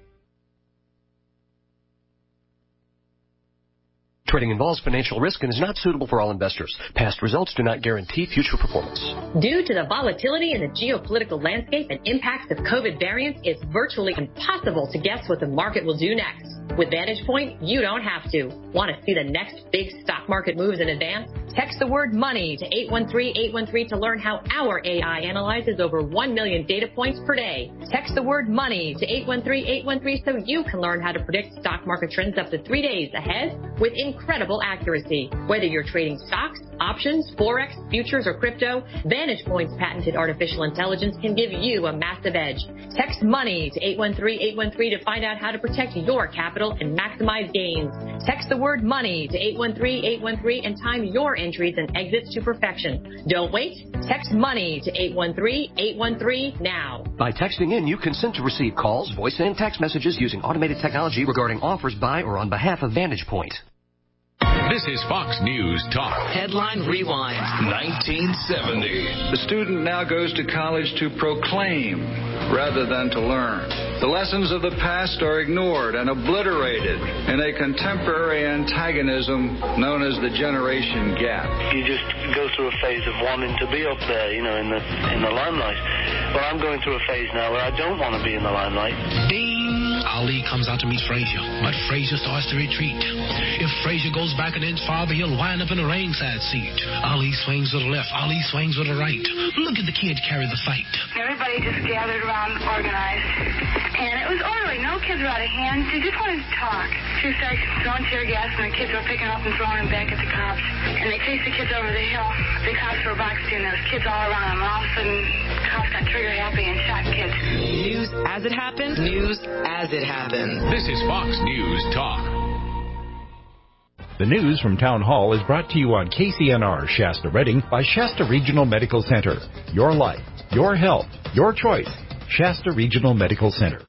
Trading involves financial risk and is not suitable for all investors. Past results do not guarantee future performance. Due to the volatility in the geopolitical landscape and impacts of COVID variants, it's virtually impossible to guess what the market will do next. With Vantage Point, you don't have to. Want to see the next big stock market moves in advance? Text the word MONEY to eight one three eight one three to learn how our A I analyzes over one million data points per day. Text the word MONEY to eight one three eight one three so you can learn how to predict stock market trends up to three days ahead with incredible accuracy. Whether you're trading stocks, options, forex, futures, or crypto, Vantage Point's patented artificial intelligence can give you a massive edge. Text MONEY to eight one three eight one three to find out how to protect your capital and maximize gains. Text the word MONEY to eight one three eight one three and time your entries and exits to perfection. Don't wait. Text MONEY to eight one three eight one three now. By texting in, you consent to receive calls, voice, and text messages using automated technology regarding offers by or on behalf of Vantage Point. This is Fox News Talk. Headline Rewind. nineteen seventy. The student now goes to college to proclaim rather than to learn. The lessons of the past are ignored and obliterated in a contemporary antagonism known as the generation gap. You just go through a phase of wanting to be up there, you know, in the in the limelight. Well, I'm going through a phase now where I don't want to be in the limelight. Ding! Ali comes out to meet Frazier, but Frazier starts to retreat. If Frazier goes back an inch farther, he'll wind up in a ringside seat. Ali swings to the left. Ali swings to the right. Look at the kid carry the fight. Everybody just gathered around, organized, And it was orderly. No kids were out of hand. They just wanted to talk. Two started throwing tear gas, and the kids were picking up and throwing them back at the cops. And they chased the kids over the hill. The cops were boxing. There was kids all around them. And all of a sudden, cops got trigger happy and shot kids. News as it happens. News as it happens. This is Fox News Talk. The news from Town Hall is brought to you on K C N R Shasta Redding by Shasta Regional Medical Center. Your life, your health, your choice. Shasta Regional Medical Center.